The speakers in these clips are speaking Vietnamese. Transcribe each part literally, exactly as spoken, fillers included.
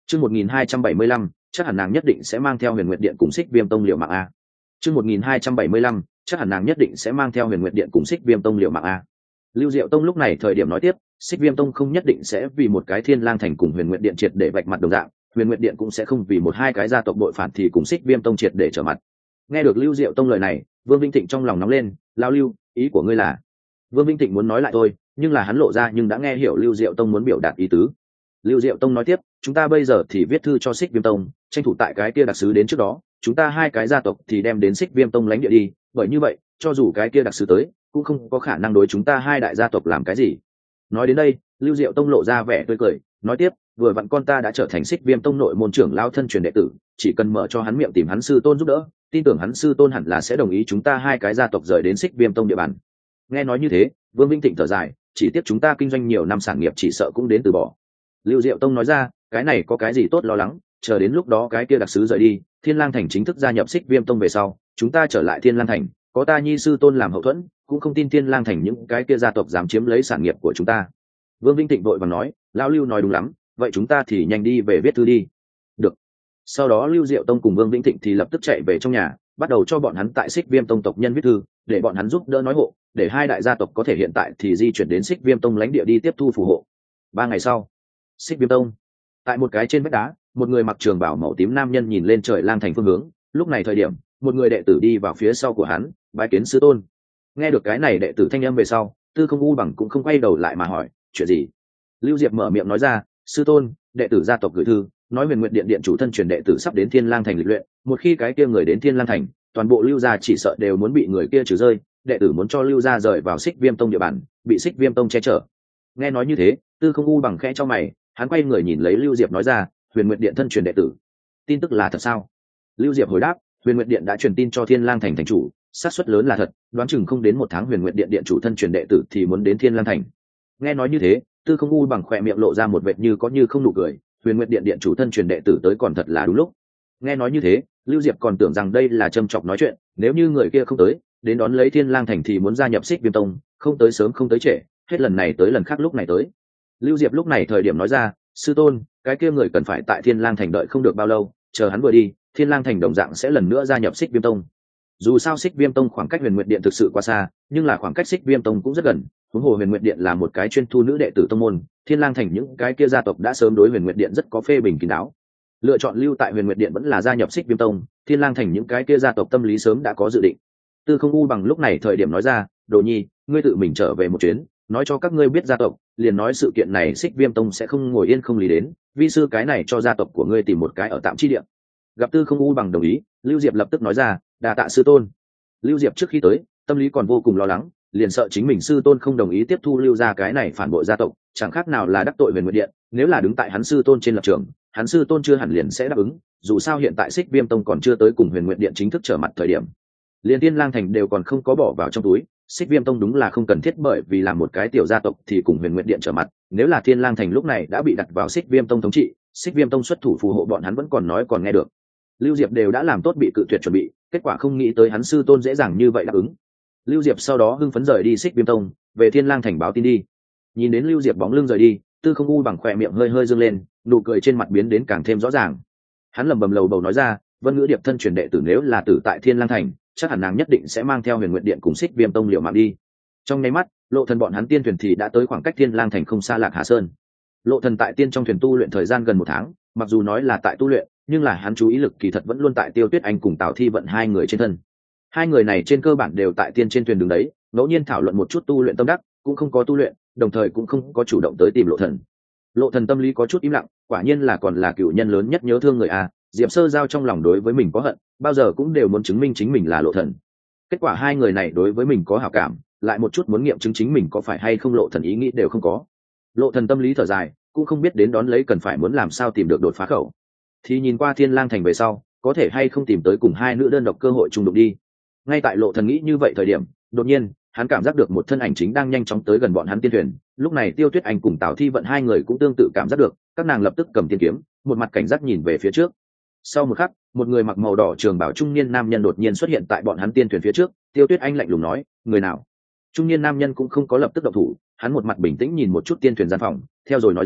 Chương một nghìn hai trăm bảy mươi lăm, chắc hẳn nàng nhất định sẽ mang theo Huyền Nguyệt Điện cùng Xích Viêm Tông liều mạng a. Chương một nghìn hai trăm bảy mươi lăm, chắc hẳn nàng nhất định sẽ mang theo Huyền Nguyệt Điện cùng Xích Viêm Tông liều mạng a. Lưu Diệu Tông lúc này thời điểm nói tiếp, Xích Viêm Tông không nhất định sẽ vì một cái Thiên Lang Thành cùng Huyền Nguyệt Điện triệt để vạch mặt đồng dạng, Huyền Nguyệt Điện cũng sẽ không vì một hai cái gia tộc đội phản thì cùng Xích Viêm Tông triệt để trở mặt. Nghe được Lưu Diệu Tông lời này, Vương Vinh Thịnh trong lòng nóng lên, "Lão Lưu, ý của ngươi là?" Vương Vinh Thịnh muốn nói lại thôi, nhưng là hắn lộ ra nhưng đã nghe hiểu Lưu Diệu Tông muốn biểu đạt ý tứ. Lưu Diệu Tông nói tiếp, "Chúng ta bây giờ thì viết thư cho Xích Viêm Tông, tranh thủ tại cái kia đặc sứ đến trước đó, chúng ta hai cái gia tộc thì đem đến Xích Viêm Tông lãnh địa đi, bởi như vậy, cho dù cái kia đặc sứ tới, cũng không có khả năng đối chúng ta hai đại gia tộc làm cái gì." Nói đến đây, Lưu Diệu Tông lộ ra vẻ tươi cười, nói tiếp, "Vừa vặn con ta đã trở thành Xích Viêm Tông nội môn trưởng lão thân truyền đệ tử, chỉ cần mở cho hắn miệng tìm hắn sư tôn giúp đỡ, tin tưởng hắn sư tôn hẳn là sẽ đồng ý chúng ta hai cái gia tộc rời đến Xích Viêm Tông địa bàn." Nghe nói như thế, Vương Vinh Thịnh thở dài, "Chỉ tiếc chúng ta kinh doanh nhiều năm sản nghiệp chỉ sợ cũng đến từ bỏ." Lưu Diệu Tông nói ra, "Cái này có cái gì tốt lo lắng, chờ đến lúc đó cái kia đặc sứ rời đi, Thiên Lang Thành chính thức gia nhập Xích Viêm Tông về sau, chúng ta trở lại Thiên Lang Thành, có ta nhi sư tôn làm hậu thuẫn, cũng không tin Thiên Lang Thành những cái kia gia tộc dám chiếm lấy sản nghiệp của chúng ta." Vương Vinh Thịnh vội vàng nói, "Lão Lưu nói đúng lắm, vậy chúng ta thì nhanh đi về viết thư đi." Được. Sau đó Lưu Diệu Tông cùng Vương Vĩnh Thịnh thì lập tức chạy về trong nhà, bắt đầu cho bọn hắn tại Xích Viêm Tông tộc nhân viết thư, để bọn hắn giúp đỡ nói hộ, để hai đại gia tộc có thể hiện tại thì di chuyển đến Xích Viêm Tông lãnh địa đi tiếp thu phù hộ. Ba ngày sau, Xích Viêm Tông, tại một cái trên vách đá, một người mặc trường bào màu tím nam nhân nhìn lên trời lang thành phương hướng. Lúc này thời điểm, một người đệ tử đi vào phía sau của hắn, bái kiến sư tôn. Nghe được cái này đệ tử thanh âm về sau, Tư Không U Bằng cũng không quay đầu lại mà hỏi, "Chuyện gì?" Lưu Diệp mở miệng nói ra, "Sư tôn, đệ tử gia tộc gửi thư, nói Huyền Nguyệt Điện điện chủ thân truyền đệ tử sắp đến Thiên Lang Thành lịch luyện, một khi cái kia người đến Thiên Lang Thành, toàn bộ Lưu gia chỉ sợ đều muốn bị người kia trừ rơi, đệ tử muốn cho Lưu gia rời vào Xích Viêm Tông địa bàn, bị Xích Viêm Tông che chở." Nghe nói như thế, Tư Không U Bằng khẽ cho mày, hắn quay người nhìn lấy Lưu Diệp nói ra, "Huyền Nguyệt Điện thân truyền đệ tử, tin tức là thật sao?" Lưu Diệp hồi đáp, "Huyền Nguyệt Điện đã truyền tin cho Thiên Lang Thành thành chủ, xác suất lớn là thật, đoán chừng không đến một tháng Huyền Nguyệt Điện điện chủ thân truyền đệ tử thì muốn đến Thiên Lang Thành." Nghe nói như thế, Tư Không U Bằng khỏe miệng lộ ra một vệt như có như không nụ cười, Huyền Nguyệt Điện điện chủ thân truyền đệ tử tới còn thật là đúng lúc. Nghe nói như thế, Lưu Diệp còn tưởng rằng đây là châm chọc nói chuyện, nếu như người kia không tới, đến đón lấy Thiên Lang Thành thì muốn gia nhập Xích Viêm Tông, không tới sớm không tới trễ, hết lần này tới lần khác lúc này tới. Lưu Diệp lúc này thời điểm nói ra, "Sư tôn, cái kia người cần phải tại Thiên Lang Thành đợi không được bao lâu, chờ hắn vừa đi, Thiên Lang Thành đồng dạng sẽ lần nữa gia nhập Xích Viêm Tông." Dù sao Xích Viêm Tông khoảng cách Huyền Nguyệt Điện thực sự quá xa, nhưng là khoảng cách Xích Viêm Tông cũng rất gần, huống hồ Huyền Nguyệt Điện là một cái chuyên thu nữ đệ tử tông môn, Thiên Lang Thành những cái kia gia tộc đã sớm đối Huyền Nguyệt Điện rất có phê bình kín đáo. Lựa chọn lưu tại Huyền Nguyệt Điện vẫn là gia nhập Xích Viêm Tông, Thiên Lang Thành những cái kia gia tộc tâm lý sớm đã có dự định. Tư Không U Bằng lúc này thời điểm nói ra, "Đồ Nhi, ngươi tự mình trở về một chuyến, nói cho các ngươi biết gia tộc, liền nói sự kiện này Xích Viêm Tông sẽ không ngồi yên không lý đến, vi sư cái này cho gia tộc của ngươi tìm một cái ở tạm chi địa." Gặp Tư Không U Bằng đồng ý, Lưu Diệp lập tức nói ra, "Đa tạ sư tôn." Lưu Diệp trước khi tới, tâm lý còn vô cùng lo lắng, liền sợ chính mình sư tôn không đồng ý tiếp thu Lưu gia cái này phản bội gia tộc, chẳng khác nào là đắc tội Huyền Nguyệt Điện, nếu là đứng tại hắn sư tôn trên lập trường, hắn sư tôn chưa hẳn liền sẽ đáp ứng, dù sao hiện tại Xích Viêm Tông còn chưa tới cùng Huyền Nguyệt Điện chính thức trở mặt thời điểm. Liên Thiên Lang Thành đều còn không có bỏ vào trong túi, Xích Viêm Tông đúng là không cần thiết bởi vì làm một cái tiểu gia tộc thì cùng Huyền Nguyệt Điện trở mặt, nếu là Thiên Lang Thành lúc này đã bị đặt vào Xích Viêm Tông thống trị, Xích Viêm Tông xuất thủ phù hộ bọn hắn vẫn còn nói còn nghe được. Lưu Diệp đều đã làm tốt bị cự tuyệt chuẩn bị, kết quả không nghĩ tới hắn sư tôn dễ dàng như vậy đáp ứng. Lưu Diệp sau đó hưng phấn rời đi Xích Viêm Tông, về Thiên Lang Thành báo tin đi. Nhìn đến Lưu Diệp bóng lưng rời đi, Tư Không U Bằng khỏe miệng hơi hơi dương lên, nụ cười trên mặt biến đến càng thêm rõ ràng. Hắn lẩm bẩm lầu bầu nói ra, "Vân Ngữ Điệp thân truyền đệ tử nếu là tử tại Thiên Lang Thành, chắc hẳn nàng nhất định sẽ mang theo Huyền Nguyệt Điện cùng Xích Viêm Tông liều mạng đi." Trong nháy mắt, Lộ Thần bọn hắn tiên thuyền thì đã tới khoảng cách Thiên Lang Thành không xa Lạc Hà Sơn. Lộ Thần tại tiên trong thuyền tu luyện thời gian gần một tháng, mặc dù nói là tại tu luyện, nhưng là hắn chú ý lực kỳ thật vẫn luôn tại Tiêu Tuyết Anh cùng Tào Thi Vận hai người trên thân. Hai người này trên cơ bản đều tại tiên trên thuyền đường đấy, ngẫu nhiên thảo luận một chút tu luyện tâm đắc, cũng không có tu luyện, đồng thời cũng không có chủ động tới tìm Lộ Thần. Lộ Thần tâm lý có chút im lặng, quả nhiên là còn là cựu nhân lớn nhất nhớ thương người a, Diệp Sơ Giao trong lòng đối với mình có hận, bao giờ cũng đều muốn chứng minh chính mình là Lộ Thần. Kết quả hai người này đối với mình có hảo cảm, lại một chút muốn nghiệm chứng chính mình có phải hay không Lộ Thần ý nghĩ đều không có. Lộ Thần tâm lý thở dài, cũng không biết đến đón lấy cần phải muốn làm sao tìm được đột phá khẩu. Thì nhìn qua Thiên Lang Thành về sau, có thể hay không tìm tới cùng hai nữ đơn độc cơ hội chung đụng đi. Ngay tại Lộ Thần nghĩ như vậy thời điểm, đột nhiên hắn cảm giác được một thân ảnh chính đang nhanh chóng tới gần bọn hắn tiên thuyền. Lúc này Tiêu Tuyết Anh cùng Tào Thi Vận hai người cũng tương tự cảm giác được, các nàng lập tức cầm tiên kiếm, một mặt cảnh giác nhìn về phía trước. Sau một khắc, một người mặc màu đỏ trường bào trung niên nam nhân đột nhiên xuất hiện tại bọn hắn tiên thuyền phía trước. Tiêu Tuyết Anh lạnh lùng nói, "Người nào?" Trung niên nam nhân cũng không có lập tức động thủ, hắn một mặt bình tĩnh nhìn một chút tiên thuyền gian phòng, theo rồi nói ra,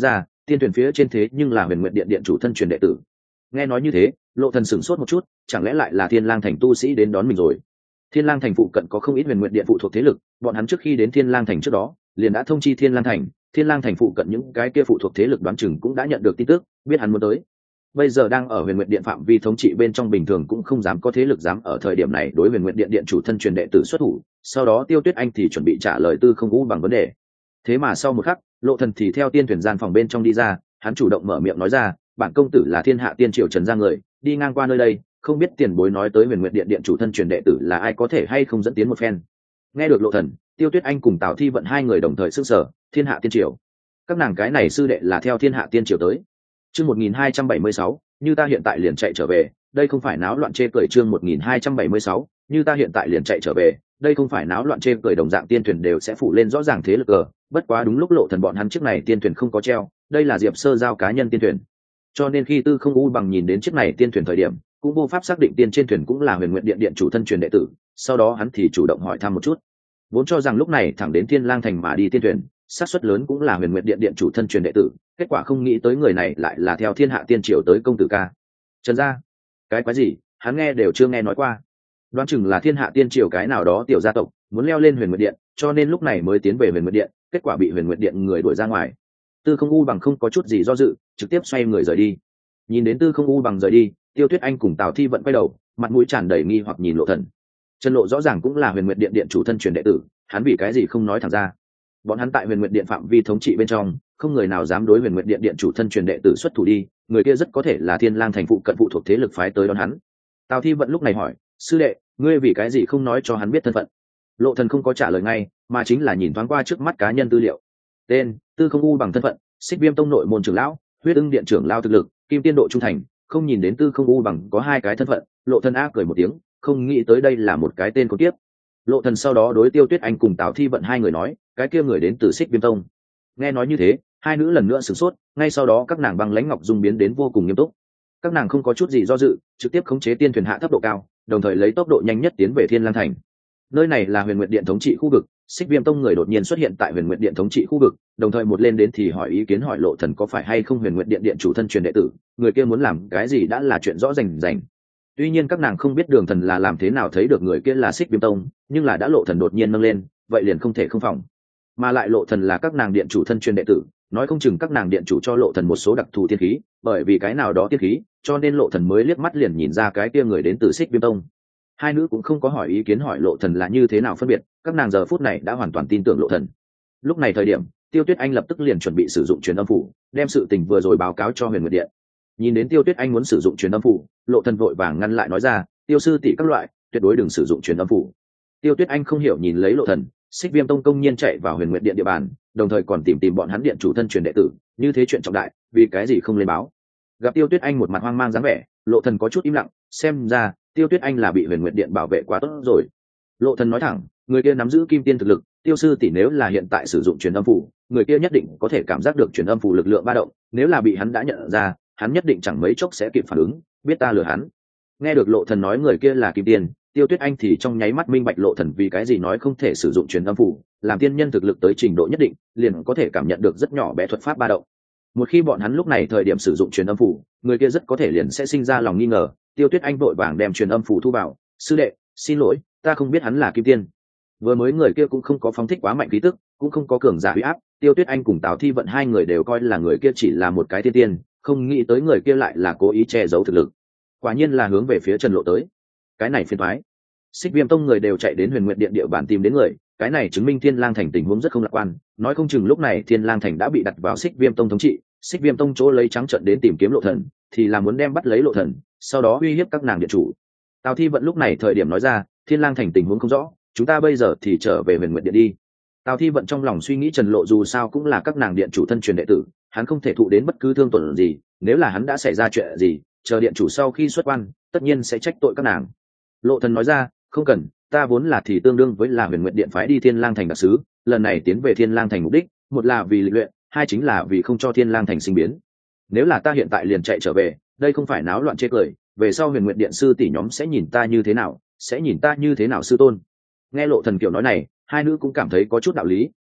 tiên thuyền phía trên thế nhưng là huyền nguyện điện điện chủ thân truyền đệ tử. Nghe nói như thế, Lộ Thần sửng sốt một chút, chẳng lẽ lại là Thiên Lang Thành tu sĩ đến đón mình rồi? Thiên Lang Thành phụ cận có không ít huyền nguyện điện phụ thuộc thế lực, bọn hắn trước khi đến Thiên Lang Thành trước đó, liền đã thông chi Thiên Lang Thành, Thiên Lang Thành phụ cận những cái kia phụ thuộc thế lực đoán chừng cũng đã nhận được tin tức, biết hắn muốn tới. Bây giờ đang ở huyền nguyện điện phạm vi thống trị bên trong, bình thường cũng không dám có thế lực dám ở thời điểm này đối huyền nguyện điện điện chủ thân truyền đệ tử xuất thủ. Sau đó Tiêu Tuyết Anh thì chuẩn bị trả lời Tư Không U bằng vấn đề. Thế mà sau một khắc, Lộ Thần thì theo tiên thuyền gian phòng bên trong đi ra, hắn chủ động mở miệng nói ra, bản công tử là Thiên Hạ Tiên Triều Trần gia người, đi ngang qua nơi đây, không biết tiền bối nói tới huyền nguyện điện điện chủ thân truyền đệ tử là ai, có thể hay không dẫn tiến một phen. Nghe được Lộ Thần, Tiêu Tuyết Anh cùng Tào Thi Vận hai người đồng thời sững sờ. Thiên Hạ Tiên Triều, các nàng cái này sư đệ là theo Thiên Hạ Tiên Triều tới. Chương một nghìn hai trăm bảy mươi sáu, như ta hiện tại liền chạy trở về, đây không phải náo loạn chê cười. Chương một nghìn hai trăm bảy mươi sáu, như ta hiện tại liền chạy trở về, đây không phải náo loạn chê cười. Đồng dạng tiên thuyền đều sẽ phủ lên rõ ràng thế lực cờ, bất quá đúng lúc Lộ Thần bọn hắn chiếc này tiên thuyền không có treo, đây là Diệp Sơ giao cá nhân tiên thuyền. Cho nên khi Tư Không U bằng nhìn đến chiếc này tiên thuyền thời điểm, cũng vô pháp xác định tiên trên thuyền cũng là huyền nguyện điện điện chủ thân truyền đệ tử. Sau đó hắn thì chủ động hỏi thăm một chút, vốn cho rằng lúc này thẳng đến Thiên Lang Thành mà đi tiên thuyền, xác suất lớn cũng là huyền nguyện điện điện chủ thân truyền đệ tử, kết quả không nghĩ tới người này lại là theo Thiên Hạ Tiên Triều tới công tử ca. Trần gia, cái quái gì, hắn nghe đều chưa nghe nói qua. Đoán chừng là Thiên Hạ Tiên Triều cái nào đó tiểu gia tộc muốn leo lên huyền nguyện điện, cho nên lúc này mới tiến về huyền nguyện điện, kết quả bị huyền nguyện điện người đuổi ra ngoài. Tư Không U bằng không có chút gì do dự, trực tiếp xoay người rời đi. Nhìn đến Tư Không U bằng rời đi, Tiêu Tuyết Anh cùng Tào Thi Vận quay đầu, mặt mũi tràn đầy nghi hoặc nhìn Lộ Thần. Trần Lộ rõ ràng cũng là huyền nguyện điện điện chủ thân truyền đệ tử, hắn vì cái gì không nói thẳng ra? Bọn hắn tại huyền nguyện điện phạm vi thống trị bên trong, không người nào dám đối huyền nguyện điện điện chủ thân truyền đệ tử xuất thủ đi, người kia rất có thể là Thiên Lang Thành phụ cận phụ thuộc thế lực phái tới đón hắn. Tào Thi Vận lúc này hỏi, sư đệ, ngươi vì cái gì không nói cho hắn biết thân phận? Lộ Thần không có trả lời ngay, mà chính là nhìn thoáng qua trước mắt cá nhân tư liệu. Tên: Tư Không U bằng thân phận, Xích Viêm Tông nội môn trưởng lão, Huyết Ưng Điện trưởng lão thực lực, Kim Tiên độ trung thành. Không nhìn đến Tư Không U bằng có hai cái thân phận, Lộ Thần ác cười một tiếng, không nghĩ tới đây là một cái tên có tiếp. Lộ Thần sau đó đối Tiêu Tuyết Anh cùng Tào Thi Vận hai người nói, cái kia người đến từ Xích Viêm Tông. Nghe nói như thế, hai nữ lần nữa sửng sốt, ngay sau đó các nàng băng lãnh ngọc dung biến đến vô cùng nghiêm túc. Các nàng không có chút gì do dự, trực tiếp khống chế tiên thuyền hạ thấp độ cao, đồng thời lấy tốc độ nhanh nhất tiến về Thiên Lang Thành. Nơi này là Huyền Nguyệt Điện thống trị khu vực, Xích Viêm Tông người đột nhiên xuất hiện tại Huyền Nguyệt Điện thống trị khu vực, đồng thời một lên đến thì hỏi ý kiến hỏi Lộ Thần có phải hay không Huyền Nguyệt Điện điện chủ thân truyền đệ tử, người kia muốn làm cái gì đã là chuyện rõ rành rành. Tuy nhiên các nàng không biết Đường Thần là làm thế nào thấy được người kia là Xích Viêm Tông, nhưng là đã Lộ Thần đột nhiên nâng lên, vậy liền không thể không phòng. Mà lại Lộ Thần là các nàng điện chủ thân truyền đệ tử, nói không chừng các nàng điện chủ cho Lộ Thần một số đặc thù tiên khí, bởi vì cái nào đó tiên khí, cho nên Lộ Thần mới liếc mắt liền nhìn ra cái kia người đến từ Xích Viêm Tông. Hai nữ cũng không có hỏi ý kiến hỏi Lộ Thần là như thế nào phân biệt, các nàng giờ phút này đã hoàn toàn tin tưởng Lộ Thần. Lúc này thời điểm, Tiêu Tuyết Anh lập tức liền chuẩn bị sử dụng truyền âm phủ, đem sự tình vừa rồi báo cáo cho Huyền Nguyệt Điện. Nhìn đến Tiêu Tuyết Anh muốn sử dụng truyền âm phủ, Lộ Thần vội vàng ngăn lại nói ra, tiêu sư tỷ các loại, tuyệt đối đừng sử dụng truyền âm phủ. Tiêu Tuyết Anh không hiểu nhìn lấy Lộ Thần, Xích Viêm Tông công nhiên chạy vào Huyền Nguyệt Điện địa bàn, đồng thời còn tìm tìm bọn hắn điện chủ thân truyền đệ tử, như thế chuyện trọng đại, vì cái gì không lên báo? Gặp Tiêu Tuyết Anh một mặt hoang mang dáng vẻ, Lộ Thần có chút im lặng, xem ra Tiêu Tuyết Anh là bị Huyền Nguyệt Điện bảo vệ quá tốt rồi. Lộ Thần nói thẳng, người kia nắm giữ kim tiên thực lực, tiêu sư tỷ nếu là hiện tại sử dụng truyền âm phủ, người kia nhất định có thể cảm giác được truyền âm phủ lực lượng ba động, nếu là bị hắn đã nhận ra, hắn nhất định chẳng mấy chốc sẽ kịp phản ứng, biết ta lừa hắn. Nghe được Lộ Thần nói người kia là kim tiên, Tiêu Tuyết Anh thì trong nháy mắt minh bạch Lộ Thần vì cái gì nói không thể sử dụng truyền âm phủ, làm tiên nhân thực lực tới trình độ nhất định, liền có thể cảm nhận được rất nhỏ bé thuật pháp ba động. Một khi bọn hắn lúc này thời điểm sử dụng truyền âm phủ, người kia rất có thể liền sẽ sinh ra lòng nghi ngờ. Tiêu Tuyết Anh vội vàng đem truyền âm phủ thu vào, sư đệ, xin lỗi, ta không biết hắn là kim tiên. Vừa mới người kia cũng không có phóng thích quá mạnh khí tức, cũng không có cường giả uy áp, Tiêu Tuyết Anh cùng Tào Thi Vận hai người đều coi là người kia chỉ là một cái tiên tiên, không nghĩ tới người kia lại là cố ý che giấu thực lực. Quả nhiên là hướng về phía Trần Lộ tới. Cái này phiền toái. Xích Viêm Tông người đều chạy đến Huyền Nguyệt Điện địa bàn tìm đến người, cái này chứng minh Thiên Lang Thành tình huống rất không lạc quan, nói không chừng lúc này Thiên Lang Thành đã bị đặt vào Xích Viêm Tông thống trị, Xích Viêm Tông chỗ lấy trắng trợn đến tìm kiếm Lộ Thần, thì là muốn đem bắt lấy Lộ Thần, sau đó uy hiếp các nàng điện chủ. Tào Thi Vận lúc này thời điểm nói ra, Thiên Lang Thành tình huống không rõ, chúng ta bây giờ thì trở về Huyền Nguyệt Điện đi. Tào Thi Vận trong lòng suy nghĩ Trần Lộ dù sao cũng là các nàng điện chủ thân truyền đệ tử, hắn không thể thụ đến bất cứ thương tổn gì, nếu là hắn đã xảy ra chuyện gì, chờ điện chủ sau khi xuất quan, tất nhiên sẽ trách tội các nàng. Lộ Thần nói ra, không cần, ta vốn là thì tương đương với là Huyền Nguyệt Điện phái đi Thiên Lang Thành đặc sứ, lần này tiến về Thiên Lang Thành mục đích, một là vì lịch luyện, hai chính là vì không cho Thiên Lang Thành sinh biến. Nếu là ta hiện tại liền chạy trở về, đây không phải náo loạn chê cười, về sau Huyền Nguyệt Điện sư tỷ nhóm sẽ nhìn ta như thế nào, sẽ nhìn ta như thế nào sư tôn. Nghe Lộ Thần kiểu nói này, hai nữ cũng cảm thấy có chút đạo lý,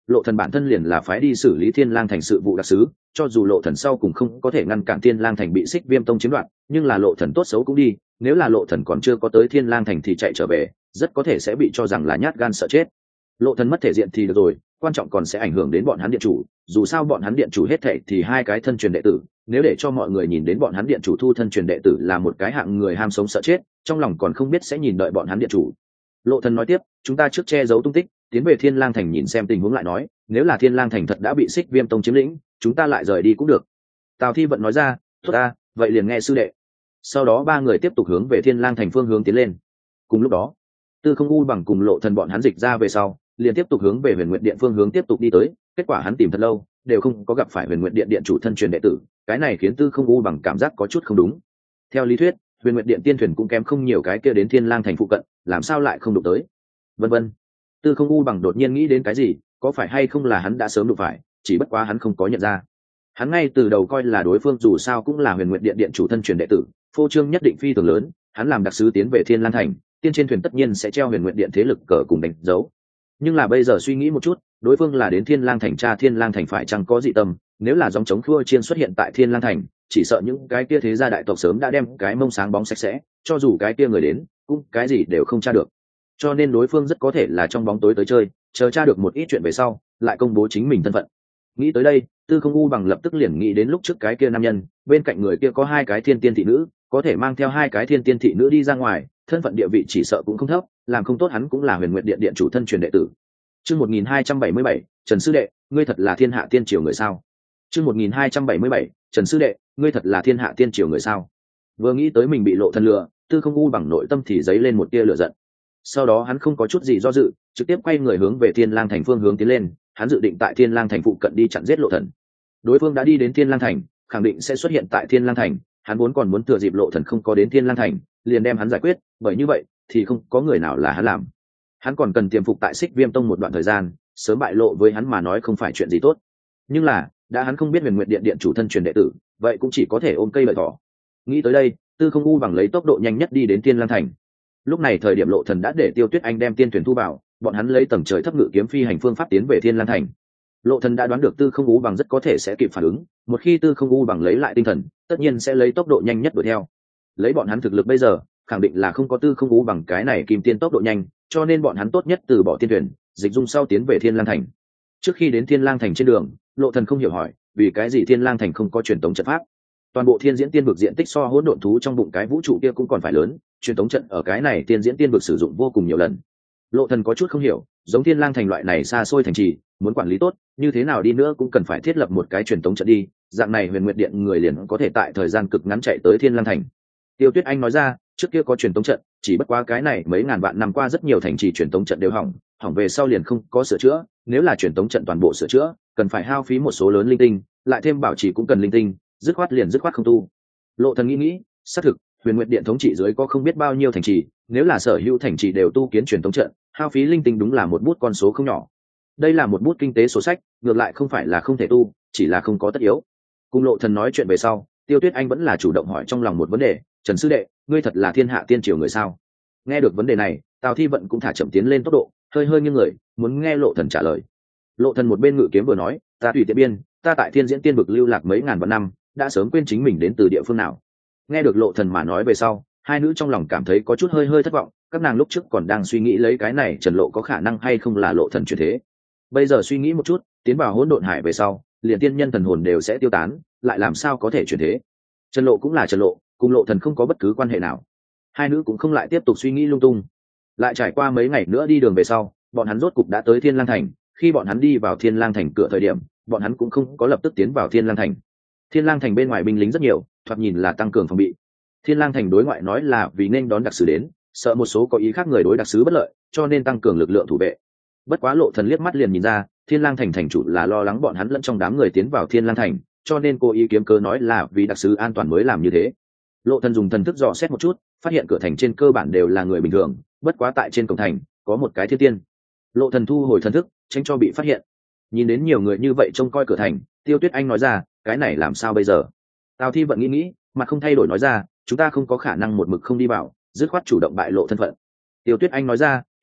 lộ thần bản thân liền là phái đi xử lý thiên lang thành sự vụ đặc sứ, cho dù lộ thần sau cùng không có thể ngăn cản thiên lang thành bị xích viêm tông chiếm đoạt, nhưng là lộ thần tốt xấu cũng đi, nếu là lộ thần còn chưa có tới thiên lang thành thì chạy trở về, rất có thể sẽ bị cho rằng là nhát gan sợ chết. Lộ thần mất thể diện thì được rồi, quan trọng còn sẽ ảnh hưởng đến bọn hắn điện chủ, dù sao bọn hắn điện chủ hết thảy thì hai cái thân truyền đệ tử, nếu để cho mọi người nhìn đến bọn hắn điện chủ thu thân truyền đệ tử là một cái hạng người ham sống sợ chết, trong lòng còn không biết sẽ nhìn đợi bọn hắn điện chủ. Lộ thần nói tiếp, chúng ta trước che giấu tung tích, tiến về thiên lang thành nhìn xem tình huống lại nói, nếu là thiên lang thành thật đã bị xích viêm tông chiếm lĩnh, chúng ta lại rời đi cũng được. Tào Thi vận nói ra, tốt ta, vậy liền nghe sư đệ. Sau đó ba người tiếp tục hướng về thiên lang thành phương hướng tiến lên. Cùng lúc đó, Tư Không U bằng cùng lộ thần bọn hắn dịch ra về sau, liền tiếp tục hướng về Huyền Nguyệt Điện phương hướng tiếp tục đi tới. Kết quả hắn tìm thật lâu, đều không có gặp phải Huyền Nguyệt Điện điện chủ thân truyền đệ tử, cái này khiến Tư Không U bằng cảm giác có chút không đúng. Theo lý thuyết, Huyền Nguyệt Điện tiên thuyền cũng kém không nhiều cái kia đến thiên lang thành phụ cận, làm sao lại không đụng tới? Vân vân. Tư Không U bằng đột nhiên nghĩ đến cái gì, có phải hay không là hắn đã sớm đụng phải, chỉ bất quá hắn không có nhận ra. Hắn ngay từ đầu coi là đối phương dù sao cũng là Huyền Nguyệt Điện điện chủ thân truyền đệ tử, phô trương nhất định phi thường lớn, hắn làm đặc sứ tiến về Thiên Lang thành, tiên trên thuyền tất nhiên sẽ treo Huyền Nguyệt Điện thế lực cờ cùng đánh dấu. Nhưng là bây giờ suy nghĩ một chút, đối phương là đến Thiên Lang thành tra Thiên Lang thành phải chăng có dị tâm, nếu là dòng chống khua chiên xuất hiện tại Thiên Lang thành, chỉ sợ những cái kia thế gia đại tộc sớm đã đem cái mông sáng bóng sạch sẽ, cho dù cái kia người đến, cũng cái gì đều không tra được. Cho nên đối phương rất có thể là trong bóng tối tới chơi, chờ tra được một ít chuyện về sau, lại công bố chính mình thân phận. Nghĩ tới đây, Tư Không U bằng lập tức liền nghĩ đến lúc trước cái kia nam nhân, bên cạnh người kia có hai cái thiên tiên thị nữ, có thể mang theo hai cái thiên tiên thị nữ đi ra ngoài, thân phận địa vị chỉ sợ cũng không thấp, làm không tốt hắn cũng là Huyền Nguyệt Điện điện chủ thân truyền đệ tử. Chương một nghìn hai trăm bảy mươi bảy, Trần sư đệ, ngươi thật là thiên hạ tiên triều người sao? Chương một nghìn hai trăm bảy mươi bảy, Trần sư đệ, ngươi thật là thiên hạ tiên triều người sao? Vừa nghĩ tới mình bị lộ thân lừa, Tư Không U bằng nội tâm thì dấy lên một tia lửa giận. Sau đó hắn không có chút gì do dự, trực tiếp quay người hướng về Thiên Lang thành phương hướng tiến lên, hắn dự định tại Thiên Lang thành phụ cận đi chặn giết lộ thần. Đối phương đã đi đến Thiên Lang thành, khẳng định sẽ xuất hiện tại Thiên Lang thành, hắn vốn còn muốn thừa dịp lộ thần không có đến Thiên Lang thành, liền đem hắn giải quyết, bởi như vậy thì không có người nào là hắn làm. Hắn còn cần tiềm phục tại Xích Viêm tông một đoạn thời gian, sớm bại lộ với hắn mà nói không phải chuyện gì tốt. Nhưng là, đã hắn không biết Huyền Nguyệt Điện điện chủ thân truyền đệ tử, vậy cũng chỉ có thể ôm cây lợi thỏ. Nghĩ tới đây, Tư Không U bằng lấy tốc độ nhanh nhất đi đến Thiên Lang thành. Lúc này thời điểm lộ thần đã để Tiêu Tuyết Anh đem tiên thuyền thu vào, bọn hắn lấy tầng trời thấp ngự kiếm phi hành phương pháp tiến về Thiên Lang thành. Lộ thần đã đoán được Tư Không U bằng rất có thể sẽ kịp phản ứng, một khi Tư Không U bằng lấy lại tinh thần, tất nhiên sẽ lấy tốc độ nhanh nhất đuổi theo. Lấy bọn hắn thực lực bây giờ, khẳng định là không có Tư Không U bằng cái này kim tiên tốc độ nhanh, cho nên bọn hắn tốt nhất từ bỏ tiên thuyền, dịch dung sau tiến về Thiên Lang thành. Trước khi đến Thiên Lang thành trên đường, lộ thần không hiểu hỏi, vì cái gì Thiên Lang thành không có truyền tống trận pháp? Toàn bộ Thiên Diễn Tiên vực diện tích so hỗn độn thú trong bụng cái vũ trụ kia cũng còn phải lớn, truyền tống trận ở cái này Thiên Diễn Tiên vực sử dụng vô cùng nhiều lần. Lộ thần có chút không hiểu, giống Thiên Lang thành loại này xa xôi thành trì, muốn quản lý tốt, như thế nào đi nữa cũng cần phải thiết lập một cái truyền tống trận đi, dạng này Huyền Nguyệt Điện người liền có thể tại thời gian cực ngắn chạy tới Thiên Lang thành. Tiêu Tuyết Anh nói ra, trước kia có truyền tống trận, chỉ bất quá cái này mấy ngàn vạn năm qua rất nhiều thành trì truyền tống trận đều hỏng, hỏng về sau liền không có sửa chữa, nếu là truyền tống trận toàn bộ sửa chữa, cần phải hao phí một số lớn linh tinh, lại thêm bảo trì cũng cần linh tinh, dứt khoát liền dứt khoát không tu. Lộ thần nghĩ nghĩ, xác thực, Huyền Nguyệt Điện thống trị dưới có không biết bao nhiêu thành trì, nếu là sở hữu thành trì đều tu kiến truyền tống trận, hao phí linh tinh đúng là một bút con số không nhỏ. Đây là một bút kinh tế sổ sách, ngược lại không phải là không thể tu, chỉ là không có tất yếu. Cùng Lộ thần nói chuyện về sau, Tiêu Tuyết Anh vẫn là chủ động hỏi trong lòng một vấn đề, Trần sư đệ, ngươi thật là thiên hạ tiên triều người sao? Nghe được vấn đề này, Tào Thi vận cũng thả chậm tiến lên tốc độ, hơi hơi nghiêng người, muốn nghe Lộ thần trả lời. Lộ thần một bên ngự kiếm vừa nói, ta tùy tiện biên, ta tại Thiên Diễn Tiên vực lưu lạc mấy ngàn vạn năm, đã sớm quên chính mình đến từ địa phương nào. Nghe được Lộ thần mà nói về sau, hai nữ trong lòng cảm thấy có chút hơi hơi thất vọng, các nàng lúc trước còn đang suy nghĩ lấy cái này Trần Lộ có khả năng hay không là Lộ thần chuyển thế. Bây giờ suy nghĩ một chút, tiến vào hỗn độn hải về sau, liền tiên nhân thần hồn đều sẽ tiêu tán, lại làm sao có thể chuyển thế? Trần Lộ cũng là Trần Lộ, cùng Lộ thần không có bất cứ quan hệ nào. Hai nữ cũng không lại tiếp tục suy nghĩ lung tung. Lại trải qua mấy ngày nữa đi đường về sau, bọn hắn rốt cục đã tới Thiên Lang thành. Khi bọn hắn đi vào Thiên Lang thành cửa thời điểm, bọn hắn cũng không có lập tức tiến vào Thiên Lang thành. Thiên Lang thành bên ngoài binh lính rất nhiều, thoạt nhìn là tăng cường phòng bị. Thiên Lang thành đối ngoại nói là vì nên đón đặc sứ đến, sợ một số có ý khác người đối đặc sứ bất lợi, cho nên tăng cường lực lượng thủ vệ. Bất quá Lộ thần liếc mắt liền nhìn ra, Thiên Lang thành thành chủ là lo lắng bọn hắn lẫn trong đám người tiến vào Thiên Lang thành, cho nên cô ý kiếm cớ nói là vì đặc sứ an toàn mới làm như thế. Lộ thần dùng thần thức dò xét một chút, phát hiện cửa thành trên cơ bản đều là người bình thường, bất quá tại trên cổng thành có một cái thiên tiên. Lộ thần thu hồi thần thức, tránh cho bị phát hiện. Nhìn đến nhiều người như vậy trông coi cửa thành, Tiêu Tuyết Anh nói ra, cái này làm sao bây giờ? Tào Thi vận nghĩ nghĩ, mà không thay đổi nói ra, chúng ta không có khả năng một mực không đi vào, dứt khoát chủ động bại lộ thân phận. Tiêu Tuyết Anh nói ra,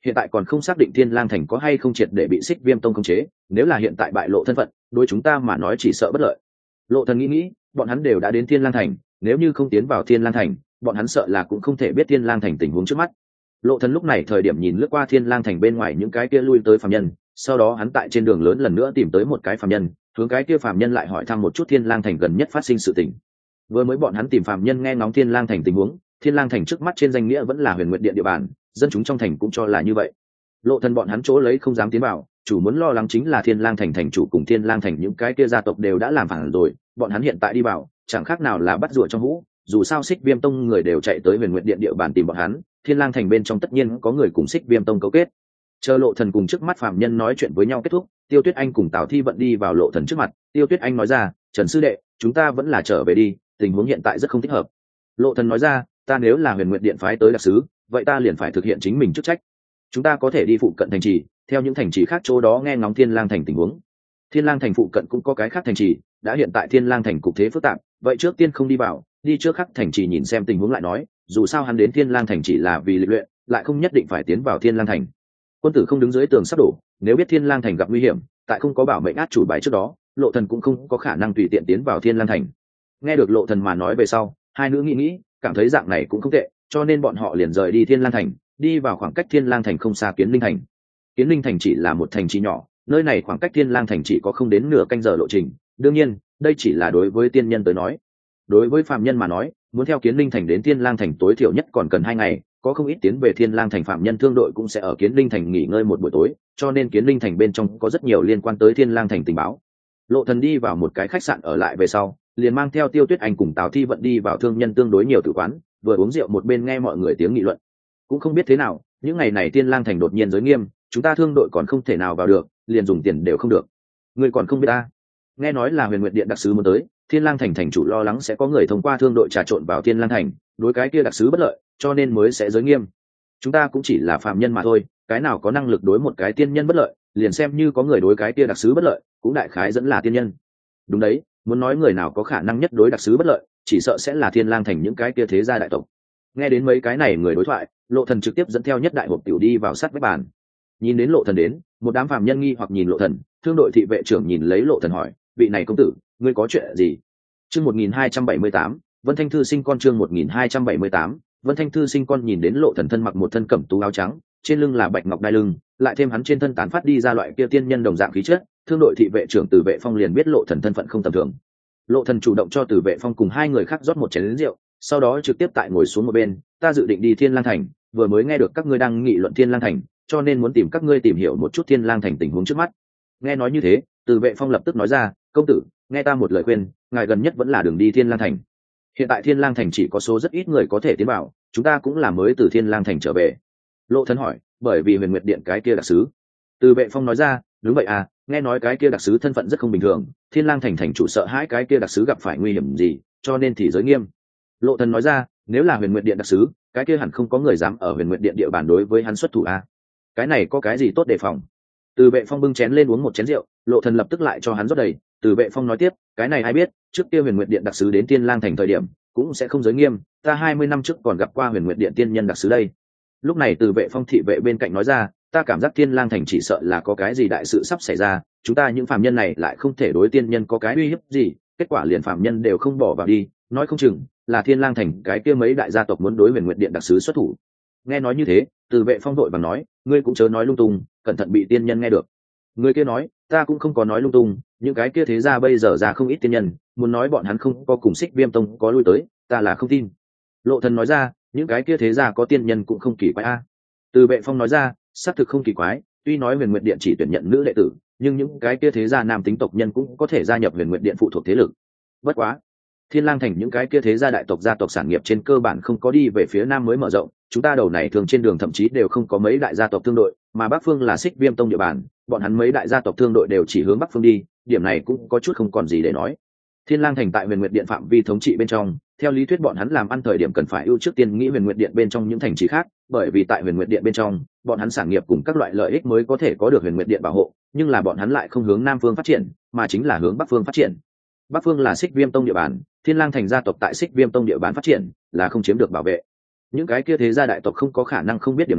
hiện tại còn không xác định thiên lang thành có hay không triệt để bị xích viêm tông khống chế, nếu là hiện tại bại lộ thân phận, đối chúng ta mà nói chỉ sợ bất lợi. Lộ Thần nghĩ nghĩ, bọn hắn đều đã đến thiên lang thành, nếu như không tiến vào thiên lang thành, bọn hắn sợ là cũng không thể biết thiên lang thành tình huống trước mắt. Lộ Thần lúc này thời điểm nhìn lướt qua thiên lang thành bên ngoài những cái kia lui tới phàm nhân, sau đó hắn tại trên đường lớn lần nữa tìm tới một cái phàm nhân, hướng cái kia phàm nhân lại hỏi thăm một chút thiên lang thành gần nhất phát sinh sự tình. Vừa mới bọn hắn tìm phàm nhân nghe ngóng thiên lang thành tình huống, thiên lang thành trước mắt trên danh nghĩa vẫn là Huyền Nguyệt Điện địa bàn, dân chúng trong thành cũng cho là như vậy. Lộ Thần bọn hắn chỗ lấy không dám tiến vào, chủ muốn lo lắng chính là thiên lang thành thành chủ cùng thiên lang thành những cái kia gia tộc đều đã làm phản rồi, bọn hắn hiện tại đi vào chẳng khác nào là bắt rùa trong hũ. Dù sao xích viêm tông người đều chạy tới Huyền Nguyệt Điện địa bàn tìm bọn hắn, thiên lang thành bên trong tất nhiên có người cùng xích viêm tông cấu kết. Chờ Lộ Thần cùng trước mắt phàm nhân nói chuyện với nhau kết thúc, Tiêu Tuyết Anh cùng Tào Thi Vận đi vào Lộ Thần trước mặt. Tiêu Tuyết Anh nói ra, Trần sư đệ, chúng ta vẫn là trở về đi, tình huống hiện tại rất không thích hợp. Lộ Thần nói ra, ta nếu là Huyền Nguyệt Điện phái tới đặc sứ, vậy ta liền phải thực hiện chính mình chức trách. Chúng ta có thể đi phụ cận thành trì, theo những thành trì khác chỗ đó nghe ngóng thiên lang thành tình huống. Thiên lang thành phụ cận cũng có cái khác thành trì, đã hiện tại thiên lang thành cục thế phức tạp, vậy trước tiên không đi vào, đi trước khác thành trì nhìn xem tình huống lại nói, dù sao hắn đến thiên lang thành chỉ là vì lịch luyện, lại không nhất định phải tiến vào thiên lang thành. Quân tử không đứng dưới tường sắp đổ, nếu biết thiên lang thành gặp nguy hiểm, tại không có bảo mệnh át chủ bài trước đó, Lộ Thần cũng không có khả năng tùy tiện tiến vào thiên lang thành. Nghe được Lộ Thần mà nói về sau, hai nữ nghĩ nghĩ, cảm thấy dạng này cũng không tệ, cho nên bọn họ liền rời đi thiên lang thành, đi vào khoảng cách thiên lang thành không xa Kiến Linh thành. Kiến Linh thành chỉ là một thành trì nhỏ, nơi này khoảng cách thiên lang thành chỉ có không đến nửa canh giờ lộ trình. Đương nhiên, đây chỉ là đối với tiên nhân tới nói. Đối với phàm nhân mà nói, muốn theo Kiến Linh thành đến thiên lang thành tối thiểu nhất còn cần hai ngày, có không ít tiến về thiên lang thành phạm nhân thương đội cũng sẽ ở Kiến Linh thành nghỉ ngơi một buổi tối, cho nên Kiến Linh thành bên trong có rất nhiều liên quan tới thiên lang thành tình báo. Lộ Thần đi vào một cái khách sạn ở lại về sau, liền mang theo Tiêu Tuyết Anh cùng Tào Thi Vận đi vào thương nhân tương đối nhiều tử quán, vừa uống rượu một bên nghe mọi người tiếng nghị luận. Cũng không biết thế nào, những ngày này thiên lang thành đột nhiên giới nghiêm, chúng ta thương đội còn không thể nào vào được, liền dùng tiền đều không được. Người còn không biết ta? Nghe nói là Huyền Nguyệt Điện đặc sứ muốn tới, thiên lang thành thành chủ lo lắng sẽ có người thông qua thương đội trà trộn vào thiên lang thành, đối cái kia đặc sứ bất lợi, cho nên mới sẽ giới nghiêm. Chúng ta cũng chỉ là phàm nhân mà thôi, cái nào có năng lực đối một cái tiên nhân bất lợi, liền xem như có người đối cái kia đặc sứ bất lợi, cũng đại khái dẫn là tiên nhân. Đúng đấy, muốn nói người nào có khả năng nhất đối đặc sứ bất lợi, chỉ sợ sẽ là thiên lang thành những cái kia thế gia đại tộc. Nghe đến mấy cái này người đối thoại, Lộ Thần trực tiếp dẫn theo nhất đại hộp tiểu đi vào sát vách bàn. Nhìn đến Lộ Thần đến, một đám phàm nhân nghi hoặc nhìn Lộ Thần, thương đội thị vệ trưởng nhìn lấy Lộ Thần hỏi, vị này công tử, ngươi có chuyện gì? Chương một nghìn hai trăm bảy mươi tám, Vân Thanh thư sinh con. Chương một nghìn hai trăm bảy mươi tám, Vân Thanh thư sinh con. Nhìn đến Lộ Thần thân mặc một thân cẩm tú áo trắng, trên lưng là bạch ngọc đai lưng, lại thêm hắn trên thân tán phát đi ra loại kia tiên nhân đồng dạng khí chất, thương đội thị vệ trưởng Từ Vệ Phong liền biết Lộ Thần thân phận không tầm thường. Lộ Thần chủ động cho Từ Vệ Phong cùng hai người khác rót một chén rượu, sau đó trực tiếp tại ngồi xuống một bên, ta dự định đi Thiên Lang thành, vừa mới nghe được các ngươi đang nghị luận Thiên Lang thành, cho nên muốn tìm các ngươi tìm hiểu một chút Thiên Lang thành tình huống trước mắt. Nghe nói như thế, Từ Vệ Phong lập tức nói ra, công tử, nghe ta một lời khuyên, ngài gần nhất vẫn là đường đi Thiên Lang thành. Hiện tại Thiên Lang thành chỉ có số rất ít người có thể tiến vào, chúng ta cũng là mới từ Thiên Lang thành trở về. Lộ Thần hỏi, bởi vì Huyền Nguyệt Điện cái kia đặc sứ. Từ Vệ Phong nói ra, đúng vậy à, nghe nói cái kia đặc sứ thân phận rất không bình thường, Thiên Lang thành thành chủ sợ hãi cái kia đặc sứ gặp phải nguy hiểm gì, cho nên thì giới nghiêm. Lộ Thần nói ra, nếu là Huyền Nguyệt Điện đặc sứ, cái kia hẳn không có người dám ở Huyền Nguyệt Điện địa bàn đối với hắn xuất thủ à? Cái này có cái gì tốt đề phòng? Từ Vệ Phong bưng chén lên uống một chén rượu, Lộ Thần lập tức lại cho hắn rót đầy. Từ Vệ Phong nói tiếp, cái này ai biết, trước kia Huyền Nguyệt Điện đặc sứ đến Thiên Lang thành thời điểm, cũng sẽ không giới nghiêm, ta hai mươi năm trước còn gặp qua Huyền Nguyệt Điện tiên nhân đặc sứ đây. Lúc này Từ Vệ Phong thị vệ bên cạnh nói ra, ta cảm giác Thiên Lang thành chỉ sợ là có cái gì đại sự sắp xảy ra, chúng ta những phàm nhân này lại không thể đối tiên nhân có cái uy hiếp gì, kết quả liền phàm nhân đều không bỏ vào đi, nói không chừng là Thiên Lang thành cái kia mấy đại gia tộc muốn đối Huyền Nguyệt Điện đặc sứ xuất thủ. Nghe nói như thế, Từ Vệ Phong vội vàng nói, ngươi cũng chớ nói lung tung, cẩn thận bị tiên nhân nghe được. Người kia nói, ta cũng không có nói lung tung, những cái kia thế ra bây giờ ra không ít tiên nhân, muốn nói bọn hắn không có cùng Xích Viêm tông có lui tới, ta là không tin. Lộ Thần nói ra, những cái kia thế ra có tiên nhân cũng không kỳ quái a. Từ Vệ Phong nói ra, xác thực không kỳ quái, tuy nói Huyền Nguyệt Điện chỉ tuyển nhận nữ đệ tử, nhưng những cái kia thế gia nam tính tộc nhân cũng có thể gia nhập Huyền Nguyệt Điện phụ thuộc thế lực. Bất quá, Thiên Lang thành những cái kia thế gia đại tộc gia tộc sản nghiệp trên cơ bản không có đi về phía nam mới mở rộng, chúng ta đầu này thường trên đường thậm chí đều không có mấy đại gia tộc thương đội, mà Bắc Phương là Xích Viêm tông địa bàn, bọn hắn mấy đại gia tộc thương đội đều chỉ hướng Bắc Phương đi, điểm này cũng có chút không còn gì để nói. Thiên Lang thành tại Huyền Nguyệt Điện phạm vi thống trị bên trong, theo lý thuyết bọn hắn làm ăn thời điểm cần phải ưu trước tiên nghĩ Huyền Nguyệt Điện bên trong những thành trì khác, bởi vì tại Huyền Nguyệt Điện bên trong, bọn hắn sản nghiệp cùng các loại lợi ích mới có thể có được Huyền Nguyệt Điện bảo hộ, nhưng là bọn hắn lại không hướng Nam Phương phát triển, mà chính là hướng Bắc Phương phát triển. Bắc Phương là Xích Viêm tông địa bàn, Thiên Lang thành gia tộc tại Xích Viêm tông địa bàn phát triển, là không chiếm được bảo vệ. Những cái kia thế gia đại tộc không có khả năng không biết điểm này,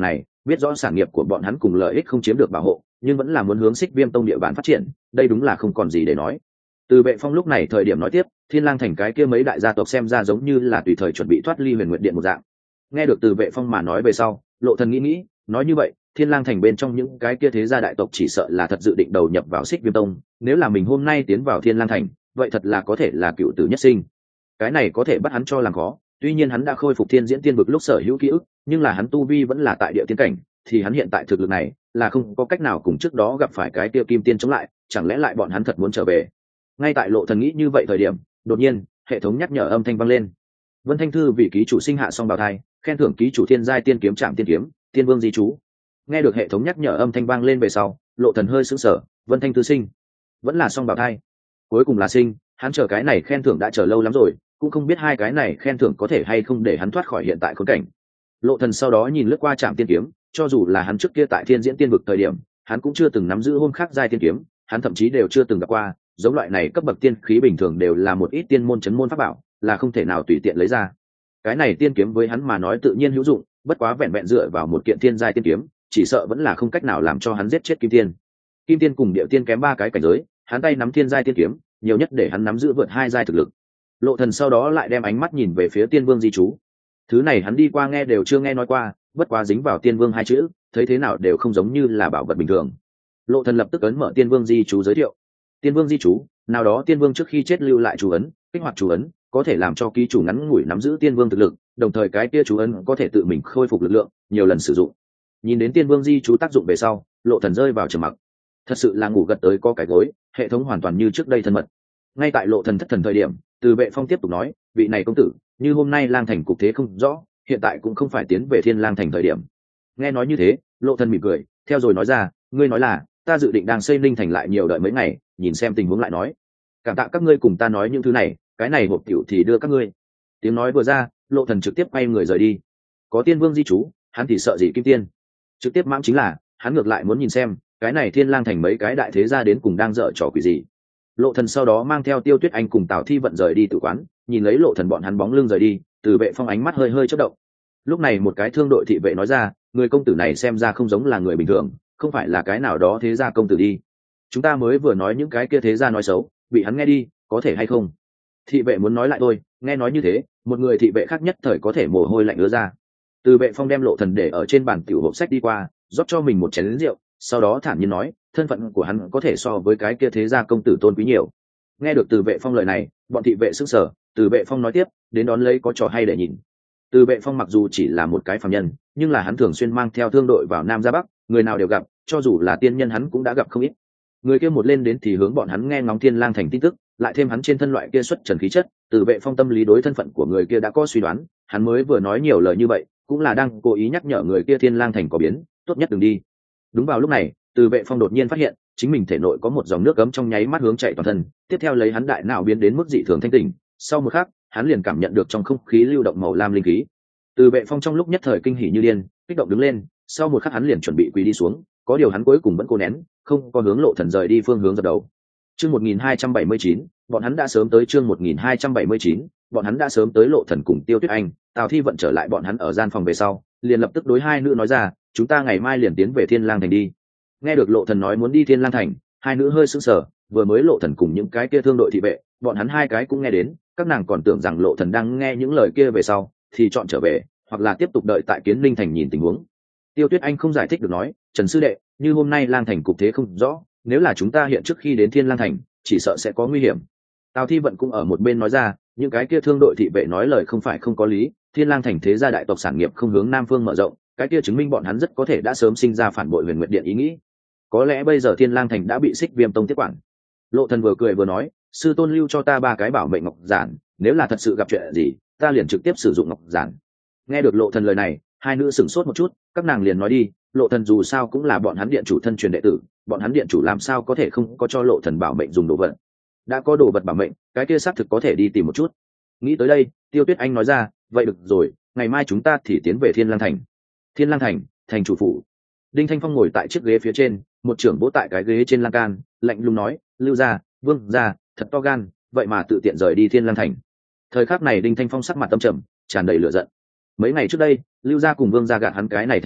biết rõ sản nghiệp của bọn hắn cùng lợi ích không chiếm được bảo hộ, nhưng vẫn là muốn hướng Xích Viêm Tông địa bàn phát triển, đây đúng là không còn gì để nói. Từ Vệ Phong lúc này thời điểm nói tiếp, Thiên Lang Thành cái kia mấy đại gia tộc xem ra giống như là tùy thời chuẩn bị thoát ly Huyền Nguyệt Điện một dạng. Nghe được Từ Vệ Phong mà nói về sau, Lộ Thần nghĩ nghĩ, nói như vậy, Thiên Lang Thành bên trong những cái kia thế gia đại tộc chỉ sợ là thật dự định đầu nhập vào Xích Viêm Tông, nếu là mình hôm nay tiến vào Thiên Lang Thành, vậy thật là có thể là cựu tử nhất sinh. Cái này có thể bắt hắn cho làm khó, tuy nhiên hắn đã khôi phục Thiên Diễn Tiên vực lúc sở hữu ký ức, nhưng là hắn tu vi vẫn là tại địa tiên cảnh, thì hắn hiện tại thực lực này là không có cách nào cùng trước đó gặp phải cái kia kim tiên chống lại, chẳng lẽ lại bọn hắn thật muốn trở về. Ngay tại Lộ Thần nghĩ như vậy thời điểm, đột nhiên hệ thống nhắc nhở âm thanh vang lên. Vân Thanh Thư vì ký chủ sinh hạ song bào thai, khen thưởng ký chủ thiên giai tiên kiếm trạm tiên kiếm, tiên vương di chú. Nghe được hệ thống nhắc nhở âm thanh vang lên về sau, Lộ Thần hơi sững sờ, Vân Thanh Thư sinh, vẫn là song bào thai, cuối cùng là sinh, hắn chờ cái này khen thưởng đã chờ lâu lắm rồi, cũng không biết hai cái này khen thưởng có thể hay không để hắn thoát khỏi hiện tại khốn cảnh. Lộ Thần sau đó nhìn lướt qua trạm tiên kiếm, cho dù là hắn trước kia tại Thiên Diễn Tiên vực thời điểm, hắn cũng chưa từng nắm giữ hôn khác giai tiên kiếm, hắn thậm chí đều chưa từng gặp qua, giống loại này cấp bậc tiên khí bình thường đều là một ít tiên môn chấn môn pháp bảo, là không thể nào tùy tiện lấy ra. Cái này tiên kiếm với hắn mà nói tự nhiên hữu dụng, bất quá vẹn vẹn dựa vào một kiện thiên giai tiên kiếm, chỉ sợ vẫn là không cách nào làm cho hắn giết chết kim tiên. Kim tiên cùng điệu tiên kém ba cái cảnh giới, hắn tay nắm thiên giai tiên kiếm, nhiều nhất để hắn nắm giữ vượt hai giai thực lực. Lộ Thần sau đó lại đem ánh mắt nhìn về phía Tiên Vương di chú. Thứ này hắn đi qua nghe đều chưa nghe nói qua, bất quá dính vào Tiên Vương hai chữ, thấy thế nào đều không giống như là bảo vật bình thường. Lộ Thần lập tức ấn mở Tiên Vương di chú giới thiệu. Tiên Vương di chú, nào đó Tiên Vương trước khi chết lưu lại chú ấn, kích hoạt chú ấn, có thể làm cho ký chủ ngắn ngủi nắm giữ Tiên Vương thực lực, đồng thời cái kia chú ấn có thể tự mình khôi phục lực lượng, nhiều lần sử dụng. Nhìn đến Tiên Vương di chú tác dụng về sau, Lộ Thần rơi vào trầm mặc. Thật sự là ngủ gật tới có cái gối, hệ thống hoàn toàn như trước đây thân mật. Ngay tại Lộ Thần thất thần thời điểm, Từ Vệ Phong tiếp tục nói, vị này công tử, như hôm nay Lang Thành cục thế không rõ, hiện tại cũng không phải tiến về Thiên Lang Thành thời điểm. Nghe nói như thế, Lộ Thần mỉm cười, theo rồi nói ra, ngươi nói là, ta dự định đang xây Ninh Thành lại nhiều đợi mấy ngày, nhìn xem tình huống lại nói. Cảm tạ các ngươi cùng ta nói những thứ này, cái này hộp tiểu thì đưa các ngươi. Tiếng nói vừa ra, Lộ Thần trực tiếp quay người rời đi. Có Tiên Vương di chú, hắn thì sợ gì kim tiên? Trực tiếp mãng chính là, hắn ngược lại muốn nhìn xem, cái này Thiên Lang Thành mấy cái đại thế gia đến cùng đang dở trò quỷ gì. Lộ Thần sau đó mang theo Tiêu Tuyết Anh cùng Tào Thi vận rời đi tự quán, nhìn lấy Lộ Thần bọn hắn bóng lưng rời đi, Từ Vệ Phong ánh mắt hơi hơi chớp động. Lúc này một cái thương đội thị vệ nói ra, người công tử này xem ra không giống là người bình thường, không phải là cái nào đó thế gia công tử đi. Chúng ta mới vừa nói những cái kia thế gia nói xấu, bị hắn nghe đi, có thể hay không? Thị vệ muốn nói lại thôi, nghe nói như thế, một người thị vệ khác nhất thời có thể mồ hôi lạnh ứa ra. Từ Vệ Phong đem Lộ Thần để ở trên bàn tiểu hộp sách đi qua, rót cho mình một chén rượu, sau đó thản nhiên nói, thân phận của hắn có thể so với cái kia thế gia công tử tôn quý nhiều. Nghe được Từ Vệ Phong lời này, bọn thị vệ sững sờ. Từ Vệ Phong nói tiếp, đến đón lấy có trò hay để nhìn. Từ Vệ Phong mặc dù chỉ là một cái phàm nhân, nhưng là hắn thường xuyên mang theo thương đội vào Nam ra Bắc, người nào đều gặp, cho dù là tiên nhân hắn cũng đã gặp không ít. Người kia một lên đến thì hướng bọn hắn nghe ngóng Thiên Lang Thành tin tức, lại thêm hắn trên thân loại kia xuất trần khí chất, Từ Vệ Phong tâm lý đối thân phận của người kia đã có suy đoán, hắn mới vừa nói nhiều lời như vậy, cũng là đang cố ý nhắc nhở người kia Thiên Lang Thành có biến, tốt nhất đừng đi. Đúng vào lúc này, Từ Vệ Phong đột nhiên phát hiện, chính mình thể nội có một dòng nước ấm trong nháy mắt hướng chạy toàn thân, tiếp theo lấy hắn đại não biến đến mức dị thường thanh tỉnh, sau một khắc, hắn liền cảm nhận được trong không khí lưu động màu lam linh khí. Từ Vệ Phong trong lúc nhất thời kinh hỉ như điên, kích động đứng lên, sau một khắc hắn liền chuẩn bị quỳ đi xuống, có điều hắn cuối cùng vẫn cố nén, không có hướng Lộ Thần rời đi phương hướng dập đầu. Chương một nghìn hai trăm bảy mươi chín, bọn hắn đã sớm tới chương một nghìn hai trăm bảy mươi chín, bọn hắn đã sớm tới Lộ Thần cùng Tiêu Tuyết Anh, Tào Thi vận trở lại bọn hắn ở gian phòng về sau, liền lập tức đối hai nữ nói ra, chúng ta ngày mai liền tiến về Thiên Lang Thành đi. Nghe được Lộ Thần nói muốn đi Thiên Lang Thành, hai nữ hơi sững sờ, vừa mới Lộ Thần cùng những cái kia thương đội thị vệ, bọn hắn hai cái cũng nghe đến, các nàng còn tưởng rằng Lộ Thần đang nghe những lời kia về sau, thì chọn trở về, hoặc là tiếp tục đợi tại Kiến Linh Thành nhìn tình huống. Tiêu Tuyết Anh không giải thích được nói, Trần sư đệ, như hôm nay Lang Thành cục thế không rõ, nếu là chúng ta hiện trước khi đến Thiên Lang Thành, chỉ sợ sẽ có nguy hiểm. Tào Thi vận cũng ở một bên nói ra, những cái kia thương đội thị vệ nói lời không phải không có lý, Thiên Lang Thành thế gia đại tộc sản nghiệp không hướng Nam phương mở rộng, cái kia chứng minh bọn hắn rất có thể đã sớm sinh ra phản bội Huyền Nguyệt Điện ý nghĩ. Có lẽ bây giờ Thiên Lang Thành đã bị Xích Viêm Tông tiếp quản. Lộ Thần vừa cười vừa nói, sư tôn lưu cho ta ba cái bảo mệnh ngọc giản, nếu là thật sự gặp chuyện gì, ta liền trực tiếp sử dụng ngọc giản. Nghe được Lộ Thần lời này, hai nữ sửng sốt một chút, các nàng liền nói đi, Lộ Thần dù sao cũng là bọn hắn điện chủ thân truyền đệ tử, bọn hắn điện chủ làm sao có thể không có cho Lộ Thần bảo mệnh dùng đồ vật. Đã có đồ vật bảo mệnh, cái kia xác thực có thể đi tìm một chút. Nghĩ tới đây, Tiêu Tuyết Anh nói ra, vậy được rồi, ngày mai chúng ta thì tiến về Thiên Lang Thành. Thiên Lang Thành, thành chủ phủ. Đinh Thanh Phong ngồi tại chiếc ghế phía trên, một trưởng vỗ tại cái ghế trên lan can, lạnh lùng nói, Lưu gia, Vương gia, thật to gan, vậy mà tự tiện rời đi Thiên Lang Thành. Thời khắc này Đinh Thanh Phong sắc mặt tâm trầm, tràn đầy lửa giận. Mấy ngày trước đây, Lưu gia cùng Vương gia gạt hắn cái này thành chủ,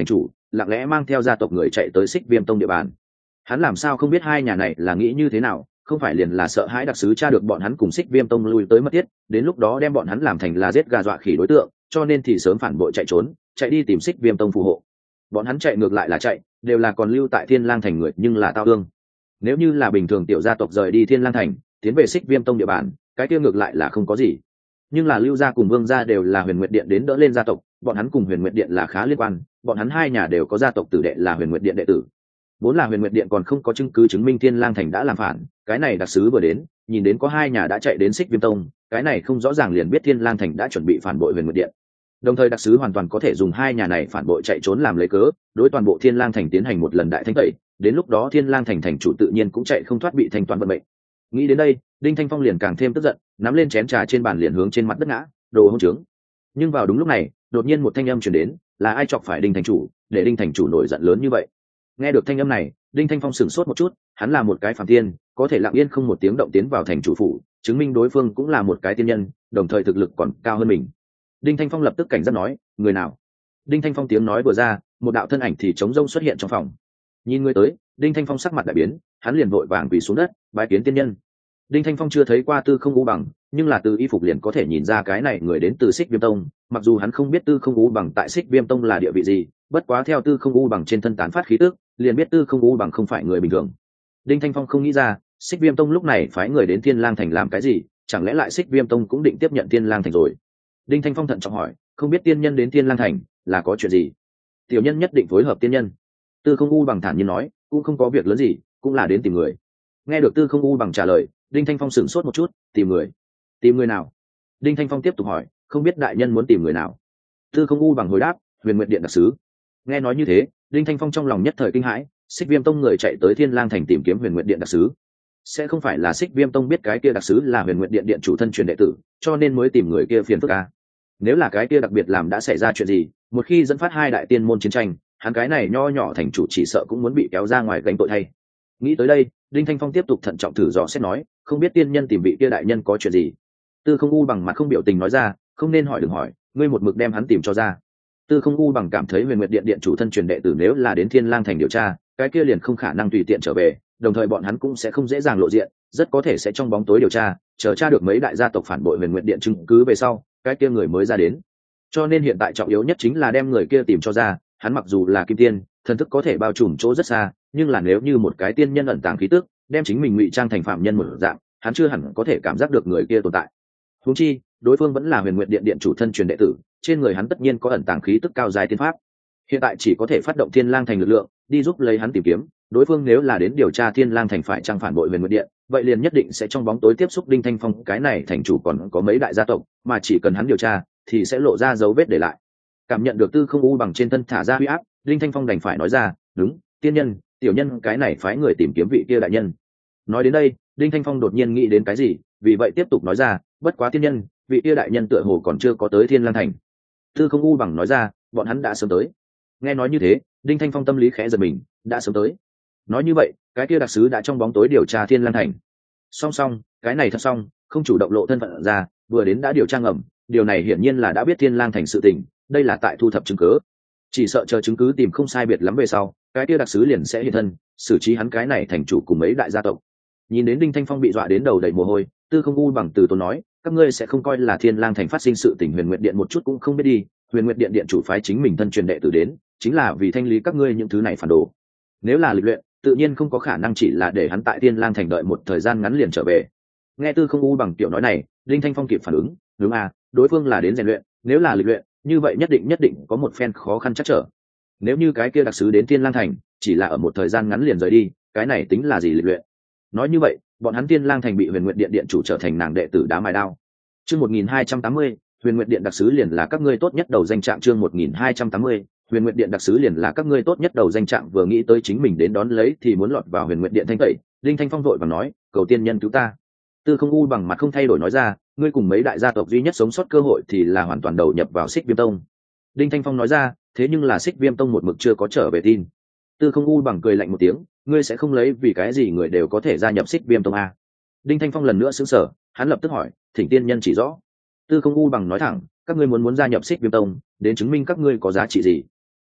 lặng lẽ mang theo gia tộc người chạy tới xích viêm tông địa bàn. Hắn làm sao không biết hai nhà này là nghĩ như thế nào, không phải liền là sợ hãi đặc sứ tra được bọn hắn cùng xích viêm tông lui tới mất tiết, đến lúc đó đem bọn hắn làm thành là giết gà dọa khỉ đối tượng, cho nên thì sớm phản bội chạy trốn, chạy đi tìm xích viêm tông phù hộ. Bọn hắn chạy ngược lại là chạy, đều là còn lưu tại Thiên Lang thành người, nhưng là tao thương. Nếu như là bình thường tiểu gia tộc rời đi Thiên Lang thành, tiến về xích viêm tông địa bàn, cái kia ngược lại là không có gì. Nhưng là Lưu gia cùng Vương gia đều là Huyền Nguyệt điện đến đỡ lên gia tộc, bọn hắn cùng Huyền Nguyệt điện là khá liên quan, bọn hắn hai nhà đều có gia tộc tử đệ là Huyền Nguyệt điện đệ tử. Vốn là Huyền Nguyệt điện còn không có chứng cứ chứng minh Thiên Lang thành đã làm phản, cái này đặc sứ vừa đến, nhìn đến có hai nhà đã chạy đến xích viêm tông, cái này không rõ ràng liền biết Thiên Lang thành đã chuẩn bị phản bội Huyền Nguyệt điện. Đồng thời đặc sứ hoàn toàn có thể dùng hai nhà này phản bội chạy trốn làm lấy cớ, đối toàn bộ Thiên Lang thành tiến hành một lần đại thanh tẩy, đến lúc đó Thiên Lang thành thành chủ tự nhiên cũng chạy không thoát bị thanh toán vận mệnh. Nghĩ đến đây, Đinh Thanh Phong liền càng thêm tức giận, nắm lên chén trà trên bàn liền hướng trên mặt đất ngã, đồ hỗn trướng. Nhưng vào đúng lúc này, đột nhiên một thanh âm truyền đến, là ai chọc phải Đinh thành chủ, để Đinh thành chủ nổi giận lớn như vậy. Nghe được thanh âm này, Đinh Thanh Phong sửng sốt một chút, hắn là một cái phàm tiên, có thể lặng yên không một tiếng động tiến vào thành chủ phủ, chứng minh đối phương cũng là một cái tiên nhân, đồng thời thực lực còn cao hơn mình. Đinh Thanh Phong lập tức cảnh giác nói, người nào? Đinh Thanh Phong tiếng nói vừa ra, một đạo thân ảnh thì trống rông xuất hiện trong phòng. Nhìn người tới, Đinh Thanh Phong sắc mặt đại biến, hắn liền vội vàng quỳ xuống đất, bái kiến tiên nhân. Đinh Thanh Phong chưa thấy qua Tư Không U Bằng, nhưng là từ y phục liền có thể nhìn ra cái này người đến từ Xích Viêm Tông, mặc dù hắn không biết Tư Không U Bằng tại Xích Viêm Tông là địa vị gì, bất quá theo Tư Không U Bằng trên thân tán phát khí tức, liền biết Tư Không U Bằng không phải người bình thường. Đinh Thanh Phong không nghĩ ra, Xích Viêm Tông lúc này phái người đến Thiên Lang thành làm cái gì, chẳng lẽ lại Xích Viêm Tông cũng định tiếp nhận Thiên Lang thành rồi? Đinh Thanh Phong thận trọng hỏi, không biết tiên nhân đến Thiên Lang thành là có chuyện gì? Tiểu nhân nhất định phối hợp tiên nhân. Tư Không U Bằng thản nhiên nói, cũng không có việc lớn gì, cũng là đến tìm người. Nghe được Tư Không U Bằng trả lời, Đinh Thanh Phong sửng sốt một chút, tìm người? Tìm người nào? Đinh Thanh Phong tiếp tục hỏi, không biết đại nhân muốn tìm người nào? Tư Không U Bằng hồi đáp, Huyền Nguyệt điện đặc sứ. Nghe nói như thế, Đinh Thanh Phong trong lòng nhất thời kinh hãi, Xích Viêm Tông người chạy tới Thiên Lang thành tìm kiếm Huyền Nguyệt điện đặc sứ, sẽ không phải là Xích Viêm Tông biết cái kia đặc sứ là Huyền Nguyệt điện điện chủ thân truyền đệ tử, cho nên mới tìm người kia phiền phức à? Nếu là cái kia đặc biệt làm đã xảy ra chuyện gì, một khi dẫn phát hai đại tiên môn chiến tranh, hắn cái này nho nhỏ thành chủ chỉ sợ cũng muốn bị kéo ra ngoài gánh tội thay. Nghĩ tới đây, Đinh Thanh Phong tiếp tục thận trọng thử dò xét nói, không biết tiên nhân tìm vị kia đại nhân có chuyện gì? Tư Không U Bằng mặt không biểu tình nói ra, không nên hỏi đừng hỏi, ngươi một mực đem hắn tìm cho ra. Tư Không U Bằng cảm thấy Huyền Nguyệt điện điện chủ thân truyền đệ tử nếu là đến Thiên Lang thành điều tra, cái kia liền không khả năng tùy tiện trở về, đồng thời bọn hắn cũng sẽ không dễ dàng lộ diện, rất có thể sẽ trong bóng tối điều tra, chờ tra được mấy đại gia tộc phản bội Huyền Nguyệt điện chứng cứ về sau, cái kia người mới ra đến. Cho nên hiện tại trọng yếu nhất chính là đem người kia tìm cho ra, hắn mặc dù là kim tiên, thần thức có thể bao trùm chỗ rất xa, nhưng là nếu như một cái tiên nhân ẩn tàng khí tức, đem chính mình ngụy trang thành phạm nhân một dạng, hắn chưa hẳn có thể cảm giác được người kia tồn tại. Huống chi, đối phương vẫn là Huyền Nguyệt điện điện chủ thân truyền đệ tử, trên người hắn tất nhiên có ẩn tàng khí tức cao dài tiên pháp. Hiện tại chỉ có thể phát động Thiên Lang thành lực lượng, đi giúp lấy hắn tìm kiếm, đối phương nếu là đến điều tra Thiên Lang thành phải trang phản bội Huyền Nguyệt điện, vậy liền nhất định sẽ trong bóng tối tiếp xúc Đinh Thanh Phong, cái này thành chủ còn có mấy đại gia tộc, mà chỉ cần hắn điều tra thì sẽ lộ ra dấu vết để lại. Cảm nhận được Tư Không U Bằng trên thân thả ra huy áp, Đinh Thanh Phong đành phải nói ra, đúng, tiên nhân, tiểu nhân cái này phái người tìm kiếm vị kia đại nhân. Nói đến đây, Đinh Thanh Phong đột nhiên nghĩ đến cái gì, vì vậy tiếp tục nói ra, bất quá tiên nhân, vị kia đại nhân tựa hồ còn chưa có tới Thiên Lang thành. Tư Không U Bằng nói ra, bọn hắn đã sớm tới. Nghe nói như thế, Đinh Thanh Phong tâm lý khẽ giật mình, đã sớm tới. Nói như vậy, cái kia đặc sứ đã trong bóng tối điều tra Thiên Lang thành. Song song, cái này thật xong, không chủ động lộ thân phận ra, vừa đến đã điều tra ngầm, điều này hiển nhiên là đã biết Thiên Lang thành sự tình, đây là tại thu thập chứng cứ. Chỉ sợ chờ chứng cứ tìm không sai biệt lắm về sau, cái kia đặc sứ liền sẽ hiện thân, xử trí hắn cái này thành chủ cùng mấy đại gia tộc. Nhìn đến Đinh Thanh Phong bị dọa đến đầu đầy mồ hôi, Tư Không U Bằng từ tốn nói, các ngươi sẽ không coi là Thiên Lang thành phát sinh sự tình Huyền Nguyệt điện một chút cũng không biết đi, Huyền Nguyệt điện điện chủ phái chính mình thân truyền đệ tử đến, chính là vì thanh lý các ngươi những thứ này phản đồ. Nếu là lịch luyện, tự nhiên không có khả năng chỉ là để hắn tại Thiên Lang thành đợi một thời gian ngắn liền trở về. Nghe Tư Không U Bằng tiểu nói này, Đinh Thanh Phong kịp phản ứng, đúng à, đối phương là đến rèn luyện, nếu là lịch luyện, như vậy nhất định nhất định có một phen khó khăn chắc trở. Nếu như cái kia đặc sứ đến Thiên Lang thành, chỉ là ở một thời gian ngắn liền rời đi, cái này tính là gì lịch luyện? Nói như vậy, bọn hắn Thiên Lang thành bị Huyền Nguyệt điện điện chủ trở thành nàng đệ tử đá mài đao. Chương một nghìn hai trăm tám mươi, Huyền Nguyệt điện đặc sứ liền là các ngươi tốt nhất đầu danh trạng. Chương một nghìn hai trăm tám mươi, Huyền Nguyệt điện đặc sứ liền là các ngươi tốt nhất đầu danh trạng. Vừa nghĩ tới chính mình đến đón lấy thì muốn lọt vào Huyền Nguyệt điện thanh tẩy, Đinh Thanh Phong vội vàng nói, cầu tiên nhân cứu ta. Tư Không U Bằng mặt không thay đổi nói ra, ngươi cùng mấy đại gia tộc duy nhất sống sót cơ hội thì là hoàn toàn đầu nhập vào Xích Viêm Tông. Đinh Thanh Phong nói ra, thế nhưng là Xích Viêm Tông một mực chưa có trở về tin. Tư Không U Bằng cười lạnh một tiếng, ngươi sẽ không lấy vì cái gì người đều có thể gia nhập Xích Viêm Tông à? Đinh Thanh Phong lần nữa sững sờ, hắn lập tức hỏi, thỉnh tiên nhân chỉ rõ. Tư Không U Bằng nói thẳng, các ngươi muốn muốn gia nhập Xích Viêm Tông, đến chứng minh các ngươi có giá trị gì.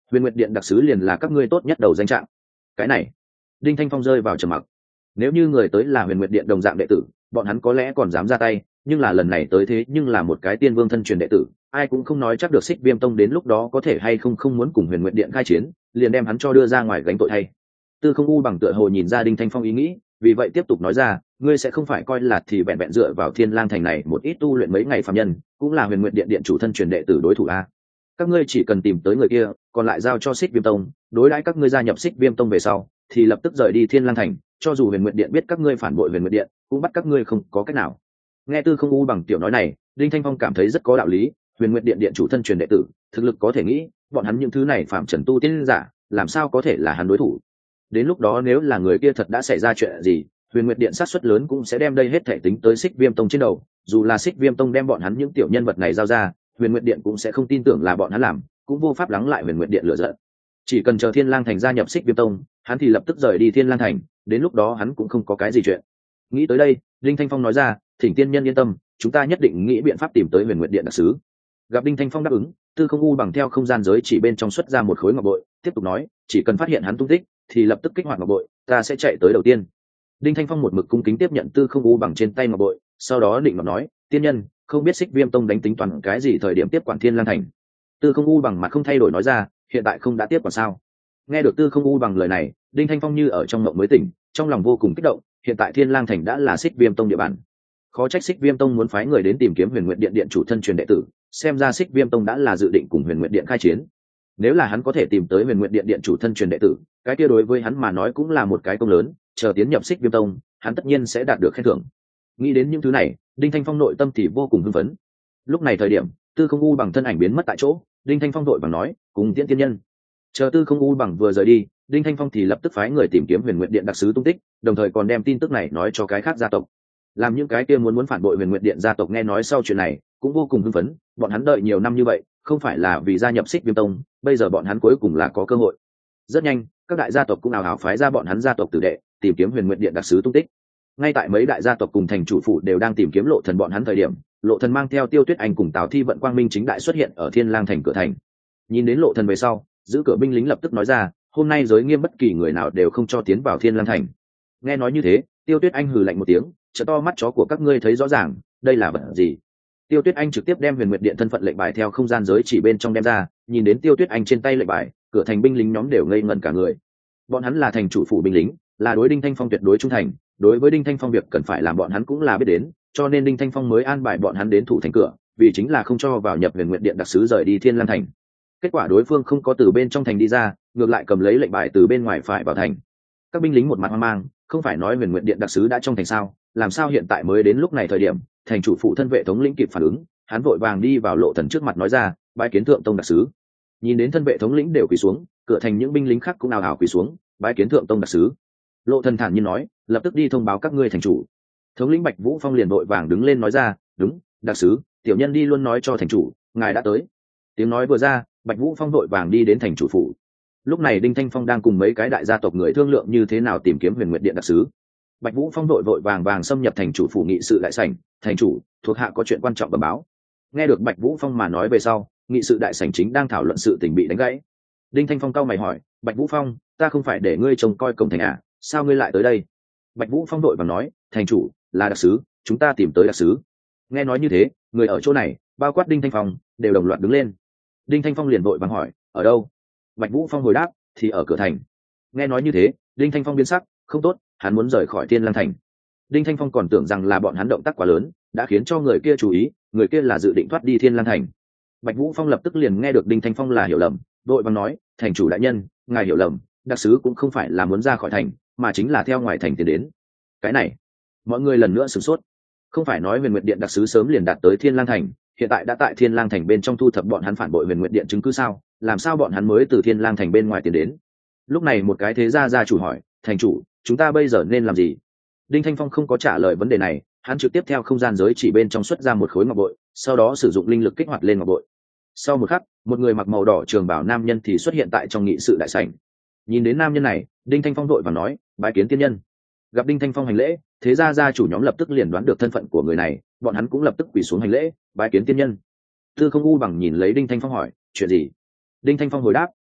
huyền nguyệt điện đặc sứ liền là các ngươi tốt nhất đầu danh trạng. Cái này, đinh thanh phong rơi vào trầm mặc. Nếu như người tới là huyền nguyệt điện đồng dạng đệ tử, bọn hắn có lẽ còn dám ra tay, nhưng là lần này tới thế nhưng là một cái tiên vương thân truyền đệ tử, ai cũng không nói chắc được Xích Viêm Tông đến lúc đó có thể hay không không muốn cùng huyền nguyệt điện khai chiến, liền đem hắn cho đưa ra ngoài gánh tội thay. Tư Không U bằng tựa hồ nhìn ra đinh thanh phong ý nghĩ, vì vậy tiếp tục nói ra, ngươi sẽ không phải coi là thì vẹn vẹn dựa vào Thiên Lang thành này một ít tu luyện mấy ngày phàm nhân, cũng là huyền nguyệt điện điện chủ thân truyền đệ tử đối thủ a. Các ngươi chỉ cần tìm tới người kia, còn lại giao cho Xích Viêm Tông, đối đãi các ngươi gia nhập Xích Viêm Tông về sau, thì lập tức rời đi Thiên Lang thành, cho dù huyền nguyệt điện biết các ngươi phản bội huyền nguyệt điện, cũng bắt các ngươi không có cách nào. Nghe Tư Không U bằng tiểu nói này, đinh thanh phong cảm thấy rất có đạo lý. Huyền nguyệt điện điện chủ thân truyền đệ tử, thực lực có thể nghĩ, bọn hắn những thứ này phạm trần tu tiên giả, làm sao có thể là hắn đối thủ. Đến lúc đó nếu là người kia thật đã xảy ra chuyện gì, huyền nguyệt điện sát suất lớn cũng sẽ đem đây hết thể tính tới Xích Viêm Tông trên đầu. Dù là Xích Viêm Tông đem bọn hắn những tiểu nhân vật này giao ra, huyền nguyệt điện cũng sẽ không tin tưởng là bọn hắn làm, cũng vô pháp lắng lại huyền nguyệt điện lựa giận. Chỉ cần chờ Thiên Lang thành gia nhập Xích Viêm Tông, hắn thì lập tức rời đi Thiên Lang thành, đến lúc đó hắn cũng không có cái gì chuyện. Nghĩ tới đây, đinh thanh phong nói ra, thỉnh tiên nhân yên tâm, chúng ta nhất định nghĩ biện pháp tìm tới huyền nguyệt điện đặc sứ. Gặp đinh thanh phong đáp ứng, Tư Không U bằng theo không gian giới chỉ bên trong xuất ra một khối ngọc bội, tiếp tục nói, chỉ cần phát hiện hắn tung tích thì lập tức kích hoạt ngọc bội, ta sẽ chạy tới đầu tiên. Đinh thanh phong một mực cung kính tiếp nhận Tư Không U bằng trên tay ngọc bội, sau đó định nói, tiên nhân, không biết Xích Viêm Tông đánh tính toán cái gì thời điểm tiếp quản Thiên Lang thành. Tư Không U bằng mặt không thay đổi nói ra, hiện tại không đã tiếp quản sao? Nghe được Tư Không U bằng lời này, đinh thanh phong như ở trong mộng mới tỉnh, trong lòng vô cùng kích động. Hiện tại Thiên Lang thành đã là Xích Viêm Tông địa bàn, khó trách Xích Viêm Tông muốn phái người đến tìm kiếm huyền nguyệt điện điện chủ thân truyền đệ tử, xem ra Xích Viêm Tông đã là dự định cùng huyền nguyệt điện khai chiến. Nếu là hắn có thể tìm tới huyền nguyệt điện điện chủ thân truyền đệ tử, cái kia đối với hắn mà nói cũng là một cái công lớn, chờ tiến nhập Xích Viêm Tông, hắn tất nhiên sẽ đạt được khen thưởng. Nghĩ đến những thứ này, đinh thanh phong nội tâm thì vô cùng hưng phấn. Lúc này thời điểm, Tư Không U bằng thân ảnh biến mất tại chỗ, đinh thanh phong đội bằng nói, cùng tiễn tiên nhân. Chờ Tư Không U bằng vừa rời đi, đinh thanh phong thì lập tức phái người tìm kiếm huyền nguyệt điện đặc sứ tung tích, đồng thời còn đem tin tức này nói cho cái khác gia tộc. Làm những cái kia muốn muốn phản bội huyền nguyệt điện gia tộc nghe nói sau chuyện này, cũng vô cùng hưng phấn. Bọn hắn đợi nhiều năm như vậy, không phải là vì gia nhập Xích Viêm Tông, bây giờ bọn hắn cuối cùng là có cơ hội. Rất nhanh, các đại gia tộc cũng ào ào phái ra bọn hắn gia tộc tử đệ tìm kiếm huyền nguyệt điện đặc sứ tung tích. Ngay tại mấy đại gia tộc cùng thành chủ phủ đều đang tìm kiếm Lộ Thần bọn hắn thời điểm, Lộ Thần mang theo Tiêu Tuyết Anh cùng Tào Thi Vận quang minh chính đại xuất hiện ở Thiên Lang thành cửa thành. Nhìn đến Lộ Thần về sau, giữ cửa binh lính lập tức nói ra, hôm nay giới nghiêm bất kỳ người nào đều không cho tiến vào Thiên Lang thành. Nghe nói như thế, Tiêu Tuyết Anh hừ lạnh một tiếng, trợ to mắt chó của các ngươi thấy rõ ràng, đây là vật gì? Tiêu Tuyết Anh trực tiếp đem huyền nguyệt điện thân phận lệnh bài theo không gian giới chỉ bên trong đem ra, nhìn đến Tiêu Tuyết Anh trên tay lệnh bài, cửa thành binh lính nhóm đều ngây ngẩn cả người. Bọn hắn là thành chủ phủ binh lính, là đối Đinh Thanh Phong tuyệt đối trung thành, đối với Đinh Thanh Phong việc cần phải làm bọn hắn cũng là biết đến, cho nên Đinh Thanh Phong mới an bài bọn hắn đến thủ thành cửa, vì chính là không cho vào nhập huyền nguyệt điện đặc sứ rời đi Thiên Lang thành. Kết quả đối phương không có từ bên trong thành đi ra, ngược lại cầm lấy lệnh bài từ bên ngoài phải vào thành. Các binh lính một mặt hoang mang, không phải nói huyền nguyệt điện đặc sứ đã trong thành sao, làm sao hiện tại mới đến lúc này thời điểm? Thành chủ phụ thân vệ thống lĩnh kịp phản ứng, hắn vội vàng đi vào Lộ Thần trước mặt nói ra, bái kiến thượng tông đặc sứ. Nhìn đến thân vệ thống lĩnh đều quỳ xuống, cửa thành những binh lính khác cũng ào ào quỳ xuống, bái kiến thượng tông đặc sứ. Lộ Thần thản nhiên nói, lập tức đi thông báo các ngươi thành chủ. Thống lĩnh Bạch Vũ Phong liền vội vàng đứng lên nói ra, đúng, đặc sứ, tiểu nhân đi luôn nói cho thành chủ, ngài đã tới. Tiếng nói vừa ra, Bạch Vũ Phong vội vàng đi đến thành chủ phủ. Lúc này Đinh Thanh Phong đang cùng mấy cái đại gia tộc người thương lượng như thế nào tìm kiếm huyền nguyệt điện đặc sứ. Bạch Vũ Phong vội vội vàng vàng xâm nhập thành chủ phủ nghị sự đại sảnh, thành chủ, thuộc hạ có chuyện quan trọng bẩm báo. Nghe được Bạch Vũ Phong mà nói về sau, nghị sự đại sảnh chính đang thảo luận sự tình bị đánh gãy. Đinh Thanh Phong cau mày hỏi, Bạch Vũ Phong, ta không phải để ngươi trông coi cổng thành à, sao ngươi lại tới đây? Bạch Vũ Phong vội vàng nói, thành chủ, là đặc sứ, chúng ta tìm tới đặc sứ. Nghe nói như thế, người ở chỗ này, bao quát Đinh Thanh Phong, đều đồng loạt đứng lên. Đinh Thanh Phong liền vội vàng hỏi, ở đâu? Bạch Vũ Phong hồi đáp, thì ở cửa thành. Nghe nói như thế, Đinh Thanh Phong biến sắc, không tốt, hắn muốn rời khỏi Thiên Lang thành. Đinh Thanh Phong còn tưởng rằng là bọn hắn động tác quá lớn, đã khiến cho người kia chú ý, người kia là dự định thoát đi Thiên Lang thành. Bạch Vũ Phong lập tức liền nghe được Đinh Thanh Phong là hiểu lầm, đội vàng nói, thành chủ đại nhân, ngài hiểu lầm, đặc sứ cũng không phải là muốn ra khỏi thành, mà chính là theo ngoài thành tiến đến. Cái này, mọi người lần nữa sửng sốt. Không phải nói Huyền Nguyệt Điện đặc sứ sớm liền đạt tới Thiên Lang thành, hiện tại đã tại Thiên Lang thành bên trong thu thập bọn hắn phản bội Huyền Nguyệt Điện chứng cứ sao? Làm sao bọn hắn mới từ Thiên Lang thành bên ngoài tiến đến? Lúc này một cái thế gia gia chủ hỏi, thành chủ, chúng ta bây giờ nên làm gì? Đinh Thanh Phong không có trả lời vấn đề này, hắn trực tiếp theo không gian giới chỉ bên trong xuất ra một khối ngọc bội, sau đó sử dụng linh lực kích hoạt lên ngọc bội. Sau một khắc, một người mặc màu đỏ trường bào nam nhân thì xuất hiện tại trong nghị sự đại sảnh. Nhìn đến nam nhân này, Đinh Thanh Phong vội vàng nói, bái kiến tiên nhân. Gặp Đinh Thanh Phong hành lễ, thế gia gia chủ nhóm lập tức liền đoán được thân phận của người này, bọn hắn cũng lập tức quỳ xuống hành lễ, bái kiến tiên nhân. Tư Không U bằng nhìn lấy Đinh Thanh Phong hỏi, chuyện gì? Đinh Thanh Phong hồi đáp,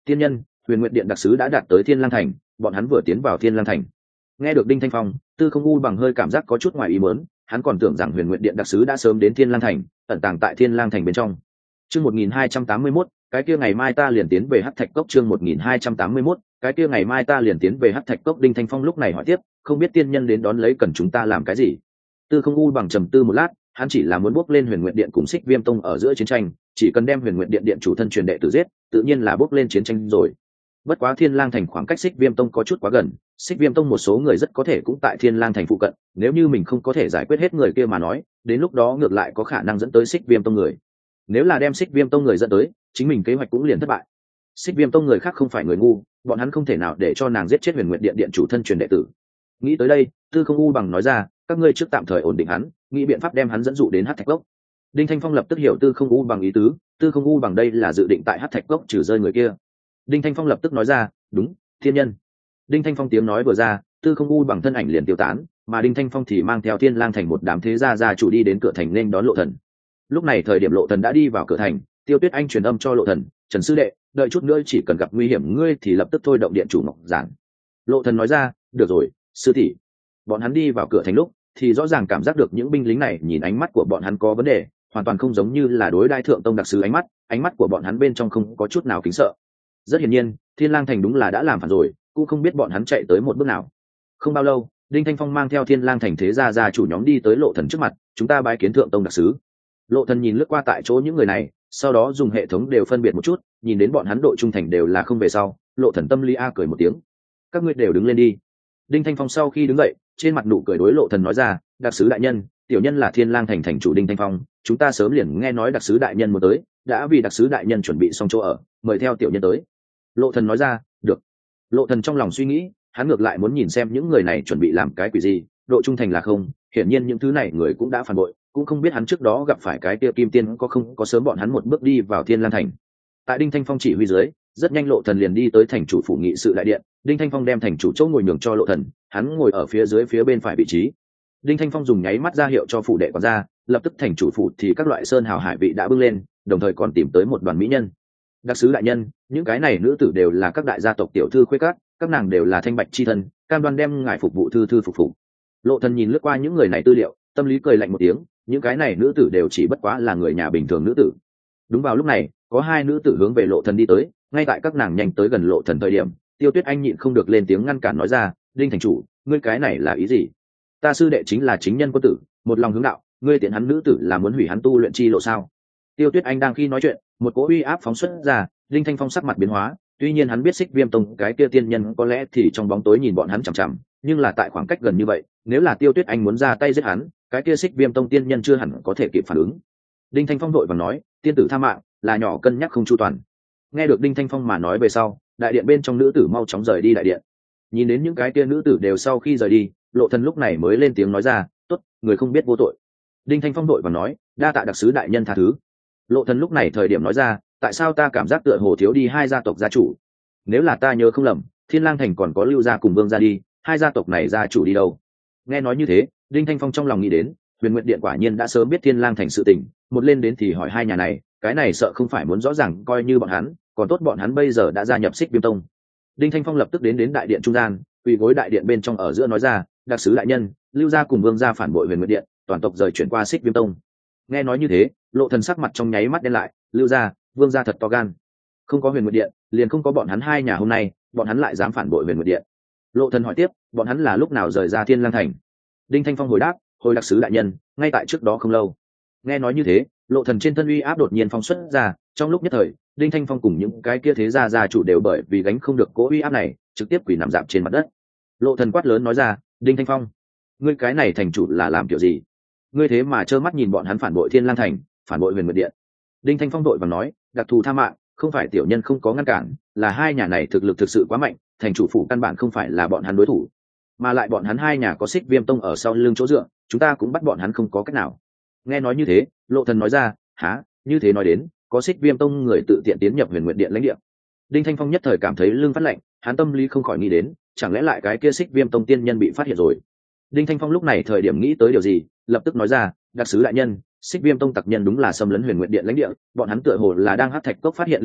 tiên nhân, huyền nguyện điện đặc sứ đã đạt tới thiên lang thành, bọn hắn vừa tiến vào thiên lang thành. Nghe được đinh thanh phong, tư không u bằng hơi cảm giác có chút ngoài ý muốn, hắn còn tưởng rằng huyền nguyện điện đặc sứ đã sớm đến thiên lang thành, ẩn tàng tại thiên lang thành bên trong. Chương một nghìn hai trăm tám mươi mốt, cái kia ngày mai ta liền tiến về hắc thạch cốc. Chương một nghìn hai trăm tám mươi mốt, cái kia ngày mai ta liền tiến về hắc thạch cốc. Đinh thanh phong lúc này hỏi tiếp, không biết tiên nhân đến đón lấy cần chúng ta làm cái gì? Tư không u bằng trầm tư một lát, hắn chỉ là muốn bước lên huyền nguyện điện cùng xích viêm tông ở giữa chiến tranh, chỉ cần đem huyền nguyện điện điện chủ thân truyền đệ tử giết, tự nhiên là bước lên chiến tranh rồi. Bất quá thiên lang thành khoảng cách xích viêm tông có chút quá gần, xích viêm tông một số người rất có thể cũng tại thiên lang thành phụ cận, nếu như mình không có thể giải quyết hết người kia mà nói, đến lúc đó ngược lại có khả năng dẫn tới xích viêm tông người. Nếu là đem xích viêm tông người dẫn tới, chính mình kế hoạch cũng liền thất bại. Xích viêm tông người khác không phải người ngu, bọn hắn không thể nào để cho nàng giết chết huyền nguyện điện điện chủ thân truyền đệ tử. Nghĩ tới đây, tư không u bằng nói ra, các ngươi trước tạm thời ổn định hắn, nghĩ biện pháp đem hắn dẫn dụ đến hắc thạch cốc. Đinh thanh phong lập tức hiểu tư không u bằng ý tứ, tư không u bằng đây là dự định tại hắc thạch cốc trừ rơi người kia. Đinh thanh phong lập tức nói ra, đúng, thiên nhân. Đinh thanh phong tiếng nói vừa ra, tư không u bằng thân ảnh liền tiêu tán, mà đinh thanh phong thì mang theo thiên lang thành một đám thế gia gia chủ đi đến cửa thành nên đón lộ thần. Lúc này thời điểm lộ thần đã đi vào cửa thành, tiêu tuyết anh truyền âm cho lộ thần, trần sư đệ, đợi chút nữa chỉ cần gặp nguy hiểm ngươi thì lập tức thôi động điện chủ ngọc giản. Lộ thần nói ra, được rồi, sư tỷ. Bọn hắn đi vào cửa thành lúc thì rõ ràng cảm giác được những binh lính này nhìn ánh mắt của bọn hắn có vấn đề, hoàn toàn không giống như là đối đai thượng tông đặc sứ ánh mắt, ánh mắt của bọn hắn bên trong không có chút nào kính sợ. Rất hiển nhiên, thiên lang thành đúng là đã làm phản rồi, cũng không biết bọn hắn chạy tới một bước nào. Không bao lâu, đinh thanh phong mang theo thiên lang thành thế gia gia chủ nhóm đi tới lộ thần trước mặt, chúng ta bái kiến thượng tông đặc sứ. Lộ thần nhìn lướt qua tại chỗ những người này, sau đó dùng hệ thống đều phân biệt một chút, nhìn đến bọn hắn độ trung thành đều là không về sau, lộ thần tâm lý a cười một tiếng. Các ngươi đều đứng lên đi. Đinh thanh phong sau khi đứng dậy, trên mặt nụ cười đối lộ thần nói ra, đặc sứ đại nhân, tiểu nhân là thiên lang thành thành chủ đinh thanh phong, chúng ta sớm liền nghe nói đặc sứ đại nhân muốn tới, đã vì đặc sứ đại nhân chuẩn bị xong chỗ ở, mời theo tiểu nhân tới. Lộ thần nói ra, được. Lộ thần trong lòng suy nghĩ, hắn ngược lại muốn nhìn xem những người này chuẩn bị làm cái quỷ gì, độ trung thành là không, hiển nhiên những thứ này người cũng đã phản bội, cũng không biết hắn trước đó gặp phải cái kia kim tiên có không có sớm bọn hắn một bước đi vào thiên lang thành. Tại đinh thanh phong chỉ huy dưới, rất nhanh lộ thần liền đi tới thành chủ phủ nghị sự đại điện, đinh thanh phong đem thành chủ chỗ ngồi nhường cho lộ thần, hắn ngồi ở phía dưới phía bên phải vị trí. Đinh thanh phong dùng nháy mắt ra hiệu cho phủ đệ quản gia, lập tức thành chủ phủ thì các loại sơn hào hải vị đã bưng lên, đồng thời còn tìm tới một đoàn mỹ nhân. Đặc sứ đại nhân, những cái này nữ tử đều là các đại gia tộc tiểu thư khuê các, các nàng đều là thanh bạch chi thân, cam đoan đem ngài phục vụ thư thư phục phục. Lộ thần nhìn lướt qua những người này tư liệu, tâm lý cười lạnh một tiếng, những cái này nữ tử đều chỉ bất quá là người nhà bình thường nữ tử. Đúng vào lúc này, có hai nữ tử hướng về lộ thần đi tới, ngay tại các nàng nhanh tới gần lộ thần thời điểm, tiêu tuyết anh nhịn không được lên tiếng ngăn cản nói ra, đinh thành chủ, ngươi cái này là ý gì? Ta sư đệ chính là chính nhân quân tử, một lòng hướng đạo, ngươi tiện hắn nữ tử là muốn hủy hắn tu luyện chi lộ sao? Tiêu tuyết anh đang khi nói chuyện, một cỗ uy áp phóng xuất ra, đinh thanh phong sắc mặt biến hóa, tuy nhiên hắn biết xích viêm tông cái kia tiên nhân có lẽ thì trong bóng tối nhìn bọn hắn chằm chằm, nhưng là tại khoảng cách gần như vậy, nếu là tiêu tuyết anh muốn ra tay giết hắn, cái kia xích viêm tông tiên nhân chưa hẳn có thể kịp phản ứng. Đinh thanh phong đội và nói, tiên tử tha mạng, là nhỏ cân nhắc không chu toàn. Nghe được đinh thanh phong mà nói về sau, đại điện bên trong nữ tử mau chóng rời đi đại điện. Nhìn đến những cái kia nữ tử đều sau khi rời đi, lộ thần lúc này mới lên tiếng nói ra, tốt, người không biết vô tội. Đinh thanh phong đội và nói, đa tạ đặc sứ đại nhân tha thứ. Lộ thần lúc này thời điểm nói ra, tại sao ta cảm giác tựa hồ thiếu đi hai gia tộc gia chủ? Nếu là ta nhớ không lầm, thiên lang thành còn có lưu gia cùng vương gia đi, hai gia tộc này gia chủ đi đâu? Nghe nói như thế, đinh thanh phong trong lòng nghĩ đến, huyền nguyện điện quả nhiên đã sớm biết thiên lang thành sự tình, một lên đến thì hỏi hai nhà này, cái này sợ không phải muốn rõ ràng coi như bọn hắn, còn tốt bọn hắn bây giờ đã gia nhập xích viêm tông. Đinh thanh phong lập tức đến đến đại điện trung gian, quỳ gối đại điện bên trong ở giữa nói ra, đặc sứ đại nhân, lưu gia cùng vương gia phản bội huyền nguyện điện, toàn tộc rời chuyển qua xích viêm tông. Nghe nói như thế, lộ thần sắc mặt trong nháy mắt đen lại, lưu gia, vương gia thật to gan, không có huyền nguyện điện liền không có bọn hắn hai nhà hôm nay, bọn hắn lại dám phản bội huyền nguyện điện. Lộ thần hỏi tiếp, bọn hắn là lúc nào rời ra thiên lang thành? Đinh thanh phong hồi đáp, hồi đặc sứ đại nhân, ngay tại trước đó không lâu. Nghe nói như thế, lộ thần trên thân uy áp đột nhiên phong xuất ra, trong lúc nhất thời, đinh thanh phong cùng những cái kia thế gia gia chủ đều bởi vì gánh không được cỗ uy áp này, trực tiếp quỳ nằm dạp trên mặt đất. Lộ thần quát lớn nói ra, đinh thanh phong, ngươi cái này thành chủ là làm kiểu gì? Ngươi thế mà trơ mắt nhìn bọn hắn phản bội thiên lang thành, phản bội huyền nguyệt điện. Đinh thanh phong đội và nói, đặc thù tha mạng, không phải tiểu nhân không có ngăn cản, là hai nhà này thực lực thực sự quá mạnh, thành chủ phủ căn bản không phải là bọn hắn đối thủ, mà lại bọn hắn hai nhà có xích viêm tông ở sau lưng chỗ dựa, chúng ta cũng bắt bọn hắn không có cách nào. Nghe nói như thế, lộ thần nói ra, há, như thế nói đến, có xích viêm tông người tự tiện tiến nhập huyền nguyệt điện lãnh địa. Đinh thanh phong nhất thời cảm thấy lưng phát lạnh, hắn tâm lý không khỏi nghĩ đến, chẳng lẽ lại cái kia xích viêm tông tiên nhân bị phát hiện rồi. Đinh thanh phong lúc này thời điểm nghĩ tới điều gì, lập tức nói ra, đặc sứ đại nhân, xích viêm tông tặc nhân đúng là xâm lấn huyền nguyệt điện lãnh địa, bọn hắn tựa hồ là đang hắc thạch cốc phát hiện linh mạch,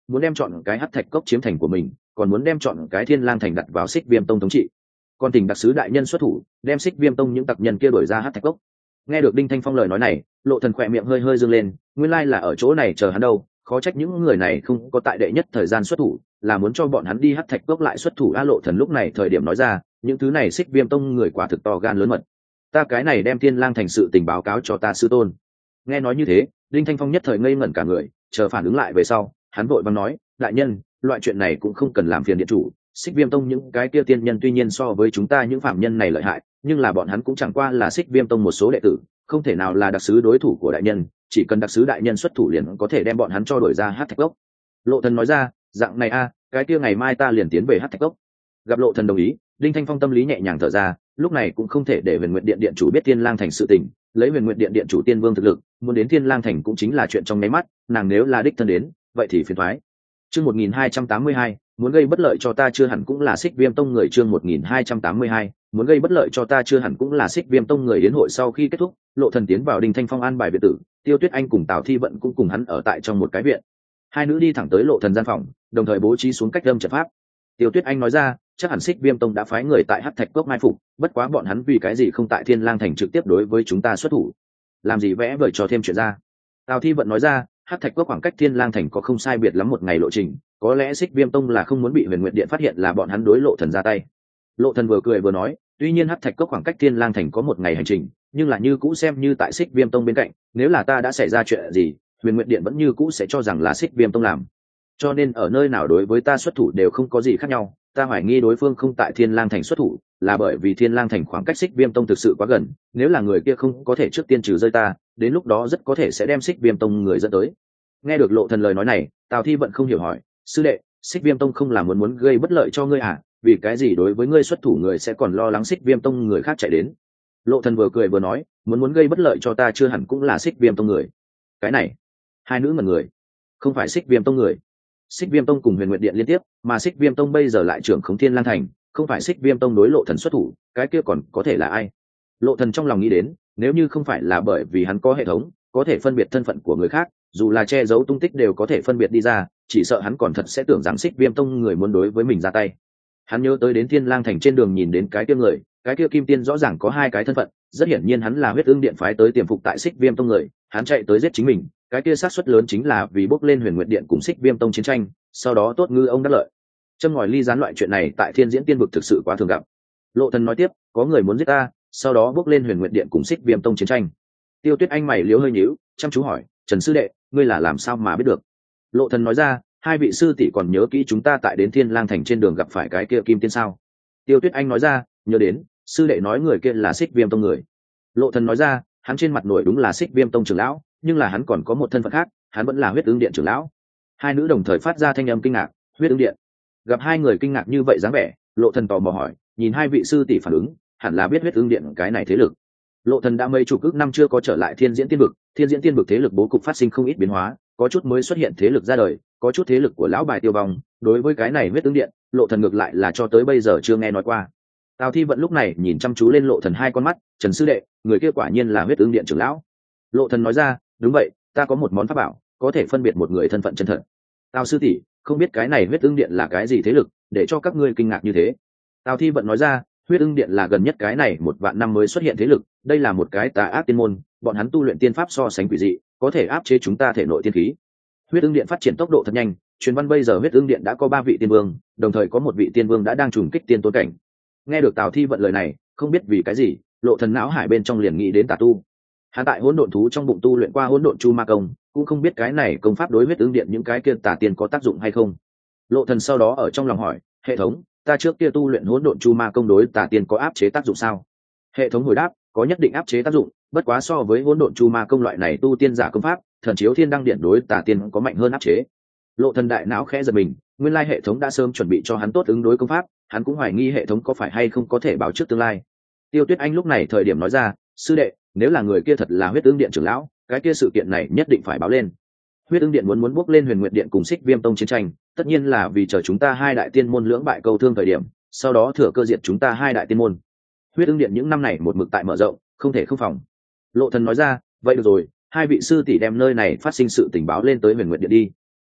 muốn đem chọn cái hắc thạch cốc chiếm thành của mình, còn muốn đem chọn cái Thiên Lang thành đặt vào Xích Viêm tông thống trị. Còn tỉnh đặc sứ đại nhân xuất thủ, đem Xích Viêm tông những tặc nhân kia đuổi ra hắc thạch cốc. Nghe được Đinh Thanh Phong lời nói này, Lộ Thần khỏe miệng hơi hơi dương lên, nguyên lai là ở chỗ này chờ hắn đâu, khó trách những người này không có tại đệ nhất thời gian xuất thủ, là muốn cho bọn hắn đi hắc thạch cốc lại xuất thủ. A Lộ Thần lúc này thời điểm nói ra, những thứ này Xích Viêm tông người quả thực to gan lớn mật. Ta cái này đem Thiên Lang thành sự tình báo cáo cho ta sư tôn. Nghe nói như thế, Đinh Thanh Phong nhất thời ngây ngẩn cả người, chờ phản ứng lại về sau, hắn vội vàng nói, đại nhân, loại chuyện này cũng không cần làm phiền điện chủ. Xích Viêm tông những cái kia tiên nhân tuy nhiên so với chúng ta những phạm nhân này lợi hại, nhưng là bọn hắn cũng chẳng qua là Xích Viêm tông một số đệ tử, không thể nào là đặc sứ đối thủ của đại nhân, chỉ cần đặc sứ đại nhân xuất thủ liền có thể đem bọn hắn cho đuổi ra hắc thạch cốc. Lộ Thần nói ra, dạng này a, cái kia ngày mai ta liền tiến về hắc thạch cốc. Gặp Lộ Thần đồng ý, Đinh Thanh Phong tâm lý nhẹ nhàng thở ra, lúc này cũng không thể để Huyền Nguyệt Điện điện chủ biết Thiên Lang thành sự tình, lấy Huyền Nguyệt Điện điện chủ tiên vương thực lực, muốn đến Thiên Lang thành cũng chính là chuyện trong nháy mắt, nàng nếu là đích thân đến, vậy thì phiền toái. Chương một nghìn hai trăm tám mươi hai, muốn gây bất lợi cho ta chưa hẳn cũng là Xích Viêm tông người. Chương một nghìn hai trăm tám mươi hai, muốn gây bất lợi cho ta chưa hẳn cũng là Xích Viêm tông người. Yến hội sau khi kết thúc, Lộ Thần tiến vào Đinh Thanh Phong an bài biệt tử, Tiêu Tuyết Anh cùng Tào Thi Vận cũng cùng hắn ở tại trong một cái viện. Hai nữ đi thẳng tới Lộ Thần gian phòng, đồng thời bố trí xuống cách âm trận pháp. Tiêu Tuyết Anh nói ra, chắc hẳn Xích Viêm tông đã phái người tại hắc thạch cốc mai phục, bất quá bọn hắn vì cái gì không tại Thiên Lang thành trực tiếp đối với chúng ta xuất thủ, làm gì vẽ vời cho thêm chuyện ra. Tào Thi Vận nói ra, hắc thạch cốc khoảng cách Thiên Lang thành có không sai biệt lắm một ngày lộ trình, có lẽ Xích Viêm tông là không muốn bị Huyền Nguyệt Điện phát hiện là bọn hắn đối Lộ Thần ra tay. Lộ Thần vừa cười vừa nói, tuy nhiên hắc thạch cốc khoảng cách Thiên Lang thành có một ngày hành trình, nhưng là như cũ xem như tại Xích Viêm tông bên cạnh, nếu là ta đã xảy ra chuyện gì, Huyền Nguyệt Điện vẫn như cũ sẽ cho rằng là Xích Viêm tông làm, cho nên ở nơi nào đối với ta xuất thủ đều không có gì khác nhau. Ta hoài nghi đối phương không tại Thiên Lang thành xuất thủ, là bởi vì Thiên Lang thành khoảng cách Xích Viêm tông thực sự quá gần, nếu là người kia không có thể trước tiên trừ rơi ta, đến lúc đó rất có thể sẽ đem Xích Viêm tông người dẫn tới. Nghe được Lộ Thần lời nói này, Tào Thi Vận không hiểu hỏi, sư đệ, Xích Viêm tông không là muốn muốn gây bất lợi cho ngươi à, vì cái gì đối với ngươi xuất thủ người sẽ còn lo lắng Xích Viêm tông người khác chạy đến. Lộ Thần vừa cười vừa nói, muốn muốn gây bất lợi cho ta chưa hẳn cũng là Xích Viêm tông người. Cái này, hai nữ ngẩn người, không phải Xích Viêm tông người. Xích Viêm tông cùng Huyền Nguyệt Điện liên tiếp, mà Xích Viêm tông bây giờ lại trưởng khống Thiên Lang thành, không phải Xích Viêm tông đối Lộ Thần xuất thủ, cái kia còn có thể là ai? Lộ Thần trong lòng nghĩ đến, nếu như không phải là bởi vì hắn có hệ thống, có thể phân biệt thân phận của người khác, dù là che giấu tung tích đều có thể phân biệt đi ra, chỉ sợ hắn còn thật sẽ tưởng rằng Xích Viêm tông người muốn đối với mình ra tay. Hắn nhớ tới đến Thiên Lang thành trên đường nhìn đến cái kia người, cái kia kim tiên rõ ràng có hai cái thân phận, rất hiển nhiên hắn là Huyết Ưng Điện phái tới tiềm phục tại Xích Viêm tông người, hắn chạy tới giết chính mình, cái kia xác suất lớn chính là vì bốc lên Huyền Nguyệt Điện cùng Xích Viêm tông chiến tranh, sau đó tốt ngư ông đắc lợi. Châm ngòi ly gián loại chuyện này tại Thiên Diễn Tiên vực thực sự quá thường gặp. Lộ Thần nói tiếp, có người muốn giết ta, sau đó bốc lên Huyền Nguyệt Điện cùng Xích Viêm tông chiến tranh. Tiêu Tuyết Anh mày liếu hơi nhíu, chăm chú hỏi, Trần sư đệ, ngươi là làm sao mà biết được? Lộ Thần nói ra, hai vị sư tỷ còn nhớ kỹ chúng ta tại đến Thiên Lang thành trên đường gặp phải cái kia kim tiên sao? Tiêu Tuyết Anh nói ra, nhớ đến, sư đệ nói người kia là Xích Viêm tông người. Lộ Thần nói ra, hắn trên mặt nổi đúng là Xích Viêm tông trưởng lão, nhưng là hắn còn có một thân phận khác, hắn vẫn là Huyết Ưng Điện trưởng lão. Hai nữ đồng thời phát ra thanh âm kinh ngạc, Huyết Ưng Điện. Gặp hai người kinh ngạc như vậy dáng vẻ, Lộ Thần tò mò hỏi, nhìn hai vị sư tỷ phản ứng, hẳn là biết Huyết Ưng Điện cái này thế lực. Lộ Thần đã mấy chục ức năm chưa có trở lại Thiên Diễn Tiên vực, Thiên Diễn Tiên vực thế lực bố cục phát sinh không ít biến hóa, có chút mới xuất hiện thế lực ra đời, có chút thế lực của lão bài tiêu vong, đối với cái này Huyết Ưng Điện, Lộ Thần ngược lại là cho tới bây giờ chưa nghe nói qua. Tào Thi Vận lúc này nhìn chăm chú lên Lộ Thần hai con mắt, Trần sư đệ, người kia quả nhiên là Huyết Ưng Điện trưởng lão. Lộ Thần nói ra, đúng vậy, ta có một món pháp bảo, có thể phân biệt một người thân phận chân thật. Tào sư tỷ, không biết cái này Huyết Ưng Điện là cái gì thế lực, để cho các ngươi kinh ngạc như thế. Tào Thi Vận nói ra, Huyết Ưng Điện là gần nhất cái này một vạn năm mới xuất hiện thế lực, đây là một cái tà ác tiên môn, bọn hắn tu luyện tiên pháp so sánh quỷ dị, có thể áp chế chúng ta thể nội tiên khí. Huyết Ưng Điện phát triển tốc độ thật nhanh, truyền văn bây giờ Huyết Ưng Điện đã có ba vị tiên vương, đồng thời có một vị tiên vương đã đang trùng kích tiên tôn cảnh. Nghe được Tào Thi Vận lời này, không biết vì cái gì, Lộ Thần não hải bên trong liền nghĩ đến tà tu. Hắn tại hỗn độn thú trong bụng tu luyện qua hỗn độn chu ma công, cũng không biết cái này công pháp đối Huyết Ưng Điện những cái kia tà tiên có tác dụng hay không. Lộ Thần sau đó ở trong lòng hỏi, hệ thống, ta trước kia tu luyện hỗn độn chu ma công đối tà tiên có áp chế tác dụng sao? Hệ thống hồi đáp, có nhất định áp chế tác dụng, bất quá so với hỗn độn chu ma công loại này tu tiên giả công pháp, thần chiếu thiên đăng điện đối tà tiên có mạnh hơn áp chế. Lộ Thần đại não khẽ giật mình, nguyên lai hệ thống đã sớm chuẩn bị cho hắn tốt ứng đối công pháp, hắn cũng hoài nghi hệ thống có phải hay không có thể báo trước tương lai. Tiêu Tuyết Anh lúc này thời điểm nói ra, sư đệ, nếu là người kia thật là Huyết Ưng Điện trưởng lão, cái kia sự kiện này nhất định phải báo lên. Huyết Ưng Điện muốn muốn bước lên Huyền Nguyệt Điện cùng Xích Viêm tông chiến tranh, tất nhiên là vì chờ chúng ta hai đại tiên môn lưỡng bại câu thương thời điểm, sau đó thừa cơ diệt chúng ta hai đại tiên môn. Huyết Ưng Điện những năm này một mực tại mở rộng, không thể không phòng. Lộ Thần nói ra, vậy được rồi, hai vị sư tỷ đem nơi này phát sinh sự tình báo lên tới Huyền Nguyệt Điện đi.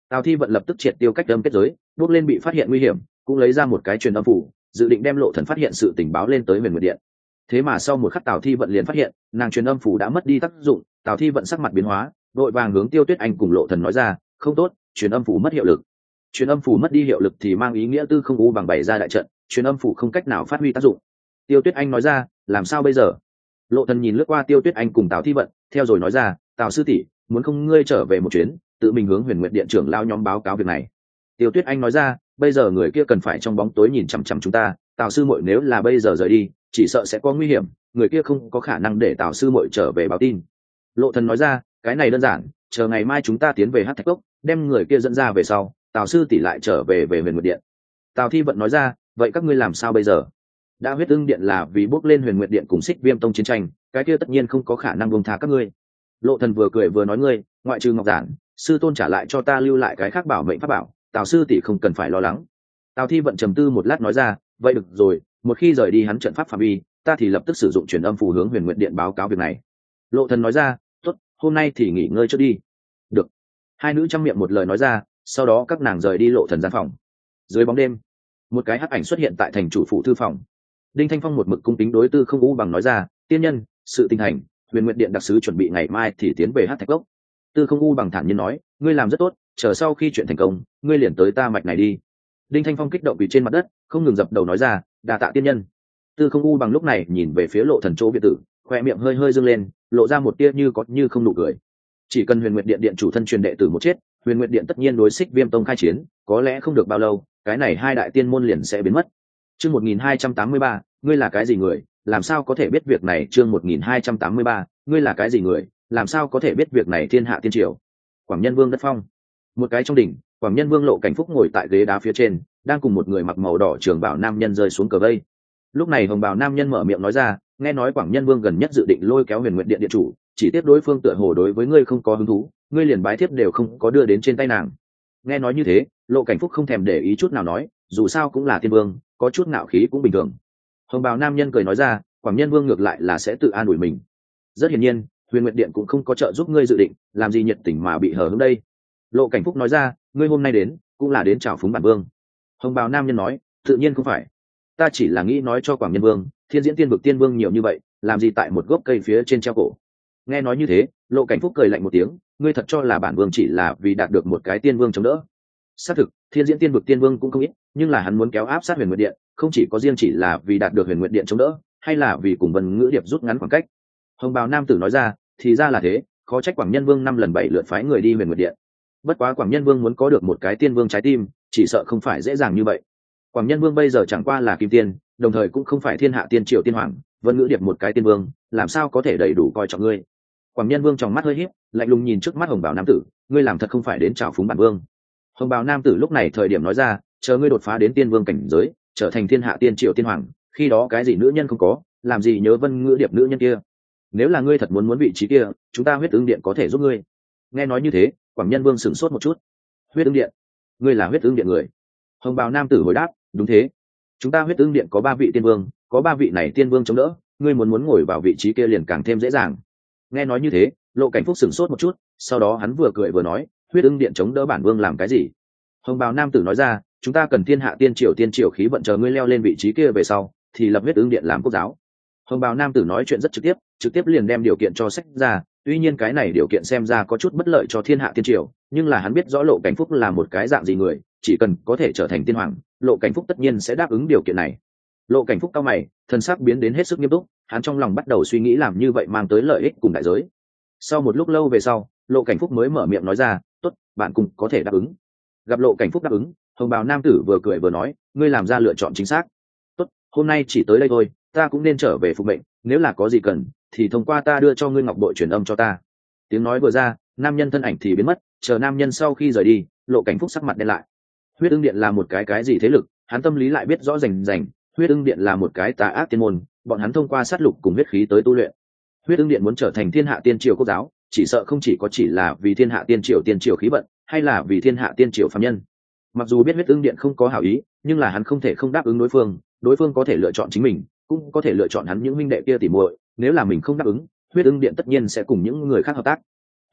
Tào Thi Vận lập tức triệt tiêu cách âm kết giới, bước lên bị phát hiện nguy hiểm, cũng lấy ra một cái truyền âm phủ, dự định đem Lộ Thần phát hiện sự tình báo lên tới Huyền Nguyệt Điện. Thế mà sau một khắc Tào Thi Vận liền phát hiện, nàng truyền âm phủ đã mất đi tác dụng. Tào Thi Vận sắc mặt biến hóa, vội vàng hướng Tiêu Tuyết Anh cùng Lộ Thần nói ra, không tốt, truyền âm phủ mất hiệu lực. Truyền âm phủ mất đi hiệu lực thì mang ý nghĩa Tư Không U bằng bày ra đại trận, truyền âm phủ không cách nào phát huy tác dụng. Tiêu Tuyết Anh nói ra, làm sao bây giờ? Lộ Thần nhìn lướt qua Tiêu Tuyết Anh cùng Tào Thi Vận, theo rồi nói ra, Tào sư tỷ, muốn không ngươi trở về một chuyến, tự mình hướng Huyền Nguyệt Điện trưởng lao nhóm báo cáo việc này. Tiêu Tuyết Anh nói ra, bây giờ người kia cần phải trong bóng tối nhìn chằm chằm chúng ta, Tào sư muội nếu là bây giờ rời đi, chỉ sợ sẽ có nguy hiểm, người kia không có khả năng để Tào sư muội trở về báo tin. Lộ Thần nói ra, cái này đơn giản, chờ ngày mai chúng ta tiến về Hắc Thạch Cốc, đem người kia dẫn ra về sau, Tào sư tỷ lại trở về về Huyền Nguyệt Điện. Tào Thi Vận nói ra, vậy các ngươi làm sao bây giờ? Đã huyết ưng điện là vì bước lên Huyền Nguyệt Điện cùng Xích Viêm tông chiến tranh, cái kia tất nhiên không có khả năng buông tha các ngươi. Lộ Thần vừa cười vừa nói, ngươi, ngoại trừ Ngọc Giản, sư tôn trả lại cho ta lưu lại cái khác bảo mệnh pháp bảo, Tào sư tỷ không cần phải lo lắng. Tào Thi Vận trầm tư một lát nói ra, vậy được rồi, một khi rời đi hắn trận pháp phạm vi, ta thì lập tức sử dụng truyền âm phù hướng Huyền Nguyệt Điện báo cáo việc này. Lộ Thần nói ra, tốt, hôm nay thì nghỉ ngơi trước đi. Được. Hai nữ trong miệng một lời nói ra, sau đó các nàng rời đi Lộ Thần gian phòng. Dưới bóng đêm, một cái hắc ảnh xuất hiện tại thành chủ phủ thư phòng. Đinh Thanh Phong một mực cung kính đối Tư Không U bằng nói ra, tiên nhân, sự tình hành, Huyền Nguyệt Điện đặc sứ chuẩn bị ngày mai thì tiến về Hắc Thạch Cốc. Tư Không U bằng thản nhiên nói, ngươi làm rất tốt, chờ sau khi chuyện thành công, ngươi liền tới ta mạch này đi. Đinh Thanh Phong kích động vì trên mặt đất, không ngừng dập đầu nói ra, đa tạ tiên nhân. Tư Không U bằng lúc này nhìn về phía Lộ Thần chỗ biệt tử, khoe miệng hơi hơi dương lên, lộ ra một tia như có như không nụ cười. Chỉ cần Huyền Nguyệt Điện điện chủ thân truyền đệ tử một chết, Huyền Nguyệt Điện tất nhiên đối Xích Viêm tông khai chiến, có lẽ không được bao lâu, cái này hai đại tiên môn liền sẽ biến mất. Chương một nghìn hai trăm tám mươi ba, ngươi là cái gì người, làm sao có thể biết việc này? Chương một nghìn hai trăm tám mươi ba, ngươi là cái gì người, làm sao có thể biết việc này? Thiên hạ tiên triều, Quảng Nhân Vương đất phong. Một cái trong đỉnh, Quảng Nhân Vương Lộ Cảnh Phúc ngồi tại ghế đá phía trên, đang cùng một người mặc màu đỏ trường bào nam nhân rơi xuống cờ vây. Lúc này hồng bào nam nhân mở miệng nói ra, nghe nói Quảng Nhân Vương gần nhất dự định lôi kéo Huyền Nguyệt Điện điện chủ, chỉ tiếp đối phương tựa hồ đối với ngươi không có hứng thú, ngươi liền bái thiếp đều không có đưa đến trên tay nàng. Nghe nói như thế, Lộ Cảnh Phúc không thèm để ý chút nào nói, dù sao cũng là tiên vương, có chút ngạo khí cũng bình thường. Hồng bào nam nhân cười nói ra, Quảng Nhân Vương ngược lại là sẽ tự an ủi mình. Rất hiển nhiên, Huyền Nguyệt Điện cũng không có trợ giúp ngươi dự định, làm gì nhiệt tình mà bị hờ hững đây. Lộ Cảnh Phúc nói ra, ngươi hôm nay đến, cũng là đến chào phúng bản vương. Hồng bào nam nhân nói, tự nhiên không phải, ta chỉ là nghĩ nói cho Quảng Nhân Vương, thiên diễn tiên vực tiên vương nhiều như vậy, làm gì tại một gốc cây phía trên treo cổ. Nghe nói như thế, Lộ Cảnh Phúc cười lạnh một tiếng, ngươi thật cho là bản vương chỉ là vì đạt được một cái tiên vương chống đỡ? Xác thực, thiên diễn tiên vực tiên vương cũng không ít, nhưng là hắn muốn kéo áp sát Huyền Nguyệt Điện, không chỉ có riêng chỉ là vì đạt được Huyền Nguyệt Điện chống đỡ, hay là vì cùng Vân Ngữ Điệp rút ngắn khoảng cách. Hồng bào nam tử nói ra, thì ra là thế, khó trách Quảng Nhân Vương năm lần bảy lượt phái người đi Huyền Nguyệt Điện. Bất quá Quảng Nhân Vương muốn có được một cái tiên vương trái tim, chỉ sợ không phải dễ dàng như vậy. Quảng Nhân Vương bây giờ chẳng qua là kim tiên, đồng thời cũng không phải thiên hạ tiên triều tiên hoàng, Vân Ngữ Điệp một cái tiên vương, làm sao có thể đầy đủ coi trọng ngươi? Quảng Nhân Vương trong mắt hơi híp, lạnh lùng nhìn trước mắt hồng bào nam tử, ngươi làm thật không phải đến chào phúng bản vương. Hồng bào nam tử lúc này thời điểm nói ra, chờ ngươi đột phá đến tiên vương cảnh giới, trở thành thiên hạ tiên triều tiên hoàng, khi đó cái gì nữ nhân không có, làm gì nhớ Vân Ngữ Điệp nữ nhân kia. Nếu là ngươi thật muốn muốn vị trí kia, chúng ta Huyết Ưng Điện có thể giúp ngươi. Nghe nói như thế, Quảng Nhân Vương sửng sốt một chút. Huyết Ưng Điện? Ngươi là Huyết Ưng Điện người? Hồng bào nam tử hồi đáp, đúng thế, chúng ta Huyết Ưng Điện có ba vị tiên vương, có ba vị này tiên vương chống đỡ, ngươi muốn muốn ngồi vào vị trí kia liền càng thêm dễ dàng. Nghe nói như thế, Lộ Cảnh Phúc sửng sốt một chút, sau đó hắn vừa cười vừa nói, Huyết Ưng Điện chống đỡ bản vương làm cái gì? Hồng bào nam tử nói ra, chúng ta cần thiên hạ tiên triều tiên triều khí vận, chờ ngươi leo lên vị trí kia về sau, thì lập Huyết Ưng Điện làm quốc giáo. Hồng bào nam tử nói chuyện rất trực tiếp, trực tiếp liền đem điều kiện cho sách ra. Tuy nhiên cái này điều kiện xem ra có chút bất lợi cho thiên hạ tiên triều, nhưng là hắn biết rõ Lộ Cảnh Phúc là một cái dạng gì người, chỉ cần có thể trở thành tiên hoàng, Lộ Cảnh Phúc tất nhiên sẽ đáp ứng điều kiện này. Lộ Cảnh Phúc cao mày, thân sắc biến đến hết sức nghiêm túc, hắn trong lòng bắt đầu suy nghĩ làm như vậy mang tới lợi ích cùng đại giới. Sau một lúc lâu về sau, Lộ Cảnh Phúc mới mở miệng nói ra, tốt, bạn cùng có thể đáp ứng. Gặp Lộ Cảnh Phúc đáp ứng, hồng bào nam tử vừa cười vừa nói, ngươi làm ra lựa chọn chính xác. Tốt, hôm nay chỉ tới đây thôi, ta cũng nên trở về phục mệnh, nếu là có gì cần thì thông qua ta đưa cho ngươi ngọc bội truyền âm cho ta. Tiếng nói vừa ra, nam nhân thân ảnh thì biến mất, chờ nam nhân sau khi rời đi, Lộ Cảnh Phúc sắc mặt đen lại. Huyết Ưng Điện là một cái cái gì thế lực, hắn tâm lý lại biết rõ rành rành. Huyết Ưng Điện là một cái tà ác tiên môn, bọn hắn thông qua sát lục cùng huyết khí tới tu luyện. Huyết Ưng Điện muốn trở thành thiên hạ tiên triều quốc giáo, chỉ sợ không chỉ có chỉ là vì thiên hạ tiên triều tiên triều khí vận, hay là vì thiên hạ tiên triều phàm nhân. Mặc dù biết Huyết Ưng Điện không có hảo ý, nhưng là hắn không thể không đáp ứng đối phương, đối phương có thể lựa chọn chính mình, cũng có thể lựa chọn hắn những huynh đệ kia tỉ muội, nếu là mình không đáp ứng, Huyết Ưng Điện tất nhiên sẽ cùng những người khác hợp tác.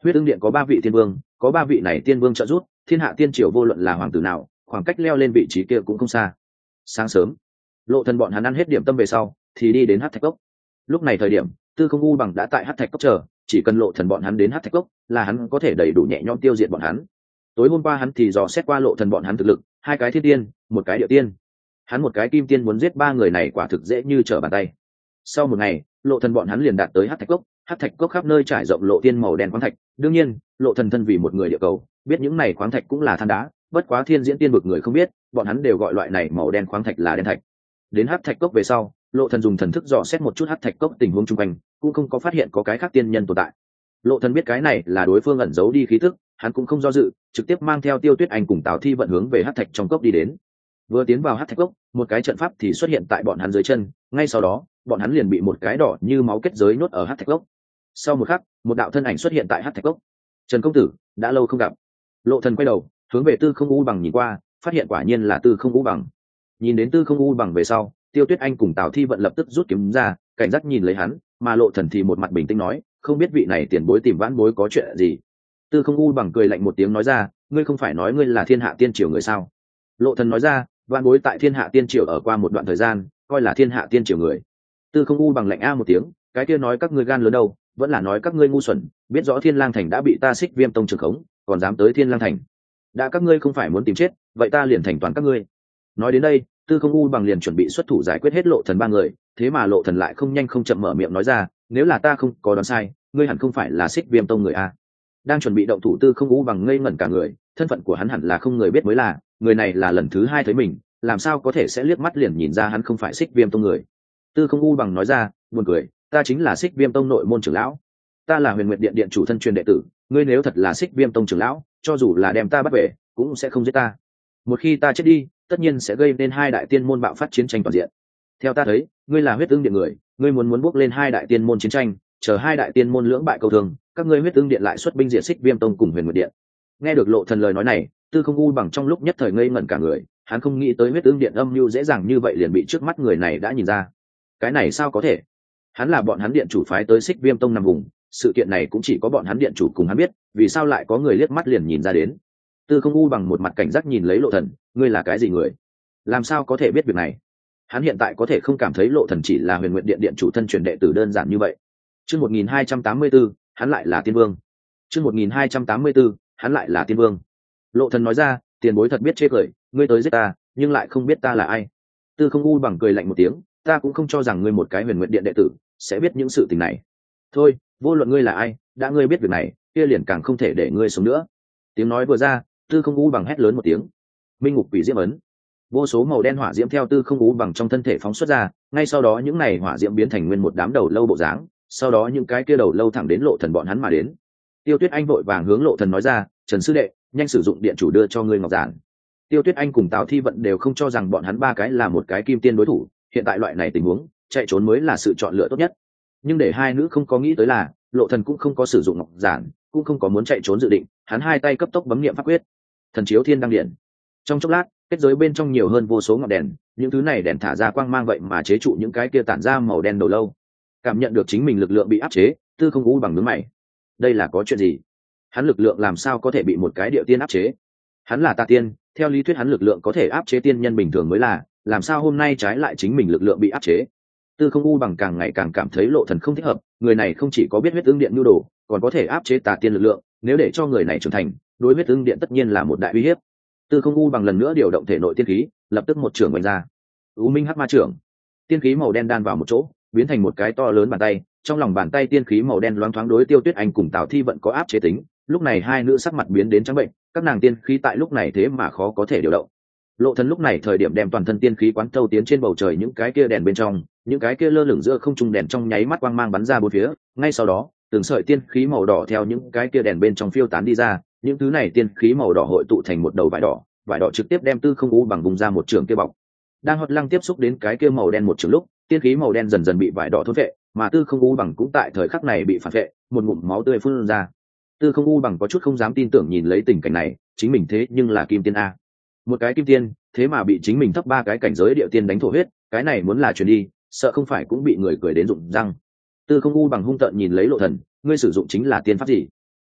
huyết ưng điện có ba vị tiên vương, có ba vị này tiên vương trợ giúp, thiên hạ tiên triều vô luận là hoàng tử nào, khoảng cách leo lên vị trí kia cũng không xa. Sáng sớm, Lộ Thần bọn hắn ăn hết điểm tâm về sau thì đi đến Hắc Thạch Cốc. Lúc này thời điểm Tư Không U Bằng đã tại Hắc Thạch Cốc chờ, chỉ cần Lộ Thần bọn hắn đến Hắc Thạch Cốc là hắn có thể đầy đủ nhẹ nhõm tiêu diệt bọn hắn. Tối hôm qua hắn thì dò xét qua Lộ Thần bọn hắn thực lực, hai cái thiên tiên, một cái địa tiên. Hắn một cái kim tiên muốn giết ba người này quả thực dễ như trở bàn tay. Sau một ngày, Lộ Thần bọn hắn liền đạt tới Hắc Thạch Cốc. Hắc Thạch Cốc khắp nơi trải rộng lộ tiên màu đen khoáng thạch, đương nhiên Lộ Thần thân vì một người địa cầu biết những này khoáng thạch cũng là than đá, bất quá thiên diễn tiên vực người không biết, bọn hắn đều gọi loại này màu đen khoáng thạch là đen thạch. Đến Hắc Thạch Cốc về sau, Lộ Thần dùng thần thức dò xét một chút Hắc Thạch Cốc tình huống chung quanh, cũng không có phát hiện có cái khác tiên nhân tồn tại. Lộ Thần biết cái này là đối phương ẩn giấu đi khí tức, hắn cũng không do dự, trực tiếp mang theo Tiêu Tuyết Anh cùng Tào Thi vận hướng về Hắc Thạch trong cốc đi đến. Vừa tiến vào Hắc Thạch Cốc, một cái trận pháp thì xuất hiện tại bọn hắn dưới chân, ngay sau đó, bọn hắn liền bị một cái đỏ như máu kết giới nhốt ở Hắc Thạch Cốc. Sau một khắc, một đạo thân ảnh xuất hiện tại Hắc Thạch Cốc. Trần công tử, đã lâu không gặp. Lộ Thần quay đầu, hướng về Tư Không U Bằng nhìn qua, phát hiện quả nhiên là Tư Không U Bằng. Nhìn đến Tư Không U Bằng về sau, Tiêu Tuyết Anh cùng Tào Thi vận lập tức rút kiếm ra, cảnh giác nhìn lấy hắn, mà Lộ Thần thì một mặt bình tĩnh nói, không biết vị này tiền bối tìm vãn bối có chuyện gì. Tư Không U Bằng cười lạnh một tiếng nói ra, ngươi không phải nói ngươi là thiên hạ tiên triều người sao? Lộ Thần nói ra, vãn bối tại thiên hạ tiên triều ở qua một đoạn thời gian, coi là thiên hạ tiên triều người. Tư Không U Bằng lạnh a một tiếng, cái kia nói các ngươi gan lớn đâu, vẫn là nói các ngươi ngu xuẩn, biết rõ Thiên Lang Thành đã bị ta Xích Viêm Tông trưởng khống, còn dám tới Thiên Lang Thành. Đã các ngươi không phải muốn tìm chết, vậy ta liền thành toàn các ngươi. Nói đến đây, Tư Không U Bằng liền chuẩn bị xuất thủ giải quyết hết Lộ Thần ba người, thế mà Lộ Thần lại không nhanh không chậm mở miệng nói ra, nếu là ta không có đoán sai, ngươi hẳn không phải là Xích Viêm Tông người a. Đang chuẩn bị động thủ Tư Không U Bằng ngây ngẩn cả người, thân phận của hắn hẳn là không người biết mới là, người này là lần thứ hai thấy mình, làm sao có thể sẽ liếc mắt liền nhìn ra hắn không phải Xích Viêm Tông người. Tư Không U Bằng nói ra, buồn cười, ta chính là Xích Viêm Tông nội môn trưởng lão, ta là Huyền Nguyệt Điện điện chủ thân truyền đệ tử, ngươi nếu thật là Xích Viêm Tông trưởng lão, cho dù là đem ta bắt về, cũng sẽ không giết ta. Một khi ta chết đi, tất nhiên sẽ gây nên hai đại tiên môn bạo phát chiến tranh toàn diện. Theo ta thấy, ngươi là Huyết Ưng Điện người, ngươi muốn muốn bước lên hai đại tiên môn chiến tranh, chờ hai đại tiên môn lưỡng bại câu thương, các ngươi Huyết Ưng Điện lại xuất binh diệt Xích Viêm Tông cùng Huyền Nguyệt Điện. Nghe được Lộ Thần lời nói này, Tư Không U Bằng trong lúc nhất thời ngây ngẩn cả người, hắn không nghĩ tới Huyết Ưng Điện âm mưu dễ dàng như vậy liền bị trước mắt người này đã nhìn ra. Cái này sao có thể? Hắn là bọn hắn điện chủ phái tới Xích Viêm Tông nằm vùng, sự kiện này cũng chỉ có bọn hắn điện chủ cùng hắn biết, vì sao lại có người liếc mắt liền nhìn ra đến. Tư Không U Bằng một mặt cảnh giác nhìn lấy Lộ Thần, ngươi là cái gì người? Làm sao có thể biết việc này? Hắn hiện tại có thể không cảm thấy Lộ Thần chỉ là Huyền Nguyệt Điện điện chủ thân truyền đệ tử đơn giản như vậy. Chương một nghìn hai trăm tám mươi tư, hắn lại là tiên vương. Chương một nghìn hai trăm tám mươi tư, hắn lại là tiên vương. Lộ Thần nói ra, tiền bối thật biết chê cười, ngươi tới giết ta, nhưng lại không biết ta là ai. Tư Không U Bằng cười lạnh một tiếng, ta cũng không cho rằng ngươi một cái Huyền Nguyệt Điện đệ tử sẽ biết những sự tình này. Thôi, vô luận ngươi là ai, đã ngươi biết việc này, kia liền càng không thể để ngươi sống nữa. Tiếng nói vừa ra, Tư Không U Bằng hét lớn một tiếng, minh ngục quỷ diễm ấn. Vô số màu đen hỏa diễm theo Tư Không U Bằng trong thân thể phóng xuất ra, ngay sau đó những này hỏa diễm biến thành nguyên một đám đầu lâu bộ dáng, sau đó những cái kia đầu lâu thẳng đến Lộ Thần bọn hắn mà đến. Tiêu Tuyết Anh vội vàng hướng Lộ Thần nói ra, Trần sư đệ, nhanh sử dụng điện chủ đưa cho ngươi ngọc giản. Tiêu Tuyết Anh cùng Tào Thi vận đều không cho rằng bọn hắn ba cái là một cái kim tiên đối thủ, hiện tại loại này tình huống, chạy trốn mới là sự chọn lựa tốt nhất. Nhưng để hai nữ không có nghĩ tới là, Lộ Thần cũng không có sử dụng ngọc giản, cũng không có muốn chạy trốn dự định, hắn hai tay cấp tốc bấm niệm pháp quyết. Thần chiếu thiên đăng điện. Trong chốc lát, kết giới bên trong nhiều hơn vô số ngọn đèn, những thứ này đèn thả ra quang mang vậy mà chế trụ những cái kia tản ra màu đen đầu lâu. Cảm nhận được chính mình lực lượng bị áp chế, Tư Không U Bằng nhướng mày. Đây là có chuyện gì? Hắn lực lượng làm sao có thể bị một cái địa tiên áp chế? Hắn là tà tiên, theo lý thuyết hắn lực lượng có thể áp chế tiên nhân bình thường mới là, làm sao hôm nay trái lại chính mình lực lượng bị áp chế? Tư Không U Bằng càng ngày càng cảm thấy Lộ Thần không thích hợp, người này không chỉ có biết huyết ưng điện nhu đồ, còn có thể áp chế tà tiên lực lượng, nếu để cho người này trưởng thành, đối huyết ưng điện tất nhiên là một đại uy hiếp. Tư Không U Bằng lần nữa điều động thể nội tiên khí, lập tức một trường vung ra. U Minh Hắc Ma Trưởng. Tiên khí màu đen đan vào một chỗ, biến thành một cái to lớn bàn tay, trong lòng bàn tay tiên khí màu đen loáng thoáng đối Tiêu Tuyết Anh cùng Tào Thi vận có áp chế tính, lúc này hai nữ sắc mặt biến đến trắng bệnh, các nàng tiên khí tại lúc này thế mà khó có thể điều động. Lộ Thần lúc này thời điểm đem toàn thân tiên khí quán thâu tiến trên bầu trời những cái kia đèn bên trong, những cái kia lơ lửng giữa không trung đèn trong nháy mắt quang mang bắn ra bốn phía, ngay sau đó, từng sợi tiên khí màu đỏ theo những cái kia đèn bên trong phiêu tán đi ra, những thứ này tiên khí màu đỏ hội tụ thành một đầu vải đỏ, vải đỏ trực tiếp đem Tư Không U Bằng vùng ra một trường kia bọc. Đang hốt lăng tiếp xúc đến cái kia màu đen một trường lúc, tiên khí màu đen dần dần bị vải đỏ thôn vệ, mà Tư Không U Bằng cũng tại thời khắc này bị phản vệ, một ngụm máu tươi phun ra. Tư Không U Bằng có chút không dám tin tưởng nhìn lấy tình cảnh này, chính mình thế nhưng là kim tiên a, một cái kim tiên, thế mà bị chính mình thấp ba cái cảnh giới địa tiên đánh thổ huyết, cái này muốn là truyền đi, sợ không phải cũng bị người cười đến rụng răng. Tư Không U Bằng hung tợn nhìn lấy Lộ Thần, ngươi sử dụng chính là tiên pháp gì?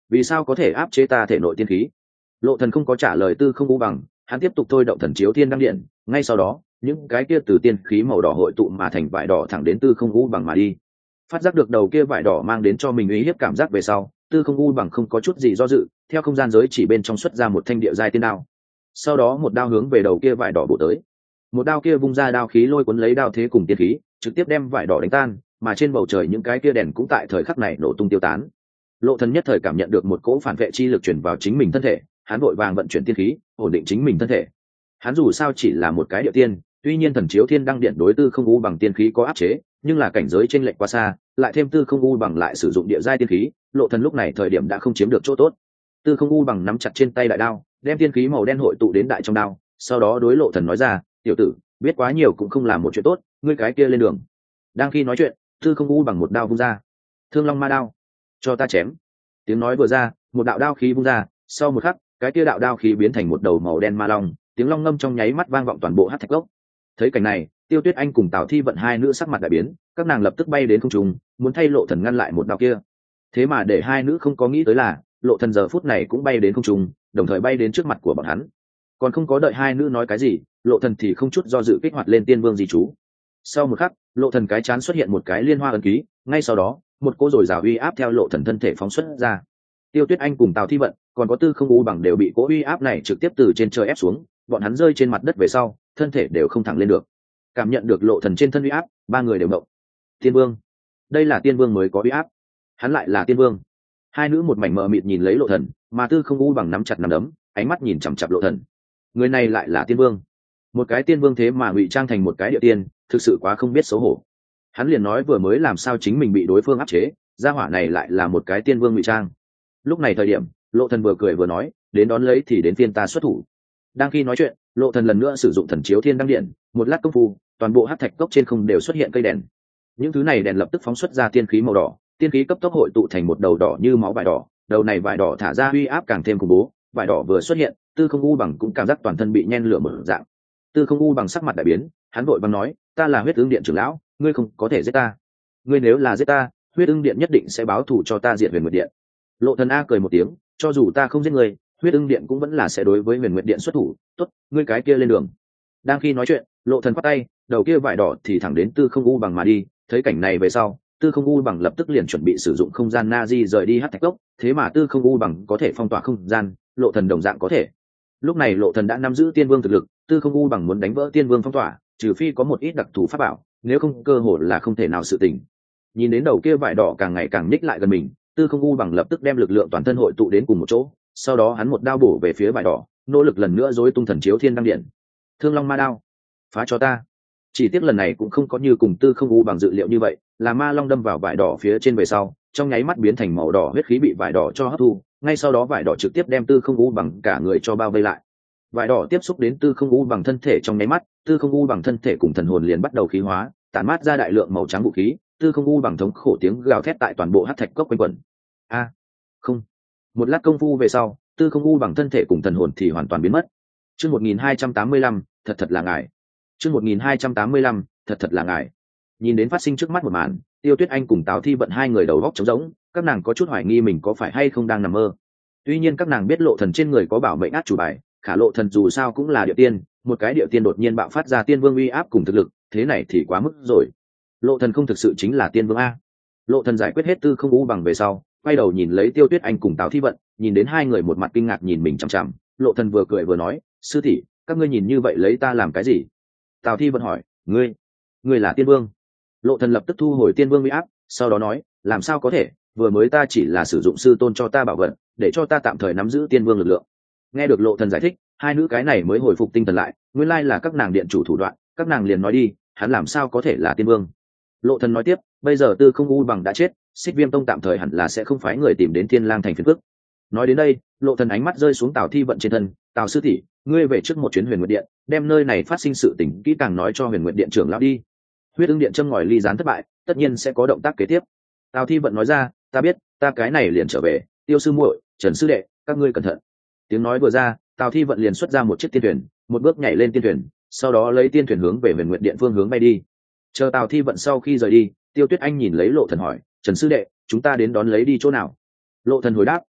vì sao có thể áp chế ta thể nội tiên khí? Lộ Thần không có trả lời Tư Không U Bằng, hắn tiếp tục thôi động thần chiếu thiên đăng điện, ngay sau đó những cái kia từ tiên khí màu đỏ hội tụ mà thành vải đỏ thẳng đến Tư Không U Bằng mà đi. Phát giác được đầu kia vải đỏ mang đến cho mình uy hiếp cảm giác về sau, Tư Không U Bằng không có chút gì do dự, theo không gian giới chỉ bên trong xuất ra một thanh địa giai tiên đao. Sau đó một đao hướng về đầu kia vải đỏ bổ tới. Một đao kia vung ra đao khí lôi cuốn lấy đao thế cùng tiên khí, trực tiếp đem vải đỏ đánh tan, mà trên bầu trời những cái kia đèn cũng tại thời khắc này nổ tung tiêu tán. Lộ Thần nhất thời cảm nhận được một cỗ phản vệ chi lực truyền vào chính mình thân thể, hắn vội vàng vận chuyển tiên khí, ổn định chính mình thân thể. Hắn dù sao chỉ là một cái địa tiên, tuy nhiên thần chiếu thiên đăng điện đối Tư Không U Bằng tiên khí có áp chế, nhưng là cảnh giới trên lệch quá xa, lại thêm Tư Không U Bằng lại sử dụng địa giai tiên khí, Lộ Thần lúc này thời điểm đã không chiếm được chỗ tốt. Tư Không U Bằng nắm chặt trên tay đại đao, đem tiên khí màu đen hội tụ đến đại trong đao, sau đó đối Lộ Thần nói ra, "Tiểu tử, biết quá nhiều cũng không làm một chuyện tốt, ngươi cái kia lên đường." Đang khi nói chuyện, Tư Không U Bằng một đao vung ra. "Thương Long Ma đao, cho ta chém." Tiếng nói vừa ra, một đạo đao khí vung ra, sau một khắc, cái kia đạo đao khí biến thành một đầu màu đen ma long, tiếng long ngâm trong nháy mắt vang vọng toàn bộ hắc thạch cốc. Thấy cảnh này, Tiêu Tuyết Anh cùng Tào Thi Vận hai nữ sắc mặt đại biến, các nàng lập tức bay đến không trung, muốn thay Lộ Thần ngăn lại một đạo kia. Thế mà để hai nữ không có nghĩ tới là, Lộ Thần giờ phút này cũng bay đến không trung, đồng thời bay đến trước mặt của bọn hắn. Còn không có đợi hai nữ nói cái gì, Lộ Thần thì không chút do dự kích hoạt lên Tiên Vương di chú. Sau một khắc, Lộ Thần cái chán xuất hiện một cái liên hoa ấn ký, ngay sau đó, một cỗ dồi dào uy áp theo Lộ Thần thân thể phóng xuất ra. Tiêu Tuyết Anh cùng Tào Thi Vận, còn có Tư Không U Bằng đều bị cỗ uy áp này trực tiếp từ trên trời ép xuống, bọn hắn rơi trên mặt đất về sau, thân thể đều không thẳng lên được. Cảm nhận được Lộ Thần trên thân uy áp, ba người đều động. Tiên Vương, đây là Tiên Vương mới có uy áp, hắn lại là Tiên Vương. Hai nữ một mảnh mờ mịt nhìn lấy Lộ Thần, mà Tư Không U Bằng nắm chặt nắm đấm, ánh mắt nhìn chằm chằm Lộ Thần. Người này lại là Tiên Vương, một cái Tiên Vương thế mà ngụy trang thành một cái địa tiên, thực sự quá không biết xấu hổ. Hắn liền nói vừa mới làm sao chính mình bị đối phương áp chế, gia hỏa này lại là một cái Tiên Vương ngụy trang. Lúc này thời điểm, Lộ Thần vừa cười vừa nói, đến đón lấy thì đến phiên ta xuất thủ. Đang khi nói chuyện, Lộ Thần lần nữa sử dụng thần chiếu thiên đăng điện, một lát công phu, toàn bộ hắc thạch cốc trên không đều xuất hiện cây đèn. Những thứ này đèn lập tức phóng xuất ra tiên khí màu đỏ, tiên khí cấp tốc hội tụ thành một đầu đỏ như máu vải đỏ, đầu này vải đỏ thả ra uy áp càng thêm khủng bố, vải đỏ vừa xuất hiện, Tư Không U Bằng cũng cảm giác toàn thân bị nhen lửa mở dạng. Tư Không U Bằng sắc mặt đại biến, hắn vội vàng nói, ta là Huyết Ưng Điện trưởng lão, ngươi không có thể giết ta. Ngươi nếu là giết ta, Huyết Ưng Điện nhất định sẽ báo thù cho ta diệt Huyền Nguyệt Điện. Lộ Thần a cười một tiếng, cho dù ta không giết ngươi, Huyết Ưng Điện cũng vẫn là sẽ đối với Huyền Nguyệt Điện xuất thủ, tốt, ngươi cái kia lên đường. Đang khi nói chuyện, Lộ Thần quát tay, đầu kia vải đỏ thì thẳng đến Tư Không U Bằng mà đi, thấy cảnh này về sau, Tư Không U Bằng lập tức liền chuẩn bị sử dụng không gian na di rời đi hắc thạch cốc, thế mà Tư Không U Bằng có thể phong tỏa không gian, Lộ Thần đồng dạng có thể. Lúc này Lộ Thần đã nắm giữ Tiên Vương thực lực, Tư Không U Bằng muốn đánh vỡ Tiên Vương phong tỏa, trừ phi có một ít đặc thù pháp bảo, nếu không cơ hội là không thể nào sự tình. Nhìn đến đầu kia vải đỏ càng ngày càng nhích lại gần mình, Tư Không U Bằng lập tức đem lực lượng toàn thân hội tụ đến cùng một chỗ, sau đó hắn một đao bổ về phía vải đỏ, nỗ lực lần nữa rối tung thần chiếu thiên đăng điện. Thương Long Ma đao, phá cho ta. Chỉ tiếc lần này cũng không có như cùng Tư Không U Bằng dự liệu như vậy, là ma long đâm vào vải đỏ phía trên về sau, trong nháy mắt biến thành màu đỏ, huyết khí bị vải đỏ cho hấp thu, ngay sau đó vải đỏ trực tiếp đem Tư Không U Bằng cả người cho bao vây lại. Vải đỏ tiếp xúc đến Tư Không U Bằng thân thể trong nháy mắt, Tư Không U Bằng thân thể cùng thần hồn liền bắt đầu khí hóa, tản mát ra đại lượng màu trắng vũ khí, Tư Không U Bằng thống khổ tiếng gào thét tại toàn bộ hắc thạch cốc quanh quẩn. A, không. Một lát công phu về sau, Tư Không U Bằng thân thể cùng thần hồn thì hoàn toàn biến mất. Chương một nghìn hai trăm tám mươi lăm, thật thật là ngài. Chương một nghìn hai trăm tám mươi lăm, thật thật là ngài. Nhìn đến phát sinh trước mắt một màn, Tiêu Tuyết Anh cùng Tào Thi Vận hai người đầu óc trống rỗng, các nàng có chút hoài nghi mình có phải hay không đang nằm mơ. Tuy nhiên các nàng biết Lộ Thần trên người có bảo mệnh át chủ bài, khả Lộ Thần dù sao cũng là địa tiên, một cái địa tiên đột nhiên bạo phát ra tiên vương uy áp cùng thực lực, thế này thì quá mức rồi. Lộ Thần không thực sự chính là tiên vương a. Lộ Thần giải quyết hết Tư Không U Bằng về sau, quay đầu nhìn lấy Tiêu Tuyết Anh cùng Tào Thi Vận, nhìn đến hai người một mặt kinh ngạc nhìn mình chằm chằm, Lộ Thần vừa cười vừa nói, sư tỷ, các ngươi nhìn như vậy lấy ta làm cái gì? Tào Thi Vận hỏi, ngươi, ngươi là tiên vương? Lộ Thần lập tức thu hồi tiên vương uy áp, sau đó nói, làm sao có thể, vừa mới ta chỉ là sử dụng sư tôn cho ta bảo vật, để cho ta tạm thời nắm giữ tiên vương lực lượng. Nghe được Lộ Thần giải thích, hai nữ cái này mới hồi phục tinh thần lại, nguyên lai là các nàng điện chủ thủ đoạn, các nàng liền nói đi, hắn làm sao có thể là tiên vương? Lộ Thần nói tiếp, bây giờ Tư Không U Bằng đã chết, Xích Viêm Tông tạm thời hẳn là sẽ không phái người tìm đến Thiên Lang thành phiền phức. Nói đến đây, Lộ Thần ánh mắt rơi xuống Tào Thi Vận trên thân, Tào sư tỷ, ngươi về trước một chuyến Huyền Nguyệt Điện, đem nơi này phát sinh sự tình kỹ càng nói cho Huyền Nguyệt Điện trưởng lão đi. Huyết Ưng Điện châm ngòi ly gián thất bại, tất nhiên sẽ có động tác kế tiếp. Tào Thi Vận nói ra, ta biết, ta cái này liền trở về, Tiêu sư muội, Trần sư đệ, các ngươi cẩn thận. Tiếng nói vừa ra, Tào Thi Vận liền xuất ra một chiếc tiên thuyền, một bước nhảy lên tiên thuyền, sau đó lấy tiên thuyền hướng về Huyền Nguyệt Điện phương hướng bay đi. Chờ Tào Thi Vận sau khi rời đi, Tiêu Tuyết Anh nhìn lấy Lộ Thần hỏi, Trần sư đệ, chúng ta đến đón lấy đi chỗ nào? Lộ Thần hồi đáp,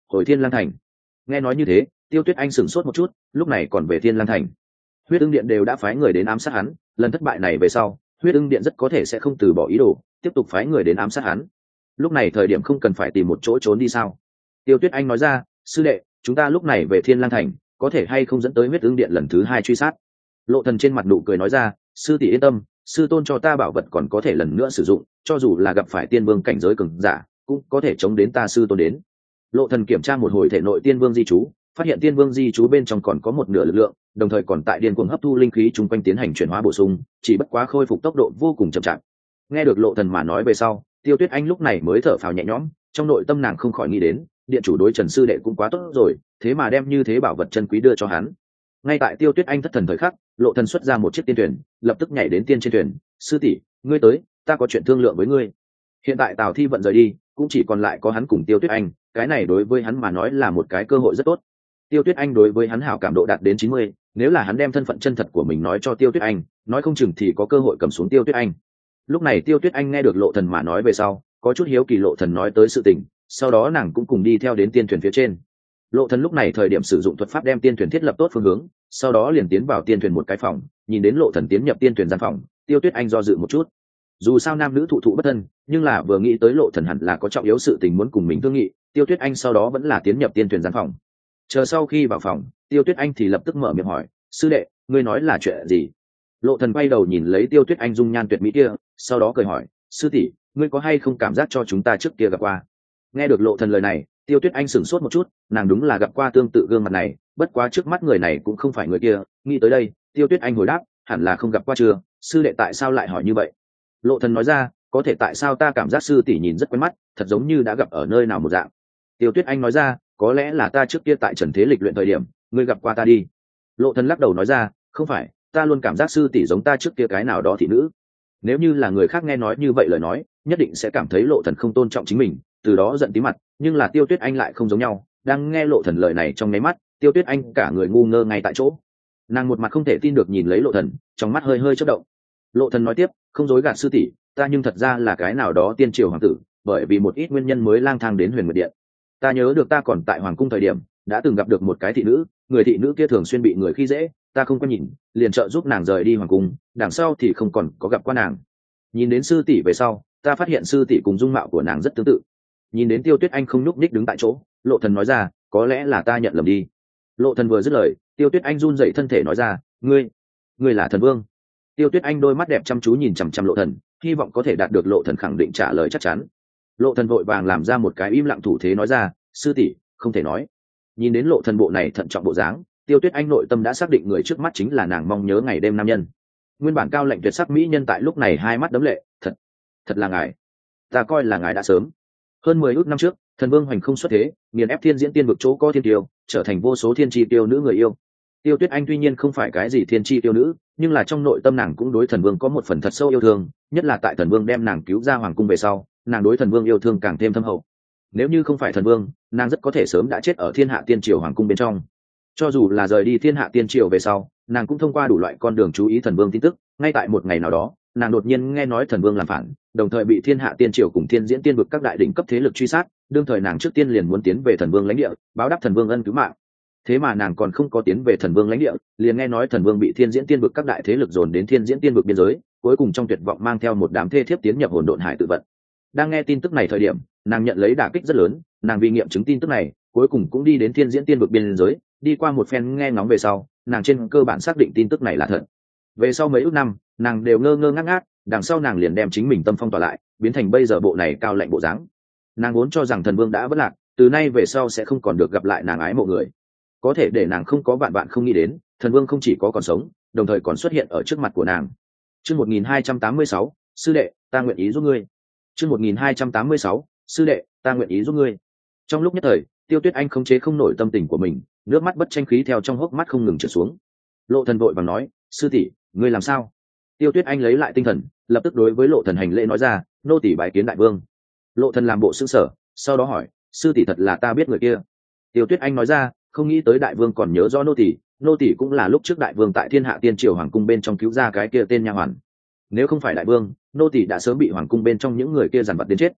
hồi thiên lang thành. Nghe nói như thế, Tiêu Tuyết Anh sửng sốt một chút, lúc này còn về thiên lang thành. Huyết ưng điện đều đã phái người đến ám sát hắn, lần thất bại này về sau, huyết ưng điện rất có thể sẽ không từ bỏ ý đồ, tiếp tục phái người đến ám sát hắn. Lúc này thời điểm không cần phải tìm một chỗ trốn đi sao? Tiêu Tuyết Anh nói ra, sư đệ, chúng ta lúc này về thiên lang thành, có thể hay không dẫn tới huyết ưng điện lần thứ hai truy sát? Lộ Thần trên mặt nụ cười nói ra, sư tỷ yên tâm, sư tôn cho ta bảo vật còn có thể lần nữa sử dụng, cho dù là gặp phải tiên vương cảnh giới cường giả cũng có thể chống đến ta sư tôn đến. Lộ Thần kiểm tra một hồi thể nội tiên vương di chú, phát hiện tiên vương di chú bên trong còn có một nửa lực lượng, đồng thời còn tại điên cuồng hấp thu linh khí chung quanh tiến hành chuyển hóa bổ sung, chỉ bất quá khôi phục tốc độ vô cùng chậm chạp. Nghe được Lộ Thần mà nói về sau, Tiêu Tuyết Anh lúc này mới thở phào nhẹ nhõm, trong nội tâm nàng không khỏi nghĩ đến, điện chủ đối Trần sư đệ cũng quá tốt rồi, thế mà đem như thế bảo vật chân quý đưa cho hắn. Ngay tại Tiêu Tuyết Anh thất thần thời khắc, Lộ Thần xuất ra một chiếc tiên thuyền, lập tức nhảy đến tiên trên thuyền, sư tỷ, ngươi tới, ta có chuyện thương lượng với ngươi. Hiện tại Tào Thi vận rời đi, cũng chỉ còn lại có hắn cùng Tiêu Tuyết Anh, cái này đối với hắn mà nói là một cái cơ hội rất tốt. Tiêu Tuyết Anh đối với hắn hảo cảm độ đạt đến chín mươi, nếu là hắn đem thân phận chân thật của mình nói cho Tiêu Tuyết Anh, nói không chừng thì có cơ hội cầm xuống Tiêu Tuyết Anh. Lúc này Tiêu Tuyết Anh nghe được Lộ Thần mà nói về sau, có chút hiếu kỳ Lộ Thần nói tới sự tình, sau đó nàng cũng cùng đi theo đến tiên thuyền phía trên. Lộ Thần lúc này thời điểm sử dụng thuật pháp đem tiên thuyền thiết lập tốt phương hướng, sau đó liền tiến vào tiên thuyền một cái phòng, nhìn đến Lộ Thần tiến nhập tiên thuyền gian phòng, Tiêu Tuyết Anh do dự một chút. Dù sao nam nữ thụ thụ bất thân, nhưng là vừa nghĩ tới Lộ Thần hẳn là có trọng yếu sự tình muốn cùng mình thương nghị, Tiêu Tuyết Anh sau đó vẫn là tiến nhập tiên thuyền gian phòng. Chờ sau khi vào phòng, Tiêu Tuyết Anh thì lập tức mở miệng hỏi, sư đệ, ngươi nói là chuyện gì? Lộ Thần quay đầu nhìn lấy Tiêu Tuyết Anh dung nhan tuyệt mỹ kia, sau đó cười hỏi, sư tỷ, ngươi có hay không cảm giác cho chúng ta trước kia gặp qua? Nghe được Lộ Thần lời này, Tiêu Tuyết Anh sửng sốt một chút, nàng đúng là gặp qua tương tự gương mặt này, bất quá trước mắt người này cũng không phải người kia. Nghĩ tới đây, Tiêu Tuyết Anh hồi đáp, hẳn là không gặp qua chưa, sư đệ tại sao lại hỏi như vậy? Lộ Thần nói ra, có thể tại sao ta cảm giác sư tỷ nhìn rất quen mắt, thật giống như đã gặp ở nơi nào một dạng. Tiêu Tuyết Anh nói ra, có lẽ là ta trước kia tại Trần Thế Lịch luyện thời điểm, ngươi gặp qua ta đi. Lộ Thần lắc đầu nói ra, không phải, ta luôn cảm giác sư tỷ giống ta trước kia cái nào đó thị nữ. Nếu như là người khác nghe nói như vậy lời nói, nhất định sẽ cảm thấy Lộ Thần không tôn trọng chính mình, từ đó giận tí mặt, nhưng là Tiêu Tuyết Anh lại không giống nhau, đang nghe Lộ Thần lời này trong nháy mắt, Tiêu Tuyết Anh cả người ngu ngơ ngay tại chỗ. Nàng một mặt không thể tin được nhìn lấy Lộ Thần, trong mắt hơi hơi chớp động. Lộ Thần nói tiếp, không dối gạt sư tỷ, ta nhưng thật ra là cái nào đó tiên triều hoàng tử, bởi vì một ít nguyên nhân mới lang thang đến Huyền Nguyệt Điện. Ta nhớ được ta còn tại hoàng cung thời điểm, đã từng gặp được một cái thị nữ, người thị nữ kia thường xuyên bị người khi dễ, ta không có nhìn, liền trợ giúp nàng rời đi hoàng cung, đằng sau thì không còn có gặp qua nàng. Nhìn đến sư tỷ về sau, ta phát hiện sư tỷ cùng dung mạo của nàng rất tương tự. Nhìn đến Tiêu Tuyết Anh không nhúc nhích đứng tại chỗ, Lộ Thần nói ra, có lẽ là ta nhận lầm đi. Lộ Thần vừa dứt lời, Tiêu Tuyết Anh run rẩy thân thể nói ra, ngươi, ngươi là thần vương. Tiêu Tuyết Anh đôi mắt đẹp chăm chú nhìn chằm chằm Lộ Thần, hy vọng có thể đạt được Lộ Thần khẳng định trả lời chắc chắn. Lộ Thần vội vàng làm ra một cái im lặng thủ thế nói ra, sư tỷ, không thể nói. Nhìn đến Lộ Thần bộ này thận trọng bộ dáng, Tiêu Tuyết Anh nội tâm đã xác định người trước mắt chính là nàng mong nhớ ngày đêm nam nhân. Nguyên bản cao lệnh tuyệt sắc mỹ nhân tại lúc này hai mắt đấm lệ, thật, thật là ngài. Ta coi là ngài đã sớm. Hơn mười ước năm trước, thần vương hoành không xuất thế, nghiền ép thiên diễn tiên vực chỗ có thiên tiêu, trở thành vô số thiên chi tiêu nữ người yêu. Tiêu Tuyết Anh tuy nhiên không phải cái gì thiên chi tiêu nữ, nhưng là trong nội tâm nàng cũng đối thần vương có một phần thật sâu yêu thương, nhất là tại thần vương đem nàng cứu ra hoàng cung về sau, nàng đối thần vương yêu thương càng thêm thâm hậu. Nếu như không phải thần vương, nàng rất có thể sớm đã chết ở thiên hạ tiên triều hoàng cung bên trong. Cho dù là rời đi thiên hạ tiên triều về sau, nàng cũng thông qua đủ loại con đường chú ý thần vương tin tức. Ngay tại một ngày nào đó, nàng đột nhiên nghe nói thần vương làm phản, đồng thời bị thiên hạ tiên triều cùng thiên diễn tiên vực các đại đỉnh cấp thế lực truy sát. Đương thời nàng trước tiên liền muốn tiến về thần vương lãnh địa, báo đáp thần vương ân cứu mạng. Thế mà nàng còn không có tiến về thần vương lãnh địa, liền nghe nói thần vương bị thiên diễn tiên vực các đại thế lực dồn đến thiên diễn tiên vực biên giới, cuối cùng trong tuyệt vọng mang theo một đám thê thiếp tiến nhập hồn độn hải tự vận. Đang nghe tin tức này thời điểm, nàng nhận lấy đả kích rất lớn, nàng vì nghiệm chứng tin tức này, cuối cùng cũng đi đến thiên diễn tiên vực biên giới, đi qua một phen nghe ngóng về sau, nàng trên cơ bản xác định tin tức này là thật. Về sau mấy ước năm, nàng đều ngơ ngơ ngác ngác, đằng sau nàng liền đem chính mình tâm phong tỏa lại, biến thành bây giờ bộ này cao lạnh bộ dáng. Nàng vốn cho rằng thần vương đã vất lạc, từ nay về sau sẽ không còn được gặp lại nàng ái mộ người. Có thể để nàng không có vạn vạn không nghĩ đến, thần vương không chỉ có còn sống, đồng thời còn xuất hiện ở trước mặt của nàng. Chương một nghìn hai trăm tám mươi sáu, sư đệ, ta nguyện ý giúp ngươi. Chương một nghìn hai trăm tám mươi sáu, sư đệ, ta nguyện ý giúp ngươi. Trong lúc nhất thời, Tiêu Tuyết Anh không chế không nổi tâm tình của mình, nước mắt bất tranh khí theo trong hốc mắt không ngừng trượt xuống. Lộ Thần vội vàng nói, sư tỷ, ngươi làm sao? Tiêu Tuyết Anh lấy lại tinh thần, lập tức đối với Lộ Thần hành lễ nói ra, nô tỷ bái kiến đại vương. Lộ Thần làm bộ sững sờ, sau đó hỏi, sư tỷ thật là ta biết người kia? Tiêu Tuyết Anh nói ra, không nghĩ tới đại vương còn nhớ rõ nô tỷ, nô tỷ cũng là lúc trước đại vương tại thiên hạ tiên triều hoàng cung bên trong cứu ra cái kia tên nha hoàn. Nếu không phải đại vương, nô tỷ đã sớm bị hoàng cung bên trong những người kia giàn vật đến chết.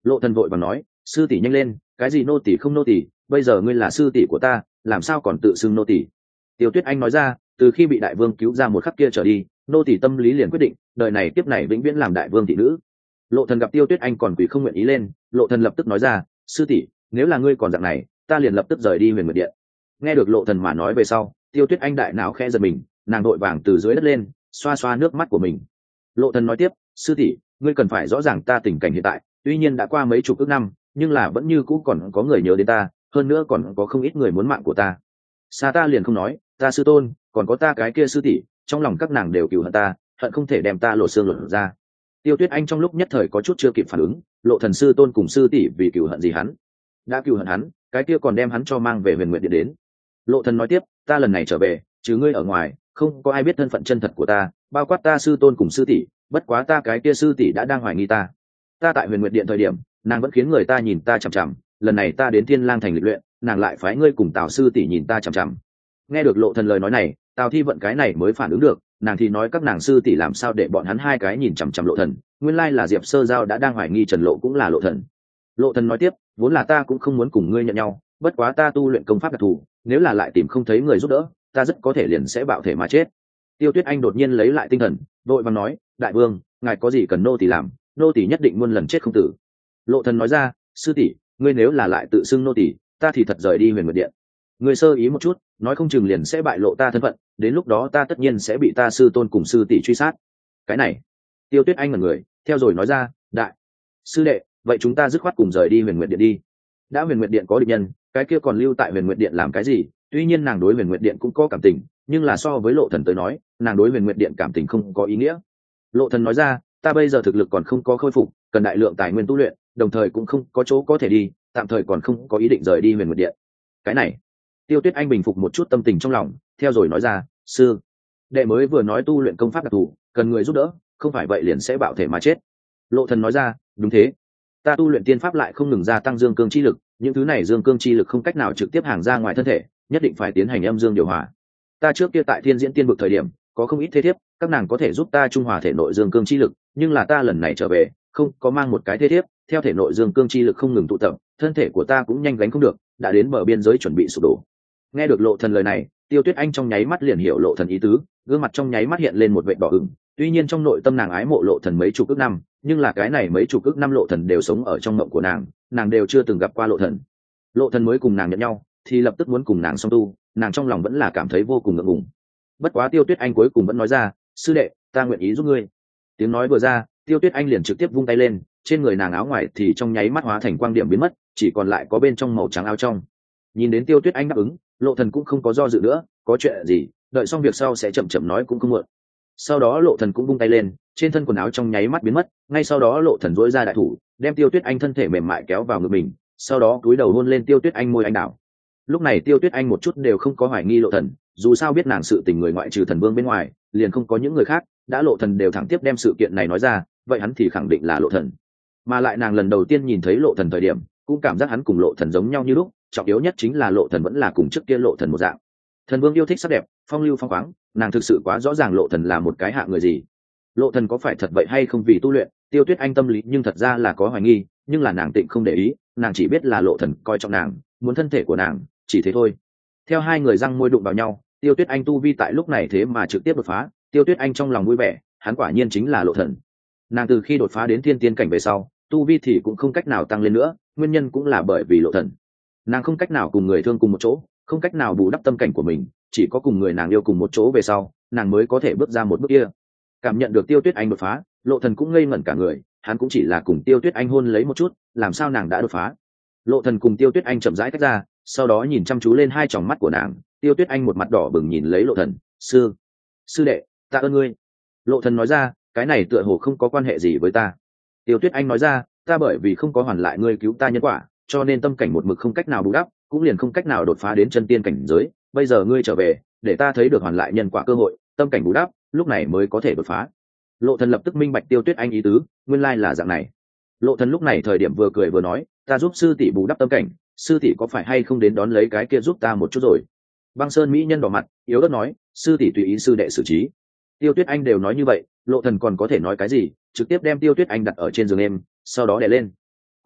Lộ Thần vội vàng nói, sư tỷ nhanh lên, cái gì nô tỷ không nô tỷ, bây giờ ngươi là sư tỷ của ta, làm sao còn tự xưng nô tỷ? Tiêu Tuyết Anh nói ra, từ khi bị đại vương cứu ra một khắc kia trở đi, nô tỷ tâm lý liền quyết định, đời này tiếp này vĩnh viễn làm đại vương thị nữ. Lộ Thần gặp Tiêu Tuyết Anh còn quỳ không nguyện ý lên, Lộ Thần lập tức nói ra, sư tỷ, nếu là ngươi còn dạng này, ta liền lập tức rời đi Huyền Nguyệt Điện. Nghe được Lộ Thần mà nói về sau, Tiêu Tuyết Anh đại não khẽ giật mình, nàng đội vàng từ dưới đất lên, xoa xoa nước mắt của mình. Lộ Thần nói tiếp, sư tỷ, ngươi cần phải rõ ràng ta tình cảnh hiện tại, tuy nhiên đã qua mấy chục ước năm, nhưng là vẫn như cũ còn có người nhớ đến ta, hơn nữa còn có không ít người muốn mạng của ta. Xa ta liền không nói, ta sư tôn, còn có ta cái kia sư tỷ, trong lòng các nàng đều cừu hận ta, hận không thể đem ta lột xương lột ra. Tiêu Tuyết Anh trong lúc nhất thời có chút chưa kịp phản ứng, Lộ Thần sư tôn cùng sư tỷ vì cừu hận gì hắn? Đã cừu hận hắn, cái kia còn đem hắn cho mang về Huyền Nguyệt Điện đến. Lộ Thần nói tiếp, ta lần này trở về, trừ ngươi ở ngoài, không có ai biết thân phận chân thật của ta, bao quát ta sư tôn cùng sư tỷ, bất quá ta cái kia sư tỷ đã đang hoài nghi ta. Ta tại Huyền Nguyệt Điện thời điểm, nàng vẫn khiến người ta nhìn ta chằm chằm, lần này ta đến Thiên Lang thành lịch luyện, nàng lại phái ngươi cùng Tào sư tỷ nhìn ta chằm chằm. Nghe được Lộ Thần lời nói này, Tào Thi vận cái này mới phản ứng được, nàng thì nói các nàng sư tỷ làm sao để bọn hắn hai cái nhìn chằm chằm Lộ Thần, nguyên lai là Diệp Sơ Giao đã đang hoài nghi Trần Lộ cũng là Lộ Thần. Lộ Thần nói tiếp, vốn là ta cũng không muốn cùng ngươi nhận nhau, bất quá ta tu luyện công pháp đặc thù, nếu là lại tìm không thấy người giúp đỡ, ta rất có thể liền sẽ bạo thể mà chết. Tiêu Tuyết Anh đột nhiên lấy lại tinh thần, vội vàng nói, đại vương, ngài có gì cần nô tỳ làm, nô tỳ nhất định muôn lần chết không tử. Lộ Thần nói ra, sư tỷ, ngươi nếu là lại tự xưng nô tỳ, ta thì thật rời đi Huyền Nguyệt Điện. Ngươi sơ ý một chút, nói không chừng liền sẽ bại lộ ta thân phận, đến lúc đó ta tất nhiên sẽ bị ta sư tôn cùng sư tỷ truy sát. Cái này, Tiêu Tuyết Anh ngẩn người, theo rồi nói ra, đại sư đệ, vậy chúng ta dứt khoát cùng rời đi Huyền Nguyệt Điện đi. Đã Huyền Nguyệt Điện có địch nhân, cái kia còn lưu tại Huyền Nguyệt Điện làm cái gì? Tuy nhiên nàng đối Huyền Nguyệt Điện cũng có cảm tình, nhưng là so với Lộ Thần tới nói, nàng đối Huyền Nguyệt Điện cảm tình không có ý nghĩa. Lộ Thần nói ra, ta bây giờ thực lực còn không có khôi phục, cần đại lượng tài nguyên tu luyện, đồng thời cũng không có chỗ có thể đi, tạm thời còn không có ý định rời đi Huyền Nguyệt Điện. Cái này, Tiêu Tuyết Anh bình phục một chút tâm tình trong lòng, theo rồi nói ra, sư đệ mới vừa nói tu luyện công pháp đặc thù, cần người giúp đỡ, không phải vậy liền sẽ bạo thể mà chết. Lộ Thần nói ra, đúng thế, ta tu luyện tiên pháp lại không ngừng gia tăng dương cương chi lực, những thứ này dương cương chi lực không cách nào trực tiếp hàng ra ngoài thân thể, nhất định phải tiến hành âm dương điều hòa. Ta trước kia tại Thiên Diễn Tiên vực thời điểm, có không ít thế thiếp, các nàng có thể giúp ta trung hòa thể nội dương cương chi lực, nhưng là ta lần này trở về, không có mang một cái thế thiếp, theo thể nội dương cương chi lực không ngừng tụ tập, thân thể của ta cũng nhanh gánh không được, đã đến bờ biên giới chuẩn bị sụp đổ. Nghe được Lộ Thần lời này, Tiêu Tuyết Anh trong nháy mắt liền hiểu Lộ Thần ý tứ, gương mặt trong nháy mắt hiện lên một vệt đỏ ửng. Tuy nhiên trong nội tâm nàng ái mộ Lộ Thần mấy chục ức năm, nhưng là cái này mấy chục ức năm Lộ Thần đều sống ở trong mộng của nàng, nàng đều chưa từng gặp qua Lộ Thần. Lộ Thần mới cùng nàng nhận nhau, thì lập tức muốn cùng nàng song tu, nàng trong lòng vẫn là cảm thấy vô cùng ngượng ngùng. Bất quá Tiêu Tuyết Anh cuối cùng vẫn nói ra, sư đệ, ta nguyện ý giúp ngươi. Tiếng nói vừa ra, Tiêu Tuyết Anh liền trực tiếp vung tay lên, trên người nàng áo ngoài thì trong nháy mắt hóa thành quang điểm biến mất, chỉ còn lại có bên trong màu trắng áo trong. Nhìn đến Tiêu Tuyết Anh đáp ứng, Lộ Thần cũng không có do dự nữa, có chuyện gì, đợi xong việc sau sẽ chậm chậm nói cũng không muộn. Sau đó Lộ Thần cũng vung tay lên, trên thân quần áo trong nháy mắt biến mất, ngay sau đó Lộ Thần duỗi ra đại thủ, đem Tiêu Tuyết Anh thân thể mềm mại kéo vào ngực mình, sau đó cúi đầu hôn lên Tiêu Tuyết Anh môi anh đào. Lúc này Tiêu Tuyết Anh một chút đều không có hoài nghi Lộ Thần, dù sao biết nàng sự tình người ngoại trừ Thần Vương bên ngoài, liền không có những người khác, đã Lộ Thần đều thẳng tiếp đem sự kiện này nói ra, vậy hắn thì khẳng định là Lộ Thần. Mà lại nàng lần đầu tiên nhìn thấy Lộ Thần thời điểm, cũng cảm giác hắn cùng Lộ Thần giống nhau như lúc, trọng yếu nhất chính là Lộ Thần vẫn là cùng trước kia Lộ Thần một dạng. Thần Vương yêu thích sắc đẹp, phong lưu phong khoáng, nàng thực sự quá rõ ràng Lộ Thần là một cái hạ người gì. Lộ Thần có phải thật vậy hay không vì tu luyện, Tiêu Tuyết Anh tâm lý nhưng thật ra là có hoài nghi, nhưng là nàng tịnh không để ý, nàng chỉ biết là Lộ Thần coi trọng nàng, muốn thân thể của nàng, chỉ thế thôi. Theo hai người răng môi đụng vào nhau, Tiêu Tuyết Anh tu vi tại lúc này thế mà trực tiếp đột phá, Tiêu Tuyết Anh trong lòng vui vẻ, hắn quả nhiên chính là Lộ Thần. Nàng từ khi đột phá đến thiên tiên cảnh về sau, tu vi thì cũng không cách nào tăng lên nữa, nguyên nhân cũng là bởi vì Lộ Thần. Nàng không cách nào cùng người thương cùng một chỗ, không cách nào bù đắp tâm cảnh của mình, chỉ có cùng người nàng yêu cùng một chỗ về sau, nàng mới có thể bước ra một bước kia. Cảm nhận được Tiêu Tuyết Anh đột phá, Lộ Thần cũng ngây ngẩn cả người, hắn cũng chỉ là cùng Tiêu Tuyết Anh hôn lấy một chút, làm sao nàng đã đột phá? Lộ Thần cùng Tiêu Tuyết Anh chậm rãi tách ra, sau đó nhìn chăm chú lên hai tròng mắt của nàng, Tiêu Tuyết Anh một mặt đỏ bừng nhìn lấy Lộ Thần, "Sư, sư đệ, tạ ơn ngươi." Lộ Thần nói ra, "Cái này tựa hồ không có quan hệ gì với ta." Tiêu Tuyết Anh nói ra, "Ta bởi vì không có hoàn lại ngươi cứu ta nhân quả, cho nên tâm cảnh một mực không cách nào bù đắp, cũng liền không cách nào đột phá đến chân tiên cảnh giới, bây giờ ngươi trở về, để ta thấy được hoàn lại nhân quả cơ hội, tâm cảnh bù đắp, lúc này mới có thể đột phá." Lộ Thần lập tức minh bạch Tiêu Tuyết Anh ý tứ, nguyên lai là dạng này. Lộ Thần lúc này thời điểm vừa cười vừa nói, "Ta giúp sư tỷ bù đắp tâm cảnh, sư tỷ có phải hay không đến đón lấy cái kia giúp ta một chút rồi?" Băng Sơn mỹ nhân đỏ mặt, yếu ớt nói, "Sư tỷ tùy ý sư đệ xử trí." Tiêu Tuyết Anh đều nói như vậy, Lộ Thần còn có thể nói cái gì, trực tiếp đem Tiêu Tuyết Anh đặt ở trên giường em, sau đó đè lên.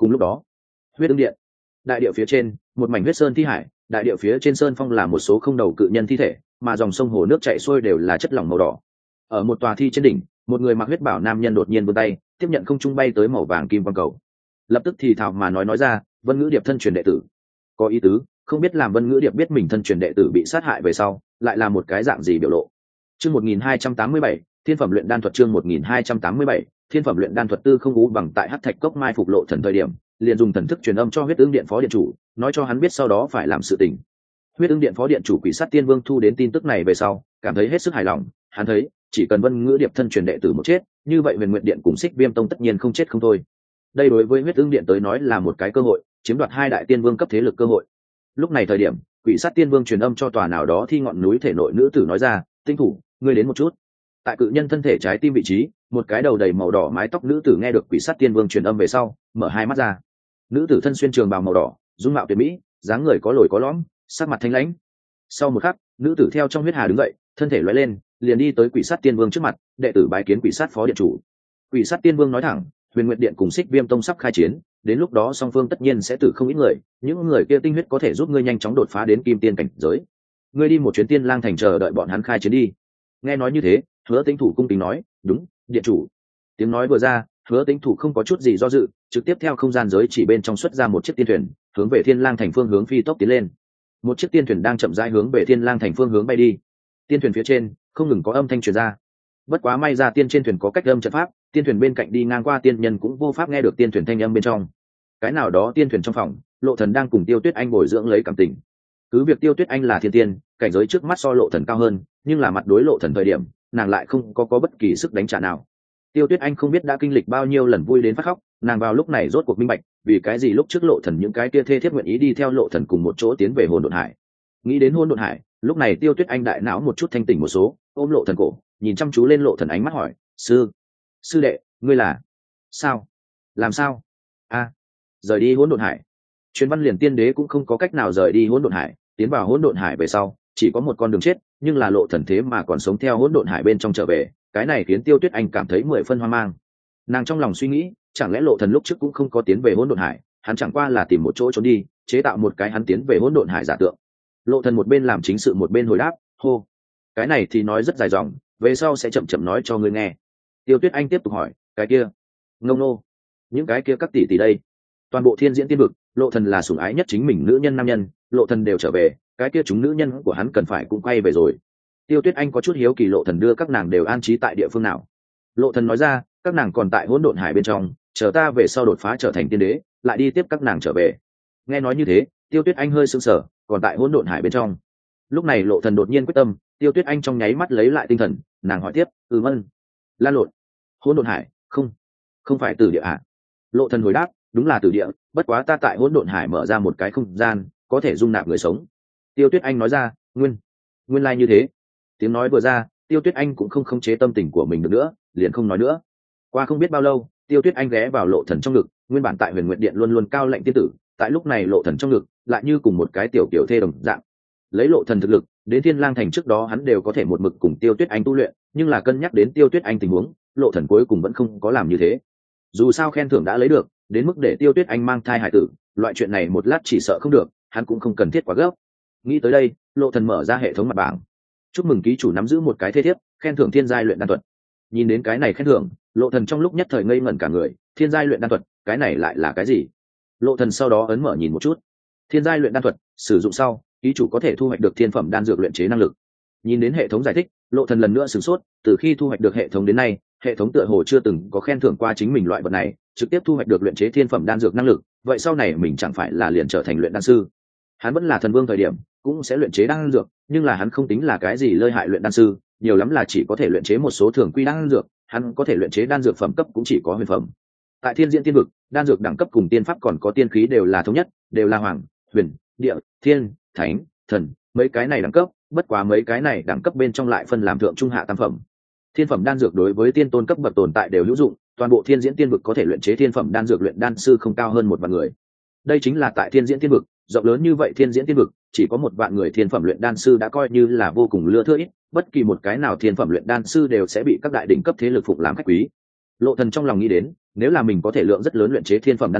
Cùng lúc đó, huyết ưng điện, đại địa phía trên, một mảnh huyết sơn thi hải, đại địa phía trên sơn phong là một số không đầu cự nhân thi thể, mà dòng sông hồ nước chảy xuôi đều là chất lỏng màu đỏ. Ở một tòa thi trên đỉnh, một người mặc huyết bảo nam nhân đột nhiên vươn tay, tiếp nhận không trung bay tới màu vàng kim quang cầu. Lập tức thì thào mà nói nói ra, Vân Ngữ Điệp thân truyền đệ tử. Có ý tứ, không biết làm Vân Ngữ Điệp biết mình thân truyền đệ tử bị sát hại về sau, lại là một cái dạng gì biểu lộ. Chương một nghìn hai trăm tám mươi bảy, Thiên phẩm luyện đan thuật chương một nghìn hai trăm tám mươi bảy, Thiên phẩm luyện đan thuật tư không ú bằng tại Hắc Thạch Cốc mai phục lộ thần thời điểm, liền dùng thần thức truyền âm cho Huyết Ưng Điện phó điện chủ, nói cho hắn biết sau đó phải làm sự tình. Huyết Ưng Điện phó điện chủ Quỷ Sát Tiên Vương thu đến tin tức này về sau, cảm thấy hết sức hài lòng, hắn thấy, chỉ cần Vân Ngữ Điệp thân truyền đệ tử một chết, như vậy Huyền Nguyệt Điện cùng Xích Viêm Tông tất nhiên không chết không thôi. Đây đối với Huyết Ưng Điện tới nói là một cái cơ hội, chiếm đoạt hai đại tiên vương cấp thế lực cơ hội. Lúc này thời điểm, Quỷ Sát Tiên Vương truyền âm cho tòa nào đó thi ngọn núi thể nội nữ tử nói ra, "Tinh thủ, ngươi đến một chút." Tại cự nhân thân thể trái tim vị trí, một cái đầu đầy màu đỏ mái tóc nữ tử nghe được Quỷ Sát Tiên Vương truyền âm về sau, mở hai mắt ra. Nữ tử thân xuyên trường bào màu đỏ, dung mạo tuyệt mỹ, dáng người có lồi có lõm, sắc mặt thanh lãnh. Sau một khắc, nữ tử theo trong huyết hà đứng dậy, thân thể lóe lên, liền đi tới Quỷ Sát Tiên Vương trước mặt, đệ tử bái kiến Quỷ Sát phó điện chủ. Quỷ Sát Tiên Vương nói thẳng, Huyền Nguyệt Điện cùng Xích Viêm Tông sắp khai chiến, đến lúc đó song phương tất nhiên sẽ tử không ít người, những người kia tinh huyết có thể giúp ngươi nhanh chóng đột phá đến kim tiên cảnh giới. Ngươi đi một chuyến Tiên Lang thành chờ đợi bọn hắn khai chiến đi. Nghe nói như thế, Hứa Tĩnh Thủ cung kính nói, "Đúng, điện chủ." Tiếng nói vừa ra, Hứa Tĩnh Thủ không có chút gì do dự, trực tiếp theo không gian giới chỉ bên trong xuất ra một chiếc tiên thuyền, hướng về Thiên Lang thành phương hướng phi tốc tiến lên. Một chiếc tiên thuyền đang chậm rãi hướng về Thiên Lang thành phương hướng bay đi. Tiên thuyền phía trên không ngừng có âm thanh truyền ra. Bất quá may ra tiên trên thuyền có cách âm trận pháp, tiên thuyền bên cạnh đi ngang qua tiên nhân cũng vô pháp nghe được tiên thuyền thanh âm bên trong. Cái nào đó tiên thuyền trong phòng, Lộ Thần đang cùng Tiêu Tuyết Anh bồi dưỡng lấy cảm tình. Cứ việc Tiêu Tuyết Anh là thiên tiên, cảnh giới trước mắt so Lộ Thần cao hơn, nhưng là mặt đối Lộ Thần thời điểm, nàng lại không có có bất kỳ sức đánh trả nào. Tiêu Tuyết Anh không biết đã kinh lịch bao nhiêu lần vui đến phát khóc, nàng vào lúc này rốt cuộc minh bạch, vì cái gì lúc trước Lộ Thần những cái kia thê thiếp nguyện ý đi theo Lộ Thần cùng một chỗ tiến về Hỗn Độn Hải. Nghĩ đến Hỗn Độn Hải, lúc này Tiêu Tuyết Anh đại não một chút thanh tỉnh một số, ôm Lộ Thần cổ, nhìn chăm chú lên Lộ Thần ánh mắt hỏi, "Sư, sư đệ, ngươi là sao? Làm sao?" "A, rời đi Hỗn Độn Hải." Truyền văn liền tiên đế cũng không có cách nào rời đi Hỗn Độn Hải, tiến vào Hỗn Độn Hải về sau, chỉ có một con đường chết, nhưng là Lộ Thần thế mà còn sống theo Hỗn Độn Hải bên trong trở về, cái này khiến Tiêu Tuyết Anh cảm thấy mười phân hoang mang. Nàng trong lòng suy nghĩ, chẳng lẽ Lộ Thần lúc trước cũng không có tiến về Hỗn Độn Hải, hắn chẳng qua là tìm một chỗ trốn đi, chế tạo một cái hắn tiến về Hỗn Độn Hải giả tượng. Lộ Thần một bên làm chính sự một bên hồi đáp, "Hô, cái này thì nói rất dài dòng, về sau sẽ chậm chậm nói cho ngươi nghe." Tiêu Tuyết Anh tiếp tục hỏi, "Cái kia, ngông nô, những cái kia các tỷ tỷ đây?" Toàn bộ Thiên Diễn Tiên vực, Lộ Thần là sủng ái nhất chính mình nữ nhân nam nhân, Lộ Thần đều trở về, cái kia chúng nữ nhân của hắn cần phải cũng quay về rồi. Tiêu Tuyết Anh có chút hiếu kỳ Lộ Thần đưa các nàng đều an trí tại địa phương nào. Lộ Thần nói ra, các nàng còn tại Hỗn Độn Hải bên trong, chờ ta về sau đột phá trở thành tiên đế, lại đi tiếp các nàng trở về. Nghe nói như thế, Tiêu Tuyết Anh hơi sững sờ, còn tại Hỗn Độn Hải bên trong. Lúc này Lộ Thần đột nhiên quyết tâm, Tiêu Tuyết Anh trong nháy mắt lấy lại tinh thần, nàng hỏi tiếp, "Ừ Mân, Lan Lộn, Hỗn Độn Hải, không, không phải Tử Địa à?" Lộ Thần hồi đáp, "Đúng là Tử Địa, bất quá ta tại Hỗn Độn Hải mở ra một cái không gian, có thể dung nạp người sống." Tiêu Tuyết Anh nói ra, "Nguyên, nguyên lai like như thế." Tiếng nói vừa ra, Tiêu Tuyết Anh cũng không khống chế tâm tình của mình được nữa, liền không nói nữa. Qua không biết bao lâu, Tiêu Tuyết Anh ghé vào Lộ Thần trong ngực, nguyên bản tại Huyền Nguyệt Điện luôn luôn cao lạnh tiên tử, tại lúc này Lộ Thần trong ngực lại như cùng một cái tiểu tiểu thê đồng dạng. Lấy Lộ Thần thực lực, đến Thiên Lang thành trước đó hắn đều có thể một mực cùng Tiêu Tuyết Anh tu luyện, nhưng là cân nhắc đến Tiêu Tuyết Anh tình huống, Lộ Thần cuối cùng vẫn không có làm như thế. Dù sao khen thưởng đã lấy được, đến mức để Tiêu Tuyết Anh mang thai hải tử, loại chuyện này một lát chỉ sợ không được, hắn cũng không cần thiết quá gấp. Nghĩ tới đây, Lộ Thần mở ra hệ thống mặt bảng. Chúc mừng ký chủ nắm giữ một cái thế thiếp, khen thưởng thiên giai luyện đan thuật. Nhìn đến cái này khen thưởng, Lộ Thần trong lúc nhất thời ngây ngẩn cả người, thiên giai luyện đan thuật, cái này lại là cái gì? Lộ Thần sau đó ấn mở nhìn một chút. Thiên giai luyện đan thuật, sử dụng sau, ký chủ có thể thu hoạch được thiên phẩm đan dược luyện chế năng lực. Nhìn đến hệ thống giải thích, Lộ Thần lần nữa sửng sốt, từ khi thu hoạch được hệ thống đến nay, hệ thống tựa hồ chưa từng có khen thưởng qua chính mình loại vật này, trực tiếp thu hoạch được luyện chế thiên phẩm đan dược năng lực, vậy sau này mình chẳng phải là liền trở thành luyện đan sư? Hắn vẫn là thần vương thời điểm, cũng sẽ luyện chế đan dược, nhưng là hắn không tính là cái gì lợi hại luyện đan sư, nhiều lắm là chỉ có thể luyện chế một số thường quy đan dược, hắn có thể luyện chế đan dược phẩm cấp cũng chỉ có huyền phẩm. Tại Thiên Diễn Tiên vực, đan dược đẳng cấp cùng tiên pháp còn có tiên khí đều là thống nhất, đều là hoàng, huyền, địa, thiên, thánh, thần, mấy cái này đẳng cấp, bất quá mấy cái này đẳng cấp bên trong lại phân làm thượng trung hạ tam phẩm. Thiên phẩm đan dược đối với tiên tôn cấp bậc tồn tại đều hữu dụng, toàn bộ Thiên Diễn Tiên vực có thể luyện chế thiên phẩm đan dược luyện đan sư không cao hơn một vạn người. Đây chính là tại Thiên Diễn Tiên vực, rộng lớn như vậy Thiên Diễn Tiên vực, chỉ có một vạn người thiên phẩm luyện đan sư đã coi như là vô cùng lưa thưa ít, bất kỳ một cái nào thiên phẩm luyện đan sư đều sẽ bị các đại đỉnh cấp thế lực phục làm khách quý. Lộ Thần trong lòng nghĩ đến, nếu là mình có thể lượng rất lớn luyện chế thiên phẩm đan dược,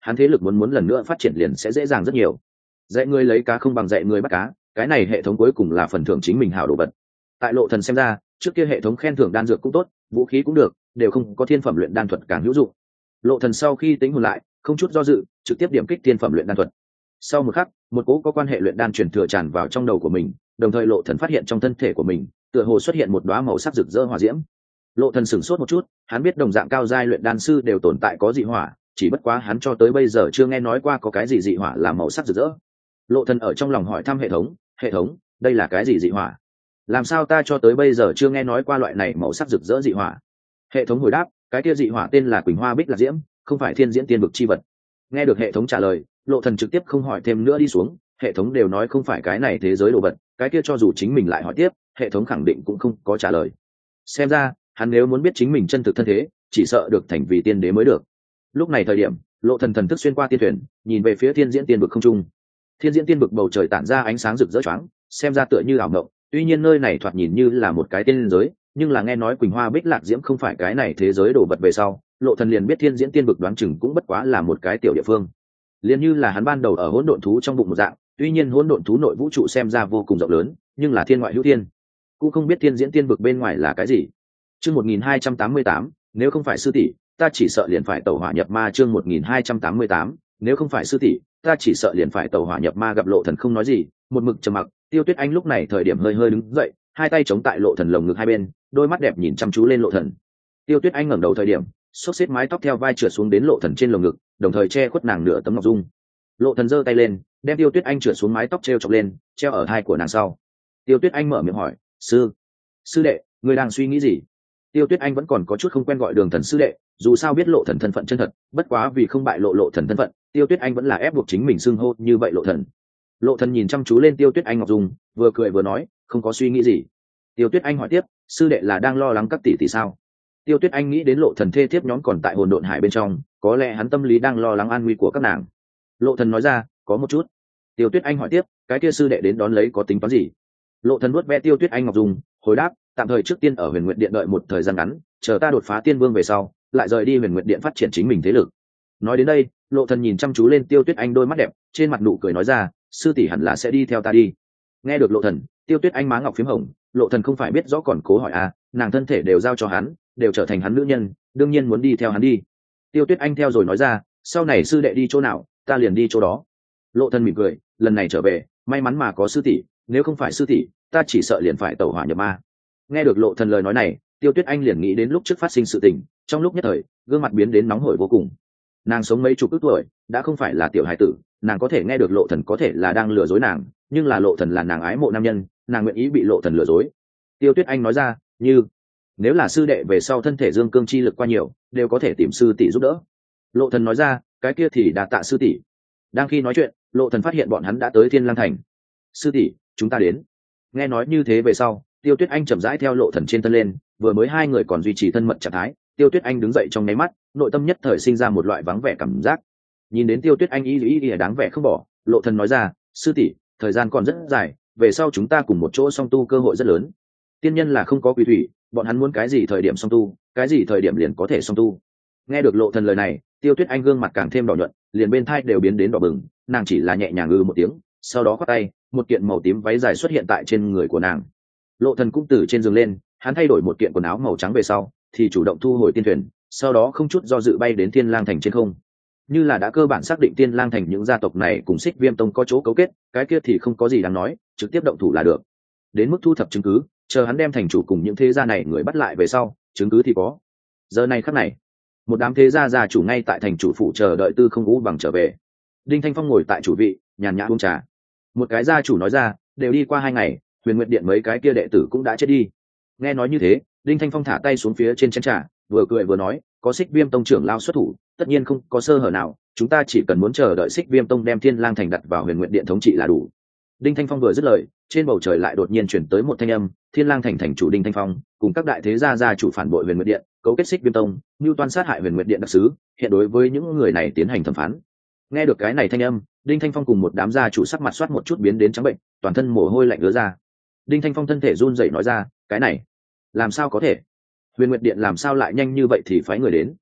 hắn thế lực muốn muốn lần nữa phát triển liền sẽ dễ dàng rất nhiều. Dạy người lấy cá không bằng dạy người bắt cá, cái này hệ thống cuối cùng là phần thưởng chính mình hảo đồ vật. Tại Lộ Thần xem ra, trước kia hệ thống khen thưởng đan dược cũng tốt, vũ khí cũng được, đều không có thiên phẩm luyện đan thuật càng hữu dụng. Lộ Thần sau khi tính hồn lại, không chút do dự, trực tiếp điểm kích thiên phẩm luyện đan thuật. Sau một khắc, một cỗ có quan hệ luyện đan truyền thừa tràn vào trong đầu của mình, đồng thời Lộ Thần phát hiện trong thân thể của mình, tựa hồ xuất hiện một đóa màu sắc rực rỡ hỏa diễm. Lộ Thần sửng sốt một chút, hắn biết đồng dạng cao giai luyện đan sư đều tồn tại có dị hỏa, chỉ bất quá hắn cho tới bây giờ chưa nghe nói qua có cái gì dị hỏa là màu sắc rực rỡ. Lộ Thần ở trong lòng hỏi thăm hệ thống, hệ thống, đây là cái gì dị hỏa? Làm sao ta cho tới bây giờ chưa nghe nói qua loại này màu sắc rực rỡ dị hỏa? Hệ thống hồi đáp, cái kia dị hỏa tên là Quỳnh Hoa Bích Lạc Diễm, không phải thiên diễn tiên vực chi vật. Nghe được hệ thống trả lời, Lộ Thần trực tiếp không hỏi thêm nữa đi xuống, hệ thống đều nói không phải cái này thế giới đồ vật, cái kia cho dù chính mình lại hỏi tiếp, hệ thống khẳng định cũng không có trả lời. Xem ra, hắn nếu muốn biết chính mình chân thực thân thế, chỉ sợ được thành vì tiên đế mới được. Lúc này thời điểm, Lộ Thần thần thức xuyên qua tiên thuyền, nhìn về phía thiên diễn tiên vực không trung. Thiên diễn tiên vực bầu trời tản ra ánh sáng rực rỡ choáng, xem ra tựa như ảo mộng, tuy nhiên nơi này thoạt nhìn như là một cái tiên giới, nhưng là nghe nói Quỳnh Hoa Bích Lạc Diễm không phải cái này thế giới đồ vật về sau, Lộ Thần liền biết thiên diễn tiên vực đoán chừng cũng bất quá là một cái tiểu địa phương. Liền như là hắn ban đầu ở hỗn độn thú trong bụng một dạng, tuy nhiên hỗn độn thú nội vũ trụ xem ra vô cùng rộng lớn, nhưng là thiên ngoại hữu thiên, cũng không biết thiên diễn tiên vực bên ngoài là cái gì. Chương một nghìn hai trăm tám mươi tám, nếu không phải sư tỷ, ta chỉ sợ liền phải tẩu hỏa nhập ma. Chương một nghìn hai trăm tám mươi tám, nếu không phải sư tỷ, ta chỉ sợ liền phải tẩu hỏa nhập ma. Gặp Lộ Thần không nói gì, một mực trầm mặc, Tiêu Tuyết Anh lúc này thời điểm hơi hơi đứng dậy, hai tay chống tại Lộ Thần lồng ngực hai bên, đôi mắt đẹp nhìn chăm chú lên Lộ Thần. Tiêu Tuyết Anh ngẩng đầu thời điểm, xốc xếp mái tóc theo vai trượt xuống đến Lộ Thần trên lồng ngực, đồng thời che khuất nàng nửa tấm ngọc dung. Lộ Thần giơ tay lên, đem Tiêu Tuyết Anh trượt xuống mái tóc treo chọc lên, treo ở hai của nàng sau. Tiêu Tuyết Anh mở miệng hỏi, sư sư đệ, ngươi đang suy nghĩ gì? Tiêu Tuyết Anh vẫn còn có chút không quen gọi Đường Thần sư đệ, dù sao biết Lộ Thần thân phận chân thật, bất quá vì không bại lộ Lộ Thần thân phận, Tiêu Tuyết Anh vẫn là ép buộc chính mình xưng hô như vậy Lộ Thần. Lộ Thần nhìn chăm chú lên Tiêu Tuyết Anh ngọc dung, vừa cười vừa nói, không có suy nghĩ gì. Tiêu Tuyết Anh hỏi tiếp, sư đệ là đang lo lắng các tỷ tỷ sao? Tiêu Tuyết Anh nghĩ đến Lộ Thần thê thiếp nhóm còn tại hồn độn hải bên trong, có lẽ hắn tâm lý đang lo lắng an nguy của các nàng. Lộ Thần nói ra, có một chút. Tiêu Tuyết Anh hỏi tiếp, cái kia sư đệ đến đón lấy có tính toán gì? Lộ Thần nuốt ve Tiêu Tuyết Anh ngọc dung, hồi đáp, tạm thời trước tiên ở Huyền Nguyệt Điện đợi một thời gian ngắn, chờ ta đột phá tiên vương về sau, lại rời đi Huyền Nguyệt Điện phát triển chính mình thế lực. Nói đến đây, Lộ Thần nhìn chăm chú lên Tiêu Tuyết Anh đôi mắt đẹp, trên mặt nụ cười nói ra, sư tỷ hẳn là sẽ đi theo ta đi. Nghe được Lộ Thần, Tiêu Tuyết Anh má ngọc phím hồng, Lộ Thần không phải biết rõ còn cố hỏi à, nàng thân thể đều giao cho hắn, đều trở thành hắn nữ nhân, đương nhiên muốn đi theo hắn đi. Tiêu Tuyết Anh theo rồi nói ra, sau này sư đệ đi chỗ nào, ta liền đi chỗ đó. Lộ Thần mỉm cười, lần này trở về, may mắn mà có sư tỷ, nếu không phải sư tỷ, ta chỉ sợ liền phải tẩu hỏa nhập ma. Nghe được Lộ Thần lời nói này, Tiêu Tuyết Anh liền nghĩ đến lúc trước phát sinh sự tình, trong lúc nhất thời, gương mặt biến đến nóng hổi vô cùng. Nàng sống mấy chục ức tuổi, đã không phải là tiểu hài tử, nàng có thể nghe được Lộ Thần có thể là đang lừa dối nàng, nhưng là Lộ Thần là nàng ái mộ nam nhân, nàng nguyện ý bị Lộ Thần lừa dối. Tiêu Tuyết Anh nói ra, như nếu là sư đệ về sau thân thể dương cương chi lực qua nhiều, đều có thể tìm sư tỷ giúp đỡ. Lộ Thần nói ra, cái kia thì đa tạ sư tỷ. Đang khi nói chuyện, Lộ Thần phát hiện bọn hắn đã tới Thiên Lang Thành. Sư tỷ, chúng ta đến. Nghe nói như thế về sau, Tiêu Tuyết Anh chậm rãi theo Lộ Thần trên thân lên, vừa mới hai người còn duy trì thân mật trạng thái, Tiêu Tuyết Anh đứng dậy trong nháy mắt, nội tâm nhất thời sinh ra một loại vắng vẻ cảm giác. Nhìn đến Tiêu Tuyết Anh ý ý ý đáng vẻ không bỏ, Lộ Thần nói ra, sư tỷ, thời gian còn rất dài, về sau chúng ta cùng một chỗ song tu cơ hội rất lớn. Tiên nhân là không có quỷ thủy, bọn hắn muốn cái gì thời điểm song tu, cái gì thời điểm liền có thể song tu. Nghe được Lộ Thần lời này, Tiêu Tuyết Anh gương mặt càng thêm đỏ nhuận, liền bên thai đều biến đến đỏ bừng, nàng chỉ là nhẹ nhàng ngư một tiếng, sau đó khoác tay, một kiện màu tím váy dài xuất hiện tại trên người của nàng. Lộ Thần cũng từ trên giường lên, hắn thay đổi một kiện quần áo màu trắng về sau, thì chủ động thu hồi tiên thuyền, sau đó không chút do dự bay đến Thiên Lang Thành trên không. Như là đã cơ bản xác định Thiên Lang Thành những gia tộc này cùng Xích Viêm Tông có chỗ cấu kết, cái kia thì không có gì đáng nói, trực tiếp động thủ là được. Đến mức thu thập chứng cứ, chờ hắn đem thành chủ cùng những thế gia này người bắt lại về sau, chứng cứ thì có. Giờ này khắc này, một đám thế gia gia chủ ngay tại thành chủ phủ chờ đợi Tư Không Vũ Bằng trở về. Đinh Thanh Phong ngồi tại chủ vị, nhàn nhã uống trà. Một cái gia chủ nói ra, đều đi qua hai ngày, Huyền Nguyệt Điện mấy cái kia đệ tử cũng đã chết đi. Nghe nói như thế, Đinh Thanh Phong thả tay xuống phía trên chén trà, vừa cười vừa nói, có Xích Viêm Tông trưởng lao xuất thủ, tất nhiên không có sơ hở nào, chúng ta chỉ cần muốn chờ đợi Xích Viêm Tông đem Thiên Lang Thành đặt vào Huyền Nguyệt Điện thống trị là đủ. Đinh Thanh Phong vừa dứt lời, trên bầu trời lại đột nhiên chuyển tới một thanh âm, Thiên Lang Thành thành chủ Đinh Thanh Phong cùng các đại thế gia gia chủ phản bội Huyền Nguyệt Điện, cấu kết Xích Viêm Tông, mưu toan sát hại Huyền Nguyệt Điện đặc sứ, hiện đối với những người này tiến hành thẩm phán. Nghe được cái này thanh âm, Đinh Thanh Phong cùng một đám gia chủ sắc mặt soát một chút biến đến trắng bệnh, toàn thân mồ hôi lạnh ứa ra. Đinh Thanh Phong thân thể run rẩy nói ra, cái này làm sao có thể? Huyền Nguyệt Điện làm sao lại nhanh như vậy thì phái người đến?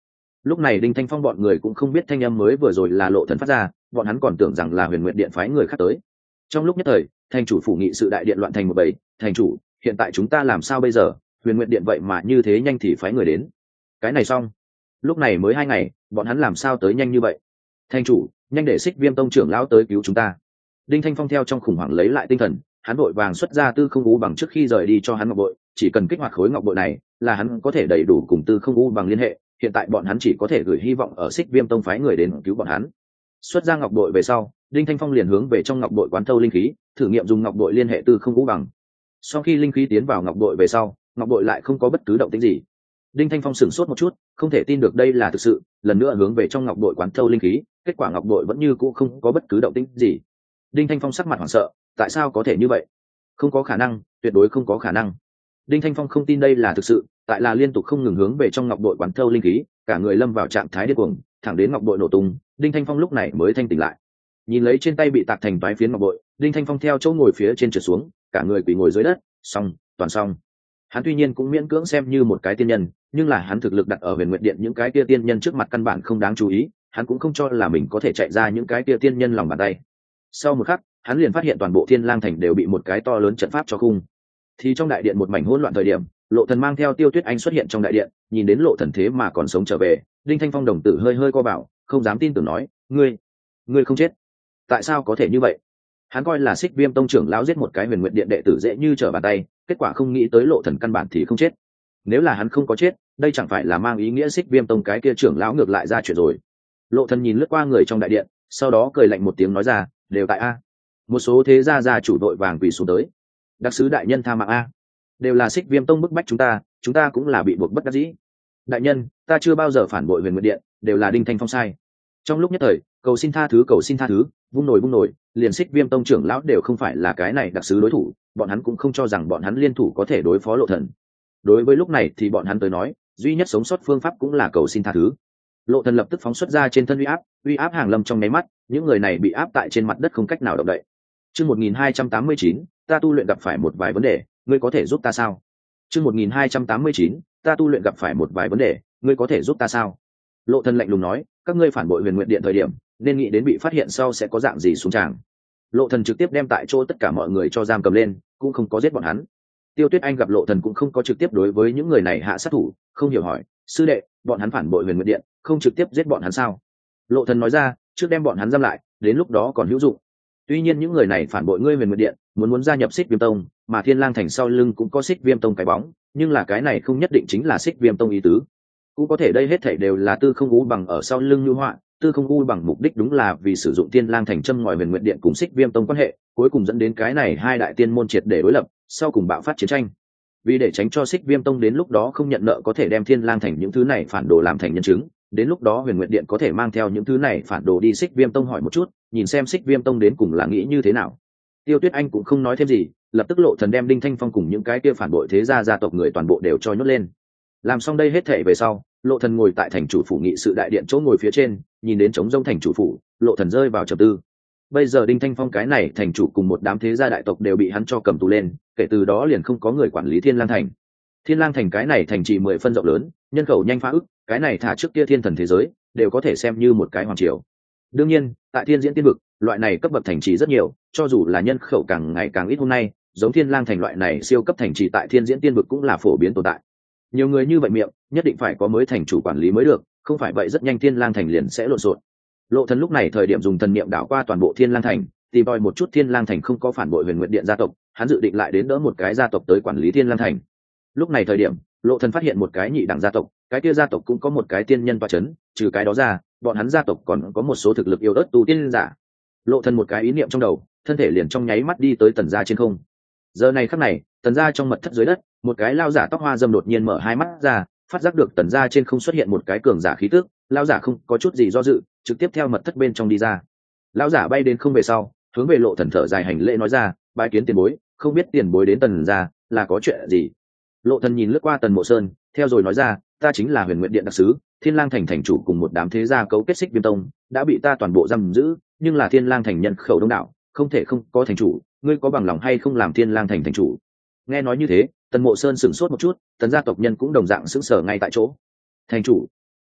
Lúc này Đinh Thanh Phong bọn người cũng không biết thanh âm mới vừa rồi là Lộ Thần phát ra, bọn hắn còn tưởng rằng là Huyền Nguyệt Điện phái người khác tới. Trong lúc nhất thời, thành chủ phủ nghị sự đại điện loạn thành một bầy. Thành chủ, hiện tại chúng ta làm sao bây giờ? Huyền Nguyệt Điện vậy mà như thế nhanh thì phái người đến. Cái này xong. Lúc này mới hai ngày, bọn hắn làm sao tới nhanh như vậy? Thành chủ, nhanh để Xích Viêm tông trưởng lão tới cứu chúng ta. Đinh Thanh Phong theo trong khủng hoảng lấy lại tinh thần, hắn vội vàng xuất ra Tư Không U bằng trước khi rời đi cho hắn ngọc bội, chỉ cần kích hoạt khối ngọc bội này, là hắn có thể đầy đủ cùng Tư Không U bằng liên hệ. Hiện tại bọn hắn chỉ có thể gửi hy vọng ở Xích Viêm tông phái người đến cứu bọn hắn. Xuất ra ngọc bội về sau, Đinh Thanh Phong liền hướng về trong ngọc bội quán thâu linh khí, thử nghiệm dùng ngọc bội liên hệ Tư Không U bằng. Sau khi linh khí tiến vào ngọc bội về sau, ngọc bội lại không có bất cứ động tĩnh gì. Đinh Thanh Phong sửng sốt một chút, không thể tin được đây là thực sự, lần nữa hướng về trong ngọc bội quán thâu linh khí, kết quả ngọc bội vẫn như cũ không có bất cứ động tĩnh gì. Đinh Thanh Phong sắc mặt hoảng sợ, tại sao có thể như vậy? Không có khả năng, tuyệt đối không có khả năng. Đinh Thanh Phong không tin đây là thực sự, tại là liên tục không ngừng hướng về trong ngọc bội quán thâu linh khí, cả người lâm vào trạng thái điên cuồng, thẳng đến ngọc bội nổ tung, Đinh Thanh Phong lúc này mới thanh tỉnh lại. Nhìn lấy trên tay bị tạc thành toái phiến ngọc bội, Đinh Thanh Phong theo chỗ ngồi phía trên trượt xuống, cả người quỳ ngồi dưới đất, xong, toàn xong. Hắn tuy nhiên cũng miễn cưỡng xem như một cái tiên nhân, nhưng là hắn thực lực đặt ở Huyền Nguyệt Điện những cái kia tiên nhân trước mặt căn bản không đáng chú ý, hắn cũng không cho là mình có thể chạy ra những cái kia tiên nhân lòng bàn tay. Sau một khắc, hắn liền phát hiện toàn bộ Thiên Lang thành đều bị một cái to lớn trận pháp cho khung. Thì trong đại điện một mảnh hỗn loạn thời điểm, Lộ Thần mang theo Tiêu Tuyết Anh xuất hiện trong đại điện, nhìn đến Lộ Thần thế mà còn sống trở về, Đinh Thanh Phong đồng tử hơi hơi co vào, không dám tin tưởng nói, "Ngươi, ngươi không chết? Tại sao có thể như vậy?" Hắn coi là Xích Viêm tông trưởng lão giết một cái Huyền Nguyệt Điện đệ tử dễ như trở bàn tay, kết quả không nghĩ tới Lộ Thần căn bản thì không chết. Nếu là hắn không có chết, đây chẳng phải là mang ý nghĩa Xích Viêm tông cái kia trưởng lão ngược lại ra chuyện rồi. Lộ Thần nhìn lướt qua người trong đại điện, sau đó cười lạnh một tiếng nói ra, "Đều tại a." Một số thế gia gia chủ đội vàng quỳ xuống tới. "Đặc sứ đại nhân tha mạng a, đều là Xích Viêm tông bức bách chúng ta, chúng ta cũng là bị buộc bất đắc dĩ. Đại nhân, ta chưa bao giờ phản bội Huyền Nguyệt Điện, đều là Đinh Thanh Phong sai." Trong lúc nhất thời, cầu xin tha thứ cầu xin tha thứ, vung nổi vung nổi, liền Xích Viêm tông trưởng lão đều không phải là cái này đặc sứ đối thủ, bọn hắn cũng không cho rằng bọn hắn liên thủ có thể đối phó Lộ Thần. Đối với lúc này thì bọn hắn tới nói, duy nhất sống sót phương pháp cũng là cầu xin tha thứ. Lộ Thần lập tức phóng xuất ra trên thân uy áp, uy áp hàng lâm trong nháy mắt, những người này bị áp tại trên mặt đất không cách nào động đậy. Chương một nghìn hai trăm tám mươi chín, ta tu luyện gặp phải một vài vấn đề, ngươi có thể giúp ta sao? Chương một nghìn hai trăm tám mươi chín, ta tu luyện gặp phải một vài vấn đề, ngươi có thể giúp ta sao? Lộ Thần lạnh lùng nói, các ngươi phản bội Huyền Nguyệt Điện thời điểm, nên nghĩ đến bị phát hiện sau sẽ có dạng gì xuống tràng. Lộ Thần trực tiếp đem tại chỗ tất cả mọi người cho giam cầm lên, cũng không có giết bọn hắn. Tiêu Tuyết Anh gặp Lộ Thần cũng không có trực tiếp đối với những người này hạ sát thủ, không hiểu hỏi, sư đệ, bọn hắn phản bội Huyền Nguyệt Điện, không trực tiếp giết bọn hắn sao? Lộ Thần nói ra, trước đem bọn hắn giam lại, đến lúc đó còn hữu dụng. Tuy nhiên những người này phản bội ngươi Huyền Nguyệt Điện, muốn muốn gia nhập Xích Viêm tông, mà Thiên Lang thành sau lưng cũng có Xích Viêm tông cái bóng, nhưng là cái này không nhất định chính là Xích Viêm tông ý tứ. Cũng có thể đây hết thảy đều là Tư Không U bằng ở sau lưng lưu họa, Tư Không U bằng mục đích đúng là vì sử dụng Thiên Lang thành châm ngòi Huyền Nguyệt Điện cùng Xích Viêm tông quan hệ, cuối cùng dẫn đến cái này hai đại tiên môn triệt để đối lập, sau cùng bạo phát chiến tranh. Vì để tránh cho Xích Viêm tông đến lúc đó không nhận nợ có thể đem Thiên Lang thành những thứ này phản đồ làm thành nhân chứng, đến lúc đó Huyền Nguyệt Điện có thể mang theo những thứ này phản đồ đi Xích Viêm tông hỏi một chút, nhìn xem Xích Viêm tông đến cùng là nghĩ như thế nào. Tiêu Tuyết Anh cũng không nói thêm gì, lập tức Lộ Thần đem Đinh Thanh Phong cùng những cái kia phản bội thế gia gia tộc người toàn bộ đều cho nhốt lên. Làm xong đây hết thảy về sau, Lộ Thần ngồi tại thành chủ phủ nghị sự đại điện chỗ ngồi phía trên, nhìn đến trống rỗng thành chủ phủ, Lộ Thần rơi vào trầm tư. Bây giờ Đinh Thanh Phong cái này thành chủ cùng một đám thế gia đại tộc đều bị hắn cho cầm tù lên, kể từ đó liền không có người quản lý Thiên Lang thành. Thiên Lang thành cái này thành trì mười phân rộng lớn, nhân khẩu nhanh phá ức, cái này thả trước kia thiên thần thế giới, đều có thể xem như một cái hoàng triều. Đương nhiên, tại Thiên Diễn Tiên vực, loại này cấp bậc thành trì rất nhiều, cho dù là nhân khẩu càng ngày càng ít hôm nay, giống Thiên Lang thành loại này siêu cấp thành trì tại Thiên Diễn Tiên vực cũng là phổ biến tồn tại. Nhiều người như vậy miệng, nhất định phải có mới thành chủ quản lý mới được, không phải vậy rất nhanh Thiên Lang thành liền sẽ lộn xộn. Lộ Thần lúc này thời điểm dùng thần niệm đảo qua toàn bộ Thiên Lang thành, tìm tòi một chút Thiên Lang thành không có phản bội Huyền Nguyệt Điện gia tộc, hắn dự định lại đến đỡ một cái gia tộc tới quản lý Thiên Lang thành. Lúc này thời điểm, Lộ Thần phát hiện một cái nhị đẳng gia tộc, cái kia gia tộc cũng có một cái tiên nhân tọa chấn, trừ cái đó ra, bọn hắn gia tộc còn có một số thực lực yếu ớt tu tiên giả. Lộ Thần một cái ý niệm trong đầu, thân thể liền trong nháy mắt đi tới Tần gia trên không. Giờ này khắc này, Tần gia trong mật thất dưới đất, một cái lao giả tóc hoa râm đột nhiên mở hai mắt ra, phát giác được Tần gia trên không xuất hiện một cái cường giả khí tức, lao giả không có chút gì do dự, trực tiếp theo mật thất bên trong đi ra. Lao giả bay đến không về sau, hướng về Lộ Thần thở dài hành lễ nói ra, bái kiến tiền bối, không biết tiền bối đến Tần gia là có chuyện gì. Lộ Thần nhìn lướt qua Tần Mộ Sơn, theo rồi nói ra, ta chính là Huyền Nguyệt Điện đặc sứ, Thiên Lang thành thành chủ cùng một đám thế gia cấu kết Xích Viêm tông, đã bị ta toàn bộ giam giữ, nhưng là Thiên Lang thành nhân khẩu đông đảo, không thể không có thành chủ, ngươi có bằng lòng hay không làm Thiên Lang thành thành chủ? Nghe nói như thế, Tần Mộ Sơn sửng sốt một chút, Tần gia tộc nhân cũng đồng dạng sững sờ ngay tại chỗ. Thành chủ?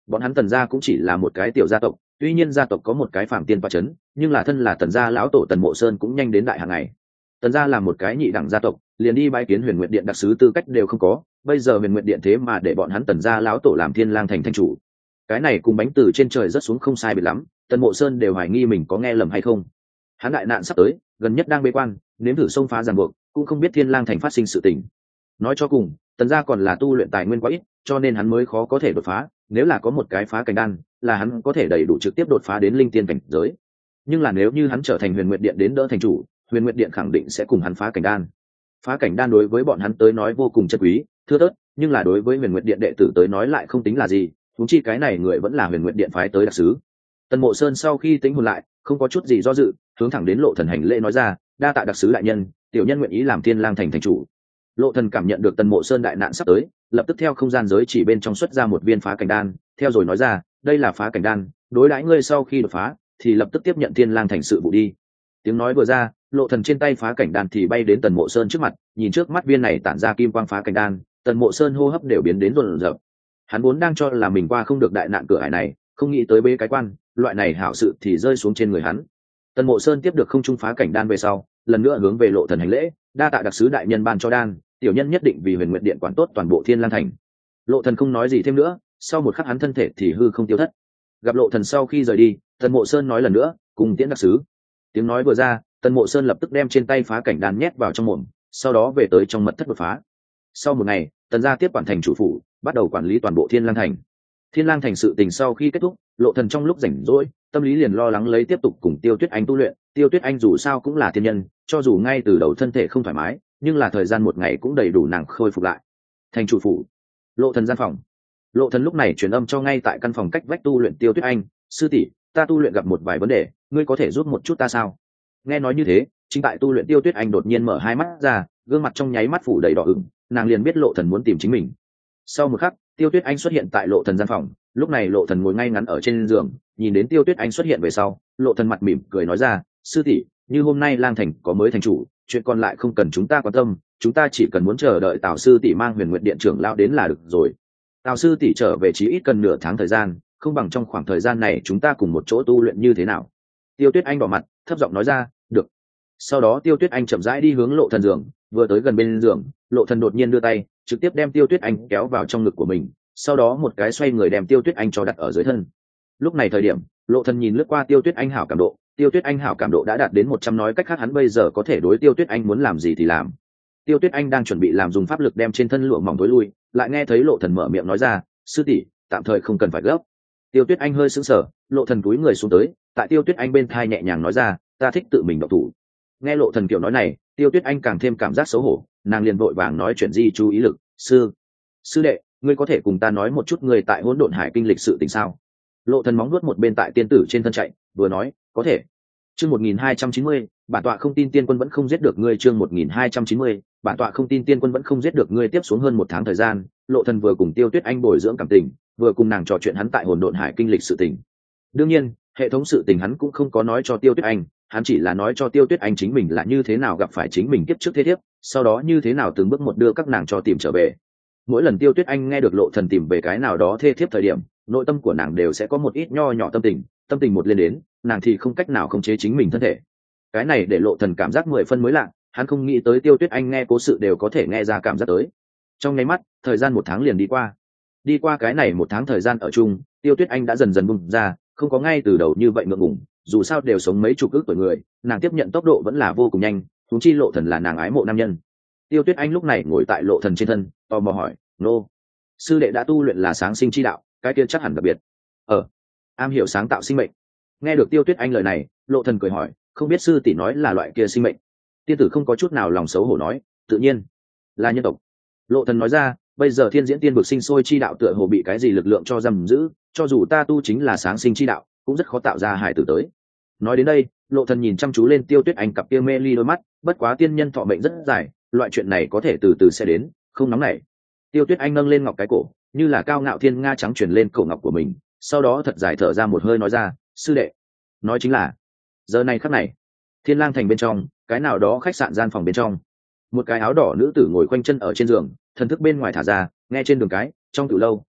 bọn hắn Tần gia cũng chỉ là một cái tiểu gia tộc, tuy nhiên gia tộc có một cái phạm tiên toa chấn, nhưng là thân là Tần gia lão tổ Tần Mộ Sơn cũng nhanh đến đại hàng ngày. Tần gia là một cái nhị đẳng gia tộc, liền đi bái kiến Huyền Nguyệt Điện đặc sứ tư cách đều không có, bây giờ Huyền Nguyệt Điện thế mà để bọn hắn Tần gia lão tổ làm Thiên Lang thành thành chủ. Cái này cùng bánh từ trên trời rớt xuống không sai biệt lắm, Tần Mộ Sơn đều hoài nghi mình có nghe lầm hay không. Hắn đại nạn sắp tới, gần nhất đang bế quan, nếm thử xông phá ràng buộc, cũng không biết Thiên Lang thành phát sinh sự tình. Nói cho cùng, Tần gia còn là tu luyện tài nguyên quá ít, cho nên hắn mới khó có thể đột phá, nếu là có một cái phá cảnh đan, là hắn có thể đầy đủ trực tiếp đột phá đến linh tiên cảnh giới. Nhưng là nếu như hắn trở thành Huyền Nguyệt Điện đến đỡ thành chủ, Huyền Nguyệt Điện khẳng định sẽ cùng hắn phá cảnh đan. Phá cảnh đan đối với bọn hắn tới nói vô cùng chân quý, thưa thớt, nhưng là đối với Huyền Nguyệt Điện đệ tử tới nói lại không tính là gì, huống chi cái này người vẫn là Huyền Nguyệt Điện phái tới đặc sứ. Tần Mộ Sơn sau khi tính hồn lại, không có chút gì do dự, hướng thẳng đến Lộ Thần hành lễ nói ra, đa tạ đặc sứ đại nhân, tiểu nhân nguyện ý làm Thiên Lang thành thành chủ. Lộ Thần cảm nhận được Tần Mộ Sơn đại nạn sắp tới, lập tức theo không gian giới chỉ bên trong xuất ra một viên phá cảnh đan, theo rồi nói ra, đây là phá cảnh đan, đối đãi ngươi sau khi đột phá, thì lập tức tiếp nhận Thiên Lang thành sự vụ đi. Tiếng nói vừa ra, Lộ Thần trên tay phá cảnh đan thì bay đến Tần Mộ Sơn trước mặt, nhìn trước mắt viên này tản ra kim quang phá cảnh đan, Tần Mộ Sơn hô hấp đều biến đến run rợn. Hắn vốn đang cho là mình qua không được đại nạn cửa ải này, không nghĩ tới bế cái quan, loại này hảo sự thì rơi xuống trên người hắn. Tần Mộ Sơn tiếp được không trung phá cảnh đan về sau, lần nữa hướng về Lộ Thần hành lễ, đa tạ đặc sứ đại nhân ban cho đan, tiểu nhân nhất định vì Huyền Nguyệt Điện quản tốt toàn bộ Thiên Lang thành. Lộ Thần không nói gì thêm nữa, sau một khắc hắn thân thể thì hư không tiêu thất. Gặp Lộ Thần sau khi rời đi, Tần Mộ Sơn nói lần nữa, cùng tiễn đặc sứ. Tiếng nói vừa ra, Tần Mộ Sơn lập tức đem trên tay phá cảnh đan nhét vào trong mồm, sau đó về tới trong mật thất đột phá. Sau một ngày, Tần gia tiếp quản thành chủ phủ, bắt đầu quản lý toàn bộ Thiên Lang thành. Thiên Lang thành sự tình sau khi kết thúc, Lộ Thần trong lúc rảnh rỗi, tâm lý liền lo lắng lấy tiếp tục cùng Tiêu Tuyết Anh tu luyện. Tiêu Tuyết Anh dù sao cũng là thiên nhân, cho dù ngay từ đầu thân thể không thoải mái, nhưng là thời gian một ngày cũng đầy đủ nàng khôi phục lại. Thành chủ phủ, Lộ Thần gian phòng. Lộ Thần lúc này truyền âm cho ngay tại căn phòng cách vách tu luyện Tiêu Tuyết Anh, sư tỷ, ta tu luyện gặp một vài vấn đề, ngươi có thể giúp một chút ta sao? Nghe nói như thế, chính tại tu luyện Tiêu Tuyết Anh đột nhiên mở hai mắt ra, gương mặt trong nháy mắt phủ đầy đỏ ửng, nàng liền biết Lộ Thần muốn tìm chính mình. Sau một khắc, Tiêu Tuyết Anh xuất hiện tại Lộ Thần gian phòng, lúc này Lộ Thần ngồi ngay ngắn ở trên giường, nhìn đến Tiêu Tuyết Anh xuất hiện về sau, Lộ Thần mặt mỉm cười nói ra, sư tỷ, như hôm nay Lang thành có mới thành chủ, chuyện còn lại không cần chúng ta quan tâm, chúng ta chỉ cần muốn chờ đợi Tào sư tỷ mang Huyền Nguyệt Điện trưởng lão đến là được rồi. Tào sư tỷ trở về chí ít cần nửa tháng thời gian, không bằng trong khoảng thời gian này chúng ta cùng một chỗ tu luyện như thế nào? Tiêu Tuyết Anh đỏ mặt, thấp giọng nói ra, được. Sau đó Tiêu Tuyết Anh chậm rãi đi hướng Lộ Thần giường, vừa tới gần bên giường, Lộ Thần đột nhiên đưa tay, trực tiếp đem Tiêu Tuyết Anh kéo vào trong ngực của mình, sau đó một cái xoay người đem Tiêu Tuyết Anh cho đặt ở dưới thân. Lúc này thời điểm, Lộ Thần nhìn lướt qua Tiêu Tuyết Anh hảo cảm độ, Tiêu Tuyết Anh hảo cảm độ đã đạt đến một trăm, nói cách khác hắn bây giờ có thể đối Tiêu Tuyết Anh muốn làm gì thì làm. Tiêu Tuyết Anh đang chuẩn bị làm dùng pháp lực đem trên thân lụa mỏng tối lui, lại nghe thấy Lộ Thần mở miệng nói ra, sư tỷ, tạm thời không cần phải gấp. Tiêu Tuyết Anh hơi sững sờ, Lộ Thần cúi người xuống tới, tại Tiêu Tuyết Anh bên thai nhẹ nhàng nói ra, ta thích tự mình động thủ. Nghe Lộ Thần kiểu nói này, Tiêu Tuyết Anh càng thêm cảm giác xấu hổ, nàng liền vội vàng nói chuyện gì chú ý lực, sư, sư đệ, ngươi có thể cùng ta nói một chút ngươi tại Hỗn Độn Hải kinh lịch sự tình sao? Lộ Thần móng nuốt một bên tại tiên tử trên thân chạy, vừa nói, có thể. Chương một nghìn hai trăm chín mươi, bản tọa không tin tiên quân vẫn không giết được ngươi. Chương một nghìn hai trăm chín mươi, bản tọa không tin tiên quân vẫn không giết được ngươi. Tiếp xuống hơn một tháng thời gian, Lộ Thần vừa cùng Tiêu Tuyết Anh bồi dưỡng cảm tình, vừa cùng nàng trò chuyện hắn tại Hỗn Độn Hải kinh lịch sự tình. Đương nhiên, hệ thống sự tình hắn cũng không có nói cho Tiêu Tuyết Anh, hắn chỉ là nói cho Tiêu Tuyết Anh chính mình là như thế nào gặp phải chính mình kiếp trước thế thiếp, sau đó như thế nào từng bước một đưa các nàng cho tìm trở về. Mỗi lần Tiêu Tuyết Anh nghe được Lộ Thần tìm về cái nào đó thê thiếp thời điểm, nội tâm của nàng đều sẽ có một ít nho nhỏ tâm tình, tâm tình một lên đến, nàng thì không cách nào khống chế chính mình thân thể. Cái này để Lộ Thần cảm giác mười phân mới lạ, hắn không nghĩ tới Tiêu Tuyết Anh nghe cố sự đều có thể nghe ra cảm giác tới. Trong nháy mắt, thời gian một tháng liền đi qua. Đi qua cái này một tháng thời gian ở chung, Tiêu Tuyết Anh đã dần dần bung ra, không có ngay từ đầu như vậy ngượng ngùng, dù sao đều sống mấy chục ức tuổi người, nàng tiếp nhận tốc độ vẫn là vô cùng nhanh, huống chi Lộ Thần là nàng ái mộ nam nhân. Tiêu Tuyết Anh lúc này ngồi tại Lộ Thần trên thân, tò mò hỏi, nô, sư đệ đã tu luyện là sáng sinh chi đạo, cái kia chắc hẳn đặc biệt. Ờ, am hiểu sáng tạo sinh mệnh. Nghe được Tiêu Tuyết Anh lời này, Lộ Thần cười hỏi, không biết sư tỷ nói là loại kia sinh mệnh? Tiên tử không có chút nào lòng xấu hổ nói, tự nhiên là nhân tộc. Lộ Thần nói ra, bây giờ thiên diễn tiên vực sinh sôi chi đạo tựa hồ bị cái gì lực lượng cho giam giữ, cho dù ta tu chính là sáng sinh chi đạo, cũng rất khó tạo ra hải tử tới. Nói đến đây, Lộ Thần nhìn chăm chú lên Tiêu Tuyết Anh cặp kia mê ly đôi mắt, bất quá tiên nhân thọ mệnh rất dài, loại chuyện này có thể từ từ sẽ đến, không nóng nảy. Tiêu Tuyết Anh nâng lên ngọc cái cổ, như là cao ngạo thiên nga trắng truyền lên cổ ngọc của mình, sau đó thật dài thở ra một hơi nói ra, sư đệ, nói chính là giờ này khắc này, Thiên Lang thành bên trong, cái nào đó khách sạn gian phòng bên trong, một cái áo đỏ nữ tử ngồi quanh chân ở trên giường, thần thức bên ngoài thả ra, nghe trên đường cái, trong tiểu lâu,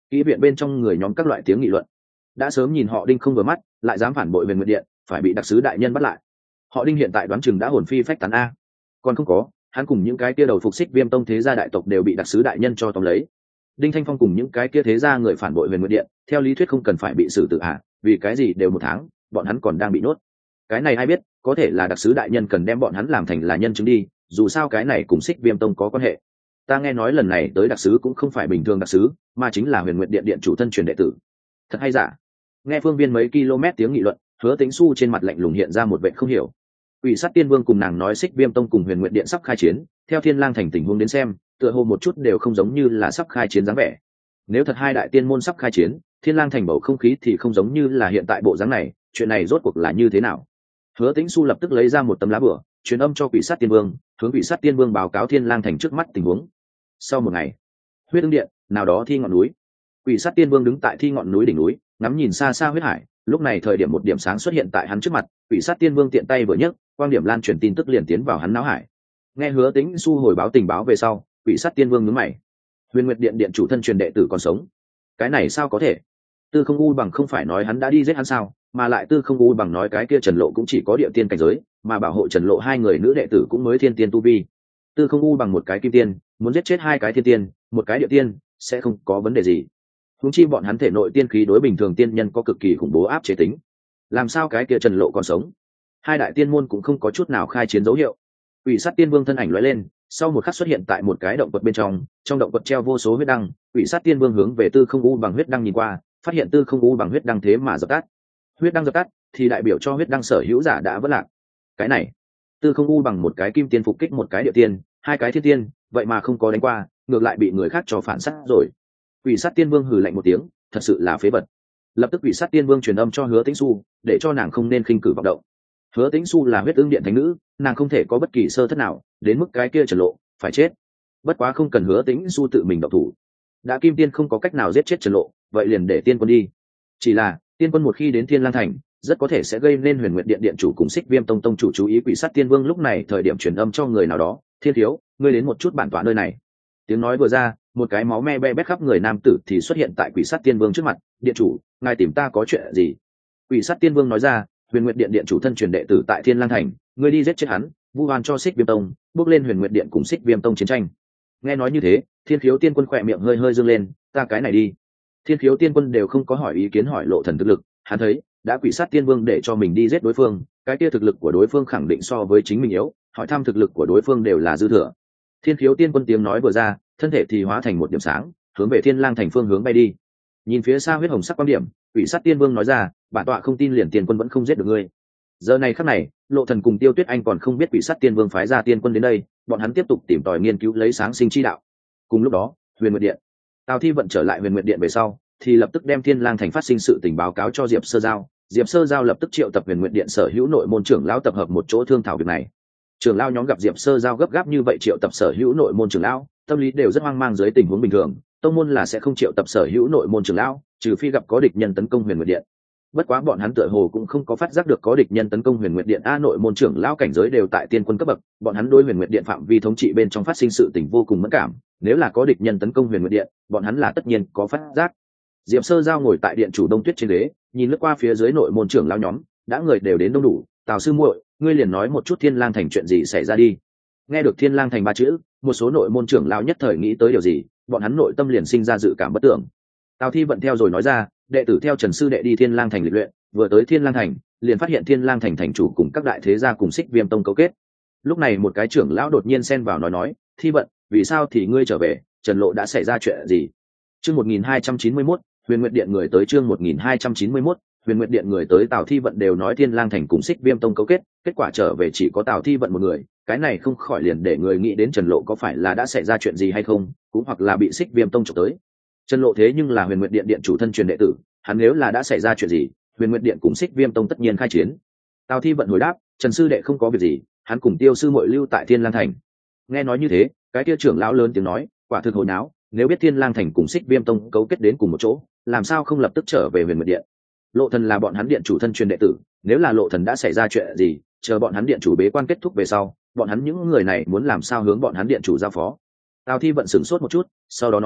kỹ viện bên trong người nhóm các loại tiếng nghị luận. Đã sớm nhìn họ Đinh không vừa mắt, lại dám phản bội Huyền Nguyệt Điện, phải bị đặc sứ đại nhân bắt lại. Họ Đinh hiện tại đoán chừng đã hồn phi phách tán a. Còn không có, hắn cùng những cái kia đầu phục Xích Viêm tông thế gia đại tộc đều bị đặc sứ đại nhân cho tóm lấy. Đinh Thanh Phong cùng những cái kia thế gia người phản bội Huyền Nguyệt Điện, theo lý thuyết không cần phải bị xử tử hạ, vì cái gì đều một tháng, bọn hắn còn đang bị nhốt. Cái này ai biết, có thể là đặc sứ đại nhân cần đem bọn hắn làm thành là nhân chứng đi, dù sao cái này cùng Xích Viêm tông có quan hệ. Ta nghe nói lần này tới đặc sứ cũng không phải bình thường đặc sứ, mà chính là Huyền Nguyệt Điện điện chủ thân truyền đệ tử. Thật hay giả? Nghe phương viên mấy km tiếng nghị luận, Hứa Tĩnh Xu trên mặt lạnh lùng hiện ra một vẻ không hiểu. Quỷ Sát Tiên Vương cùng nàng nói Xích Viêm tông cùng Huyền Nguyệt Điện sắp khai chiến, theo Thiên Lang thành tình huống đến xem, tựa hồ một chút đều không giống như là sắp khai chiến dáng vẻ. Nếu thật hai đại tiên môn sắp khai chiến, Thiên Lang thành bầu không khí thì không giống như là hiện tại bộ dáng này, chuyện này rốt cuộc là như thế nào? Hứa Tĩnh Xu lập tức lấy ra một tấm lá bửa, truyền âm cho Quỷ Sát Tiên Vương, hướng Quỷ Sát Tiên Vương báo cáo Thiên Lang thành trước mắt tình huống. Sau một ngày, Huyết Ưng Điện, nào đó Thi ngọn núi. Quỷ Sát Tiên Vương đứng tại Thi ngọn núi đỉnh núi, ngắm nhìn xa xa huyết hải, lúc này thời điểm một điểm sáng xuất hiện tại hắn trước mặt, Quỷ Sát Tiên Vương tiện tay vừa nhấc, quang điểm lan truyền tin tức liền tiến vào hắn não hải. Nghe Hứa Tĩnh Xu hồi báo tình báo về sau, Quỷ Sát Tiên Vương nhướng mày. Huyền Nguyệt Điện điện chủ thân truyền đệ tử còn sống, cái này sao có thể? Tư Không U Bằng không phải nói hắn đã đi giết hắn sao, mà lại Tư Không U Bằng nói cái kia Trần Lộ cũng chỉ có địa tiên cảnh giới, mà bảo hộ Trần Lộ hai người nữ đệ tử cũng mới thiên tiên tu vi. Tư Không U Bằng một cái kim tiên, muốn giết chết hai cái thiên tiên, một cái địa tiên, sẽ không có vấn đề gì. Huống chi bọn hắn thể nội tiên khí đối bình thường tiên nhân có cực kỳ khủng bố áp chế tính. Làm sao cái kia Trần Lộ còn sống? Hai đại tiên môn cũng không có chút nào khai chiến dấu hiệu. Quỷ Sát Tiên Vương thân ảnh lóe lên, sau một khắc xuất hiện tại một cái động vật bên trong, trong động vật treo vô số huyết đăng. Quỷ Sát Tiên Vương hướng về Tư Không U Bằng huyết đăng nhìn qua, phát hiện Tư Không U Bằng huyết đăng thế mà dập tắt. Huyết đăng dập tắt thì đại biểu cho huyết đăng sở hữu giả đã vỡ lạc. Cái này, Tư Không U Bằng một cái kim tiên phục kích một cái địa tiên, hai cái thiên tiên, vậy mà không có đánh qua, ngược lại bị người khác cho phản sát rồi. Quỷ Sát Tiên Vương hừ lạnh một tiếng, thật sự là phế vật. Lập tức Quỷ Sát Tiên Vương truyền âm cho Hứa Tĩnh Xu, để cho nàng không nên khinh cử vọng động. Hứa Tĩnh Xu là Huyết Ưng Điện thánh nữ, nàng không thể có bất kỳ sơ thất nào, đến mức cái kia Trần Lộ phải chết. Bất quá không cần Hứa Tĩnh Xu tự mình động thủ. Đã kim tiên không có cách nào giết chết Trần Lộ, vậy liền để tiên quân đi. Chỉ là, tiên quân một khi đến Thiên Lang thành, rất có thể sẽ gây nên Huyền Nguyệt Điện điện chủ cùng Xích Viêm tông tông chủ chú ý. Quỷ Sát Tiên Vương lúc này thời điểm truyền âm cho người nào đó, "Thiên thiếu, ngươi đến một chút bản tọa nơi này." Tiếng nói vừa ra, một cái máu me be bét khắp người nam tử thì xuất hiện tại Quỷ Sát Tiên Vương trước mặt. "Điện chủ, ngài tìm ta có chuyện gì?" Quỷ Sát Tiên Vương nói ra, Huyền Nguyệt Điện điện chủ thân truyền đệ tử tại Thiên Lang thành, ngươi đi giết chết hắn, vu oan cho Xích Viêm tông, bước lên Huyền Nguyệt Điện cùng Xích Viêm tông chiến tranh. Nghe nói như thế, Thiên Khiếu Tiên Quân khỏe miệng hơi hơi dương lên, ta cái này đi. Thiên Khiếu Tiên Quân đều không có hỏi ý kiến hỏi Lộ Thần thực lực, hắn thấy đã Quỷ Sát Tiên Vương để cho mình đi giết đối phương, cái kia thực lực của đối phương khẳng định so với chính mình yếu, hỏi thăm thực lực của đối phương đều là dư thừa. Thiên Khiếu Tiên Quân tiếng nói vừa ra, thân thể thì hóa thành một điểm sáng, hướng về Thiên Lang thành phương hướng bay đi. Nhìn phía xa huyết hồng sắc quang điểm, Quỷ Sát Tiên Vương nói ra, bản tọa không tin liền Tiên Quân vẫn không giết được ngươi. Giờ này khắc này, Lộ Thần cùng Tiêu Tuyết Anh còn không biết Quỷ Sát Tiên Vương phái ra tiên quân đến đây, bọn hắn tiếp tục tìm tòi nghiên cứu lấy sáng sinh chi đạo. Cùng lúc đó, Huyền Nguyệt Điện, Tào Thi vận trở lại Huyền Nguyệt Điện về sau, thì lập tức đem Thiên Lang thành phát sinh sự tình báo cáo cho Diệp Sơ Giao. Diệp Sơ Giao lập tức triệu tập Huyền Nguyệt Điện sở hữu nội môn trưởng lão tập hợp một chỗ thương thảo việc này. Trưởng lão nhóm gặp Diệp Sơ Giao gấp gáp như vậy triệu tập sở hữu nội môn trưởng lão, tâm lý đều rất hoang mang. Dưới tình huống bình thường, tông môn là sẽ không triệu tập sở hữu nội môn trưởng lão, trừ phi gặp có địch nhân tấn công Huyền Nguyệt Điện. Bất quá bọn hắn tựa hồ cũng không có phát giác được có địch nhân tấn công Huyền Nguyệt Điện. A, nội môn trưởng lão cảnh giới đều tại tiên quân cấp bậc, bọn hắn đối Huyền Nguyệt Điện phạm vi thống trị bên trong phát sinh sự tình vô cùng mẫn cảm, nếu là có địch nhân tấn công Huyền Nguyệt Điện, bọn hắn là tất nhiên có phát giác. Diệp Sơ Giao ngồi tại điện chủ Đông Tuyết trên ghế, nhìn lướt qua phía dưới nội môn trưởng lão nhóm, đã người đều đến đông đủ. Tào sư muội, ngươi liền nói một chút Thiên Lang thành chuyện gì xảy ra đi. Nghe được Thiên Lang thành ba chữ, một số nội môn trưởng lão nhất thời nghĩ tới điều gì, bọn hắn nội tâm liền sinh ra dự cảm bất tưởng. Tào Thi vận theo rồi nói ra, đệ tử theo Trần sư đệ đi Thiên Lang thành lịch luyện, vừa tới Thiên Lang thành, liền phát hiện Thiên Lang thành thành chủ cùng các đại thế gia cùng Xích Viêm tông cấu kết. Lúc này một cái trưởng lão đột nhiên xen vào nói nói, Thi vận, vì sao thì ngươi trở về, Trần Lộ đã xảy ra chuyện gì? Chương một nghìn hai trăm chín mươi mốt, Huyền Nguyệt Điện người tới. Chương một nghìn hai trăm chín mươi mốt, Huyền Nguyệt Điện người tới. Tào Thi vận đều nói Thiên Lang thành cùng Xích Viêm tông cấu kết, kết quả trở về chỉ có Tào Thi vận một người, cái này không khỏi liền để người nghĩ đến Trần Lộ có phải là đã xảy ra chuyện gì hay không, cũng hoặc là bị Xích Viêm tông chụp tới. Trần Lộ thế nhưng là Huyền Nguyệt Điện điện chủ thân truyền đệ tử, hắn nếu là đã xảy ra chuyện gì, Huyền Nguyệt Điện cùng Xích Viêm tông tất nhiên khai chiến. Tào Thi vận hồi đáp, Trần sư đệ không có việc gì, hắn cùng Tiêu sư muội lưu tại Thiên Lang thành. Nghe nói như thế, cái kia trưởng lão lớn tiếng nói, quả thực hồi náo, nếu biết Thiên Lang thành cùng Xích Viêm tông cấu kết đến cùng một chỗ, làm sao không lập tức trở về Huyền Nguyệt Điện? Lộ Thần là bọn hắn điện chủ thân truyền đệ tử, nếu là Lộ Thần đã xảy ra chuyện gì, chờ bọn hắn điện chủ bế quan kết thúc về sau, bọn hắn những người này muốn làm sao hướng bọn hắn điện chủ giao phó? Tào Thi vận sửng sốt một chút, sau đó nói,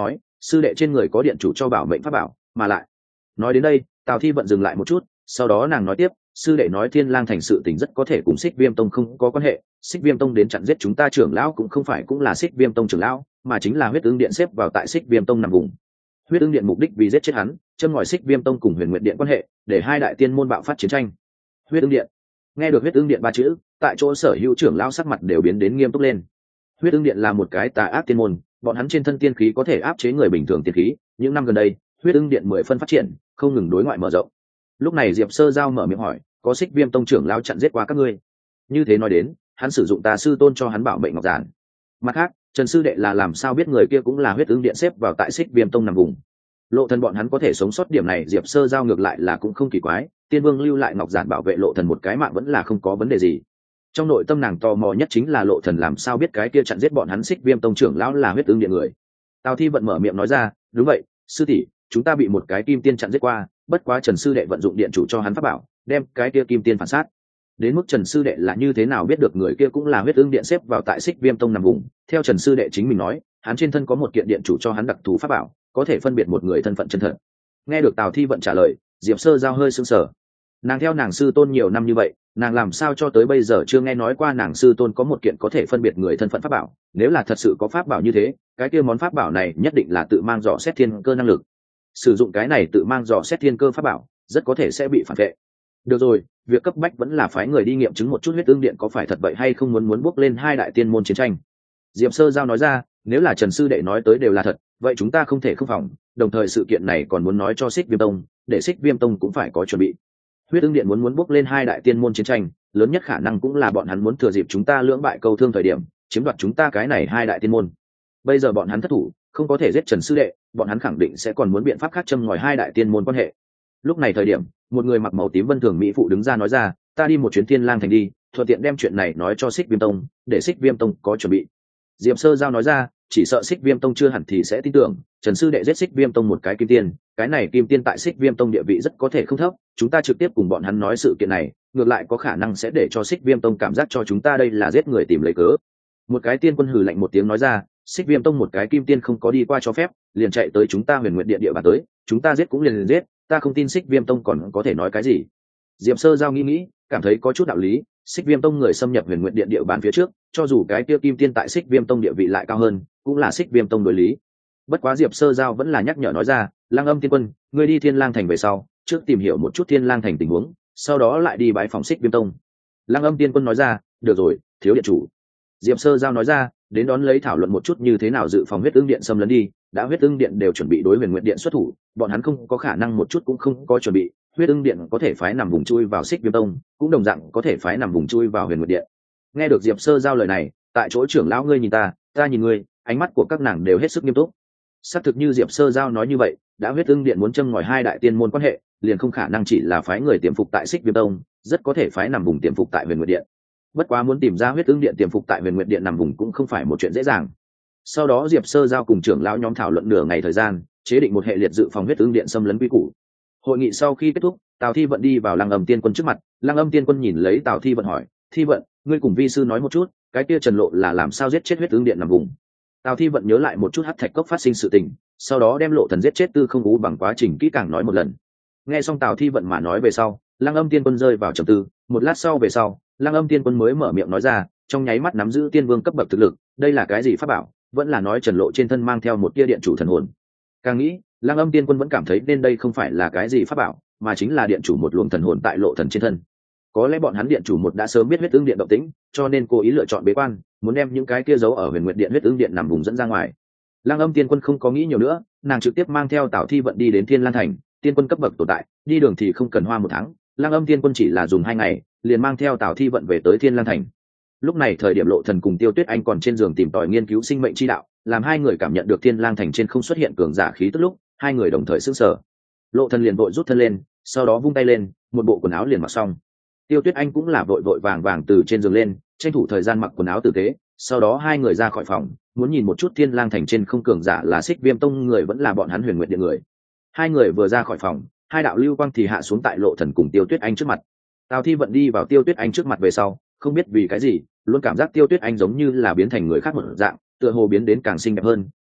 sư đệ trên người có điện chủ cho bảo mệnh pháp bảo, mà lại nói đến đây Tào Thi vận dừng lại một chút, sau đó nàng nói tiếp, sư đệ nói Thiên Lang thành sự tình rất có thể cùng Xích Viêm tông không có quan hệ, Xích Viêm tông đến chặn giết chúng ta trưởng lão cũng không phải cũng là Xích Viêm tông trưởng lão, mà chính là Huyết Ưng điện xếp vào tại Xích Viêm tông nằm vùng. Huyết Ưng điện mục đích vì giết chết hắn, châm ngòi Xích Viêm tông cùng Huyền Nguyệt điện quan hệ, để hai đại tiên môn bạo phát chiến tranh. Huyết Ưng điện. Nghe được Huyết Ưng điện ba chữ, tại chỗ sở hữu trưởng lão sắc mặt đều biến đến nghiêm túc lên. Huyết Ưng điện là một cái tà ác tiên môn, bọn hắn trên thân tiên khí có thể áp chế người bình thường tiên khí, những năm gần đây, Huyết Ưng điện mười phân phát triển, không ngừng đối ngoại mở rộng. Lúc này Diệp Sơ Giao mở miệng hỏi, có Xích Viêm tông trưởng lão chặn giết qua các ngươi? Như thế nói đến, hắn sử dụng tà sư tôn cho hắn bảo mệnh ngọc giản. Mặt khác, Trần sư đệ là làm sao biết người kia cũng là Huyết Ưng điện xếp vào tại Xích Viêm tông nằm vùng? Lộ thần bọn hắn có thể sống sót điểm này Diệp Sơ Giao ngược lại là cũng không kỳ quái, Tiên Vương lưu lại ngọc giản bảo vệ Lộ thần một cái mạng vẫn là không có vấn đề gì. Trong nội tâm nàng tò mò nhất chính là Lộ thần làm sao biết cái kia chặn giết bọn hắn Xích Viêm tông trưởng lão là Huyết Ưng điện người. Tào Thi vận mở miệng nói ra, đúng vậy, sư tỷ, chúng ta bị một cái kim tiên chặn giết qua, bất quá Trần sư đệ vận dụng điện chủ cho hắn pháp bảo, đem cái kia kim tiên phản sát. Đến mức Trần sư đệ là như thế nào biết được người kia cũng là Huyết Ưng điện xếp vào tại Xích Viêm tông nằm vùng? Theo Trần sư đệ chính mình nói, hắn trên thân có một kiện điện chủ cho hắn đặc thù pháp bảo, có thể phân biệt một người thân phận chân thật. Nghe được Tào Thi vận trả lời, Diệp Sơ Giao hơi sững sờ. Nàng theo nàng sư tôn nhiều năm như vậy, nàng làm sao cho tới bây giờ chưa nghe nói qua nàng sư tôn có một kiện có thể phân biệt người thân phận pháp bảo? Nếu là thật sự có pháp bảo như thế, cái kia món pháp bảo này nhất định là tự mang dò xét thiên cơ năng lực. Sử dụng cái này tự mang dò xét thiên cơ pháp bảo, rất có thể sẽ bị phản vệ. Được rồi, việc cấp bách vẫn là phái người đi nghiệm chứng một chút Huyết Ưng điện có phải thật vậy hay không, muốn muốn bước lên hai đại tiên môn chiến tranh. Diệp Sơ Giao nói ra, nếu là Trần sư đệ nói tới đều là thật, vậy chúng ta không thể không phòng, đồng thời sự kiện này còn muốn nói cho Xích Viêm tông, để Xích Viêm tông cũng phải có chuẩn bị. Huyết Ưng điện muốn muốn bước lên hai đại tiên môn chiến tranh, lớn nhất khả năng cũng là bọn hắn muốn thừa dịp chúng ta lưỡng bại câu thương thời điểm, chiếm đoạt chúng ta cái này hai đại tiên môn. Bây giờ bọn hắn thất thủ, không có thể giết Trần sư đệ, bọn hắn khẳng định sẽ còn muốn biện pháp khác châm ngòi hai đại tiên môn quan hệ. Lúc này thời điểm, một người mặc màu tím vân thường mỹ phụ đứng ra nói ra, ta đi một chuyến Thiên Lang thành đi, thuận tiện đem chuyện này nói cho Xích Viêm tông, để Xích Viêm tông có chuẩn bị. Diệp Sơ Giao nói ra, chỉ sợ Xích Viêm tông chưa hẳn thì sẽ tin tưởng, Trần sư đệ giết Xích Viêm tông một cái kim tiên, cái này kim tiên tại Xích Viêm tông địa vị rất có thể không thấp, chúng ta trực tiếp cùng bọn hắn nói sự kiện này, ngược lại có khả năng sẽ để cho Xích Viêm tông cảm giác cho chúng ta đây là giết người tìm lấy cớ. Một cái tiên quân hừ lạnh một tiếng nói ra, Xích Viêm tông một cái kim tiên không có đi qua cho phép, liền chạy tới chúng ta Huyền Nguyệt điện địa bàn tới, chúng ta giết cũng liền liền giết, ta không tin Xích Viêm tông còn có thể nói cái gì. Diệp Sơ Giao nghĩ nghĩ, cảm thấy có chút đạo lý, Xích Viêm tông người xâm nhập Huyền Nguyệt điện địa bàn phía trước, cho dù cái kia kim tiên tại Xích Viêm tông địa vị lại cao hơn, cũng là Xích Viêm tông đối lý. Bất quá Diệp Sơ Giao vẫn là nhắc nhở nói ra, Lang Âm tiên quân, ngươi đi Thiên Lang thành về sau, trước tìm hiểu một chút Thiên Lang thành tình huống, sau đó lại đi bái phòng Xích Viêm tông. Lang Âm tiên quân nói ra, được rồi, thiếu điện chủ. Diệp Sơ Giao nói ra, đến đón lấy thảo luận một chút như thế nào dự phòng Huyết Ưng điện xâm lấn đi, đã Huyết Ưng điện đều chuẩn bị đối Huyền Nguyệt điện xuất thủ, bọn hắn không có khả năng một chút cũng không có chuẩn bị. Huyết Ưng điện có thể phái nằm vùng chui vào Xích Viêm tông, cũng đồng dạng có thể phái nằm vùng chui vào Huyền Nguyệt điện. Nghe được Diệp Sơ Giao lời này, tại chỗ trưởng lão ngươi nhìn ta, ta nhìn ngươi, ánh mắt của các nàng đều hết sức nghiêm túc. Xác thực như Diệp Sơ Giao nói như vậy, đã Huyết Ưng điện muốn châm ngòi hai đại tiên môn quan hệ, liền không khả năng chỉ là phái người tiềm phục tại Xích Viêm tông, rất có thể phái nằm vùng tiềm phục tại Huyền Nguyệt điện. Bất quá muốn tìm ra Huyết Ưng điện tiềm phục tại Huyền Nguyệt điện nằm vùng cũng không phải một chuyện dễ dàng. Sau đó Diệp Sơ Giao cùng trưởng lão nhóm thảo luận nửa ngày thời gian, chế định một hệ liệt dự phòng Huyết Ưng điện xâm lấn quy củ. Hội nghị sau khi kết thúc, Tào Thi vận đi vào Lăng Âm tiên quân trước mặt, Lăng Âm tiên quân nhìn lấy Tào Thi vận hỏi, Thi vận, ngươi cùng vi sư nói một chút, cái kia Trần Lộ là làm sao giết chết Huyết Ưng điện nằm vùng? Tào Thi vận nhớ lại một chút hắc thạch cốc phát sinh sự tình, sau đó đem Lộ Thần giết chết Tư Không Ú bằng quá trình kỹ càng nói một lần. Nghe xong Tào Thi vận mà nói về sau, Lăng Âm tiên quân rơi vào trầm tư, một lát sau về sau, Lăng Âm tiên quân mới mở miệng nói ra, trong nháy mắt nắm giữ tiên vương cấp bậc thực lực, đây là cái gì pháp bảo? Vẫn là nói Trần Lộ trên thân mang theo một tia điện chủ thần hồn. Càng nghĩ, Lăng Âm tiên quân vẫn cảm thấy nên đây không phải là cái gì pháp bảo, mà chính là điện chủ một luồng thần hồn tại Lộ Thần trên thân. Có lẽ bọn hắn điện chủ một đã sớm biết Huyết Ưng điện động tĩnh, cho nên cố ý lựa chọn bế quan, muốn đem những cái kia giấu ở Huyền Nguyệt điện Huyết Ưng điện nằm vùng dẫn ra ngoài. Lăng Âm tiên quân không có nghĩ nhiều nữa, nàng trực tiếp mang theo Tào Thi vận đi đến Thiên Lan thành, tiên quân cấp bậc tồn tại, đi đường thì không cần hoa một tháng, Lăng Âm tiên quân chỉ là dùng hai ngày, liền mang theo Tào Thi vận về tới Thiên Lan thành. Lúc này thời điểm Lộ Thần cùng Tiêu Tuyết Anh còn trên giường tìm tòi nghiên cứu sinh mệnh chi đạo, làm hai người cảm nhận được Thiên Lang thành trên không xuất hiện cường giả khí tức lúc, hai người đồng thời sửng sở. Lộ Thần liền vội rút thân lên, sau đó vung tay lên, một bộ quần áo liền mặc xong. Tiêu Tuyết Anh cũng là vội vội vàng vàng từ trên giường lên, tranh thủ thời gian mặc quần áo tử tế, sau đó hai người ra khỏi phòng, muốn nhìn một chút Thiên Lang thành trên không cường giả là Xích Viêm tông người vẫn là bọn hắn Huyền Nguyệt điện người. Hai người vừa ra khỏi phòng, hai đạo lưu quang thì hạ xuống tại Lộ Thần cùng Tiêu Tuyết Anh trước mặt. Tào Thi vận đi vào Tiêu Tuyết Anh trước mặt về sau, không biết vì cái gì, luôn cảm giác Tiêu Tuyết Anh giống như là biến thành người khác một dạng, tựa hồ biến đến càng xinh đẹp hơn,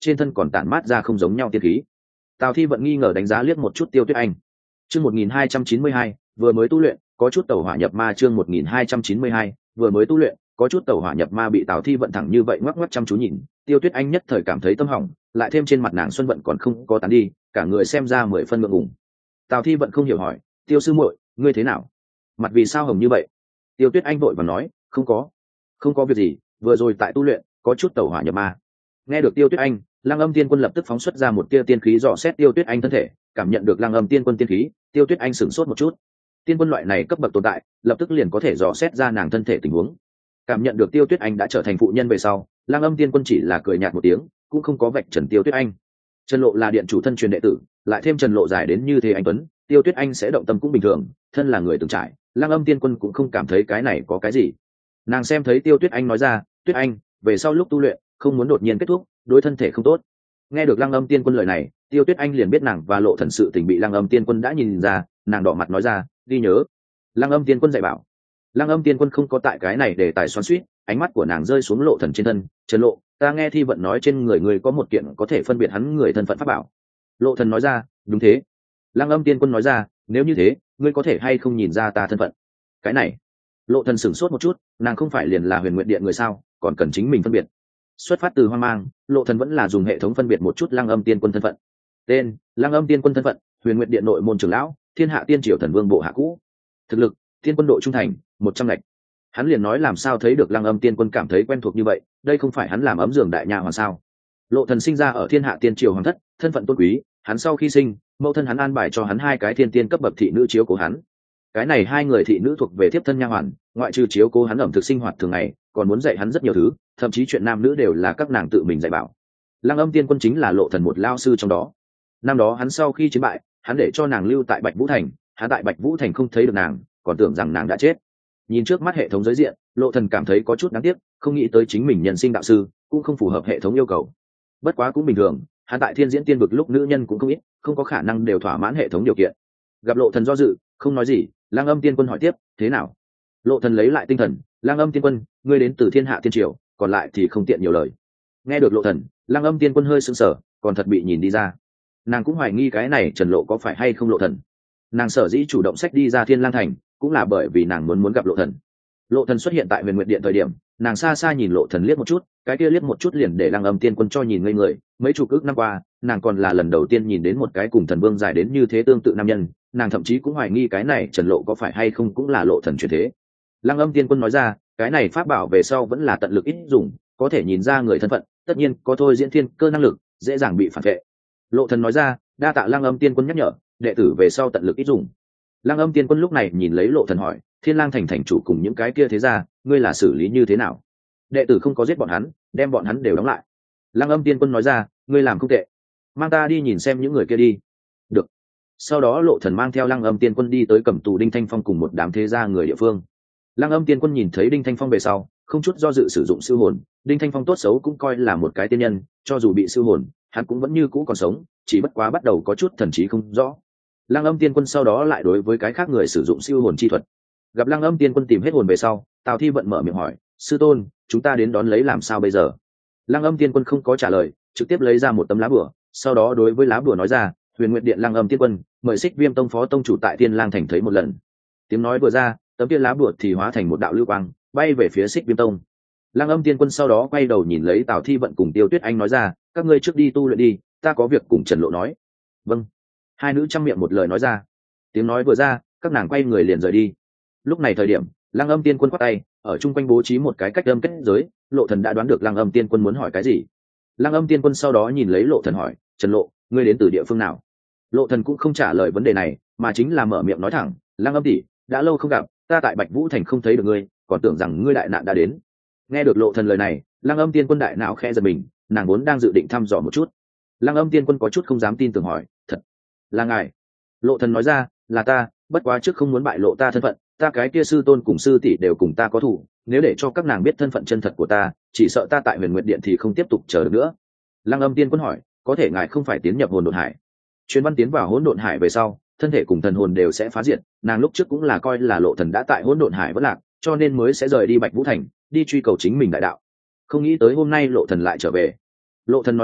trên thân còn tản mát ra không giống nhau tiên khí. Tào Thi Vận nghi ngờ đánh giá liếc một chút Tiêu Tuyết Anh. Chương một nghìn hai trăm chín mươi hai, vừa mới tu luyện, có chút tẩu hỏa nhập ma. Chương một nghìn hai trăm chín mươi hai, vừa mới tu luyện, có chút tẩu hỏa nhập ma. Bị Tào Thi Vận thẳng như vậy ngoắc ngoắc chăm chú nhìn, Tiêu Tuyết Anh nhất thời cảm thấy tâm hỏng, lại thêm trên mặt nàng xuân vận còn không có tán đi, cả người xem ra mười phân ngượng ngùng. Tào Thi Vận không hiểu hỏi, Tiêu sư muội, ngươi thế nào? Mặt vì sao hồng như vậy? Tiêu Tuyết Anh vội vàng nói, không có, không có việc gì, vừa rồi tại tu luyện, có chút tẩu hỏa nhập ma. Nghe được Tiêu Tuyết Anh, Lăng Âm Tiên Quân lập tức phóng xuất ra một tia tiên khí dò xét Tiêu Tuyết Anh thân thể, cảm nhận được Lăng Âm Tiên Quân tiên khí, Tiêu Tuyết Anh sửng sốt một chút. Tiên quân loại này cấp bậc tồn tại, lập tức liền có thể dò xét ra nàng thân thể tình huống. Cảm nhận được Tiêu Tuyết Anh đã trở thành phụ nhân về sau, Lăng Âm Tiên Quân chỉ là cười nhạt một tiếng, cũng không có vạch trần Tiêu Tuyết Anh. Trần Lộ là điện chủ thân truyền đệ tử, lại thêm Trần Lộ dài đến như thế anh tuấn, Tiêu Tuyết Anh sẽ động tâm cũng bình thường, thân là người từng trải, Lăng Âm Tiên Quân cũng không cảm thấy cái này có cái gì. Nàng xem thấy Tiêu Tuyết Anh nói ra, Tuyết Anh, về sau lúc tu luyện, không muốn đột nhiên kết thúc, đối thân thể không tốt. Nghe được Lăng Âm Tiên Quân lời này, Tiêu Tuyết Anh liền biết nàng và Lộ Thần sự tình bị Lăng Âm Tiên Quân đã nhìn ra, nàng đỏ mặt nói ra, đi nhớ. Lăng Âm Tiên Quân dạy bảo. Lăng Âm Tiên Quân không có tại cái này để tài xoắn xuýt, ánh mắt của nàng rơi xuống Lộ Thần trên thân, Trần Lộ, ta nghe Thi Vận nói trên người người có một kiện có thể phân biệt hắn người thân phận pháp bảo. Lộ Thần nói ra, đúng thế. Lăng Âm Tiên Quân nói ra, nếu như thế, ngươi có thể hay không nhìn ra ta thân phận? Cái này, Lộ Thần sửng sốt một chút, nàng không phải liền là Huyền Nguyện Điện người sao, còn cần chính mình phân biệt. Xuất phát từ hoang mang, Lộ Thần vẫn là dùng hệ thống phân biệt một chút Lăng Âm Tiên Quân thân phận. Tên: Lăng Âm Tiên Quân. Thân phận: Huyền Nguyện Điện nội môn trưởng lão, Thiên Hạ Tiên Triều Thần Vương bộ hạ cũ. Thực lực: Tiên Quân độ trung thành một trăm lệch. Hắn liền nói làm sao thấy được Lăng Âm Tiên Quân cảm thấy quen thuộc như vậy, đây không phải hắn làm ấm giường đại nha hoàn sao? Lộ Thần sinh ra ở Thiên Hạ Tiên Triều hoàng thất, thân phận tôn quý, hắn sau khi sinh, mẫu thân hắn an bài cho hắn hai cái thiên tiên cấp bậc thị nữ chiếu cố hắn. Cái này hai người thị nữ thuộc về tiếp thân nha hoàn, ngoại trừ chiếu cố hắn ẩm thực sinh hoạt thường ngày, còn muốn dạy hắn rất nhiều thứ, thậm chí chuyện nam nữ đều là các nàng tự mình dạy bảo. Lăng Âm Tiên Quân chính là Lộ Thần một lao sư trong đó. Năm đó hắn sau khi chiến bại, hắn để cho nàng lưu tại Bạch Vũ Thành, hắn tại Bạch Vũ Thành không thấy được nàng, còn tưởng rằng nàng đã chết. Nhìn trước mắt hệ thống giới diện, Lộ Thần cảm thấy có chút đáng tiếc, không nghĩ tới chính mình nhân sinh đạo sư cũng không phù hợp hệ thống yêu cầu. Bất quá cũng bình thường, hắn tại Thiên Diễn Tiên vực lúc nữ nhân cũng không ít, không có khả năng đều thỏa mãn hệ thống điều kiện. Gặp Lộ Thần do dự, không nói gì, Lăng Âm Tiên Quân hỏi tiếp, thế nào? Lộ Thần lấy lại tinh thần, Lăng Âm Tiên Quân, ngươi đến từ Thiên Hạ Tiên Triều, còn lại thì không tiện nhiều lời. Nghe được Lộ Thần, Lăng Âm Tiên Quân hơi sững sờ, còn thật bị nhìn đi ra. Nàng cũng hoài nghi cái này Trần Lộ có phải hay không Lộ Thần. Nàng sở dĩ chủ động sách đi ra Thiên Lang Thành, cũng là bởi vì nàng muốn muốn gặp Lộ Thần. Lộ Thần xuất hiện tại Huyền Nguyệt Điện thời điểm, nàng xa xa nhìn Lộ Thần liếc một chút, cái kia liếc một chút liền để Lăng Âm Tiên Quân cho nhìn ngây người. Mấy chục ức năm qua, nàng còn là lần đầu tiên nhìn đến một cái cùng thần vương dài đến như thế tương tự nam nhân, nàng thậm chí cũng hoài nghi cái này Trần Lộ có phải hay không cũng là Lộ Thần chuyển thế. Lăng Âm Tiên Quân nói ra, cái này pháp bảo về sau vẫn là tận lực ít dùng, có thể nhìn ra người thân phận, tất nhiên có thôi diễn thiên cơ năng lực, dễ dàng bị phản vệ. Lộ Thần nói ra, đa tạ Lăng Âm Tiên Quân nhắc nhở, đệ tử về sau tận lực ít dùng. Lăng Âm Tiên Quân lúc này nhìn lấy Lộ Thần hỏi, Thiên Lang Thành thành chủ cùng những cái kia thế gia, ngươi là xử lý như thế nào? Đệ tử không có giết bọn hắn, đem bọn hắn đều đóng lại. Lăng Âm Tiên Quân nói ra, ngươi làm không tệ, mang ta đi nhìn xem những người kia đi. Được. Sau đó Lộ Thần mang theo Lăng Âm Tiên Quân đi tới Cẩm Tù Đinh Thanh Phong cùng một đám thế gia người địa phương. Lăng Âm Tiên Quân nhìn thấy Đinh Thanh Phong về sau, không chút do dự sử dụng siêu hồn. Đinh Thanh Phong tốt xấu cũng coi là một cái tiên nhân, cho dù bị siêu hồn, hắn cũng vẫn như cũ còn sống, chỉ bất quá bắt đầu có chút thần trí không rõ. Lăng Âm Tiên Quân sau đó lại đối với cái khác người sử dụng siêu hồn chi thuật. Gặp Lăng Âm Tiên Quân tìm hết hồn về sau, Tào Thi Vận mở miệng hỏi, sư tôn, chúng ta đến đón lấy làm sao bây giờ? Lăng Âm Tiên Quân không có trả lời, trực tiếp lấy ra một tấm lá bùa, sau đó đối với lá bùa nói ra, Huyền Nguyệt Điện Lăng Âm Tiên Quân, mời Xích Viêm Tông phó tông chủ tại Thiên Lang Thành thấy một lần. Tiếng nói vừa ra, tấm kia lá bùa thì hóa thành một đạo lưu quang, bay về phía Xích Viêm Tông. Lăng Âm Tiên Quân sau đó quay đầu nhìn lấy Tào Thi Vận cùng Tiêu Tuyết Anh nói ra, các ngươi trước đi tu luyện đi, ta có việc cùng Trần Lộ nói. Vâng. Hai nữ trăm miệng một lời nói ra. Tiếng nói vừa ra, các nàng quay người liền rời đi. Lúc này thời điểm, Lăng Âm Tiên Quân quát tay, ở chung quanh bố trí một cái cách âm kết giới. Lộ Thần đã đoán được Lăng Âm Tiên Quân muốn hỏi cái gì. Lăng Âm Tiên Quân sau đó nhìn lấy Lộ Thần hỏi, Trần Lộ, ngươi đến từ địa phương nào? Lộ Thần cũng không trả lời vấn đề này, mà chính là mở miệng nói thẳng, Lăng Âm tỷ, đã lâu không gặp, ta tại Bạch Vũ Thành không thấy được ngươi, còn tưởng rằng ngươi đại nạn đã đến. Nghe được Lộ Thần lời này, Lăng Âm Tiên Quân đại não khẽ giật mình, nàng vốn đang dự định thăm dò một chút. Lăng Âm Tiên Quân có chút không dám tin tưởng hỏi, thật là ngài? Lộ Thần nói ra, là ta, bất quá trước không muốn bại lộ ta thân phận, ta cái kia sư tôn cùng sư tỷ đều cùng ta có thủ, nếu để cho các nàng biết thân phận chân thật của ta, chỉ sợ ta tại Huyền Nguyệt Điện thì không tiếp tục chờ được nữa. Lăng Âm Tiên Quân hỏi, có thể ngài không phải tiến nhập hồn độn hải? Truyền văn tiến vào hỗn độn hải về sau, thân thể cùng thần hồn đều sẽ phá diệt, nàng lúc trước cũng là coi là Lộ Thần đã tại hỗn độn hải vỡ lạc, cho nên mới sẽ rời đi Bạch Vũ Thành, đi truy cầu chính mình đại đạo. Không nghĩ tới hôm nay Lộ Thần lại trở về. Lộ Thần nói ra,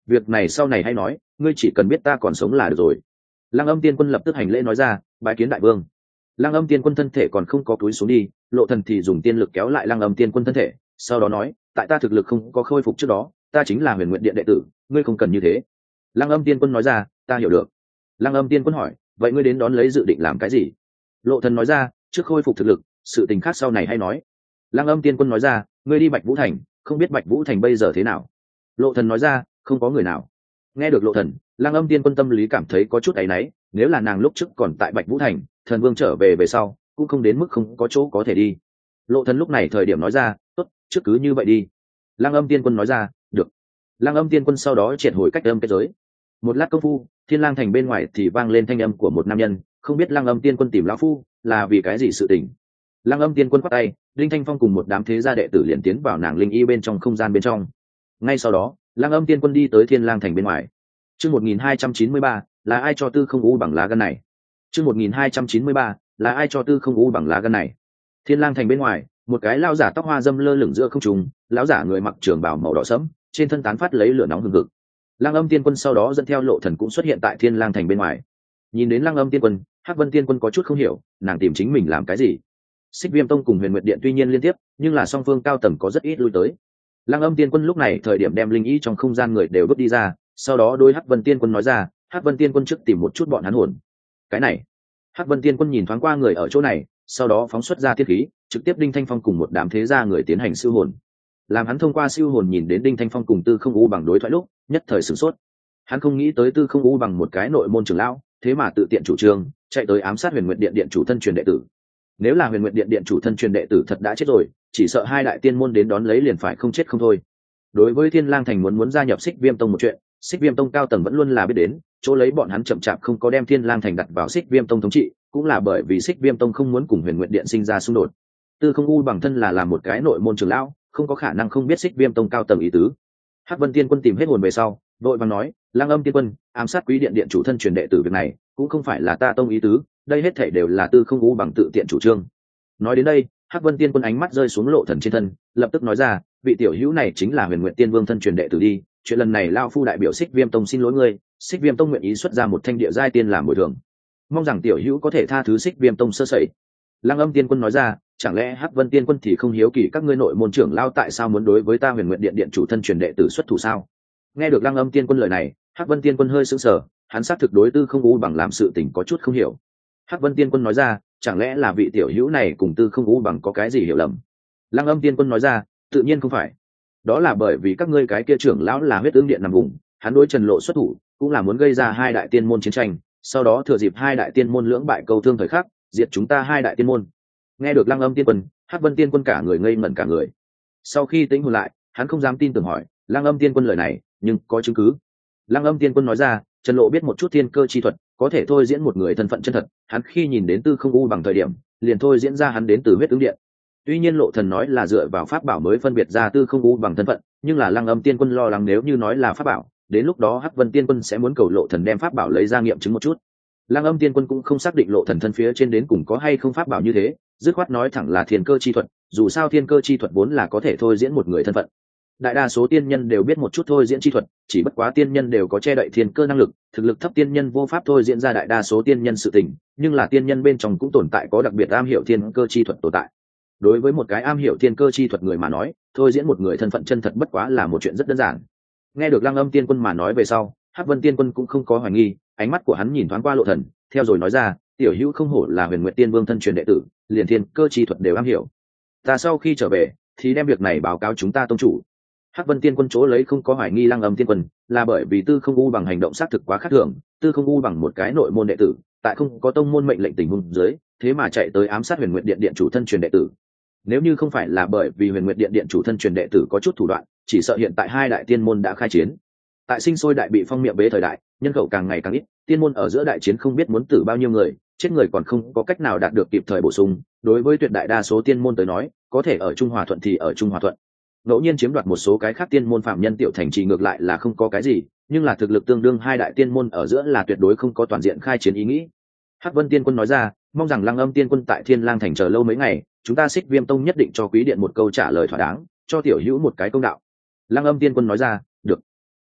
việc này sau này hay nói, ngươi chỉ cần biết ta còn sống là được rồi. Lăng Âm Tiên Quân lập tức hành lễ nói ra, bái kiến đại vương. Lăng Âm Tiên Quân thân thể còn không có túi xuống đi, Lộ Thần thì dùng tiên lực kéo lại Lăng Âm Tiên Quân thân thể, sau đó nói, tại ta thực lực không có khôi phục trước đó, ta chính là Huyền Nguyện Điện đệ tử, ngươi không cần như thế. Lăng Âm Tiên Quân nói ra, ta hiểu được. Lăng Âm Tiên Quân hỏi, vậy ngươi đến đón lấy dự định làm cái gì? Lộ Thần nói ra, trước khôi phục thực lực, sự tình khác sau này hay nói. Lăng Âm Tiên Quân nói ra, ngươi đi Bạch Vũ Thành, không biết Bạch Vũ Thành bây giờ thế nào? Lộ Thần nói ra, không có người nào. Nghe được Lộ Thần, Lăng Âm Tiên Quân tâm lý cảm thấy có chút áy náy, nếu là nàng lúc trước còn tại Bạch Vũ Thành, Thần Vương trở về về sau, cũng không đến mức không có chỗ có thể đi. Lộ Thần lúc này thời điểm nói ra, tốt, trước cứ như vậy đi. Lăng Âm Tiên Quân nói ra, được. Lăng Âm Tiên Quân sau đó triệt hồi cách âm kết giới. Một lát công phu, Thiên Lang Thành bên ngoài thì vang lên thanh âm của một nam nhân, không biết Lăng Âm Tiên Quân tìm lão phu là vì cái gì sự tình. Lăng Âm Tiên Quân quát tay, Linh Thanh Phong cùng một đám thế gia đệ tử liền tiến vào nàng linh y bên trong không gian bên trong. Ngay sau đó, Lăng Âm Tiên Quân đi tới Thiên Lang Thành bên ngoài. Chương một nghìn hai trăm chín mươi ba, là ai cho Tư Không U bằng lá gan này? Chương một nghìn hai trăm chín mươi ba, là ai cho Tư Không U bằng lá gan này? Thiên Lang Thành bên ngoài, một cái lão giả tóc hoa dâm lơ lửng giữa không trung, lão giả người mặc trường bào màu đỏ sẫm, trên thân tán phát lấy lửa nóng hừng hực. Lăng Âm Tiên Quân sau đó dẫn theo Lộ Thần cũng xuất hiện tại Thiên Lang Thành bên ngoài. Nhìn đến Lăng Âm Tiên Quân, Hắc Vân Tiên Quân có chút không hiểu, nàng tìm chính mình làm cái gì? Xích Viêm Tông cùng Huyền Nguyệt Điện tuy nhiên liên tiếp, nhưng là song phương cao tầng có rất ít lui tới. Lăng Âm Tiên Quân lúc này thời điểm đem linh ý trong không gian người đều bước đi ra, sau đó đôi Hắc Vân Tiên Quân nói ra, Hắc Vân Tiên Quân trước tìm một chút bọn hắn hồn. Cái này, Hắc Vân Tiên Quân nhìn thoáng qua người ở chỗ này, sau đó phóng xuất ra thiết khí, trực tiếp Đinh Thanh Phong cùng một đám thế gia người tiến hành siêu hồn. Làm hắn thông qua siêu hồn nhìn đến Đinh Thanh Phong cùng Tư Không U bằng đối thoại lúc, nhất thời sửng sốt. Hắn không nghĩ tới Tư Không U bằng một cái nội môn trưởng lão, thế mà tự tiện chủ trương, chạy tới ám sát Huyền Nguyệt Điện điện chủ thân truyền đệ tử. Nếu là Huyền Nguyệt Điện điện chủ thân truyền đệ tử thật đã chết rồi, chỉ sợ hai đại tiên môn đến đón lấy liền phải không chết không thôi. Đối với Thiên Lang Thành muốn muốn gia nhập Xích Viêm Tông một chuyện, Xích Viêm Tông cao tầng vẫn luôn là biết đến, chỗ lấy bọn hắn chậm chạp không có đem Thiên Lang Thành đặt vào Xích Viêm Tông thống trị, cũng là bởi vì Xích Viêm Tông không muốn cùng Huyền Nguyệt Điện sinh ra xung đột. Tư Không U bằng thân là làm một cái nội môn trưởng lão, không có khả năng không biết Xích Viêm Tông cao tầng ý tứ. Hắc Vân Tiên Quân tìm hết hồn về sau, đội vàng nói, Lang Âm Tiên Quân, ám sát Quý Điện điện chủ thân truyền đệ tử việc này, cũng không phải là ta tông ý tứ, đây hết thảy đều là Tư Không U bằng tự tiện chủ trương. Nói đến đây, Hắc Vân Tiên Quân ánh mắt rơi xuống Lộ Thần trên thân, lập tức nói ra, vị tiểu hữu này chính là Huyền Nguyệt Tiên Vương thân truyền đệ tử đi, chuyện lần này lão phu đại biểu Xích Viêm Tông xin lỗi ngươi, Xích Viêm Tông nguyện ý xuất ra một thanh địa giai tiên làm bồi thường, mong rằng tiểu hữu có thể tha thứ Xích Viêm Tông sơ sẩy. Lăng Âm Tiên Quân nói ra, chẳng lẽ Hắc Vân Tiên Quân thì không hiếu kỳ các ngươi nội môn trưởng lão tại sao muốn đối với ta Huyền Nguyệt Điện điện chủ thân truyền đệ tử xuất thủ sao? Nghe được Lăng Âm Tiên Quân lời này, Hắc Vân Tiên Quân hơi sững sờ, hắn xác thực đối Tư Không U bằng làm sự tình có chút không hiểu. Hắc Vân Tiên Quân nói ra, chẳng lẽ là vị tiểu hữu này cùng Tư Không U bằng có cái gì hiểu lầm? Lăng Âm Tiên Quân nói ra, tự nhiên không phải, đó là bởi vì các ngươi cái kia trưởng lão là huyết ương điện nằm vùng, hắn đối Trần Lộ xuất thủ cũng là muốn gây ra hai đại tiên môn chiến tranh, sau đó thừa dịp hai đại tiên môn lưỡng bại câu thương thời khắc, diệt chúng ta hai đại tiên môn. Nghe được Lăng Âm Tiên Quân, Hắc Vân Tiên Quân cả người ngây ngẩn cả người. Sau khi tĩnh hồn lại, hắn không dám tin tưởng hỏi, Lăng Âm Tiên Quân lời này, nhưng có chứng cứ? Lăng Âm Tiên Quân nói ra, Trần Lộ biết một chút thiên cơ chi thuật, có thể thôi diễn một người thân phận chân thật, hắn khi nhìn đến Tư Không U bằng thời điểm, liền thôi diễn ra hắn đến từ huyết ứng điện. Tuy nhiên Lộ Thần nói là dựa vào pháp bảo mới phân biệt ra Tư Không U bằng thân phận, nhưng là Lăng Âm Tiên Quân lo lắng nếu như nói là pháp bảo, đến lúc đó Hắc Vân Tiên Quân sẽ muốn cầu Lộ Thần đem pháp bảo lấy ra nghiệm chứng một chút. Lăng Âm Tiên Quân cũng không xác định Lộ Thần thân phía trên đến cùng có hay không pháp bảo như thế, dứt khoát nói thẳng là thiên cơ chi thuật, dù sao thiên cơ chi thuật vốn là có thể thôi diễn một người thân phận. Đại đa số tiên nhân đều biết một chút thôi diễn chi thuật, chỉ bất quá tiên nhân đều có che đậy thiên cơ năng lực, thực lực thấp tiên nhân vô pháp thôi diễn ra đại đa số tiên nhân sự tình, nhưng là tiên nhân bên trong cũng tồn tại có đặc biệt am hiểu thiên cơ chi thuật tồn tại. Đối với một cái am hiểu thiên cơ chi thuật người mà nói, thôi diễn một người thân phận chân thật bất quá là một chuyện rất đơn giản. Nghe được Lăng Âm Tiên Quân mà nói về sau, Hắc Vân Tiên Quân cũng không có hoài nghi, ánh mắt của hắn nhìn thoáng qua Lộ Thần, theo rồi nói ra, tiểu hữu không hổ là Huyền Nguyệt Tiên Vương thân truyền đệ tử, liền thiên cơ chi thuật đều am hiểu. Ta sau khi trở về thì đem việc này báo cáo chúng ta tông chủ. Hắc Vân Tiên Quân chỗ lấy không có hoài nghi Lăng Âm Tiên Quân, là bởi vì Tư Không U bằng hành động xác thực quá khác thường, Tư Không U bằng một cái nội môn đệ tử, tại không có tông môn mệnh lệnh tình huống dưới, thế mà chạy tới ám sát Huyền Nguyệt Điện điện chủ thân truyền đệ tử. Nếu như không phải là bởi vì Huyền Nguyệt Điện điện chủ thân truyền đệ tử có chút thủ đoạn, chỉ sợ hiện tại hai đại tiên môn đã khai chiến. Tại sinh sôi đại bị phong miệng bế thời đại, nhân khẩu càng ngày càng ít, tiên môn ở giữa đại chiến không biết muốn tử bao nhiêu người, chết người còn không có cách nào đạt được kịp thời bổ sung, đối với tuyệt đại đa số tiên môn tới nói, có thể ở Trung Hòa Thuận thì ở Trung Hòa Thuận. Ngẫu nhiên chiếm đoạt một số cái khác tiên môn phạm nhân tiểu thành trì ngược lại là không có cái gì, nhưng là thực lực tương đương hai đại tiên môn ở giữa là tuyệt đối không có toàn diện khai chiến ý nghĩ. Hắc Vân Tiên Quân nói ra, mong rằng Lăng Âm Tiên Quân tại Thiên Lang thành chờ lâu mấy ngày, chúng ta Xích Viêm Tông nhất định cho Quý Điện một câu trả lời thỏa đáng, cho tiểu hữu một cái công đạo. Lăng Âm Tiên Quân nói ra, được.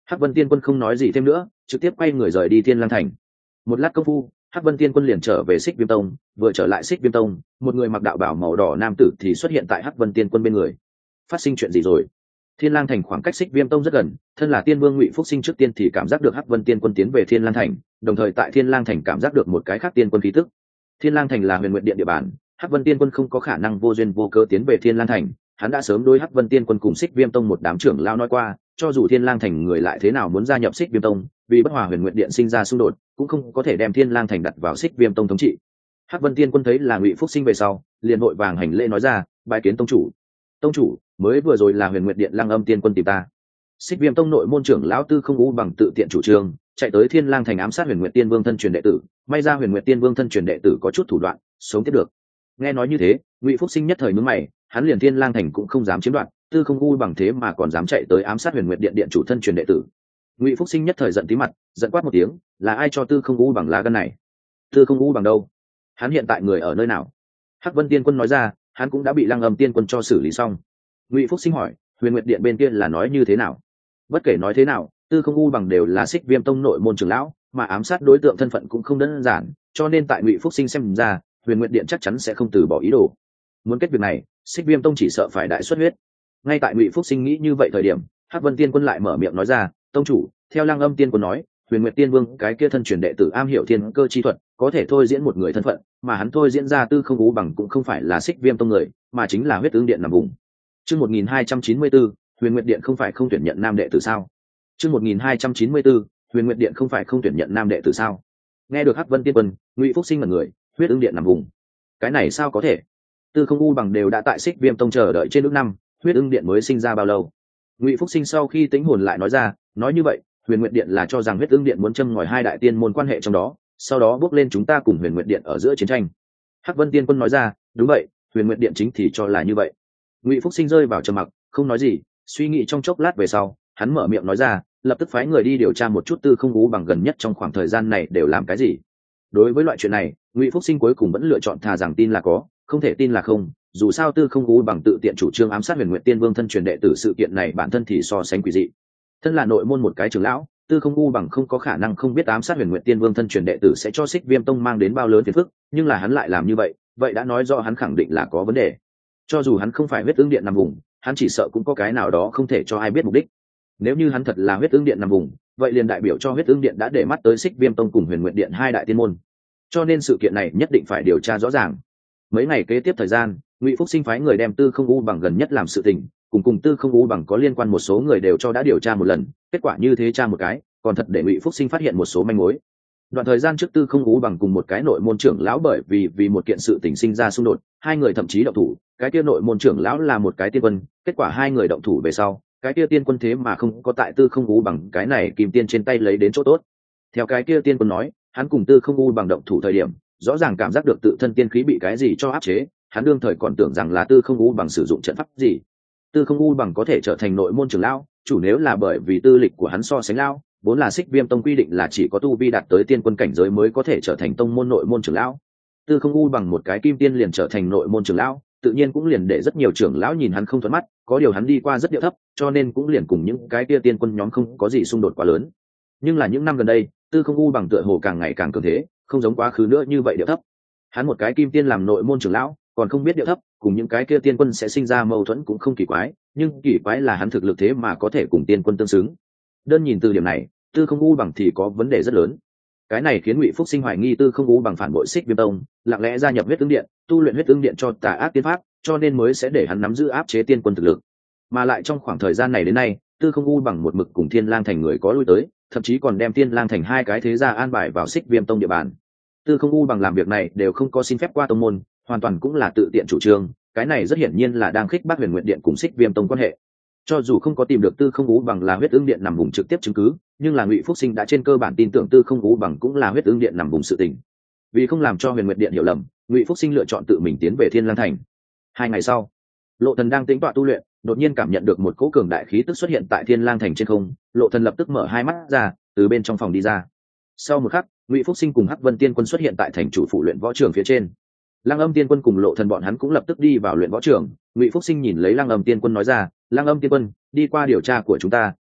Hắc Vân Tiên Quân không nói gì thêm nữa, trực tiếp quay người rời đi Thiên Lang Thành. Một lát công phu, Hắc Vân Tiên Quân liền trở về Xích Viêm Tông. Vừa trở lại Xích Viêm Tông, một người mặc đạo bào màu đỏ nam tử thì xuất hiện tại Hắc Vân Tiên Quân bên người. Phát sinh chuyện gì rồi? Thiên Lang Thành khoảng cách Xích Viêm Tông rất gần, thân là Tiên Vương Ngụy Phúc Sinh trước tiên thì cảm giác được Hắc Vân Tiên Quân tiến về Thiên Lang Thành, đồng thời tại Thiên Lang Thành cảm giác được một cái khác tiên quân khí tức. Thiên Lang Thành là Huyền Nguyệt Điện địa bàn, Hắc Vân Tiên Quân không có khả năng vô duyên vô cớ tiến về Thiên Lang Thành, hắn đã sớm đối Hắc Vân Tiên Quân cùng Xích Viêm Tông một đám trưởng lão nói qua, cho dù Thiên Lang Thành người lại thế nào muốn gia nhập Xích Viêm Tông, vì bất hòa Huyền Nguyệt Điện sinh ra xung đột, cũng không có thể đem Thiên Lang Thành đặt vào Xích Viêm Tông thống trị. Hắc Vân Tiên Quân thấy là Ngụy Phúc Sinh về sau, liền vội vàng hành lễ nói ra, bái kiến tông chủ. Tông chủ, mới vừa rồi là Huyền Nguyệt Điện Lăng Âm Tiên Quân tìm ta. Xích Viêm Tông nội môn trưởng lão Tư Không U bằng tự tiện chủ trương, chạy tới Thiên Lang Thành ám sát Huyền Nguyệt Tiên Vương thân truyền đệ tử, may ra Huyền Nguyệt Tiên Vương thân truyền đệ tử có chút thủ đoạn, sống tiếp được. Nghe nói như thế, Ngụy Phúc Sinh nhất thời nhướng mày, hắn liền Thiên Lang Thành cũng không dám chiếm đoạt, Tư Không U bằng thế mà còn dám chạy tới ám sát Huyền Nguyệt Điện điện chủ thân truyền đệ tử. Ngụy Phúc Sinh nhất thời giận tí mặt, giận quát một tiếng, là ai cho Tư Không U bằng lá gan này? Tư Không U bằng đâu? Hắn hiện tại người ở nơi nào? Hắc Vân Tiên Quân nói ra, hắn cũng đã bị Lăng Âm Tiên Quân cho xử lý xong. Ngụy Phúc Sinh hỏi, Huyền Nguyệt Điện bên kia là nói như thế nào? Bất kể nói thế nào, Tư Không U bằng đều là Xích Viêm Tông nội môn trưởng lão, mà ám sát đối tượng thân phận cũng không đơn giản, cho nên tại Ngụy Phúc Sinh xem ra, Huyền Nguyệt Điện chắc chắn sẽ không từ bỏ ý đồ. Muốn kết việc này, Xích Viêm Tông chỉ sợ phải đại xuất huyết. Ngay tại Ngụy Phúc Sinh nghĩ như vậy thời điểm, Hắc Vân Tiên Quân lại mở miệng nói ra, tông chủ, theo Lăng Âm Tiên Quân nói, Huyền Nguyệt Tiên Vương cái kia thân truyền đệ tử am hiểu thiên cơ chi thuật, có thể thôi diễn một người thân phận, mà hắn thôi diễn ra Tư Không U bằng cũng không phải là Xích Viêm Tông người, mà chính là Huyết Ưng Điện nằm vùng. Chương một nghìn hai trăm chín mươi tư, Huyền Nguyệt Điện không phải không tuyển nhận nam đệ tử sao? Chương một nghìn hai trăm chín mươi tư, Huyền Nguyệt Điện không phải không tuyển nhận nam đệ tử sao? Nghe được Hắc Vân Tiên Quân, Ngụy Phúc Sinh ngẩn người, Huyết Ưng Điện nằm vùng. Cái này sao có thể? Tư Không U bằng đều đã tại Xích Viêm Tông chờ đợi trên nước năm, Huyết Ưng Điện mới sinh ra bao lâu? Ngụy Phúc Sinh sau khi tính hồn lại nói ra, nói như vậy, Huyền Nguyệt Điện là cho rằng Huyết Ưng Điện muốn châm ngòi hai đại tiên môn quan hệ trong đó, sau đó bước lên chúng ta cùng Huyền Nguyệt Điện ở giữa chiến tranh. Hắc Vân Tiên Quân nói ra, đúng vậy, Huyền Nguyệt Điện chính thì cho là như vậy. Ngụy Phúc Sinh rơi vào trầm mặc, không nói gì, suy nghĩ trong chốc lát về sau, hắn mở miệng nói ra, lập tức phái người đi điều tra một chút Tư Không U bằng gần nhất trong khoảng thời gian này đều làm cái gì. Đối với loại chuyện này, Ngụy Phúc Sinh cuối cùng vẫn lựa chọn thà rằng tin là có, không thể tin là không. Dù sao Tư Không U bằng tự tiện chủ trương ám sát Huyền Nguyệt Tiên Vương thân truyền đệ tử, sự kiện này bản thân thì so sánh quỷ dị. Thân là nội môn một cái trưởng lão, Tư Không U bằng không có khả năng không biết ám sát Huyền Nguyệt Tiên Vương thân truyền đệ tử sẽ cho Xích Viêm Tông mang đến bao lớn phiền phức, nhưng là hắn lại làm như vậy, vậy đã nói rõ hắn khẳng định là có vấn đề. Cho dù hắn không phải Huyết Ưng Điện nằm vùng, hắn chỉ sợ cũng có cái nào đó không thể cho ai biết mục đích. Nếu như hắn thật là Huyết Ưng Điện nằm vùng, vậy liền đại biểu cho Huyết Ưng Điện đã để mắt tới Xích Viêm Tông cùng Huyền Nguyệt Điện hai đại tiên môn. Cho nên sự kiện này nhất định phải điều tra rõ ràng. Mấy ngày kế tiếp thời gian, Ngụy Phúc Sinh phái người đem Tư Không U bằng gần nhất làm sự tình, cùng cùng Tư Không U bằng có liên quan một số người đều cho đã điều tra một lần, kết quả như thế tra một cái, còn thật để Ngụy Phúc Sinh phát hiện một số manh mối. Đoạn thời gian trước Tư Không U bằng cùng một cái nội môn trưởng lão bởi vì vì một kiện sự tình sinh ra xung đột, hai người thậm chí động thủ, cái kia nội môn trưởng lão là một cái tiên quân, kết quả hai người động thủ về sau, cái kia tiên quân thế mà không có tại Tư Không U bằng cái này kim tiên trên tay lấy đến chỗ tốt. Theo cái kia tiên quân nói, hắn cùng Tư Không U bằng động thủ thời điểm, rõ ràng cảm giác được tự thân tiên khí bị cái gì cho áp chế, hắn đương thời còn tưởng rằng là Tư Không U bằng sử dụng trận pháp gì. Tư Không U bằng có thể trở thành nội môn trưởng lão, chủ nếu là bởi vì tư lịch của hắn so sánh lão, vốn là Xích Viêm Tông quy định là chỉ có tu vi đạt tới tiên quân cảnh giới mới có thể trở thành tông môn nội môn trưởng lão. Tư Không U bằng một cái kim tiên liền trở thành nội môn trưởng lão, tự nhiên cũng liền để rất nhiều trưởng lão nhìn hắn không thuận mắt, có điều hắn đi qua rất điệu thấp, cho nên cũng liền cùng những cái kia tiên quân nhóm không có gì xung đột quá lớn. Nhưng là những năm gần đây, Tư Không U bằng tựa hồ càng ngày càng cường thế, không giống quá khứ nữa như vậy điệu thấp. Hắn một cái kim tiên làm nội môn trưởng lão, còn không biết điệu thấp, cùng những cái kia tiên quân sẽ sinh ra mâu thuẫn cũng không kỳ quái, nhưng kỳ quái là hắn thực lực thế mà có thể cùng tiên quân tương xứng. Đơn nhìn từ điểm này, Tư Không U bằng thì có vấn đề rất lớn. Cái này khiến Ngụy Phúc Sinh hoài nghi Tư Không U bằng phản bội Xích Viêm Tông, lặng lẽ gia nhập Huyết Ưng Điện, tu luyện Huyết Ưng Điện cho tà ác tiên pháp, cho nên mới sẽ để hắn nắm giữ áp chế tiên quân thực lực. Mà lại trong khoảng thời gian này đến nay, Tư Không U bằng một mực cùng Thiên Lang Thành người có lui tới, thậm chí còn đem Thiên Lang Thành hai cái thế gia an bài vào Xích Viêm Tông địa bàn. Tư Không U bằng làm việc này đều không có xin phép qua tông môn, hoàn toàn cũng là tự tiện chủ trương, cái này rất hiển nhiên là đang khích bác Huyền Nguyệt Điện cùng Xích Viêm Tông quan hệ. Cho dù không có tìm được Tư Không U bằng là Huyết Ưng Điện nằm vùng trực tiếp chứng cứ, nhưng là Ngụy Phúc Sinh đã trên cơ bản tin tưởng Tư Không U bằng cũng là Huyết Ưng Điện nằm vùng sự tình. Vì không làm cho Huyền Nguyệt Điện hiểu lầm, Ngụy Phúc Sinh lựa chọn tự mình tiến về Thiên Lang Thành. Hai ngày sau, Lộ Thần đang tĩnh tọa tu luyện, đột nhiên cảm nhận được một cỗ cường đại khí tức xuất hiện tại Thiên Lang Thành trên không, Lộ Thần lập tức mở hai mắt ra, từ bên trong phòng đi ra. Sau một khắc, Ngụy Phúc Sinh cùng Hắc Vân Tiên Quân xuất hiện tại thành chủ phụ luyện võ trường phía trên. Lăng Âm Tiên Quân cùng Lộ Thần bọn hắn cũng lập tức đi vào luyện võ trường. Ngụy Phúc Sinh nhìn lấy Lăng Âm Tiên Quân nói ra, Lăng Âm Tiên Quân, đi qua điều tra của chúng ta,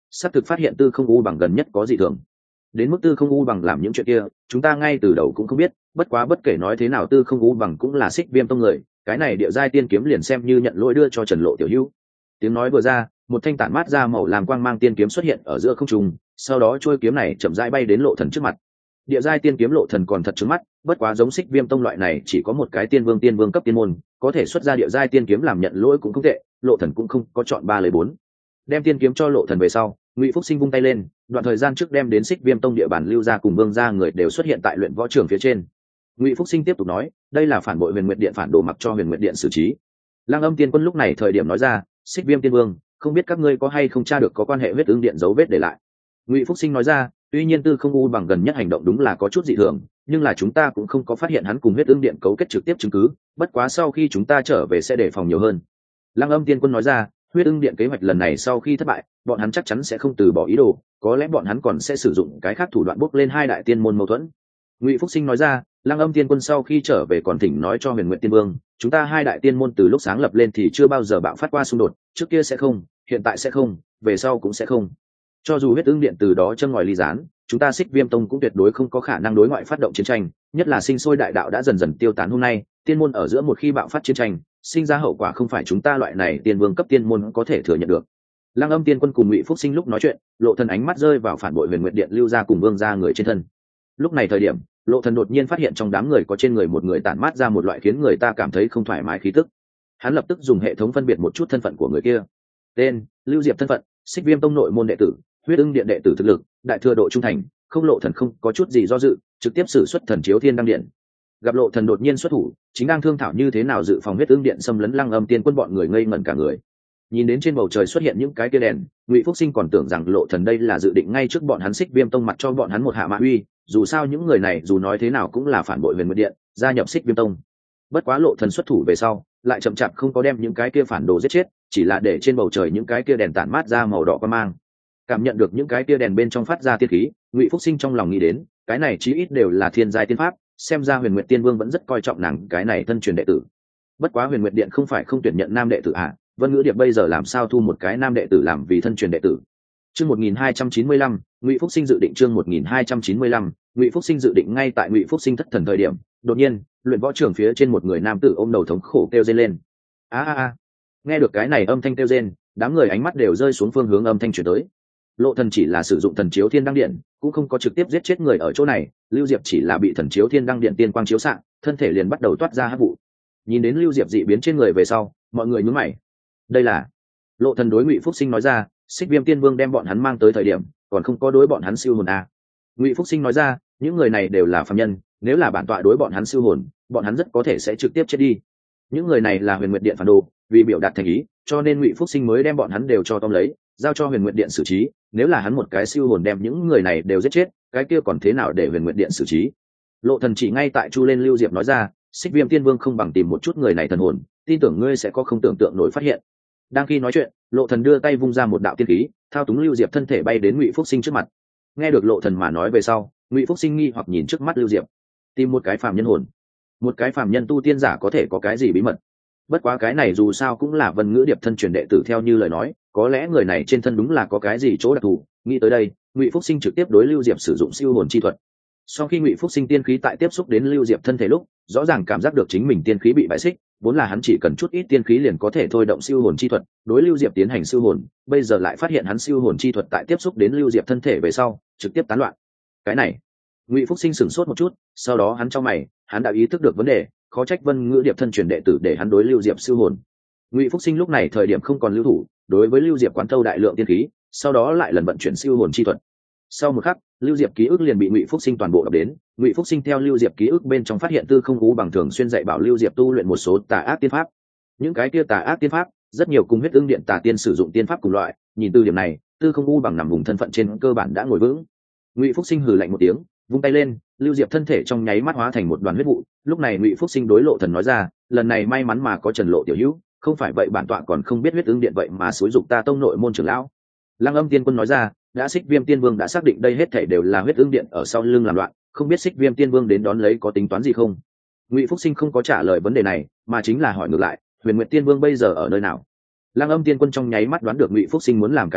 xác thực phát hiện tư không u bằng gần nhất có dị thường. Đến mức tư không u bằng làm những chuyện kia chúng ta ngay từ đầu cũng không biết, bất quá bất kể nói thế nào tư không u bằng cũng là xích viêm tông người, cái này địa giai tiên kiếm liền xem như nhận lỗi đưa cho Trần Lộ tiểu hữu. Tiếng nói vừa ra, một thanh tản mát ra màu làm quang mang tiên kiếm xuất hiện ở giữa không trung, sau đó trôi kiếm này chậm rãi bay đến Lộ Thần trước mặt. Địa giai tiên kiếm Lộ Thần còn thật trứng mắt, bất quá giống xích viêm tông loại này chỉ có một cái tiên vương tiên vương cấp tiên môn, có thể xuất ra địa giai tiên kiếm làm nhận lỗi cũng không tệ, Lộ Thần cũng không có chọn ba lấy bốn. Đem tiên kiếm cho Lộ Thần về sau, Ngụy Phúc Sinh vung tay lên, đoạn thời gian trước đem đến xích viêm tông địa bàn lưu gia cùng vương gia người đều xuất hiện tại luyện võ trường phía trên. Ngụy Phúc Sinh tiếp tục nói, đây là phản bội Huyền Nguyệt Điện, phản đồ mặc cho Huyền Nguyệt Điện xử trí. Lăng Âm Tiên Quân lúc này thời điểm nói ra, xích viêm tiên vương, không biết các ngươi có hay không tra được có quan hệ huyết ứng điện dấu vết để lại. Ngụy Phúc Sinh nói ra, tuy nhiên tư không u bằng gần nhất hành động đúng là có chút dị thường, nhưng là chúng ta cũng không có phát hiện hắn cùng huyết ứng điện cấu kết trực tiếp chứng cứ, bất quá sau khi chúng ta trở về sẽ đề phòng nhiều hơn. Lăng Âm Tiên Quân nói ra, huyết ứng điện kế hoạch lần này sau khi thất bại, bọn hắn chắc chắn sẽ không từ bỏ ý đồ, có lẽ bọn hắn còn sẽ sử dụng cái khác thủ đoạn bốc lên hai đại tiên môn mâu thuẫn. Ngụy Phúc Sinh nói ra, Lăng Âm Tiên Quân sau khi trở về còn thỉnh nói cho Huyền Nguyệt Tiên Vương, chúng ta hai đại tiên môn từ lúc sáng lập lên thì chưa bao giờ bạo phát qua xung đột, trước kia sẽ không, hiện tại sẽ không, về sau cũng sẽ không. Cho dù huyết ứng điện từ đó châm ngòi ly gián, chúng ta Xích Viêm Tông cũng tuyệt đối không có khả năng đối ngoại phát động chiến tranh, nhất là sinh sôi đại đạo đã dần dần tiêu tán hôm nay, tiên môn ở giữa một khi bạo phát chiến tranh, sinh ra hậu quả không phải chúng ta loại này tiên vương cấp tiên môn có thể thừa nhận được. Lăng Âm Tiên Quân cùng Ngụy Phúc Sinh lúc nói chuyện, Lộ Thần ánh mắt rơi vào phản bội Huyền Nguyệt Điện lưu gia cùng vương gia người trên thân. Lúc này thời điểm, Lộ Thần đột nhiên phát hiện trong đám người có trên người một người tản mát ra một loại khiến người ta cảm thấy không thoải mái khí tức. Hắn lập tức dùng hệ thống phân biệt một chút thân phận của người kia. Tên: Lưu Diệp, thân phận: Xích Viêm Tông nội môn đệ tử, huyết ưng điện đệ tử, thực lực: đại thừa độ trung thành. Không, Lộ Thần không có chút gì do dự, trực tiếp sử xuất thần chiếu thiên đăng điện. Gặp Lộ Thần đột nhiên xuất thủ, chính đang thương thảo như thế nào dự phòng huyết ưng điện xâm lấn Lăng Âm Tiên Quân, bọn người ngây ngẩn cả người. Nhìn đến trên bầu trời xuất hiện những cái kia đèn, Ngụy Phúc Sinh còn tưởng rằng Lộ Thần đây là dự định ngay trước bọn hắn Xích Viêm Tông mặt cho bọn hắn một hạ mã uy, dù sao những người này dù nói thế nào cũng là phản bội Huyền Nguyệt Điện, gia nhập Xích Viêm Tông. Bất quá Lộ Thần xuất thủ về sau, lại chậm chạp không có đem những cái kia phản đồ giết chết, chỉ là để trên bầu trời những cái kia đèn tản mát ra màu đỏ quang mang. Cảm nhận được những cái kia đèn bên trong phát ra tiên khí, Ngụy Phúc Sinh trong lòng nghĩ đến, cái này chí ít đều là thiên giai tiên pháp, xem ra Huyền Nguyệt Tiên Vương vẫn rất coi trọng nàng cái này thân truyền đệ tử. Bất quá Huyền Nguyệt Điện không phải không tuyển nhận nam đệ tử à? Vân Ngữ Điệp bây giờ làm sao thu một cái nam đệ tử làm vì thân truyền đệ tử? Chương một nghìn hai trăm chín mươi lăm, Ngụy Phúc Sinh dự định chương một nghìn hai trăm chín mươi lăm, Ngụy Phúc Sinh dự định ngay tại Ngụy Phúc Sinh thất thần thời điểm, đột nhiên, luyện võ trường phía trên một người nam tử ôm đầu thống khổ kêu rên lên. A a a. Nghe được cái này âm thanh kêu rên, đám người ánh mắt đều rơi xuống phương hướng âm thanh truyền tới. Lộ Thần chỉ là sử dụng thần chiếu thiên đăng điện, cũng không có trực tiếp giết chết người ở chỗ này, Lưu Diệp chỉ là bị thần chiếu thiên đăng điện tiên quang chiếu xạ, thân thể liền bắt đầu toát ra hắc vụ. Nhìn đến Lưu Diệp dị biến trên người về sau, mọi người nhướng mày. Đây là Lộ Thần đối Ngụy Phúc Sinh nói ra, Xích Viêm Tiên Vương đem bọn hắn mang tới thời điểm, còn không có đối bọn hắn siêu hồn à. Ngụy Phúc Sinh nói ra, những người này đều là phàm nhân, nếu là bản tọa đối bọn hắn siêu hồn, bọn hắn rất có thể sẽ trực tiếp chết đi. Những người này là Huyền Nguyệt Điện phản đồ, vì biểu đạt thành ý, cho nên Ngụy Phúc Sinh mới đem bọn hắn đều cho tóm lấy, giao cho Huyền Nguyệt Điện xử trí. Nếu là hắn một cái siêu hồn đem những người này đều giết chết, cái kia còn thế nào để Huyền Nguyệt Điện xử trí? Lộ Thần chỉ ngay tại chu lên Lưu Diệp nói ra, Xích Viêm Tiên Vương không bằng tìm một chút người này thần hồn, tin tưởng ngươi sẽ có không tưởng tượng nổi phát hiện. Đang khi nói chuyện, Lộ Thần đưa tay vung ra một đạo tiên khí, thao túng Lưu Diệp thân thể bay đến Ngụy Phúc Sinh trước mặt. Nghe được Lộ Thần mà nói về sau, Ngụy Phúc Sinh nghi hoặc nhìn trước mắt Lưu Diệp, tìm một cái phàm nhân hồn, một cái phàm nhân tu tiên giả có thể có cái gì bí mật? Bất quá cái này dù sao cũng là Vân Ngữ Điệp thân truyền đệ tử theo như lời nói, có lẽ người này trên thân đúng là có cái gì chỗ đặc thù. Nghĩ tới đây, Ngụy Phúc Sinh trực tiếp đối Lưu Diệp sử dụng siêu hồn chi thuật. Sau khi Ngụy Phúc Sinh tiên khí tại tiếp xúc đến Lưu Diệp thân thể lúc, rõ ràng cảm giác được chính mình tiên khí bị bại xích, vốn là hắn chỉ cần chút ít tiên khí liền có thể thôi động siêu hồn chi thuật, đối Lưu Diệp tiến hành siêu hồn, bây giờ lại phát hiện hắn siêu hồn chi thuật tại tiếp xúc đến Lưu Diệp thân thể về sau, trực tiếp tán loạn. Cái này, Ngụy Phúc Sinh sửng sốt một chút, sau đó hắn chau mày, hắn đã ý thức được vấn đề, khó trách Vân Ngữ Điệp thân truyền đệ tử để hắn đối Lưu Diệp siêu hồn. Ngụy Phúc Sinh lúc này thời điểm không còn lưu thủ, đối với Lưu Diệp quán thâu đại lượng tiên khí, sau đó lại lần vận chuyển siêu hồn chi thuật. Sau một khắc, Lưu Diệp ký ức liền bị Ngụy Phúc Sinh toàn bộ đọc đến. Ngụy Phúc Sinh theo Lưu Diệp ký ức bên trong phát hiện Tư Không Ú bằng thường xuyên dạy bảo Lưu Diệp tu luyện một số tà ác tiên pháp. Những cái kia tà ác tiên pháp, rất nhiều cùng huyết ưng điện tà tiên sử dụng tiên pháp cùng loại. Nhìn từ điểm này, Tư Không Ú bằng nằm vùng thân phận trên cơ bản đã ngồi vững. Ngụy Phúc Sinh hừ lạnh một tiếng, vung tay lên, Lưu Diệp thân thể trong nháy mắt hóa thành một đoàn huyết vụ. Lúc này Ngụy Phúc Sinh đối Lộ Thần nói ra, lần này may mắn mà có Trần Lộ tiểu hữu, không phải vậy bản tọa còn không biết huyết ưng điện vậy mà xúi dục ta tông nội môn trưởng lão. Lăng Âm Tiên Quân nói ra, đã Xích Viêm Tiên Vương đã xác định đây hết thảy đều là huyết ưng điện ở sau lưng làm loạn, không biết Xích Viêm Tiên Vương đến đón lấy có tính toán gì không? Ngụy Phúc Sinh không có trả lời vấn đề này, mà chính là hỏi ngược lại, Huyền Nguyệt Tiên Vương bây giờ ở nơi nào? Lăng Âm Tiên Quân trong nháy mắt đoán được Ngụy Phúc Sinh muốn làm cái gì,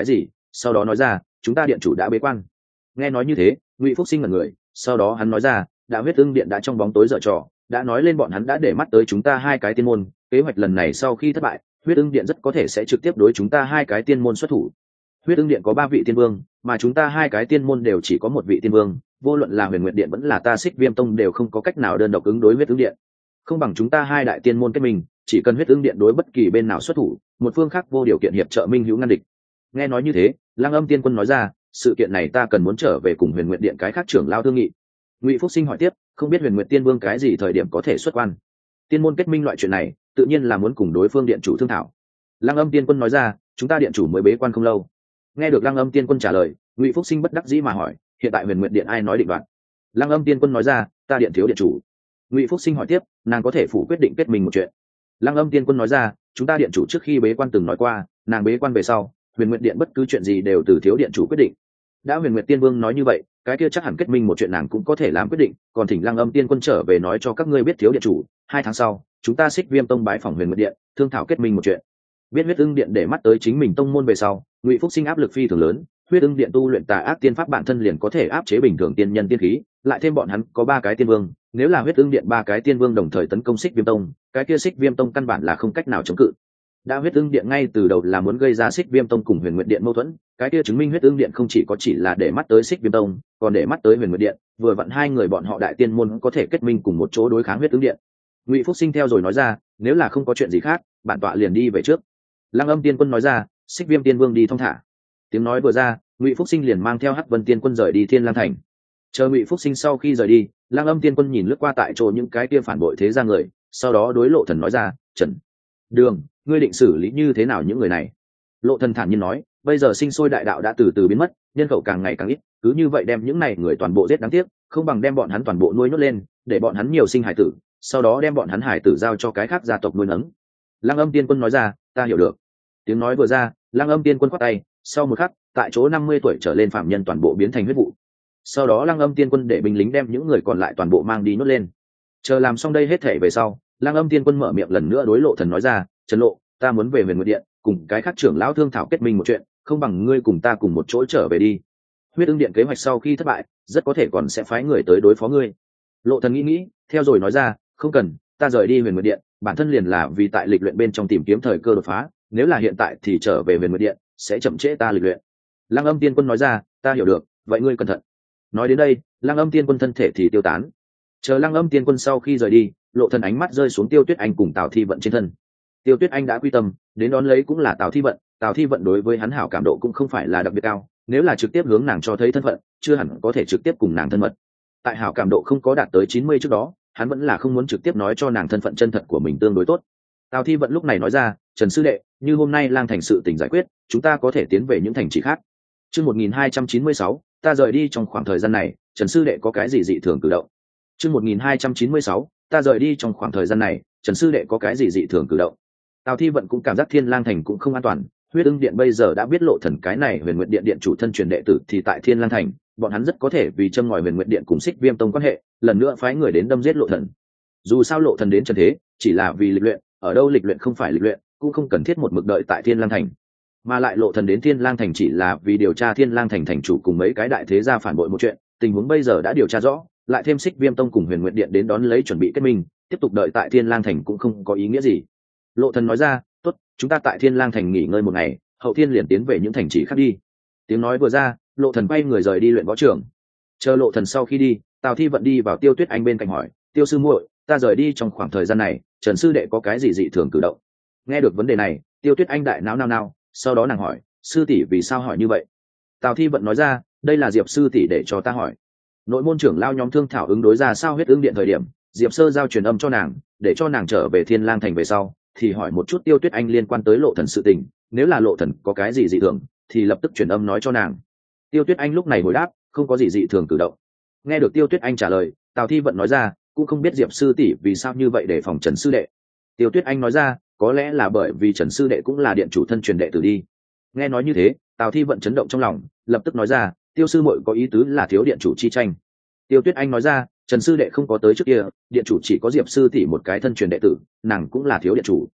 sau đó nói ra chúng ta điện chủ đã bế quan. Nghe nói như thế Ngụy Phúc Sinh ngẩn người, sau đó hắn nói ra đã huyết ưng điện đã trong bóng tối dở trò, đã nói lên bọn hắn đã để mắt tới chúng ta hai cái tiên môn, kế hoạch lần này sau khi thất bại huyết ưng điện rất có thể sẽ trực tiếp đối chúng ta hai cái tiên môn xuất thủ. Huyết ưng điện có ba vị tiên vương, mà chúng ta hai cái tiên môn đều chỉ có một vị tiên vương, vô luận là Huyền Nguyệt điện vẫn là ta Xích Viêm tông đều không có cách nào đơn độc ứng đối huyết ưng điện. Không bằng chúng ta hai đại tiên môn kết mình, chỉ cần huyết ưng điện đối bất kỳ bên nào xuất thủ, một phương khác vô điều kiện hiệp trợ minh hữu ngăn địch. Nghe nói như thế Lăng Âm tiên quân nói ra sự kiện này ta cần muốn trở về cùng Huyền Nguyệt điện cái khác trưởng lao thương nghị. Ngụy Phúc Sinh hỏi tiếp không biết Huyền Nguyệt tiên vương cái gì thời điểm có thể xuất quan? Tiên môn kết minh loại chuyện này tự nhiên là muốn cùng đối phương điện chủ thương thảo. Lăng Âm tiên quân nói ra chúng ta điện chủ mới bế quan không lâu. Nghe được Lăng Âm tiên quân trả lời Ngụy Phúc Sinh bất đắc dĩ mà hỏi hiện tại Huyền Nguyệt điện ai nói định đoạt? Lăng Âm tiên quân nói ra ta điện thiếu điện chủ. Ngụy Phúc Sinh hỏi tiếp nàng có thể phủ quyết định kết mình một chuyện. Lăng Âm tiên quân nói ra chúng ta điện chủ trước khi bế quan từng nói qua nàng bế quan về sau Huyền Nguyệt điện bất cứ chuyện gì đều từ thiếu điện chủ quyết định. Đã Huyền Nguyệt tiên vương nói như vậy cái kia chắc hẳn kết minh một chuyện nàng cũng có thể làm quyết định, còn thỉnh Lăng Âm tiên quân trở về nói cho các ngươi biết thiếu điện chủ hai tháng sau chúng ta Xích Viêm tông bái phỏng Huyền Nguyệt điện thương thảo kết minh một chuyện. Biết huyết ưng điện để mắt tới chính mình tông môn về sau Ngụy Phúc Sinh áp lực phi thường lớn. Huyết ưng điện tu luyện tà ác tiên pháp bản thân liền có thể áp chế bình thường tiên nhân tiên khí, lại thêm bọn hắn có ba cái tiên vương, nếu là huyết ưng điện ba cái tiên vương đồng thời tấn công Xích Viêm tông cái kia Xích Viêm tông căn bản là không cách nào chống cự. Đã huyết ưng điện ngay từ đầu là muốn gây ra Xích Viêm tông cùng Huyền Nguyệt điện mâu thuẫn, cái kia chứng minh huyết ưng điện không chỉ có chỉ là để mắt tới Xích Viêm tông, còn để mắt tới Huyền Nguyệt điện, vừa vặn hai người bọn họ đại tiên môn có thể kết minh cùng một chỗ đối kháng huyết ưng điện. Ngụy Phúc Sinh theo rồi nói ra nếu là không có chuyện gì khác bản tọa liền đi về trước. Lăng Âm tiên quân nói ra Xích Viêm tiên vương đi thong thả. Tiếng nói vừa ra Ngụy Phúc Sinh liền mang theo Hắc Vân tiên quân rời đi Thiên Lang thành. Chờ Ngụy Phúc Sinh sau khi rời đi Lăng Âm tiên quân nhìn lướt qua tại chỗ những cái kia phản bội thế gia người, sau đó đối Lộ Thần nói ra Trần Đường ngươi định xử lý như thế nào những người này? Lộ Thần thản nhiên nói bây giờ sinh sôi đại đạo đã từ từ biến mất, nhân khẩu càng ngày càng ít, cứ như vậy đem những này người toàn bộ giết đáng tiếc, không bằng đem bọn hắn toàn bộ nuôi nhốt lên, để bọn hắn nhiều sinh hải tử, sau đó đem bọn hắn hải tử giao cho cái khác gia tộc nuôi nấng. Lăng Âm tiên quân nói ra ta hiểu được. Tiếng nói vừa ra Lăng Âm tiên quân khoát tay, sau một khắc tại chỗ năm mươi tuổi trở lên phạm nhân toàn bộ biến thành huyết vụ. Sau đó Lăng Âm tiên quân để binh lính đem những người còn lại toàn bộ mang đi nhốt lên. Chờ làm xong đây hết thể về sau Lăng Âm tiên quân mở miệng lần nữa đối Lộ Thần nói ra Trần Lộ ta muốn về Huyền Nguyệt điện cùng cái khác trưởng lão thương thảo kết minh một chuyện, không bằng ngươi cùng ta cùng một chỗ trở về đi. Huyết ưng điện kế hoạch sau khi thất bại rất có thể còn sẽ phái người tới đối phó ngươi. Lộ Thần nghĩ nghĩ theo rồi nói ra không cần, ta rời đi Huyền Nguyệt điện bản thân liền là vì tại lịch luyện bên trong tìm kiếm thời cơ đột phá, nếu là hiện tại thì trở về Huyền Nguyệt điện sẽ chậm trễ ta lịch luyện. Lăng Âm tiên quân nói ra ta hiểu được, vậy ngươi cẩn thận. Nói đến đây Lăng Âm tiên quân thân thể thì tiêu tán. Chờ Lăng Âm tiên quân sau khi rời đi Lộ Thần ánh mắt rơi xuống Tiêu Tuyết Anh cùng Tào Thi Vận trên thân. Tiêu Tuyết Anh đã quy tâm đến đón lấy cũng là Tào Thi Vận, Tào Thi Vận đối với hắn hảo cảm độ cũng không phải là đặc biệt cao, nếu là trực tiếp hướng nàng cho thấy thân phận chưa hẳn có thể trực tiếp cùng nàng thân mật. Tại hảo cảm độ không có đạt tới chín mươi trước đó hắn vẫn là không muốn trực tiếp nói cho nàng thân phận chân thật của mình tương đối tốt. Tào Thi Vận lúc này nói ra Trần sư đệ như hôm nay Lang thành sự tình giải quyết chúng ta có thể tiến về những thành trì khác. Chương một nghìn hai trăm chín mươi sáu ta rời đi trong khoảng thời gian này Trần sư đệ có cái gì dị thường cử động? Chương một nghìn hai trăm chín mươi sáu ta rời đi trong khoảng thời gian này Trần sư đệ có cái gì dị thường cử động? Tào Thi Vận cũng cảm giác Thiên Lang thành cũng không an toàn, huyết ưng điện bây giờ đã biết Lộ Thần cái này Huyền Nguyệt điện điện chủ thân truyền đệ tử thì tại Thiên Lang thành, bọn hắn rất có thể vì châm ngòi Huyền Nguyệt điện cùng Xích Viêm tông quan hệ, lần nữa phái người đến đâm giết Lộ Thần. Dù sao Lộ Thần đến trần thế chỉ là vì lịch luyện, ở đâu lịch luyện không phải lịch luyện, cũng không cần thiết một mực đợi tại Thiên Lang thành. Mà lại Lộ Thần đến Thiên Lang thành chỉ là vì điều tra Thiên Lang thành thành chủ cùng mấy cái đại thế gia phản bội một chuyện, tình huống bây giờ đã điều tra rõ, lại thêm Xích Viêm tông cùng Huyền Nguyệt điện đến đón lấy chuẩn bị kết minh, tiếp tục đợi tại Thiên Lang thành cũng không có ý nghĩa gì. Lộ Thần nói ra tốt, chúng ta tại Thiên Lang thành nghỉ ngơi một ngày, hậu thiên liền tiến về những thành trì khác đi. Tiếng nói vừa ra Lộ Thần quay người rời đi luyện võ trường. Chờ Lộ Thần sau khi đi Tào Thi Vận đi vào Tiêu Tuyết Anh bên cạnh hỏi Tiêu sư muội ta rời đi trong khoảng thời gian này Trần sư đệ có cái gì dị thường cử động? Nghe được vấn đề này Tiêu Tuyết Anh đại não nao nao, sau đó nàng hỏi sư tỷ vì sao hỏi như vậy? Tào Thi Vận nói ra đây là Diệp sư tỷ để cho ta hỏi. Nội môn trưởng lao nhóm thương thảo ứng đối ra sao huyết ưng điện thời điểm Diệp sơ giao truyền âm cho nàng để cho nàng trở về Thiên Lang thành về sau thì hỏi một chút Tiêu Tuyết Anh liên quan tới Lộ Thần sự tình, nếu là Lộ Thần có cái gì dị thường thì lập tức truyền âm nói cho nàng. Tiêu Tuyết Anh lúc này hồi đáp không có gì dị thường cử động. Nghe được Tiêu Tuyết Anh trả lời Tào Thi Vận nói ra cũng không biết Diệp sư tỷ vì sao như vậy để phòng Trần sư đệ. Tiêu Tuyết Anh nói ra có lẽ là bởi vì Trần sư đệ cũng là điện chủ thân truyền đệ tử đi. Nghe nói như thế Tào Thi Vận chấn động trong lòng, lập tức nói ra Tiêu sư muội có ý tứ là thiếu điện chủ chi tranh. Tiêu Tuyết Anh nói ra Trần sư đệ không có tới trước kia điện chủ chỉ có Diệp sư tỷ một cái thân truyền đệ tử, nàng cũng là thiếu điện chủ.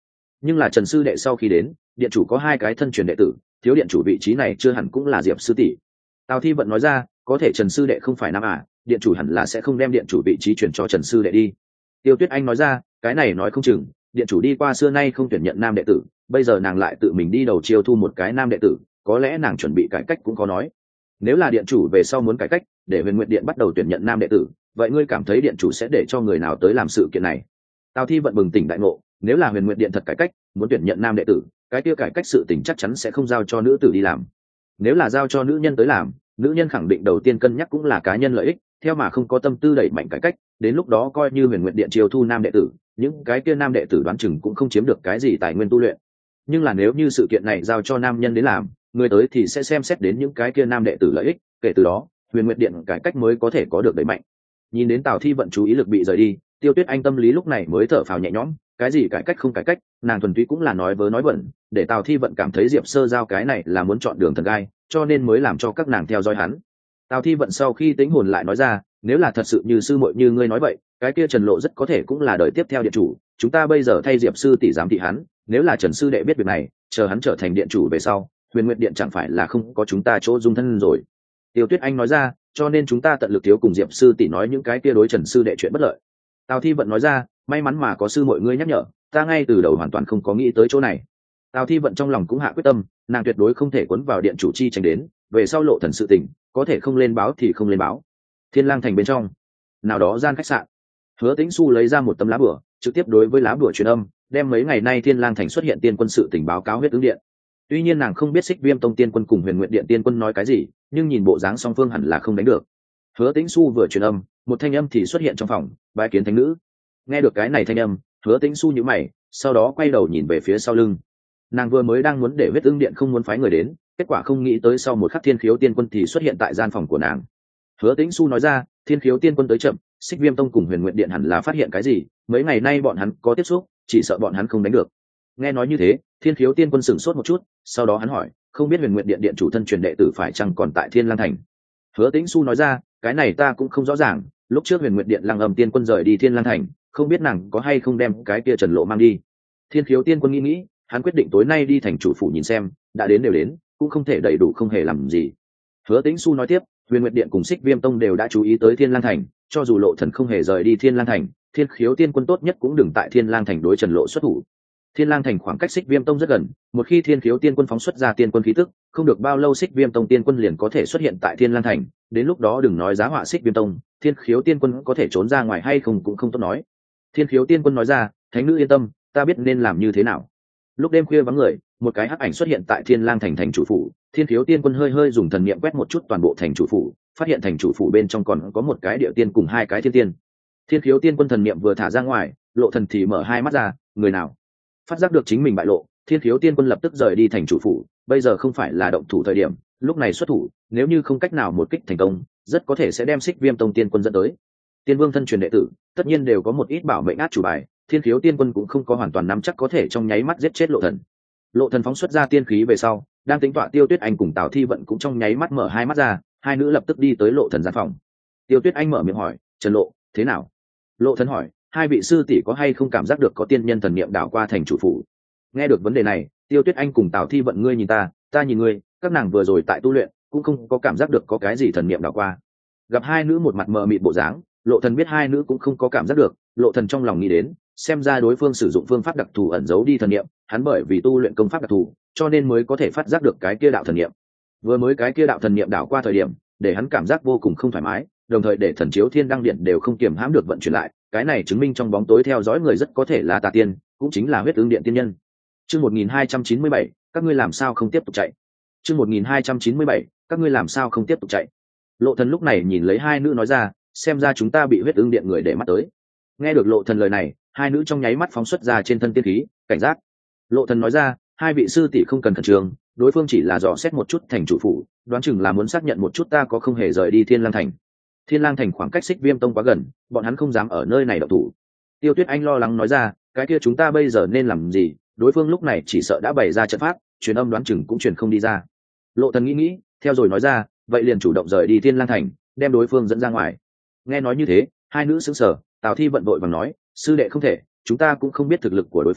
nhưng là Trần sư đệ sau khi đến, điện chủ có hai cái thân truyền đệ tử, thiếu điện chủ vị trí này chưa hẳn cũng là Diệp sư tỷ. Tào Thi Vận nói ra, có thể Trần sư đệ không phải nam à, điện chủ hẳn là sẽ không đem điện chủ vị trí chuyển cho Trần sư đệ đi. Tiêu Tuyết Anh nói ra, cái này nói không chừng, điện chủ đi qua xưa nay không tuyển nhận nam đệ tử, bây giờ nàng lại tự mình đi đầu chiêu thu một cái nam đệ tử, có lẽ nàng chuẩn bị cải cách cũng có nói. Nếu là điện chủ về sau muốn cải cách, để Huyền Nguyệt điện bắt đầu tuyển nhận nam đệ tử, vậy ngươi cảm thấy điện chủ sẽ để cho người nào tới làm sự kiện này? Tào Thi Vận bừng tỉnh đại ngộ, nếu là Huyền Nguyệt điện thật cải cách, muốn tuyển nhận nam đệ tử, cái kia cải cách sự tình chắc chắn sẽ không giao cho nữ tử đi làm. Nếu là giao cho nữ nhân tới làm, nữ nhân khẳng định đầu tiên cân nhắc cũng là cá nhân lợi ích, theo mà không có tâm tư đẩy mạnh cải cách, đến lúc đó coi như Huyền Nguyệt điện chiêu thu nam đệ tử, những cái kia nam đệ tử đoán chừng cũng không chiếm được cái gì tài nguyên tu luyện. Nhưng là nếu như sự kiện này giao cho nam nhân đến làm, người tới thì sẽ xem xét đến những cái kia nam đệ tử lợi ích, kể từ đó Huyền Nguyệt điện cải cách mới có thể có được đẩy mạnh. Nhìn đến Tào Thi Vận chú ý lực bị rời đi, Tiêu Tuyết Anh tâm lý lúc này mới thở phào nhẹ nhõm, cái gì cải cách không cải cách, nàng thuần túy cũng là nói vớ nói vẩn, để Tào Thi Vận cảm thấy Diệp Sơ giao cái này là muốn chọn đường thần gai, cho nên mới làm cho các nàng theo dõi hắn. Tào Thi Vận sau khi tính hồn lại nói ra, nếu là thật sự như sư muội như ngươi nói vậy, cái kia Trần Lộ rất có thể cũng là đời tiếp theo điện chủ, chúng ta bây giờ thay Diệp sư tỷ giám thị hắn, nếu là Trần sư đệ biết việc này, chờ hắn trở thành điện chủ về sau, Huyền Nguyệt điện chẳng phải là không có chúng ta chỗ dung thân rồi. Tiêu Tuyết Anh nói ra, cho nên chúng ta tận lực thiếu cùng Diệp sư tỷ nói những cái kia đối Trần sư đệ chuyện bất lợi. Tào Thi Vận nói ra, may mắn mà có sư muội ngươi nhắc nhở, ta ngay từ đầu hoàn toàn không có nghĩ tới chỗ này. Tào Thi Vận trong lòng cũng hạ quyết tâm, nàng tuyệt đối không thể cuốn vào điện chủ chi tranh đến, về sau Lộ Thần sự tình, có thể không lên báo thì không lên báo. Thiên Lang thành bên trong, nào đó gian khách sạn, Hứa Tĩnh Xu lấy ra một tấm lá bùa, trực tiếp đối với lá bùa truyền âm, đem mấy ngày nay Thiên Lang thành xuất hiện tiên quân sự tình báo cáo huyết ứng điện. Tuy nhiên nàng không biết Xích Viêm tông tiên quân cùng Huyền Nguyệt điện tiên quân nói cái gì, nhưng nhìn bộ dáng song phương hẳn là không đánh được. Hứa Tĩnh Xu vừa truyền âm, một thanh âm thì xuất hiện trong phòng, bái kiến thánh nữ. Nghe được cái này thanh âm, Hứa Tĩnh Xu nhíu mày, sau đó quay đầu nhìn về phía sau lưng. Nàng vừa mới đang muốn để huyết ưng điện không muốn phái người đến, kết quả không nghĩ tới sau một khắc Thiên Khiếu tiên quân thì xuất hiện tại gian phòng của nàng. Hứa Tĩnh Xu nói ra, Thiên Khiếu tiên quân tới chậm, Xích Viêm tông cùng Huyền Nguyệt điện hẳn là phát hiện cái gì, mấy ngày nay bọn hắn có tiếp xúc, chỉ sợ bọn hắn không đánh được. Nghe nói như thế, Thiên Khiếu tiên quân sửng sốt một chút, sau đó hắn hỏi, không biết Huyền Nguyệt điện điện chủ thân truyền đệ tử phải chăng còn tại Thiên Lang thành? Hứa Tĩnh Xu nói ra, cái này ta cũng không rõ ràng, lúc trước Huyền Nguyệt điện Lăng Âm tiên quân rời đi Thiên Lang thành, không biết nàng có hay không đem cái kia Trần Lộ mang đi. Thiên Khiếu tiên quân nghĩ nghĩ, hắn quyết định tối nay đi thành chủ phủ nhìn xem, đã đến đều đến, cũng không thể đầy đủ không hề làm gì. Hứa Tĩnh Xu nói tiếp, Huyền Nguyệt điện cùng Xích Viêm tông đều đã chú ý tới Thiên Lang thành, cho dù Lộ Thần không hề rời đi Thiên Lang thành, Thiên Khiếu tiên quân tốt nhất cũng đừng tại Thiên Lang thành đối Trần Lộ xuất thủ. Thiên Lang thành khoảng cách Xích Viêm tông rất gần, một khi Thiên Khiếu tiên quân phóng xuất ra tiên quân khí tức, không được bao lâu Xích Viêm tông tiên quân liền có thể xuất hiện tại Thiên Lang thành, đến lúc đó đừng nói giá họa Xích Viêm tông, Thiên Khiếu tiên quân có thể trốn ra ngoài hay không cũng không tốt nói. Thiên Khiếu tiên quân nói ra, thánh nữ yên tâm, ta biết nên làm như thế nào. Lúc đêm khuya vắng người, một cái hắc ảnh xuất hiện tại Thiên Lang thành thành chủ phủ, Thiên Khiếu tiên quân hơi hơi dùng thần niệm quét một chút toàn bộ thành chủ phủ, phát hiện thành chủ phủ bên trong còn có một cái địa tiên cùng hai cái thiên tiên. Thiên Khiếu tiên quân thần niệm vừa thả ra ngoài, Lộ Thần thì mở hai mắt ra, người nào? Phát giác được chính mình bại lộ, Thiên Khiếu tiên quân lập tức rời đi thành chủ phủ, bây giờ không phải là động thủ thời điểm, lúc này xuất thủ, nếu như không cách nào một kích thành công, rất có thể sẽ đem Xích Viêm tông tiên quân dẫn tới. Tiên vương thân truyền đệ tử, tất nhiên đều có một ít bảo mệnh át chủ bài, Thiên Khiếu tiên quân cũng không có hoàn toàn nắm chắc có thể trong nháy mắt giết chết Lộ Thần. Lộ Thần phóng xuất ra tiên khí về sau, đang tính tọa Tiêu Tuyết Anh cùng Tào Thi Vận cũng trong nháy mắt mở hai mắt ra, hai nữ lập tức đi tới Lộ Thần gian phòng. Tiêu Tuyết Anh mở miệng hỏi, "Trần Lộ, thế nào?" Lộ Thần hỏi, hai vị sư tỷ có hay không cảm giác được có tiên nhân thần niệm đảo qua thành chủ phủ? Nghe được vấn đề này, Tiêu Tuyết Anh cùng Tào Thi Vận ngươi nhìn ta, ta nhìn ngươi, các nàng vừa rồi tại tu luyện, cũng không có cảm giác được có cái gì thần niệm đảo qua. Gặp hai nữ một mặt mờ mịt bộ dáng, Lộ Thần biết hai nữ cũng không có cảm giác được, Lộ Thần trong lòng nghĩ đến, xem ra đối phương sử dụng phương pháp đặc thù ẩn giấu đi thần niệm, hắn bởi vì tu luyện công pháp đặc thù, cho nên mới có thể phát giác được cái kia đạo thần niệm. Vừa mới cái kia đạo thần niệm đảo qua thời điểm, để hắn cảm giác vô cùng không thoải mái, đồng thời để thần chiếu thiên đăng điện đều không kiềm hãm được vận chuyển lại, cái này chứng minh trong bóng tối theo dõi người rất có thể là tà tiên, cũng chính là huyết ứng điện tiên nhân. Chương một nghìn hai trăm chín mươi bảy, các ngươi làm sao không tiếp tục chạy? Chương một nghìn hai trăm chín mươi bảy, các ngươi làm sao không tiếp tục chạy? Lộ Thần lúc này nhìn lấy hai nữ nói ra, xem ra chúng ta bị huyết ứng điện người để mắt tới. Nghe được Lộ Thần lời này, hai nữ trong nháy mắt phóng xuất ra trên thân tiên khí, cảnh giác. Lộ Thần nói ra, hai vị sư tỷ không cần khẩn trương, đối phương chỉ là dò xét một chút thành chủ phủ, đoán chừng là muốn xác nhận một chút ta có không hề rời đi Thiên Lang thành. Thiên Lang thành khoảng cách Xích Viêm tông quá gần, bọn hắn không dám ở nơi này động thủ. Tiêu Tuyết Anh lo lắng nói ra, cái kia chúng ta bây giờ nên làm gì? Đối phương lúc này chỉ sợ đã bày ra trận pháp, truyền âm đoán chừng cũng truyền không đi ra. Lộ Thần nghĩ nghĩ, theo rồi nói ra, vậy liền chủ động rời đi Thiên Lang thành, đem đối phương dẫn ra ngoài. Nghe nói như thế, hai nữ sững sờ, Tào Thi Vận vội vàng nói, sư đệ không thể, chúng ta cũng không biết thực lực của đối phương,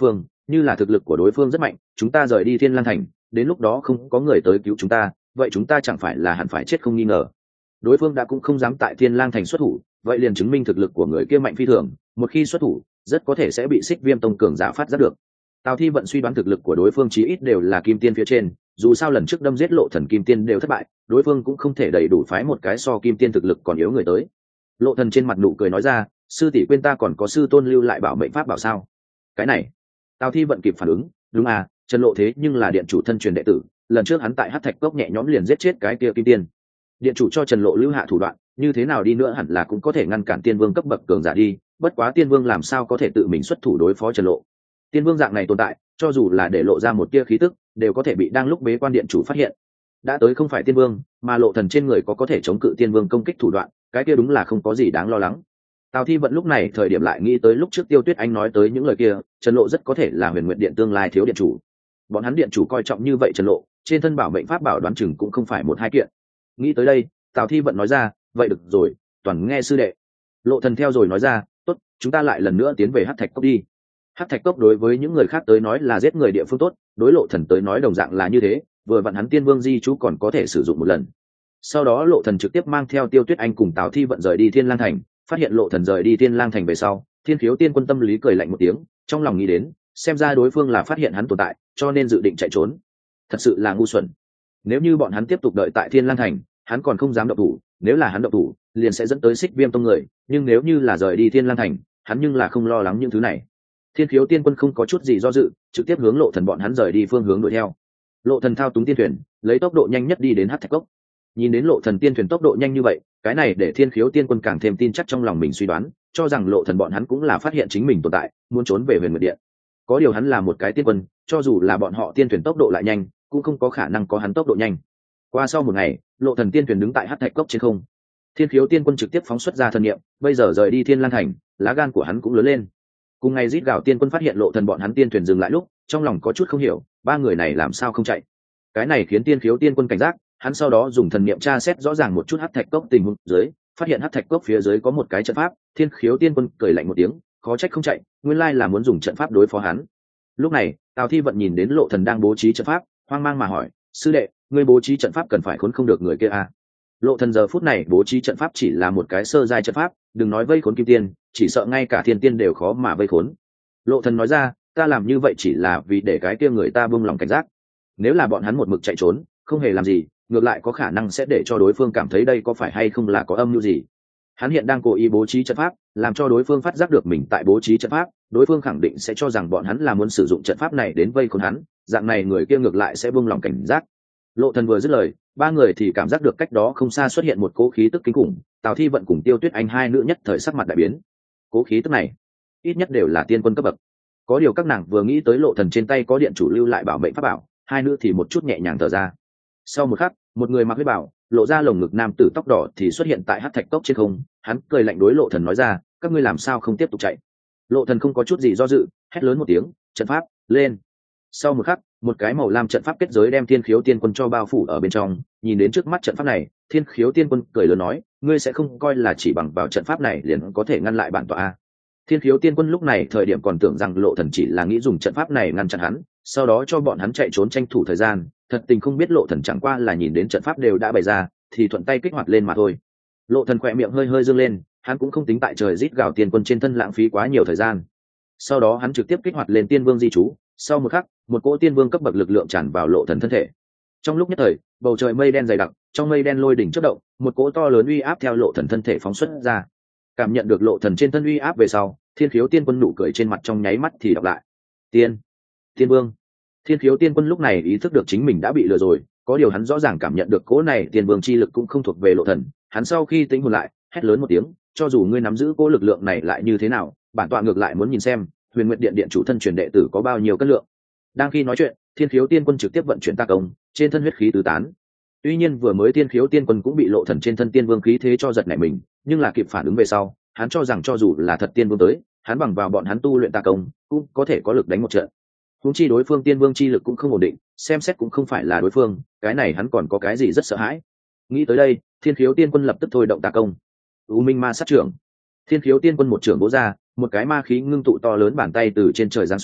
như là thực lực của đối phương rất mạnh, chúng ta rời đi Thiên Lang Thành, đến lúc đó không có người tới cứu chúng ta, vậy chúng ta chẳng phải là hẳn phải chết không nghi ngờ. Đối phương đã cũng không dám tại Thiên Lang Thành xuất thủ, vậy liền chứng minh thực lực của người kia mạnh phi thường, một khi xuất thủ rất có thể sẽ bị Xích Viêm Tông cường giả phát giác được. Tào Thi vận suy đoán thực lực của đối phương chí ít đều là kim tiên phía trên, dù sao lần trước đâm giết Lộ Thần kim tiên đều thất bại, đối phương cũng không thể đầy đủ phái một cái so kim tiên thực lực còn yếu người tới. Lộ Thần trên mặt nụ cười nói ra, sư tỷ quên ta còn có sư tôn lưu lại bảo mệnh pháp bảo sao? Cái này, Tào Thi vận kịp phản ứng, đúng à, Trần Lộ thế nhưng là điện chủ thân truyền đệ tử, lần trước hắn tại Hắc Thạch Cốc nhẹ nhõm liền giết chết cái kia kim tiên. Điện chủ cho Trần Lộ lưu hạ thủ đoạn, như thế nào đi nữa hẳn là cũng có thể ngăn cản tiên vương cấp bậc cường giả đi, bất quá tiên vương làm sao có thể tự mình xuất thủ đối phó Trần Lộ. Tiên vương dạng này tồn tại, cho dù là để lộ ra một tia khí tức, đều có thể bị đang lúc bế quan điện chủ phát hiện. Đã tới không phải tiên vương, mà Lộ Thần trên người có có thể chống cự tiên vương công kích thủ đoạn, cái kia đúng là không có gì đáng lo lắng. Tào Thi vận lúc này thời điểm lại nghĩ tới lúc trước Tiêu Tuyết Anh nói tới những lời kia, Trần Lộ rất có thể là Huyền Nguyệt Điện tương lai thiếu điện chủ. Bọn hắn điện chủ coi trọng như vậy Trần Lộ, trên thân bảo mệnh pháp bảo đoán chừng cũng không phải một hai kiện. Nghĩ tới đây, Tào Thi vận nói ra, vậy được rồi, toàn nghe sư đệ. Lộ Thần theo rồi nói ra, tốt, chúng ta lại lần nữa tiến về Hắc Thạch Cốc đi. Hắc Thạch Cốc đối với những người khác tới nói là giết người địa phương tốt, đối Lộ Thần tới nói đồng dạng là như thế, vừa vặn hắn tiên vương di chú còn có thể sử dụng một lần. Sau đó Lộ Thần trực tiếp mang theo Tiêu Tuyết Anh cùng Tào Thi vận rời đi Thiên Lang Thành, phát hiện Lộ Thần rời đi Thiên Lang Thành về sau, Thiên Khiếu Tiên Quân tâm lý cười lạnh một tiếng, trong lòng nghĩ đến, xem ra đối phương là phát hiện hắn tồn tại, cho nên dự định chạy trốn. Thật sự là ngu xuẩn. Nếu như bọn hắn tiếp tục đợi tại Thiên Lang Thành, hắn còn không dám động thủ, nếu là hắn động thủ, liền sẽ dẫn tới Xích Viêm Tông người, nhưng nếu như là rời đi Thiên Lang Thành, hắn nhưng là không lo lắng những thứ này. Thiên Khiếu Tiên Quân không có chút gì do dự, trực tiếp hướng Lộ Thần bọn hắn rời đi phương hướng đuổi theo. Lộ Thần thao túng tiên thuyền, lấy tốc độ nhanh nhất đi đến Hắc Thạch Cốc. Nhìn đến Lộ Thần tiên thuyền tốc độ nhanh như vậy, cái này để Thiên Khiếu Tiên Quân càng thêm tin chắc trong lòng mình suy đoán, cho rằng Lộ Thần bọn hắn cũng là phát hiện chính mình tồn tại, muốn trốn về Huyền Nguyệt Điện. Có điều hắn là một cái tiên quân, cho dù là bọn họ tiên thuyền tốc độ lại nhanh, cũng không có khả năng có hắn tốc độ nhanh. Qua sau một ngày, Lộ Thần tiên thuyền đứng tại Hắc Thạch Cốc trên không. Thiên Khiếu Tiên Quân trực tiếp phóng xuất ra thần niệm, bây giờ rời đi Thiên Lang Thành, lá gan của hắn cũng lớn lên. Cùng ngày rít gào tiên quân phát hiện Lộ Thần bọn hắn tiên thuyền dừng lại lúc, trong lòng có chút không hiểu, ba người này làm sao không chạy. Cái này khiến Thiên Khiếu Tiên Quân cảnh giác, hắn sau đó dùng thần niệm tra xét rõ ràng một chút Hắc Thạch Cốc tình huống dưới, phát hiện Hắc Thạch Cốc phía dưới có một cái trận pháp. Thiên Khiếu Tiên Quân cười lạnh một tiếng, khó trách không chạy, nguyên lai là muốn dùng trận pháp đối phó hắn. Lúc này, Tào Thi vận nhìn đến Lộ Thần đang bố trí trận pháp, hoang mang mà hỏi, sư đệ, ngươi bố trí trận pháp cần phải khốn không được người kia à? Lộ Thần giờ phút này bố trí trận pháp chỉ là một cái sơ giai trận pháp, đừng nói vây khốn kim tiên, chỉ sợ ngay cả thiên tiên đều khó mà vây khốn. Lộ Thần nói ra, ta làm như vậy chỉ là vì để cái kia người ta buông lòng cảnh giác. Nếu là bọn hắn một mực chạy trốn, không hề làm gì, ngược lại có khả năng sẽ để cho đối phương cảm thấy đây có phải hay không là có âm mưu gì. Hắn hiện đang cố ý bố trí trận pháp, làm cho đối phương phát giác được mình tại bố trí trận pháp, đối phương khẳng định sẽ cho rằng bọn hắn là muốn sử dụng trận pháp này đến vây khốn hắn, dạng này người kia ngược lại sẽ buông lòng cảnh giác. Lộ Thần vừa dứt lời, ba người thì cảm giác được cách đó không xa xuất hiện một cỗ khí tức kinh khủng, Tào Thi vận cùng Tiêu Tuyết Anh hai nữ nhất thời sắc mặt đại biến. Cỗ khí tức này, ít nhất đều là tiên quân cấp bậc. Có điều các nàng vừa nghĩ tới Lộ Thần trên tay có điện chủ lưu lại bảo mệnh pháp bảo, hai nữ thì một chút nhẹ nhàng thở ra. Sau một khắc, một người mặc huyết bào, lộ ra lồng ngực nam tử tóc đỏ thì xuất hiện tại Hắc Thạch Cốc trên không, hắn cười lạnh đối Lộ Thần nói ra, các ngươi làm sao không tiếp tục chạy? Lộ Thần không có chút gì do dự, hét lớn một tiếng, trận pháp lên. Sau một khắc, một cái màu lam trận pháp kết giới đem Thiên Khiếu Tiên Quân cho bao phủ ở bên trong. Nhìn đến trước mắt trận pháp này, Thiên Khiếu Tiên Quân cười lớn nói, ngươi sẽ không coi là chỉ bằng vào trận pháp này liền có thể ngăn lại bản tọa a? Thiên Khiếu Tiên Quân lúc này thời điểm còn tưởng rằng Lộ Thần chỉ là nghĩ dùng trận pháp này ngăn chặn hắn, sau đó cho bọn hắn chạy trốn tranh thủ thời gian, thật tình không biết Lộ Thần chẳng qua là nhìn đến trận pháp đều đã bày ra, thì thuận tay kích hoạt lên mà thôi. Lộ Thần khỏe miệng hơi hơi dương lên, hắn cũng không tính tại trời rít gào Tiên Quân trên thân lãng phí quá nhiều thời gian. Sau đó hắn trực tiếp kích hoạt lên Tiên Vương di chú, sau một khắc, một cỗ Tiên Vương cấp bậc lực lượng tràn vào Lộ Thần thân thể. Trong lúc nhất thời, bầu trời mây đen dày đặc, trong mây đen lôi đỉnh chớp động, một cỗ to lớn uy áp theo Lộ Thần thân thể phóng xuất ra. Cảm nhận được Lộ Thần trên thân uy áp về sau, Thiên Khiếu Tiên Quân nụ cười trên mặt trong nháy mắt thì đọc lại. Tiên, Tiên Vương. Thiên Khiếu Tiên Quân lúc này ý thức được chính mình đã bị lừa rồi, có điều hắn rõ ràng cảm nhận được cỗ này Tiên Vương chi lực cũng không thuộc về Lộ Thần, hắn sau khi tính hồn lại, hét lớn một tiếng, cho dù ngươi nắm giữ cỗ lực lượng này lại như thế nào, bản tọa ngược lại muốn nhìn xem, Huyền Nguyệt Điện điện chủ thân truyền đệ tử có bao nhiêu cân lượng. Đang khi nói chuyện, Thiên Khiếu Tiên Quân trực tiếp vận chuyển ta công, trên thân huyết khí tứ tán. Tuy nhiên vừa mới Thiên Khiếu Tiên Quân cũng bị Lộ Thần trên thân Tiên Vương khí thế cho giật nảy mình, nhưng là kịp phản ứng về sau, hắn cho rằng cho dù là thật Tiên Vương tới, hắn bằng vào bọn hắn tu luyện ta công, cũng có thể có lực đánh một trận. Huống chi đối phương Tiên Vương chi lực cũng không ổn định, xem xét cũng không phải là đối phương, cái này hắn còn có cái gì rất sợ hãi. Nghĩ tới đây, Thiên Khiếu Tiên Quân lập tức thôi động ta công. U Minh Ma Sát Trưởng. Thiên Khiếu Tiên Quân một trưởng bổ ra, một cái ma khí ngưng tụ to lớn bàn tay từ trên trời giáng xuống,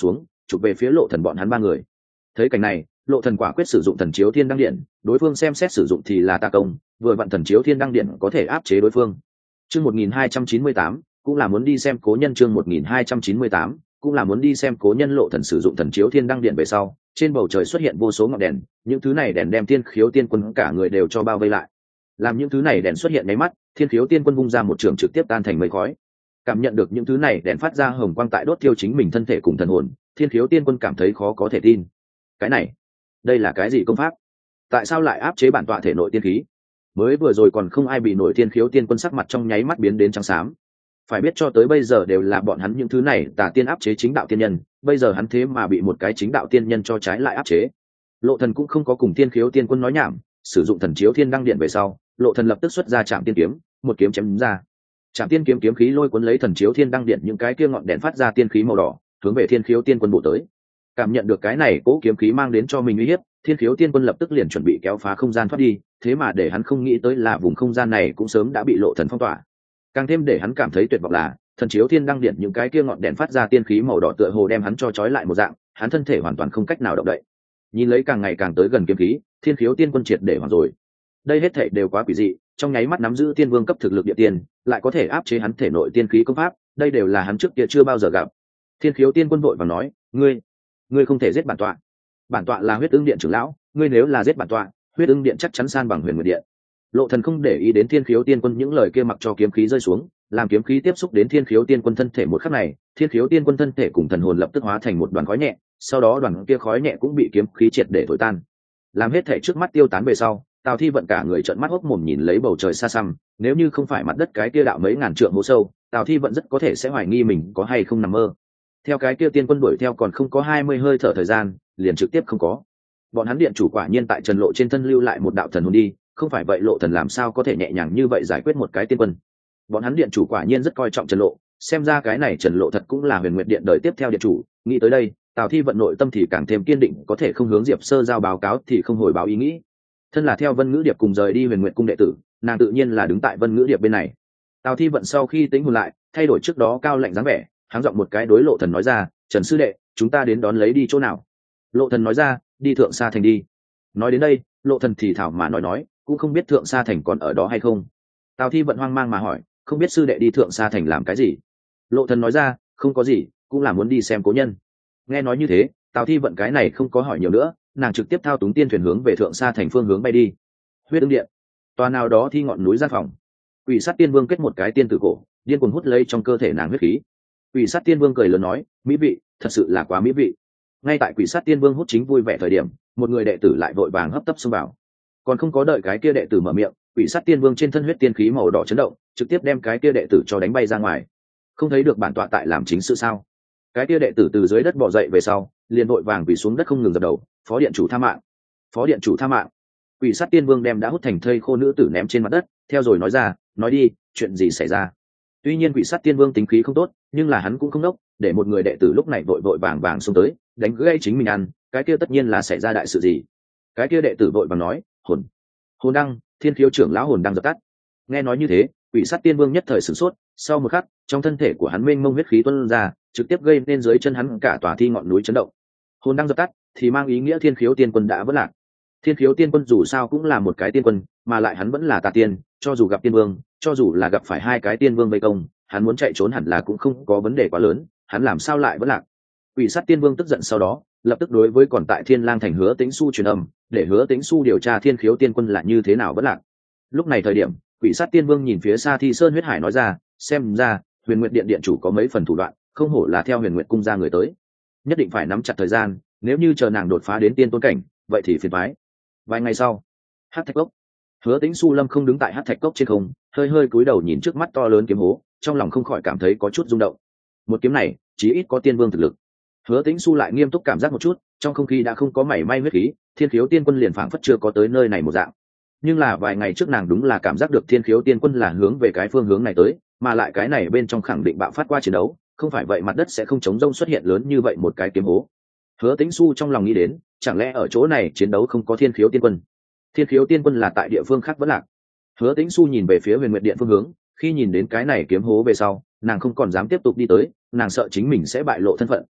chụp về phía lộ thần bọn hắn ba người. Thấy cảnh này, lộ thần quả quyết sử dụng thần chiếu thiên đăng điện, đối phương xem xét sử dụng thì là tà công, vừa vặn thần chiếu thiên đăng điện có thể áp chế đối phương. Chương một nghìn hai trăm chín mươi tám, cũng là muốn đi xem cố nhân. Chương một nghìn hai trăm chín mươi tám, cũng là muốn đi xem cố nhân. Lộ thần sử dụng thần chiếu thiên đăng điện về sau, trên bầu trời xuất hiện vô số ngọn đèn, những thứ này đèn đem thiên khiếu tiên quân cả người đều cho bao vây lại. Làm những thứ này đèn xuất hiện mấy mắt, thiên khiếu tiên quân vung ra một trường trực tiếp tan thành mây khói. Cảm nhận được những thứ này đèn phát ra hồng quang tại đốt thiêu chính mình thân thể cùng thần hồn, thiên khiếu tiên quân cảm thấy khó có thể tin. Cái này, đây là cái gì công pháp? Tại sao lại áp chế bản tọa thể nội tiên khí? Mới vừa rồi còn không ai bị nổi, thiên khiếu tiên quân sắc mặt trong nháy mắt biến đến trắng xám. Phải biết cho tới bây giờ đều là bọn hắn những thứ này tà tiên áp chế chính đạo tiên nhân, bây giờ hắn thế mà bị một cái chính đạo tiên nhân cho trái lại áp chế. Lộ thần cũng không có cùng thiên khiếu tiên quân nói nhảm, sử dụng thần chiếu thiên đăng điện về sau, lộ thần lập tức xuất ra trạm tiên kiếm, một kiếm chém ra. Trạm tiên kiếm kiếm khí lôi cuốn lấy thần chiếu thiên đăng điện những cái kia ngọn đèn phát ra tiên khí màu đỏ, hướng về thiên khiếu tiên quân bổ tới. Cảm nhận được cái này cố kiếm khí mang đến cho mình uy hiếp, thiên khiếu tiên quân lập tức liền chuẩn bị kéo phá không gian thoát đi, thế mà để hắn không nghĩ tới là vùng không gian này cũng sớm đã bị lộ thần phong tỏa. Càng thêm để hắn cảm thấy tuyệt vọng là thần chiếu thiên đăng điện những cái kia ngọn đèn phát ra tiên khí màu đỏ tựa hồ đem hắn cho trói lại một dạng, hắn thân thể hoàn toàn không cách nào động đậy. Nhìn lấy càng ngày càng tới gần kiếm khí, thiên khiếu tiên quân triệt để hoảng rồi. Đây hết thảy đều quá quỷ dị, trong nháy mắt nắm giữ tiên vương cấp thực lực địa tiên, lại có thể áp chế hắn thể nội tiên khí công pháp, đây đều là hắn trước kia chưa bao giờ gặp. Thiên khiếu tiên quân vội vàng nói, ngươi ngươi không thể giết bản tọa. Bản tọa là huyết ưng điện trưởng lão, ngươi nếu là giết bản tọa, huyết ưng điện chắc chắn san bằng huyền nguyệt điện. Lộ thần không để ý đến thiên khiếu tiên quân những lời kia, mặc cho kiếm khí rơi xuống, làm kiếm khí tiếp xúc đến thiên khiếu tiên quân thân thể một khắc này, thiên khiếu tiên quân thân thể cùng thần hồn lập tức hóa thành một đoàn khói nhẹ, sau đó đoàn kia khói nhẹ cũng bị kiếm khí triệt để thổi tan. Làm hết thể trước mắt tiêu tán về sau, Tào Thi Vận cả người trợn mắt hốc mồm nhìn lấy bầu trời xa xăm, nếu như không phải mặt đất cái kia đạo mấy ngàn trượng hố sâu, Tào Thi Vận rất có thể sẽ hoài nghi mình có hay không nằm mơ. Theo cái kia tiên quân đuổi theo còn không có hai mươi hơi thở thời gian, liền trực tiếp không có. Bọn hắn điện chủ quả nhiên tại Trần Lộ trên thân lưu lại một đạo thần hồn đi, không phải vậy Lộ thần làm sao có thể nhẹ nhàng như vậy giải quyết một cái tiên quân. Bọn hắn điện chủ quả nhiên rất coi trọng Trần Lộ, xem ra cái này Trần Lộ thật cũng là Huyền Nguyệt điện đời tiếp theo điện chủ. Nghĩ tới đây, Tào Thi Vận nội tâm thì càng thêm kiên định, có thể không hướng Diệp Sơ giao báo cáo thì không hồi báo ý nghĩ. Thân là theo Vân Ngữ Điệp cùng rời đi Huyền Nguyệt cung đệ tử, nàng tự nhiên là đứng tại Vân Ngữ Điệp bên này. Tào Thi Vận sau khi tính hồn lại, thay đổi trước đó cao lạnh dáng vẻ, háng giọng một cái đối Lộ thần nói ra, Trần sư đệ, chúng ta đến đón lấy đi chỗ nào? Lộ thần nói ra, đi Thượng Sa thành đi. Nói đến đây, Lộ thần thì thảo mà nói nói, cũng không biết Thượng Sa thành còn ở đó hay không. Tào Thi Vận hoang mang mà hỏi, không biết sư đệ đi Thượng Sa thành làm cái gì? Lộ thần nói ra, không có gì, cũng là muốn đi xem cố nhân. Nghe nói như thế, Tào Thi Vận cái này không có hỏi nhiều nữa, nàng trực tiếp thao túng tiên thuyền hướng về Thượng Sa thành phương hướng bay đi. Huyết ưng điện, tòa nào đó thi ngọn núi gian phòng. Quỷ sát tiên vương kết một cái tiên tử cổ, điên cuồng hút lấy trong cơ thể nàng huyết khí. Quỷ sát tiên vương cười lớn nói, mỹ vị, thật sự là quá mỹ vị. Ngay tại quỷ sát tiên vương hút chính vui vẻ thời điểm, một người đệ tử lại vội vàng hấp tấp xông vào. Còn không có đợi cái kia đệ tử mở miệng, quỷ sát tiên vương trên thân huyết tiên khí màu đỏ chấn động, trực tiếp đem cái kia đệ tử cho đánh bay ra ngoài. Không thấy được bản tọa tại làm chính sự sao? Cái kia đệ tử từ dưới đất bò dậy về sau, liền vội vàng quỳ xuống đất không ngừng dập đầu, phó điện chủ tha mạng, phó điện chủ tha mạng. Quỷ sát tiên vương đem đã hút thành thây khô nữ tử ném trên mặt đất, theo rồi nói ra, nói đi, chuyện gì xảy ra? Tuy nhiên quỷ sát tiên vương tính khí không tốt, nhưng là hắn cũng không đốc, để một người đệ tử lúc này vội vội vàng vàng xông tới, đánh gãy chính mình ăn, cái kia tất nhiên là xảy ra đại sự gì. Cái kia đệ tử vội vàng nói, hồn, hồn đăng, thiên khiếu trưởng lão hồn đăng dập tắt. Nghe nói như thế, quỷ sát tiên vương nhất thời sửng sốt, sau một khắc, trong thân thể của hắn mênh mông huyết khí tuôn ra, trực tiếp gây nên dưới chân hắn cả tòa thi ngọn núi chấn động. Hồn đăng dập tắt, thì mang ý nghĩa thiên khiếu tiên quân đã vỡ lạc. Thiên khiếu tiên quân dù sao cũng là một cái tiên quân, mà lại hắn vẫn là tà tiên, cho dù gặp tiên vương, cho dù là gặp phải hai cái tiên vương vây công, hắn muốn chạy trốn hẳn là cũng không có vấn đề quá lớn, hắn làm sao lại vỡ lạc? Quỷ sát tiên vương tức giận sau đó, lập tức đối với còn tại Thiên Lang thành Hứa Tĩnh Xu truyền âm, để Hứa Tĩnh Xu điều tra thiên khiếu tiên quân là như thế nào vỡ lạc. Lúc này thời điểm, quỷ sát tiên vương nhìn phía xa Thi Sơn huyết hải nói ra, xem ra Huyền Nguyệt điện điện chủ có mấy phần thủ đoạn, không hổ là theo Huyền Nguyệt cung ra người tới, nhất định phải nắm chặt thời gian, nếu như chờ nàng đột phá đến tiên tôn cảnh, vậy thì phiền toái. Vài ngày sau, Hắc Thạch Cốc, Hứa Tĩnh Xu Lâm không đứng tại Hắc Thạch Cốc trên không, hơi hơi cúi đầu nhìn trước mắt to lớn kiếm hố, trong lòng không khỏi cảm thấy có chút rung động. Một kiếm này, chí ít có tiên vương thực lực. Hứa Tĩnh Xu lại nghiêm túc cảm giác một chút, trong không khí đã không có mảy may huyết khí, thiên khiếu tiên quân liền phảng phất chưa có tới nơi này một dạng. Nhưng là vài ngày trước nàng đúng là cảm giác được thiên khiếu tiên quân là hướng về cái phương hướng này tới, mà lại cái này bên trong khẳng định bạo phát qua chiến đấu, không phải vậy mặt đất sẽ không chống rông xuất hiện lớn như vậy một cái kiếm hố. Hứa Tĩnh Xu trong lòng nghĩ đến, chẳng lẽ ở chỗ này chiến đấu không có thiên khiếu tiên quân? Thiên khiếu tiên quân là tại địa phương khác vẫn lạc. Hứa Tĩnh Xu nhìn về phía Huyền Nguyệt điện phương hướng, khi nhìn đến cái này kiếm hố về sau, nàng không còn dám tiếp tục đi tới, nàng sợ chính mình sẽ bại lộ thân phận,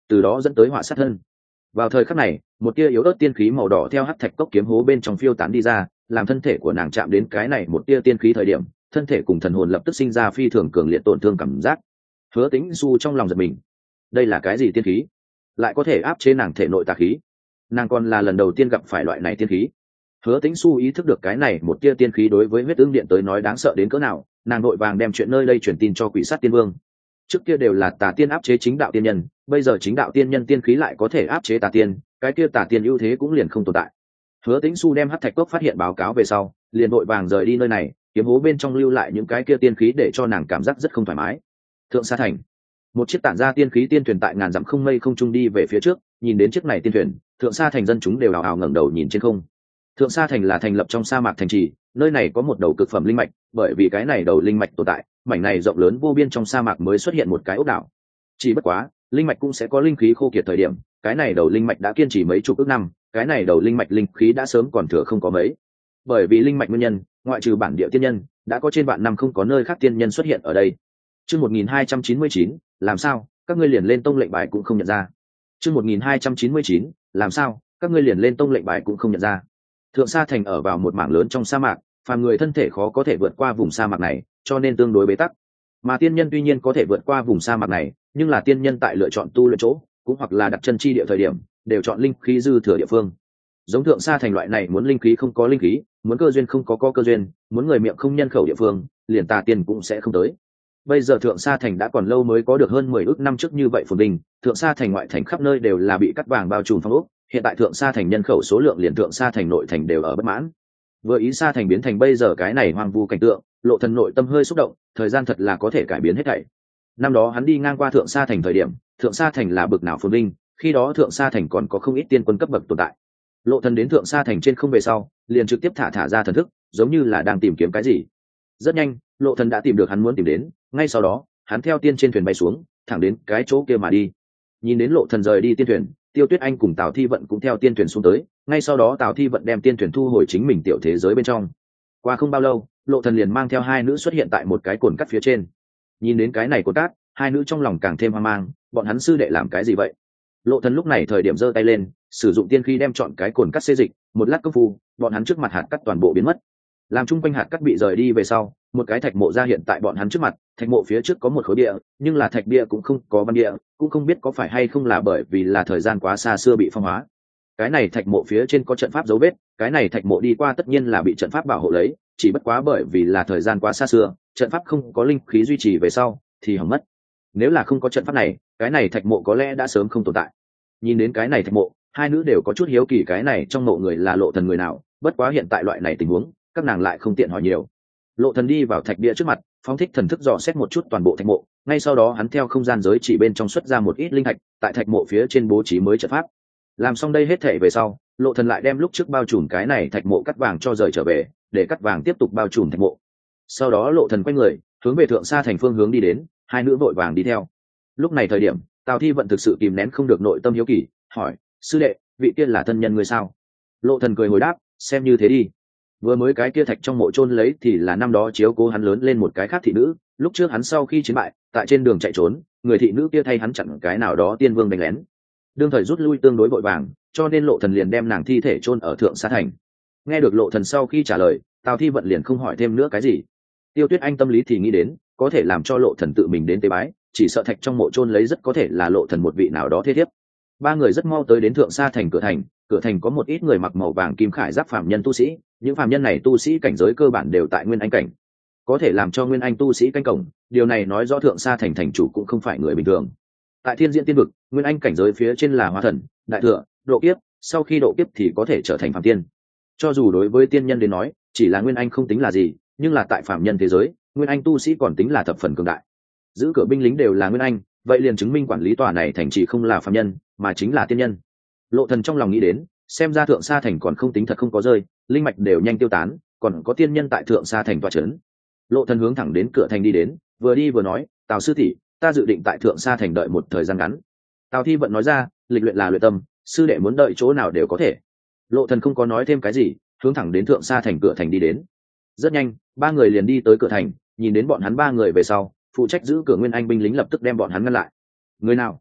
từ đó dẫn tới họa sát thân. Vào thời khắc này, một tia yếu ớt tiên khí màu đỏ theo hắc thạch cốc kiếm hố bên trong phiêu tán đi ra, làm thân thể của nàng chạm đến cái này một tia tiên khí thời điểm, thân thể cùng thần hồn lập tức sinh ra phi thường cường liệt tổn thương cảm giác. Hứa Tĩnh Xu trong lòng giật mình, đây là cái gì tiên khí, lại có thể áp chế nàng thể nội tà khí? Nàng còn là lần đầu tiên gặp phải loại này tiên khí. Hứa Tĩnh Xu ý thức được cái này một tia tiên khí đối với huyết ương điện tới nói đáng sợ đến cỡ nào, nàng nội vàng đem chuyện nơi đây truyền tin cho Quỷ Sát Tiên Vương. Trước kia đều là tà tiên áp chế chính đạo tiên nhân, bây giờ chính đạo tiên nhân tiên khí lại có thể áp chế tà tiên, cái kia tà tiên ưu thế cũng liền không tồn tại. Hứa Tĩnh Xu đem hắc thạch cốc phát hiện báo cáo về sau, liền vội vàng rời đi nơi này, kiếm hố bên trong lưu lại những cái kia tiên khí để cho nàng cảm giác rất không thoải mái. Thượng Sa Thành, một chiếc tản ra tiên khí tiên thuyền tại ngàn dặm không mây không trung đi về phía trước, nhìn đến chiếc này tiên thuyền, Thượng Sa Thành dân chúng đều ào ào ngẩng đầu nhìn trên không. Thượng Sa Thành là thành lập trong sa mạc thành trì, nơi này có một đầu cực phẩm linh mạch, bởi vì cái này đầu linh mạch tồn tại, mảnh này rộng lớn vô biên trong sa mạc mới xuất hiện một cái ốc đảo. Chỉ bất quá, linh mạch cũng sẽ có linh khí khô kiệt thời điểm, cái này đầu linh mạch đã kiên trì mấy chục ức năm, cái này đầu linh mạch linh khí đã sớm còn thừa không có mấy. Bởi vì linh mạch nguyên nhân, ngoại trừ bản địa tiên nhân, đã có trên vạn năm không có nơi khác tiên nhân xuất hiện ở đây. Chương một nghìn hai trăm chín mươi chín, làm sao, các ngươi liền lên tông lệnh bài cũng không nhận ra. Chương một nghìn hai trăm chín mươi chín, làm sao, các ngươi liền lên tông lệnh bài cũng không nhận ra. Thượng Sa Thành ở vào một mảng lớn trong sa mạc, phàm người thân thể khó có thể vượt qua vùng sa mạc này, cho nên tương đối bế tắc. Mà tiên nhân tuy nhiên có thể vượt qua vùng sa mạc này, nhưng là tiên nhân tại lựa chọn tu luyện chỗ, cũng hoặc là đặt chân chi địa thời điểm, đều chọn linh khí dư thừa địa phương. Giống Thượng Sa Thành loại này muốn linh khí không có linh khí, muốn cơ duyên không có có cơ duyên, muốn người miệng không nhân khẩu địa phương, liền tà tiên cũng sẽ không tới. Bây giờ Thượng Sa Thành đã còn lâu mới có được hơn mười ước năm trước như vậy phồn vinh, Thượng Sa Thành ngoại thành khắp nơi đều là bị cắt vàng bao trùm phong ốc, hiện tại Thượng Sa Thành nhân khẩu số lượng liền Thượng Sa Thành nội thành đều ở bất mãn. Vừa ý Sa Thành biến thành bây giờ cái này hoang vu cảnh tượng, Lộ Thần nội tâm hơi xúc động, thời gian thật là có thể cải biến hết thảy. Năm đó hắn đi ngang qua Thượng Sa Thành thời điểm, Thượng Sa Thành là bực nào phồn vinh, khi đó Thượng Sa Thành còn có không ít tiên quân cấp bậc tồn tại. Lộ Thần đến Thượng Sa Thành trên không về sau, liền trực tiếp thả thả ra thần thức, giống như là đang tìm kiếm cái gì. Rất nhanh, Lộ Thần đã tìm được hắn muốn tìm đến, ngay sau đó, hắn theo tiên trên thuyền bay xuống, thẳng đến cái chỗ kia mà đi. Nhìn đến Lộ Thần rời đi tiên thuyền, Tiêu Tuyết Anh cùng Tào Thi Vận cũng theo tiên thuyền xuống tới, ngay sau đó Tào Thi Vận đem tiên thuyền thu hồi chính mình tiểu thế giới bên trong. Qua không bao lâu, Lộ Thần liền mang theo hai nữ xuất hiện tại một cái cồn cát phía trên. Nhìn đến cái này cồn cát, hai nữ trong lòng càng thêm hoang mang, bọn hắn sư đệ làm cái gì vậy? Lộ Thần lúc này thời điểm giơ tay lên, sử dụng tiên khí đem chọn cái cồn cát xê dịch, một lát công phu, bọn hắn trước mặt hạt cát toàn bộ biến mất. Làm chung quanh hạt cát bị rời đi về sau, một cái thạch mộ ra hiện tại bọn hắn trước mặt, thạch mộ phía trước có một khối địa, nhưng là thạch bia cũng không có văn địa, cũng không biết có phải hay không là bởi vì là thời gian quá xa xưa bị phong hóa. Cái này thạch mộ phía trên có trận pháp dấu vết, cái này thạch mộ đi qua tất nhiên là bị trận pháp bảo hộ lấy, chỉ bất quá bởi vì là thời gian quá xa xưa, trận pháp không có linh khí duy trì về sau thì hỏng mất. Nếu là không có trận pháp này, cái này thạch mộ có lẽ đã sớm không tồn tại. Nhìn đến cái này thạch mộ, hai nữ đều có chút hiếu kỳ cái này trong mộ người là Lộ Thần người nào, bất quá hiện tại loại này tình huống, các nàng lại không tiện hỏi nhiều. Lộ Thần đi vào thạch bia trước mặt, phóng thích thần thức dò xét một chút toàn bộ thạch mộ, ngay sau đó hắn theo không gian giới chỉ bên trong xuất ra một ít linh thạch, tại thạch mộ phía trên bố trí mới trận pháp. Làm xong đây hết thể về sau, Lộ Thần lại đem lúc trước bao trùm cái này thạch mộ cắt vàng cho rời trở về, để cắt vàng tiếp tục bao trùm thạch mộ. Sau đó Lộ Thần quay người, hướng về Thượng Sa Thành phương hướng đi đến, hai nữ vội vàng đi theo. Lúc này thời điểm, Tào Thi Vận thực sự kìm nén không được nội tâm hiếu kỳ, hỏi: "Sư đệ, vị kia là thân nhân ngươi sao?" Lộ Thần cười hồi đáp: "Xem như thế đi. Vừa mới cái kia thạch trong mộ chôn lấy thì là năm đó chiếu cố hắn lớn lên một cái khác thị nữ, lúc trước hắn sau khi chiến bại, tại trên đường chạy trốn, người thị nữ kia thay hắn chặn cái nào đó tiên vương đánh lén. Đương thời rút lui tương đối vội vàng, cho nên Lộ Thần liền đem nàng thi thể chôn ở Thượng Sa Thành." Nghe được Lộ Thần sau khi trả lời, Tào Thi Vận liền không hỏi thêm nữa cái gì. Tiêu Tuyết Anh tâm lý thì nghĩ đến, có thể làm cho Lộ Thần tự mình đến tế bái, chỉ sợ thạch trong mộ chôn lấy rất có thể là Lộ Thần một vị nào đó thế thiếp. Ba người rất mau tới đến Thượng Sa Thành cửa thành, cửa thành có một ít người mặc màu vàng kim khải giáp phàm nhân tu sĩ, những phàm nhân này tu sĩ cảnh giới cơ bản đều tại nguyên anh cảnh, có thể làm cho nguyên anh tu sĩ canh cổng, điều này nói rõ Thượng Sa Thành thành chủ cũng không phải người bình thường. Tại Thiên Diễn Tiên vực, nguyên anh cảnh giới phía trên là hóa thần, đại thừa, độ kiếp, sau khi độ kiếp thì có thể trở thành phàm tiên. Cho dù đối với tiên nhân đến nói, chỉ là nguyên anh không tính là gì, nhưng là tại phàm nhân thế giới, nguyên anh tu sĩ còn tính là thập phần cường đại. Giữ cửa binh lính đều là nguyên anh, vậy liền chứng minh quản lý tòa này thành chỉ không là phàm nhân, mà chính là tiên nhân. Lộ Thần trong lòng nghĩ đến, xem ra Thượng Sa Thành còn không tính thật không có rơi, linh mạch đều nhanh tiêu tán, còn có tiên nhân tại Thượng Sa Thành tọa trấn. Lộ Thần hướng thẳng đến cửa thành đi đến, vừa đi vừa nói: "Tào sư tỷ, ta dự định tại Thượng Sa Thành đợi một thời gian ngắn." Tào Thi Vận nói ra: "Lịch luyện là luyện tâm, sư đệ muốn đợi chỗ nào đều có thể." Lộ Thần không có nói thêm cái gì, hướng thẳng đến Thượng Sa Thành cửa thành đi đến. Rất nhanh, ba người liền đi tới cửa thành, nhìn đến bọn hắn ba người về sau, phụ trách giữ cửa nguyên anh binh lính lập tức đem bọn hắn ngăn lại. "Người nào?"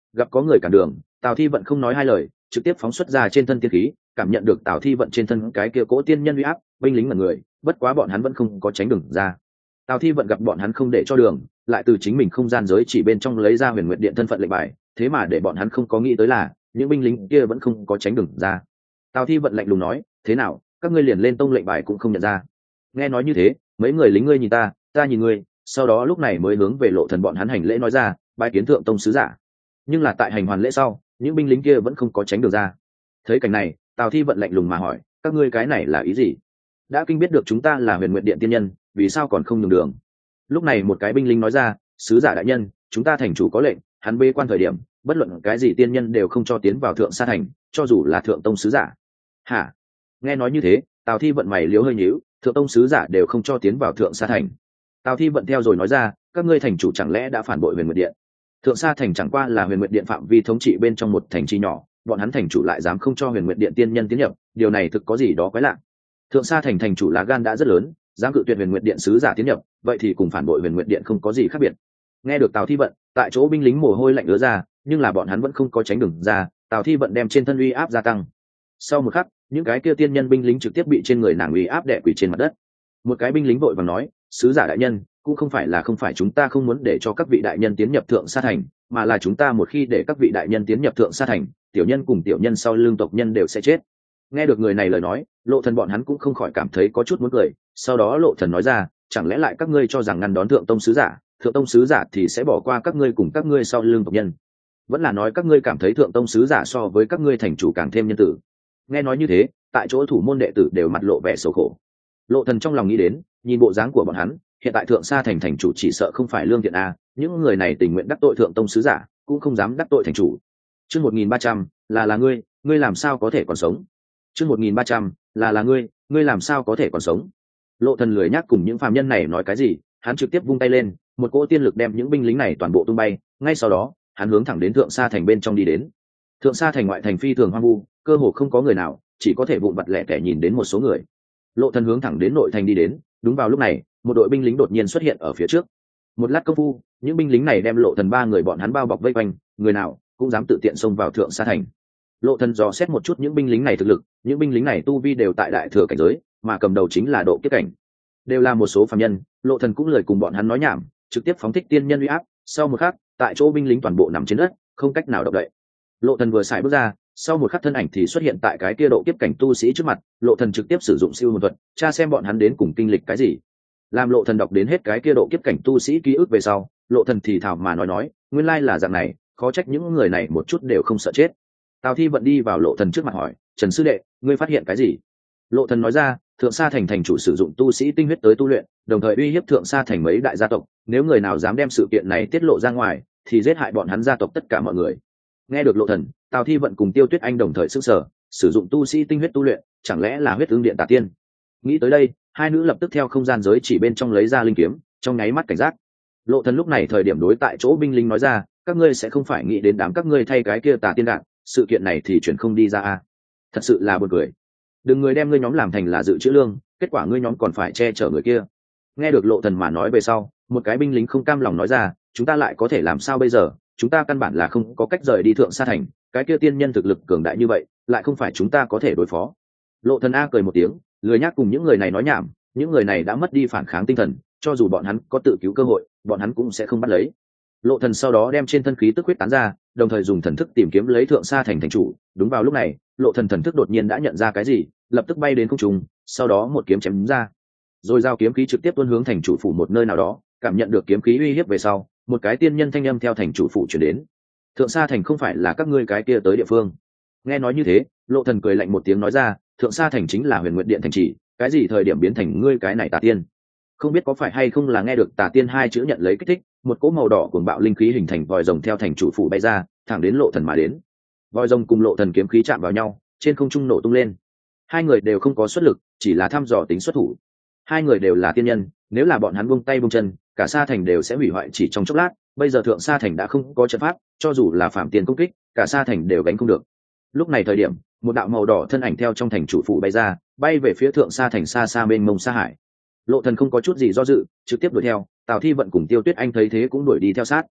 Gặp có người cản đường, Tào Thi Vận không nói hai lời, trực tiếp phóng xuất ra trên thân tiên khí, cảm nhận được Tào Thi Vận trên thân cái kia cỗ tiên nhân uy áp, binh lính mà người, bất quá bọn hắn vẫn không có tránh đường ra. Tào Thi Vận gặp bọn hắn không để cho đường, lại từ chính mình không gian giới chỉ bên trong lấy ra Huyền Nguyệt Điện thân phận lệnh bài, thế mà để bọn hắn không có nghĩ tới là những binh lính kia vẫn không có tránh đường ra. Tào Thi Vận lạnh lùng nói, thế nào, các ngươi liền lên tông lệnh bài cũng không nhận ra? Nghe nói như thế, mấy người lính ngươi nhìn ta, ta nhìn ngươi, sau đó lúc này mới hướng về Lộ Thần bọn hắn hành lễ nói ra, bái kiến thượng tông sứ giả. Nhưng là tại hành hoàn lễ sau, những binh lính kia vẫn không có tránh được ra. Thấy cảnh này, Tào Thi Vận lạnh lùng mà hỏi, các ngươi cái này là ý gì? Đã kinh biết được chúng ta là Huyền Nguyệt Điện tiên nhân, vì sao còn không nhường đường? Lúc này một cái binh lính nói ra, sứ giả đại nhân, chúng ta thành chủ có lệnh, hắn bê quan thời điểm, bất luận cái gì tiên nhân đều không cho tiến vào thượng sa thành, cho dù là thượng tông sứ giả. Hả? Nghe nói như thế, Tào Thi Vận mày liếu hơi nhíu, thượng tông sứ giả đều không cho tiến vào thượng sa thành. Tào Thi Vận theo rồi nói ra, các ngươi thành chủ chẳng lẽ đã phản bội Huyền Nguyệt Điện? Thượng sa thành chẳng qua là Huyền Nguyệt Điện phạm vi thống trị bên trong một thành trì nhỏ, bọn hắn thành chủ lại dám không cho Huyền Nguyệt Điện tiên nhân tiến nhập, điều này thực có gì đó quái lạ. Thượng sa thành thành chủ lá gan đã rất lớn, dám cự tuyệt Huyền Nguyệt Điện sứ giả tiến nhập, vậy thì cùng phản bội Huyền Nguyệt Điện không có gì khác biệt. Nghe được Tào Thi Vận, tại chỗ binh lính mồ hôi lạnh ứa ra, nhưng là bọn hắn vẫn không có tránh đường ra, Tào Thi Vận đem trên thân uy áp gia tăng. Sau một khắc, những cái kia tiên nhân binh lính trực tiếp bị trên người nàng uy áp đè quỳ trên mặt đất. Một cái binh lính vội vàng nói, sứ giả đại nhân, cũng không phải là không phải chúng ta không muốn để cho các vị đại nhân tiến nhập thượng sa thành, mà là chúng ta một khi để các vị đại nhân tiến nhập thượng sa thành, tiểu nhân cùng tiểu nhân sau lưng tộc nhân đều sẽ chết. Nghe được người này lời nói, Lộ Thần bọn hắn cũng không khỏi cảm thấy có chút muốn cười, sau đó Lộ Thần nói ra, chẳng lẽ lại các ngươi cho rằng ngăn đón thượng tông sứ giả, thượng tông sứ giả thì sẽ bỏ qua các ngươi cùng các ngươi sau lưng tộc nhân? Vẫn là nói các ngươi cảm thấy thượng tông sứ giả so với các ngươi thành chủ càng thêm nhân tử? Nghe nói như thế, tại chỗ thủ môn đệ tử đều mặt lộ vẻ xấu khổ. Lộ Thần trong lòng nghĩ đến, nhìn bộ dáng của bọn hắn, hiện tại thượng sa thành thành chủ chỉ sợ không phải lương thiện a, những người này tình nguyện đắc tội thượng tông sứ giả, cũng không dám đắc tội thành chủ. Chương một nghìn ba trăm, là là ngươi, ngươi làm sao có thể còn sống? Chương một nghìn ba trăm, là là ngươi, ngươi làm sao có thể còn sống? Lộ Thần lười nhắc cùng những phàm nhân này nói cái gì, hắn trực tiếp vung tay lên, một cỗ tiên lực đem những binh lính này toàn bộ tung bay, ngay sau đó, hắn hướng thẳng đến thượng sa thành bên trong đi đến. Thượng sa thành ngoại thành phi thường hoang vu, cơ hồ không có người nào, chỉ có thể vụn vặt lẻ tẻ nhìn đến một số người. Lộ Thần hướng thẳng đến nội thành đi đến, đúng vào lúc này, một đội binh lính đột nhiên xuất hiện ở phía trước. Một lát công phu, những binh lính này đem Lộ Thần ba người bọn hắn bao bọc vây quanh, người nào cũng dám tự tiện xông vào thượng sa thành. Lộ Thần dò xét một chút những binh lính này thực lực, những binh lính này tu vi đều tại đại thừa cảnh giới, mà cầm đầu chính là độ kiếp cảnh, đều là một số phàm nhân. Lộ Thần cũng lời cùng bọn hắn nói nhảm, trực tiếp phóng thích tiên nhân uy áp. Sau một khắc, tại chỗ binh lính toàn bộ nằm trên đất, không cách nào động đậy. Lộ Thần vừa xài bước ra, sau một khắc thân ảnh thì xuất hiện tại cái kia độ kiếp cảnh tu sĩ trước mặt. Lộ Thần trực tiếp sử dụng siêu hồn thuật, tra xem bọn hắn đến cùng kinh lịch cái gì. Làm Lộ Thần đọc đến hết cái kia độ kiếp cảnh tu sĩ ký ức về sau, Lộ Thần thì thào mà nói nói, nguyên lai là dạng này, khó trách những người này một chút đều không sợ chết. Tào Thi Vận đi vào Lộ Thần trước mặt hỏi, Trần sư đệ, ngươi phát hiện cái gì? Lộ Thần nói ra, thượng sa thành thành chủ sử dụng tu sĩ tinh huyết tới tu luyện, đồng thời uy hiếp thượng sa thành mấy đại gia tộc, nếu người nào dám đem sự kiện này tiết lộ ra ngoài, thì giết hại bọn hắn gia tộc tất cả mọi người. Nghe được Lộ Thần, Tào Thi Vận cùng Tiêu Tuyết Anh đồng thời sững sờ, sử dụng tu sĩ tinh huyết tu luyện, chẳng lẽ là huyết ương điện tà tiên? Nghĩ tới đây, hai nữ lập tức theo không gian giới chỉ bên trong lấy ra linh kiếm, trong nháy mắt cảnh giác. Lộ Thần lúc này thời điểm đối tại chỗ binh lính nói ra, các ngươi sẽ không phải nghĩ đến đám các ngươi thay cái kia tà tiên đạn, sự kiện này thì chuyển không đi ra a. Thật sự là buồn cười. Đừng người đem ngươi nhóm làm thành là dự trữ lương, kết quả ngươi nhóm còn phải che chở người kia. Nghe được Lộ Thần mà nói về sau, một cái binh lính không cam lòng nói ra, chúng ta lại có thể làm sao bây giờ, chúng ta căn bản là không có cách rời đi thượng sa thành, cái kia tiên nhân thực lực cường đại như vậy, lại không phải chúng ta có thể đối phó. Lộ Thần a cười một tiếng, lười nhác cùng những người này nói nhảm, những người này đã mất đi phản kháng tinh thần, cho dù bọn hắn có tự cứu cơ hội, bọn hắn cũng sẽ không bắt lấy. Lộ Thần sau đó đem trên thân khí tức huyết tán ra, đồng thời dùng thần thức tìm kiếm lấy thượng sa thành thành chủ. Đúng vào lúc này, Lộ Thần thần thức đột nhiên đã nhận ra cái gì, lập tức bay đến không trung, sau đó một kiếm chém ra, rồi giao kiếm khí trực tiếp tuôn hướng thành chủ phủ một nơi nào đó. Cảm nhận được kiếm khí uy hiếp về sau, một cái tiên nhân thanh âm theo thành chủ phủ truyền đến, thượng sa thành không phải là các ngươi cái kia tới địa phương. Nghe nói như thế, Lộ Thần cười lạnh một tiếng nói ra, thượng sa thành chính là Huyền Nguyệt Điện thành trì, cái gì thời điểm biến thành ngươi cái này tà tiên? Không biết có phải hay không là nghe được tà tiên hai chữ nhận lấy kích thích, một cỗ màu đỏ cuồng bạo linh khí hình thành vòi rồng theo thành chủ phủ bay ra, thẳng đến Lộ Thần mà đến. Vòi rồng cùng Lộ Thần kiếm khí chạm vào nhau, trên không trung nổ tung lên. Hai người đều không có xuất lực, chỉ là thăm dò tính xuất thủ. Hai người đều là tiên nhân, nếu là bọn hắn buông tay buông chân, cả sa thành đều sẽ hủy hoại chỉ trong chốc lát. Bây giờ thượng sa thành đã không có trận pháp, cho dù là phạm tiền công kích, cả sa thành đều gánh không được. Lúc này thời điểm, một đạo màu đỏ thân ảnh theo trong thành chủ phủ bay ra, bay về phía thượng sa thành xa xa bên mông sa hải. Lộ Thần không có chút gì do dự, trực tiếp đuổi theo. Tào Thi Vận cùng Tiêu Tuyết Anh thấy thế cũng đuổi đi theo sát.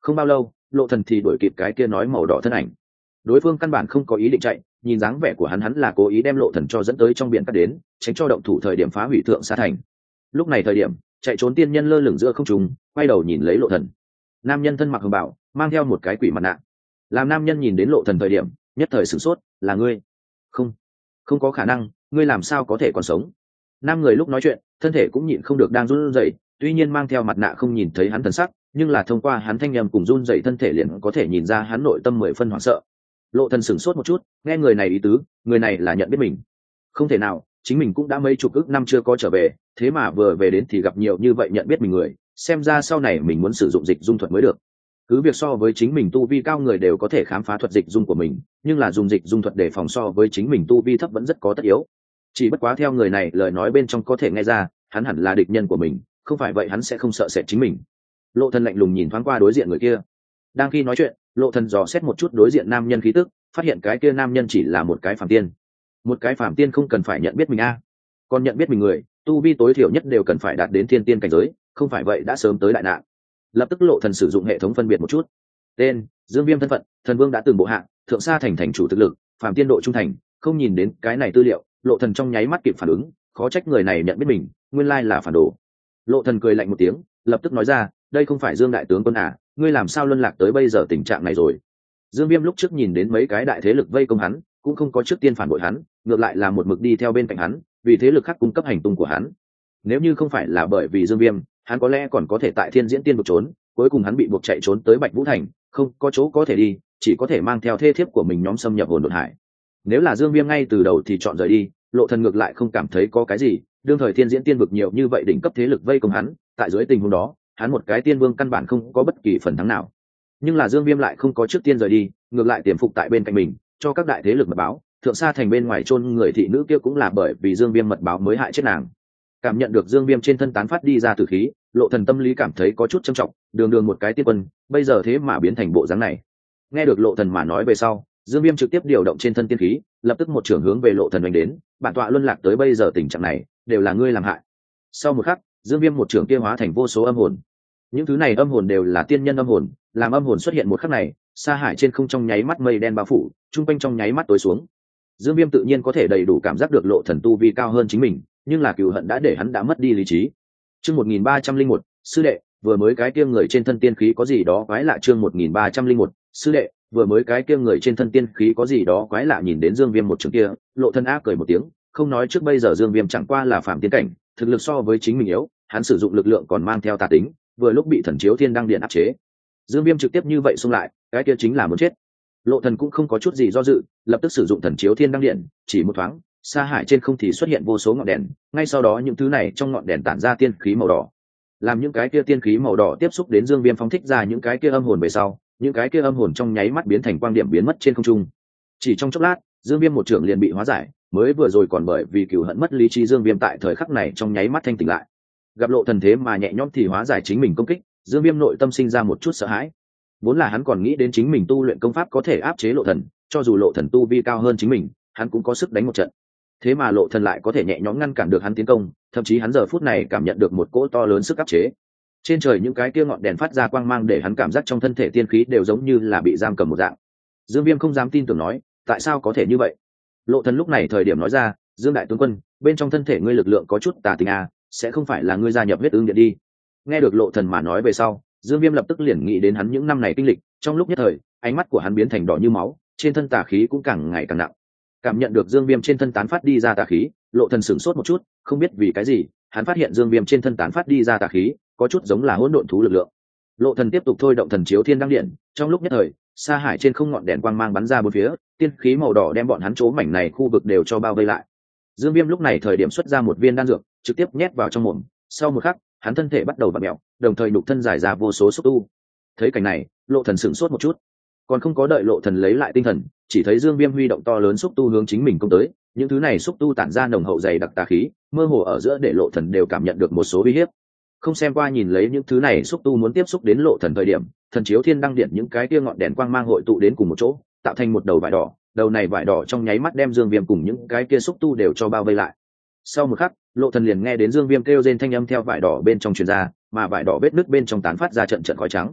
Không bao lâu lộ thần thì đuổi kịp cái kia nói màu đỏ thân ảnh. Đối phương căn bản không có ý định chạy, nhìn dáng vẻ của hắn hắn là cố ý đem lộ thần cho dẫn tới trong biển cắt đến, tránh cho động thủ thời điểm phá hủy thượng sa thành. Lúc này thời điểm chạy trốn tiên nhân lơ lửng giữa không trung, quay đầu nhìn lấy lộ thần. Nam nhân thân mặc hồng bào, mang theo một cái quỷ mặt nạ. Làm nam nhân nhìn đến lộ thần thời điểm nhất thời sửng sốt, là ngươi? Không, không có khả năng, ngươi làm sao có thể còn sống? Nam người lúc nói chuyện thân thể cũng nhịn không được đang run rẩy, tuy nhiên mang theo mặt nạ không nhìn thấy hắn thần sắc, nhưng là thông qua hắn thanh âm cùng run rẩy thân thể liền có thể nhìn ra hắn nội tâm mười phân hoảng sợ. Lộ thần sửng sốt một chút, nghe người này ý tứ, người này là nhận biết mình. Không thể nào, chính mình cũng đã mấy chục ức năm chưa có trở về, thế mà vừa về đến thì gặp nhiều như vậy nhận biết mình người, xem ra sau này mình muốn sử dụng dịch dung thuật mới được. Cứ việc so với chính mình tu vi cao người đều có thể khám phá thuật dịch dung của mình, nhưng là dùng dịch dung thuật để phòng so với chính mình tu vi thấp vẫn rất có tất yếu. Chỉ bất quá theo người này lời nói bên trong có thể nghe ra, hắn hẳn là địch nhân của mình, không phải vậy hắn sẽ không sợ sệt chính mình. Lộ thần lạnh lùng nhìn thoáng qua đối diện người kia. Đang khi nói chuyện, lộ thần dò xét một chút đối diện nam nhân khí tức, phát hiện cái kia nam nhân chỉ là một cái phàm tiên. Một cái phàm tiên không cần phải nhận biết mình a, còn nhận biết mình người, tu vi tối thiểu nhất đều cần phải đạt đến thiên tiên cảnh giới, không phải vậy đã sớm tới đại nạn. Lập tức lộ thần sử dụng hệ thống phân biệt một chút. Tên: Dương Viêm, thân phận: thần vương đã từng bộ hạ, thượng sa thành thành chủ thực lực, phàm tiên độ trung thành. Không nhìn đến cái này tư liệu, lộ thần trong nháy mắt kịp phản ứng, khó trách người này nhận biết mình, nguyên lai là phản đồ. Lộ thần cười lạnh một tiếng, lập tức nói ra, đây không phải Dương đại tướng quân à, ngươi làm sao luân lạc tới bây giờ tình trạng này rồi? Dương Viêm lúc trước nhìn đến mấy cái đại thế lực vây công hắn, cũng không có trước tiên phản bội hắn, ngược lại là một mực đi theo bên cạnh hắn, vì thế lực khác cung cấp hành tung của hắn. Nếu như không phải là bởi vì Dương Viêm, hắn có lẽ còn có thể tại Thiên Diễn Tiên vực trốn, cuối cùng hắn bị buộc chạy trốn tới Bạch Vũ Thành, không có chỗ có thể đi, chỉ có thể mang theo thê thiếp của mình nhóm xâm nhập hồn độn hải. Nếu là Dương Viêm ngay từ đầu thì chọn rời đi, lộ thần ngược lại không cảm thấy có cái gì, đương thời Thiên Diễn Tiên vực nhiều như vậy đỉnh cấp thế lực vây công hắn, tại dưới tình huống đó, hắn một cái tiên vương căn bản không có bất kỳ phần thắng nào. Nhưng là Dương Viêm lại không có trước tiên rời đi, ngược lại tiềm phục tại bên cạnh mình, cho các đại thế lực mật báo, thượng sa thành bên ngoài chôn người thị nữ kia cũng là bởi vì Dương Viêm mật báo mới hại chết nàng. Cảm nhận được Dương Viêm trên thân tán phát đi ra tử khí, lộ thần tâm lý cảm thấy có chút trầm trọng, đường đường một cái tiên quân, bây giờ thế mà biến thành bộ dáng này. Nghe được lộ thần mà nói về sau, Dương Viêm trực tiếp điều động trên thân tiên khí, lập tức một trường hướng về lộ thần đánh đến, bản tọa luân lạc tới bây giờ tình trạng này, đều là ngươi làm hại. Sau một khắc, Dương Viêm một trường kia hóa thành vô số âm hồn. Những thứ này âm hồn đều là tiên nhân âm hồn, làm âm hồn xuất hiện một khắc này, sa hải trên không trong nháy mắt mây đen bao phủ, trung quanh trong nháy mắt tối xuống. Dương Viêm tự nhiên có thể đầy đủ cảm giác được lộ thần tu vi cao hơn chính mình, nhưng là cừu hận đã để hắn đã mất đi lý trí. Chương một nghìn ba trăm lẻ một, sư đệ, vừa mới cái kia người trên thân tiên khí có gì đó quái lạ. Chương một nghìn ba trăm lẻ một, sư đệ, vừa mới cái kia người trên thân tiên khí có gì đó quái lạ. Nhìn đến Dương Viêm một trường kia, lộ thân ác cười một tiếng, không nói trước bây giờ Dương Viêm chẳng qua là phàm tiên cảnh, thực lực so với chính mình yếu, hắn sử dụng lực lượng còn mang theo tà tính, vừa lúc bị thần chiếu thiên đăng điện áp chế. Dương Viêm trực tiếp như vậy xông lại, cái kia chính là muốn chết. Lộ thần cũng không có chút gì do dự, lập tức sử dụng thần chiếu thiên đăng điện, chỉ một thoáng, sa hải trên không thì xuất hiện vô số ngọn đèn, ngay sau đó những thứ này trong ngọn đèn tản ra tiên khí màu đỏ. Làm những cái kia tiên khí màu đỏ tiếp xúc đến Dương Viêm phóng thích ra những cái kia âm hồn về sau, những cái kia âm hồn trong nháy mắt biến thành quang điểm biến mất trên không trung. Chỉ trong chốc lát, Dương Viêm một trưởng liền bị hóa giải, mới vừa rồi còn bởi vì cừu hận mất lý trí Dương Viêm tại thời khắc này trong nháy mắt thanh tỉnh lại. Gặp lộ thần thế mà nhẹ nhõm thì hóa giải chính mình công kích, Dương Viêm nội tâm sinh ra một chút sợ hãi. Vốn là hắn còn nghĩ đến chính mình tu luyện công pháp có thể áp chế lộ thần, cho dù lộ thần tu vi cao hơn chính mình, hắn cũng có sức đánh một trận. Thế mà lộ thần lại có thể nhẹ nhõm ngăn cản được hắn tiến công, thậm chí hắn giờ phút này cảm nhận được một cỗ to lớn sức áp chế. Trên trời những cái kia ngọn đèn phát ra quang mang để hắn cảm giác trong thân thể tiên khí đều giống như là bị giam cầm một dạng. Dương Viêm không dám tin tưởng nói, tại sao có thể như vậy? Lộ thần lúc này thời điểm nói ra, Dương đại tướng quân, bên trong thân thể ngươi lực lượng có chút tà tính à, sẽ không phải là ngươi gia nhập huyết ương điện đi? Nghe được lộ thần mà nói về sau, Dương Viêm lập tức liền nghĩ đến hắn những năm này kinh lịch, trong lúc nhất thời, ánh mắt của hắn biến thành đỏ như máu, trên thân tà khí cũng càng ngày càng nặng. Cảm nhận được Dương Viêm trên thân tán phát đi ra tà khí, lộ thần sửng sốt một chút, không biết vì cái gì, hắn phát hiện Dương Viêm trên thân tán phát đi ra tà khí, có chút giống là hỗn độn thú lực lượng. Lộ thần tiếp tục thôi động thần chiếu thiên đăng điện, trong lúc nhất thời, sa hải trên không ngọn đèn quang mang bắn ra bốn phía, tiên khí màu đỏ đem bọn hắn chỗ mảnh này khu vực đều cho bao vây lại. Dương Viêm lúc này thời điểm xuất ra một viên đan dược, trực tiếp nhét vào trong mồm, sau một khắc, hắn thân thể bắt đầu vặn mèo, đồng thời nhục thân giải ra vô số xúc tu. Thấy cảnh này, lộ thần sửng sốt một chút, còn không có đợi lộ thần lấy lại tinh thần, chỉ thấy Dương Viêm huy động to lớn xúc tu hướng chính mình công tới, những thứ này xúc tu tản ra nồng hậu dày đặc tà khí, mơ hồ ở giữa để lộ thần đều cảm nhận được một số uy hiếp. Không xem qua nhìn lấy những thứ này xúc tu muốn tiếp xúc đến lộ thần thời điểm, thần chiếu thiên đăng điện những cái kia ngọn đèn quang mang hội tụ đến cùng một chỗ, tạo thành một đầu vải đỏ, đầu này vải đỏ trong nháy mắt đem Dương Viêm cùng những cái kia xúc tu đều cho bao vây lại. Sau một khắc, lộ thần liền nghe đến Dương Viêm kêu rên thanh âm theo vải đỏ bên trong truyền ra, mà vải đỏ vết nứt bên trong tán phát ra trận trận khói trắng.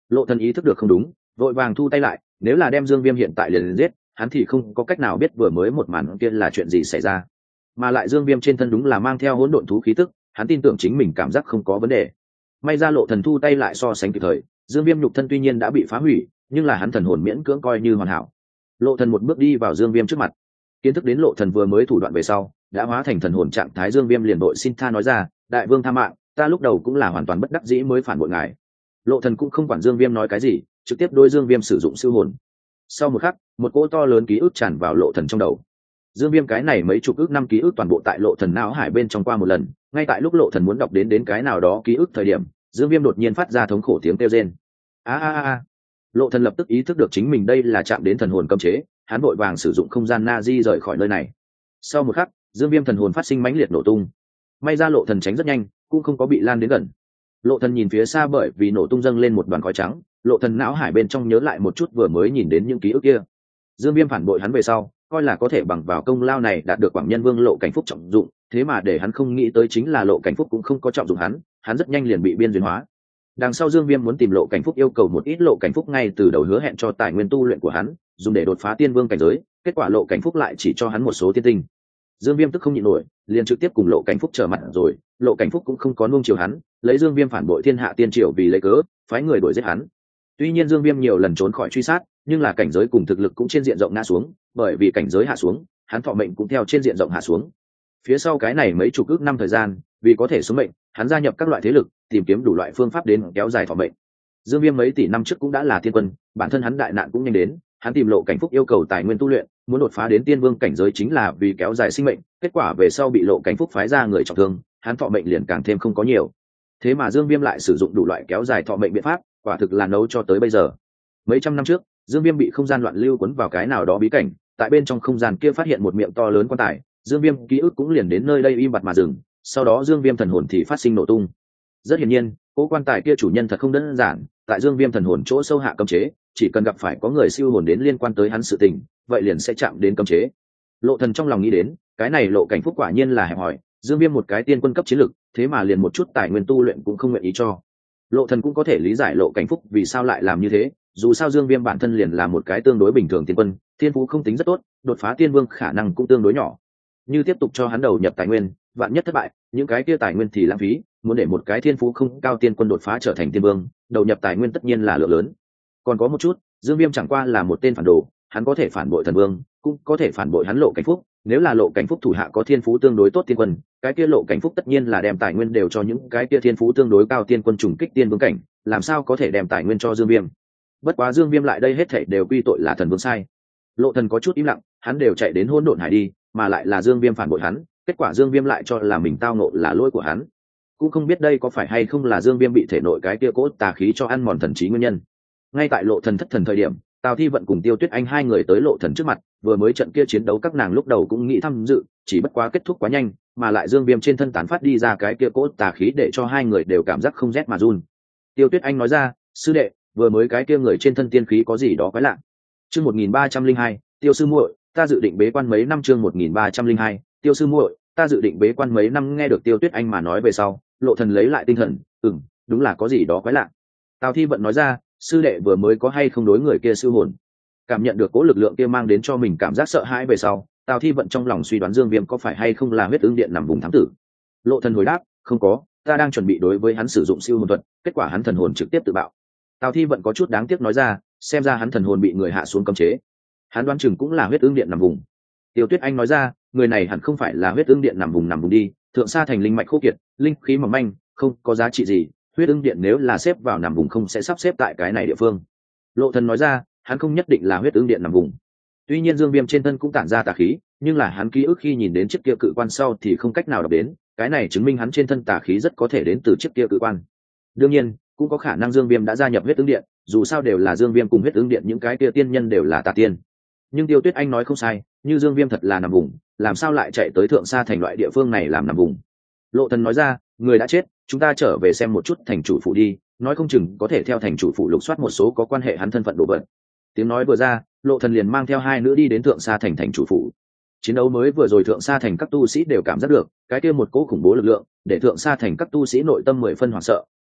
Lộ Thần ý thức được không đúng, vội vàng thu tay lại, nếu là đem Dương Viêm hiện tại liền giết, hắn thì không có cách nào biết vừa mới một màn kia là chuyện gì xảy ra. Mà lại Dương Viêm trên thân đúng là mang theo hỗn độn thú khí tức, hắn tin tưởng chính mình cảm giác không có vấn đề. May ra Lộ Thần thu tay lại so sánh kịp thời, Dương Viêm nhục thân tuy nhiên đã bị phá hủy, nhưng là hắn thần hồn miễn cưỡng coi như hoàn hảo. Lộ Thần một bước đi vào Dương Viêm trước mặt, kiến thức đến Lộ Thần vừa mới thủ đoạn về sau, đã hóa thành thần hồn trạng thái. Dương Viêm liền đội xin tha nói ra, đại vương tha mạng, ta lúc đầu cũng là hoàn toàn bất đắc dĩ mới phản bội ngài. Lộ Thần cũng không quản Dương Viêm nói cái gì, trực tiếp đối Dương Viêm sử dụng siêu hồn. Sau một khắc, một cỗ to lớn ký ức tràn vào Lộ Thần trong đầu. Dương Viêm cái này mấy chục ức năm ký ức toàn bộ tại Lộ Thần não hải bên trong qua một lần, ngay tại lúc Lộ Thần muốn đọc đến đến cái nào đó ký ức thời điểm, Dương Viêm đột nhiên phát ra thống khổ tiếng kêu rên. A a a. Lộ Thần lập tức ý thức được chính mình đây là chạm đến thần hồn cấm chế, hắn vội vàng sử dụng không gian na di rời khỏi nơi này. Sau một khắc, Dương Viêm thần hồn phát sinh mãnh liệt nổ tung. May ra Lộ Thần tránh rất nhanh, cũng không có bị lan đến gần. Lộ Thần nhìn phía xa bởi vì nổ tung dâng lên một đoàn khói trắng, Lộ Thần não hải bên trong nhớ lại một chút vừa mới nhìn đến những ký ức kia. Dương Viêm phản bội hắn về sau, coi là có thể bằng vào công lao này đạt được Quảng Nhân Vương Lộ Cảnh Phúc trọng dụng, thế mà để hắn không nghĩ tới chính là Lộ Cảnh Phúc cũng không có trọng dụng hắn, hắn rất nhanh liền bị biên duyên hóa. Đằng sau Dương Viêm muốn tìm Lộ Cảnh Phúc yêu cầu một ít Lộ Cảnh Phúc ngay từ đầu hứa hẹn cho tài nguyên tu luyện của hắn, dùng để đột phá tiên vương cảnh giới, kết quả Lộ Cảnh Phúc lại chỉ cho hắn một số tiên tinh. Dương Viêm tức không nhịn nổi, liền trực tiếp cùng Lộ Cảnh Phúc trở mặt rồi, Lộ Cảnh Phúc cũng không có nuông chiều hắn, lấy Dương Viêm phản bội thiên hạ tiên triều vì lấy cớ, phái người đuổi giết hắn. Tuy nhiên Dương Viêm nhiều lần trốn khỏi truy sát, nhưng là cảnh giới cùng thực lực cũng trên diện rộng ngã xuống, bởi vì cảnh giới hạ xuống, hắn thọ mệnh cũng theo trên diện rộng hạ xuống. Phía sau cái này mấy chục ức năm thời gian, vì có thể sống mệnh, hắn gia nhập các loại thế lực, tìm kiếm đủ loại phương pháp đến kéo dài thọ mệnh. Dương Viêm mấy tỷ năm trước cũng đã là tiên quân, bản thân hắn đại nạn cũng nhanh đến, hắn tìm Lộ Cảnh Phúc yêu cầu tài nguyên tu luyện, muốn đột phá đến tiên vương cảnh giới chính là vì kéo dài sinh mệnh, kết quả về sau bị Lộ Cảnh Phúc phái ra người trọng thương, hắn thọ mệnh liền càng thêm không có nhiều. Thế mà Dương Viêm lại sử dụng đủ loại kéo dài thọ mệnh biện pháp, quả thực là nấu cho tới bây giờ. Mấy trăm năm trước, Dương Viêm bị không gian loạn lưu cuốn vào cái nào đó bí cảnh, tại bên trong không gian kia phát hiện một miệng to lớn quan tài, Dương Viêm ký ức cũng liền đến nơi đây im bặt mà dừng, sau đó Dương Viêm thần hồn thì phát sinh nổ tung. Rất hiển nhiên, cố quan tài kia chủ nhân thật không đơn giản, tại Dương Viêm thần hồn chỗ sâu hạ cấm chế, chỉ cần gặp phải có người siêu hồn đến liên quan tới hắn sự tình, vậy liền sẽ chạm đến cấm chế. Lộ Thần trong lòng nghĩ đến, cái này Lộ Cảnh Phúc quả nhiên là hẹp hòi, Dương Viêm một cái tiên quân cấp chiến lực, thế mà liền một chút tài nguyên tu luyện cũng không nguyện ý cho. Lộ Thần cũng có thể lý giải Lộ Cảnh Phúc vì sao lại làm như thế, dù sao Dương Viêm bản thân liền là một cái tương đối bình thường tiên quân, thiên phú không tính rất tốt, đột phá tiên vương khả năng cũng tương đối nhỏ. Như tiếp tục cho hắn đầu nhập tài nguyên, vạn nhất thất bại, những cái kia tài nguyên thì lãng phí, muốn để một cái thiên phú không cao tiên quân đột phá trở thành tiên vương, đầu nhập tài nguyên tất nhiên là lượng lớn. Còn có một chút, Dương Viêm chẳng qua là một tên phản đồ, hắn có thể phản bội thần vương, cũng có thể phản bội hắn Lộ Cảnh Phúc, nếu là Lộ Cảnh Phúc thủ hạ có thiên phú tương đối tốt tiên quân, cái kia Lộ Cảnh Phúc tất nhiên là đem tài nguyên đều cho những cái kia thiên phú tương đối cao tiên quân trùng kích tiên vương cảnh, làm sao có thể đem tài nguyên cho Dương Viêm. Bất quá Dương Viêm lại đây hết thảy đều quy tội là thần vương sai. Lộ Thần có chút im lặng, hắn đều chạy đến hỗn độn hải đi, mà lại là Dương Viêm phản bội hắn, kết quả Dương Viêm lại cho là mình tao ngộ là lỗi của hắn. Cũng không biết đây có phải hay không là Dương Viêm bị thể nội cái kia cỗ tà khí cho ăn mòn thần trí nguyên nhân. Ngay tại Lộ Thần thất thần thời điểm, Tào Thi Vận cùng Tiêu Tuyết Anh hai người tới Lộ Thần trước mặt, vừa mới trận kia chiến đấu các nàng lúc đầu cũng nghĩ tham dự, chỉ bất quá kết thúc quá nhanh, mà lại Dương Viêm trên thân tán phát đi ra cái kia cỗ tà khí để cho hai người đều cảm giác không rét mà run. Tiêu Tuyết Anh nói ra, sư đệ, vừa mới cái kia người trên thân tiên khí có gì đó quái lạ. Chương một nghìn ba trăm linh hai, Tiêu sư muội, ta dự định bế quan mấy năm. Chương một nghìn ba trăm linh hai, Tiêu sư muội, ta dự định bế quan mấy năm. Nghe được Tiêu Tuyết Anh mà nói về sau, Lộ Thần lấy lại tinh thần, ừm, đúng là có gì đó quái lạ. Tào Thi Vận nói ra, sư đệ vừa mới có hay không đối người kia siêu hồn? Cảm nhận được cỗ lực lượng kia mang đến cho mình cảm giác sợ hãi về sau, Tào Thi Vận trong lòng suy đoán Dương Viêm có phải hay không là huyết ứng điện nằm vùng thám tử. Lộ Thần hồi đáp, không có, ta đang chuẩn bị đối với hắn sử dụng siêu hồn thuật, kết quả hắn thần hồn trực tiếp tự bạo. Tào Thi Vận có chút đáng tiếc nói ra, xem ra hắn thần hồn bị người hạ xuống cấm chế, hắn đoán chừng cũng là huyết ứng điện nằm vùng. Tiêu Tuyết Anh nói ra, người này hẳn không phải là huyết ứng điện nằm vùng nằm vùng đi, thượng sa thành linh mạch khô kiệt, linh khí mỏng manh, không có giá trị gì, huyết ứng điện nếu là xếp vào nằm vùng không sẽ sắp xếp tại cái này địa phương. Lộ Thần nói ra, hắn không nhất định là huyết ứng điện nằm vùng. Tuy nhiên Dương Viêm trên thân cũng tản ra tà khí, nhưng là hắn ký ức khi nhìn đến chiếc kia cự quan sau thì không cách nào đọc đến, cái này chứng minh hắn trên thân tà khí rất có thể đến từ chiếc kia cự quan. Đương nhiên, cũng có khả năng Dương Viêm đã gia nhập huyết ứng điện, dù sao đều là Dương Viêm cùng huyết ứng điện những cái kia tiên nhân đều là tà tiên. Nhưng Tiêu Tuyết Anh nói không sai, như Dương Viêm thật là nằm vùng, làm sao lại chạy tới thượng sa thành loại địa phương này làm nằm vùng. Lộ Thần nói ra, người đã chết, chúng ta trở về xem một chút thành chủ phủ đi, nói không chừng có thể theo thành chủ phủ lục soát một số có quan hệ hắn thân phận đồ vật. Tiếng nói vừa ra, Lộ Thần liền mang theo hai nữ đi đến thượng sa thành thành chủ phủ. Chiến đấu mới vừa rồi thượng sa thành các tu sĩ đều cảm giác được cái kia một cỗ khủng bố lực lượng, để thượng sa thành các tu sĩ nội tâm mười phân hoảng sợ,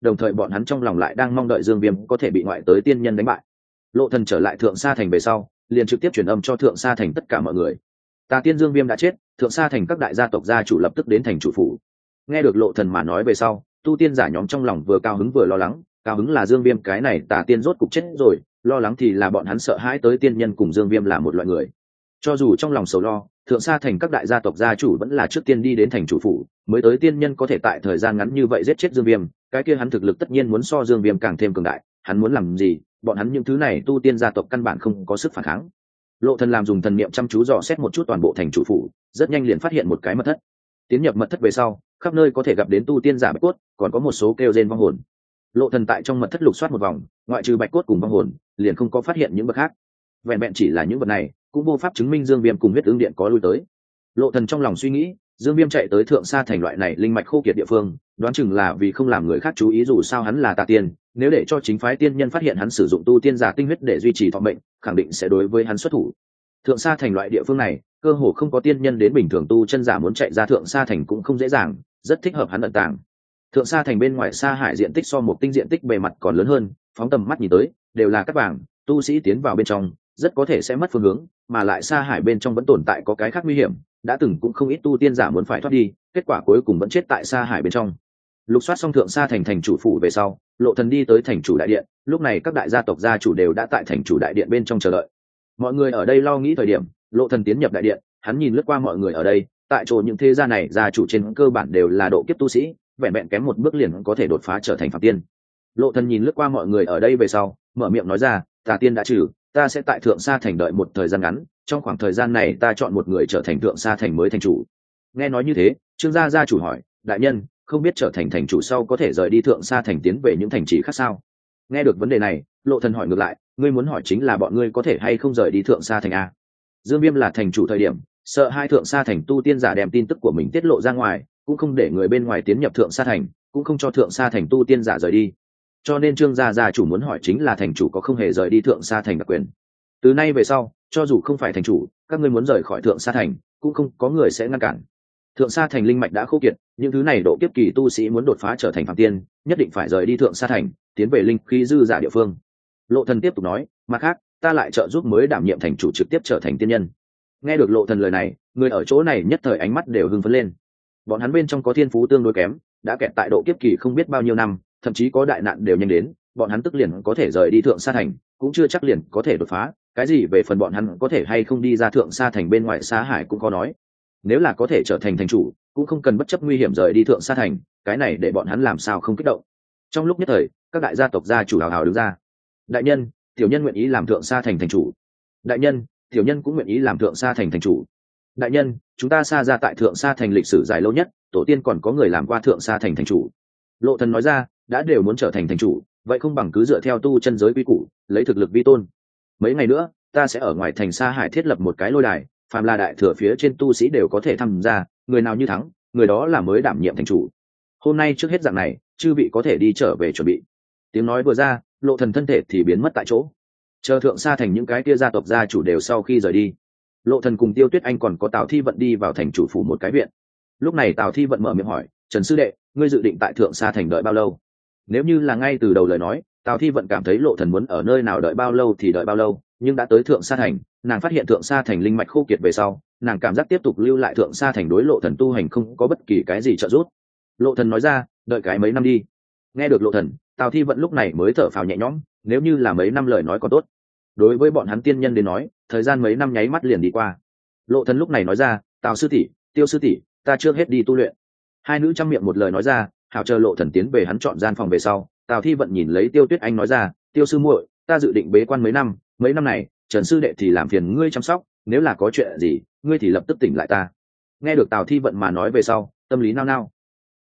đồng thời bọn hắn trong lòng lại đang mong đợi Dương Viêm có thể bị ngoại tới tiên nhân đánh bại. Lộ Thần trở lại Thượng Sa Thành về sau, liền trực tiếp truyền âm cho Thượng Sa Thành tất cả mọi người. Tà Tiên Dương Viêm đã chết, Thượng Sa Thành các đại gia tộc gia chủ lập tức đến thành chủ phủ. Nghe được Lộ Thần mà nói về sau, tu tiên giả nhóm trong lòng vừa cao hứng vừa lo lắng. Cao hứng là Dương Viêm cái này Tà Tiên rốt cục chết rồi, lo lắng thì là bọn hắn sợ hãi tới tiên nhân cùng Dương Viêm là một loại người. Cho dù trong lòng sầu lo, Thượng Sa Thành các đại gia tộc gia chủ vẫn là trước tiên đi đến thành chủ phủ, mới tới tiên nhân có thể tại thời gian ngắn như vậy giết chết Dương Viêm, cái kia hắn thực lực tất nhiên muốn so Dương Viêm càng thêm cường đại, hắn muốn làm gì, bọn hắn những thứ này tu tiên gia tộc căn bản không có sức phản kháng. Lộ Thần làm dùng thần niệm chăm chú dò xét một chút toàn bộ thành chủ phủ, rất nhanh liền phát hiện một cái mật thất. Tiến nhập mật thất về sau, khắp nơi có thể gặp đến tu tiên giả bạch cốt, còn có một số kêu rên vong hồn. Lộ Thần tại trong mật thất lục soát một vòng, ngoại trừ bạch cốt cùng vong hồn, liền không có phát hiện những vật khác. Vẹn vẹn chỉ là những vật này, cũng vô pháp chứng minh Dương Viêm cùng huyết ứng điện có lui tới. Lộ Thần trong lòng suy nghĩ, Dương Viêm chạy tới Thượng Sa Thành loại này linh mạch khô kiệt địa phương, đoán chừng là vì không làm người khác chú ý, dù sao hắn là tà tiên, nếu để cho chính phái tiên nhân phát hiện hắn sử dụng tu tiên giả tinh huyết để duy trì thọ mệnh, khẳng định sẽ đối với hắn xuất thủ. Thượng Sa Thành loại địa phương này, cơ hồ không có tiên nhân đến, bình thường tu chân giả muốn chạy ra Thượng Sa Thành cũng không dễ dàng, rất thích hợp hắn ẩn tàng. Thượng Sa Thành bên ngoài Sa Hải diện tích so một tinh diện tích bề mặt còn lớn hơn, phóng tầm mắt nhìn tới, đều là cát vàng, tu sĩ tiến vào bên trong, rất có thể sẽ mất phương hướng, mà lại Sa Hải bên trong vẫn tồn tại có cái khác nguy hiểm, đã từng cũng không ít tu tiên giả muốn phải thoát đi, kết quả cuối cùng vẫn chết tại Sa Hải bên trong. Lục soát xong Thượng Sa Thành thành chủ phủ về sau, Lộ Thần đi tới thành chủ đại điện, lúc này các đại gia tộc gia chủ đều đã tại thành chủ đại điện bên trong chờ đợi. Mọi người ở đây lo nghĩ thời điểm, Lộ Thần tiến nhập đại điện, hắn nhìn lướt qua mọi người ở đây, tại chỗ những thế gia này gia chủ trên cơ bản đều là độ kiếp tu sĩ, vẹn vẹn kém một bước liền có thể đột phá trở thành phàm tiên. Lộ Thần nhìn lướt qua mọi người ở đây về sau, mở miệng nói ra, Tà Tiên đã trừ, ta sẽ tại Thượng Sa Thành đợi một thời gian ngắn, trong khoảng thời gian này ta chọn một người trở thành Thượng Sa Thành mới thành chủ. Nghe nói như thế, Trương gia gia chủ hỏi, đại nhân, không biết trở thành thành chủ sau có thể rời đi Thượng Sa Thành tiến về những thành trì khác sao? Nghe được vấn đề này, Lộ Thần hỏi ngược lại, ngươi muốn hỏi chính là bọn ngươi có thể hay không rời đi Thượng Sa Thành a? Dương Viêm là thành chủ thời điểm, sợ hai Thượng Sa Thành tu tiên giả đem tin tức của mình tiết lộ ra ngoài, cũng không để người bên ngoài tiến nhập Thượng Sa Thành, cũng không cho Thượng Sa Thành tu tiên giả rời đi. Cho nên Trương gia gia chủ muốn hỏi chính là thành chủ có không hề rời đi Thượng Sa Thành đặc quyền. Từ nay về sau, cho dù không phải thành chủ, các ngươi muốn rời khỏi Thượng Sa Thành, cũng không có người sẽ ngăn cản. Thượng Sa Thành linh mạch đã khô kiệt, những thứ này độ kiếp kỳ tu sĩ muốn đột phá trở thành phàm tiên, nhất định phải rời đi Thượng Sa Thành, tiến về linh khí dư giả địa phương. Lộ Thần tiếp tục nói, mặt khác, ta lại trợ giúp mới đảm nhiệm thành chủ trực tiếp trở thành tiên nhân. Nghe được Lộ Thần lời này, người ở chỗ này nhất thời ánh mắt đều hưng phấn lên. Bọn hắn bên trong có thiên phú tương đối kém, đã kẹt tại độ kiếp kỳ không biết bao nhiêu năm, thậm chí có đại nạn đều nhanh đến, bọn hắn tức liền có thể rời đi Thượng Sa Thành, cũng chưa chắc liền có thể đột phá, cái gì về phần bọn hắn có thể hay không đi ra Thượng Sa Thành bên ngoài Sa Hải cũng có nói. Nếu là có thể trở thành thành chủ, cũng không cần bất chấp nguy hiểm rời đi Thượng Sa Thành, cái này để bọn hắn làm sao không kích động. Trong lúc nhất thời, các đại gia tộc gia chủ hào hào đứng ra. Đại nhân, tiểu nhân nguyện ý làm Thượng Sa Thành thành chủ. Đại nhân, tiểu nhân cũng nguyện ý làm Thượng Sa Thành thành chủ. Đại nhân, chúng ta Sa gia tại Thượng Sa Thành lịch sử dài lâu nhất, tổ tiên còn có người làm qua Thượng Sa Thành thành chủ. Lộ Thần nói ra, đã đều muốn trở thành thành chủ, vậy không bằng cứ dựa theo tu chân giới quy củ, lấy thực lực vi tôn. Mấy ngày nữa, ta sẽ ở ngoài thành Sa Hải thiết lập một cái lôi đài, phàm là đại thừa phía trên tu sĩ đều có thể tham gia, người nào như thắng, người đó là mới đảm nhiệm thành chủ. Hôm nay trước hết dạng này, chư vị có thể đi trở về chuẩn bị. Tiếng nói vừa ra, Lộ Thần thân thể thì biến mất tại chỗ. Chờ Thượng Sa Thành những cái kia gia tộc gia chủ đều sau khi rời đi, Lộ Thần cùng Tiêu Tuyết Anh còn có Tào Thi Vận đi vào thành chủ phủ một cái viện. Lúc này Tào Thi Vận mở miệng hỏi, Trần sư đệ, ngươi dự định tại Thượng Sa Thành đợi bao lâu? Nếu như là ngay từ đầu lời nói, Tào Thi Vận cảm thấy Lộ Thần muốn ở nơi nào đợi bao lâu thì đợi bao lâu, nhưng đã tới Thượng Sa Thành, nàng phát hiện Thượng Sa Thành linh mạch khô kiệt về sau, nàng cảm giác tiếp tục lưu lại Thượng Sa Thành đối Lộ Thần tu hành không có bất kỳ cái gì trợ giúp. Lộ Thần nói ra, đợi cái mấy năm đi. Nghe được Lộ Thần, Tào Thi Vận lúc này mới thở phào nhẹ nhõm, nếu như là mấy năm lời nói còn tốt. Đối với bọn hắn tiên nhân đến nói, thời gian mấy năm nháy mắt liền đi qua. Lộ Thần lúc này nói ra, Tào sư tỷ, Tiêu sư tỷ, ta trước hết đi tu luyện. Hai nữ trăm miệng một lời nói ra, hảo chờ Lộ Thần tiến về hắn chọn gian phòng về sau, Tào Thi Vận nhìn lấy Tiêu Tuyết Anh nói ra, Tiêu sư muội, ta dự định bế quan mấy năm, mấy năm này, Trần sư đệ thì làm phiền ngươi chăm sóc, nếu là có chuyện gì, ngươi thì lập tức tỉnh lại ta. Nghe được Tào Thi Vận mà nói về sau, tâm lý nao nao.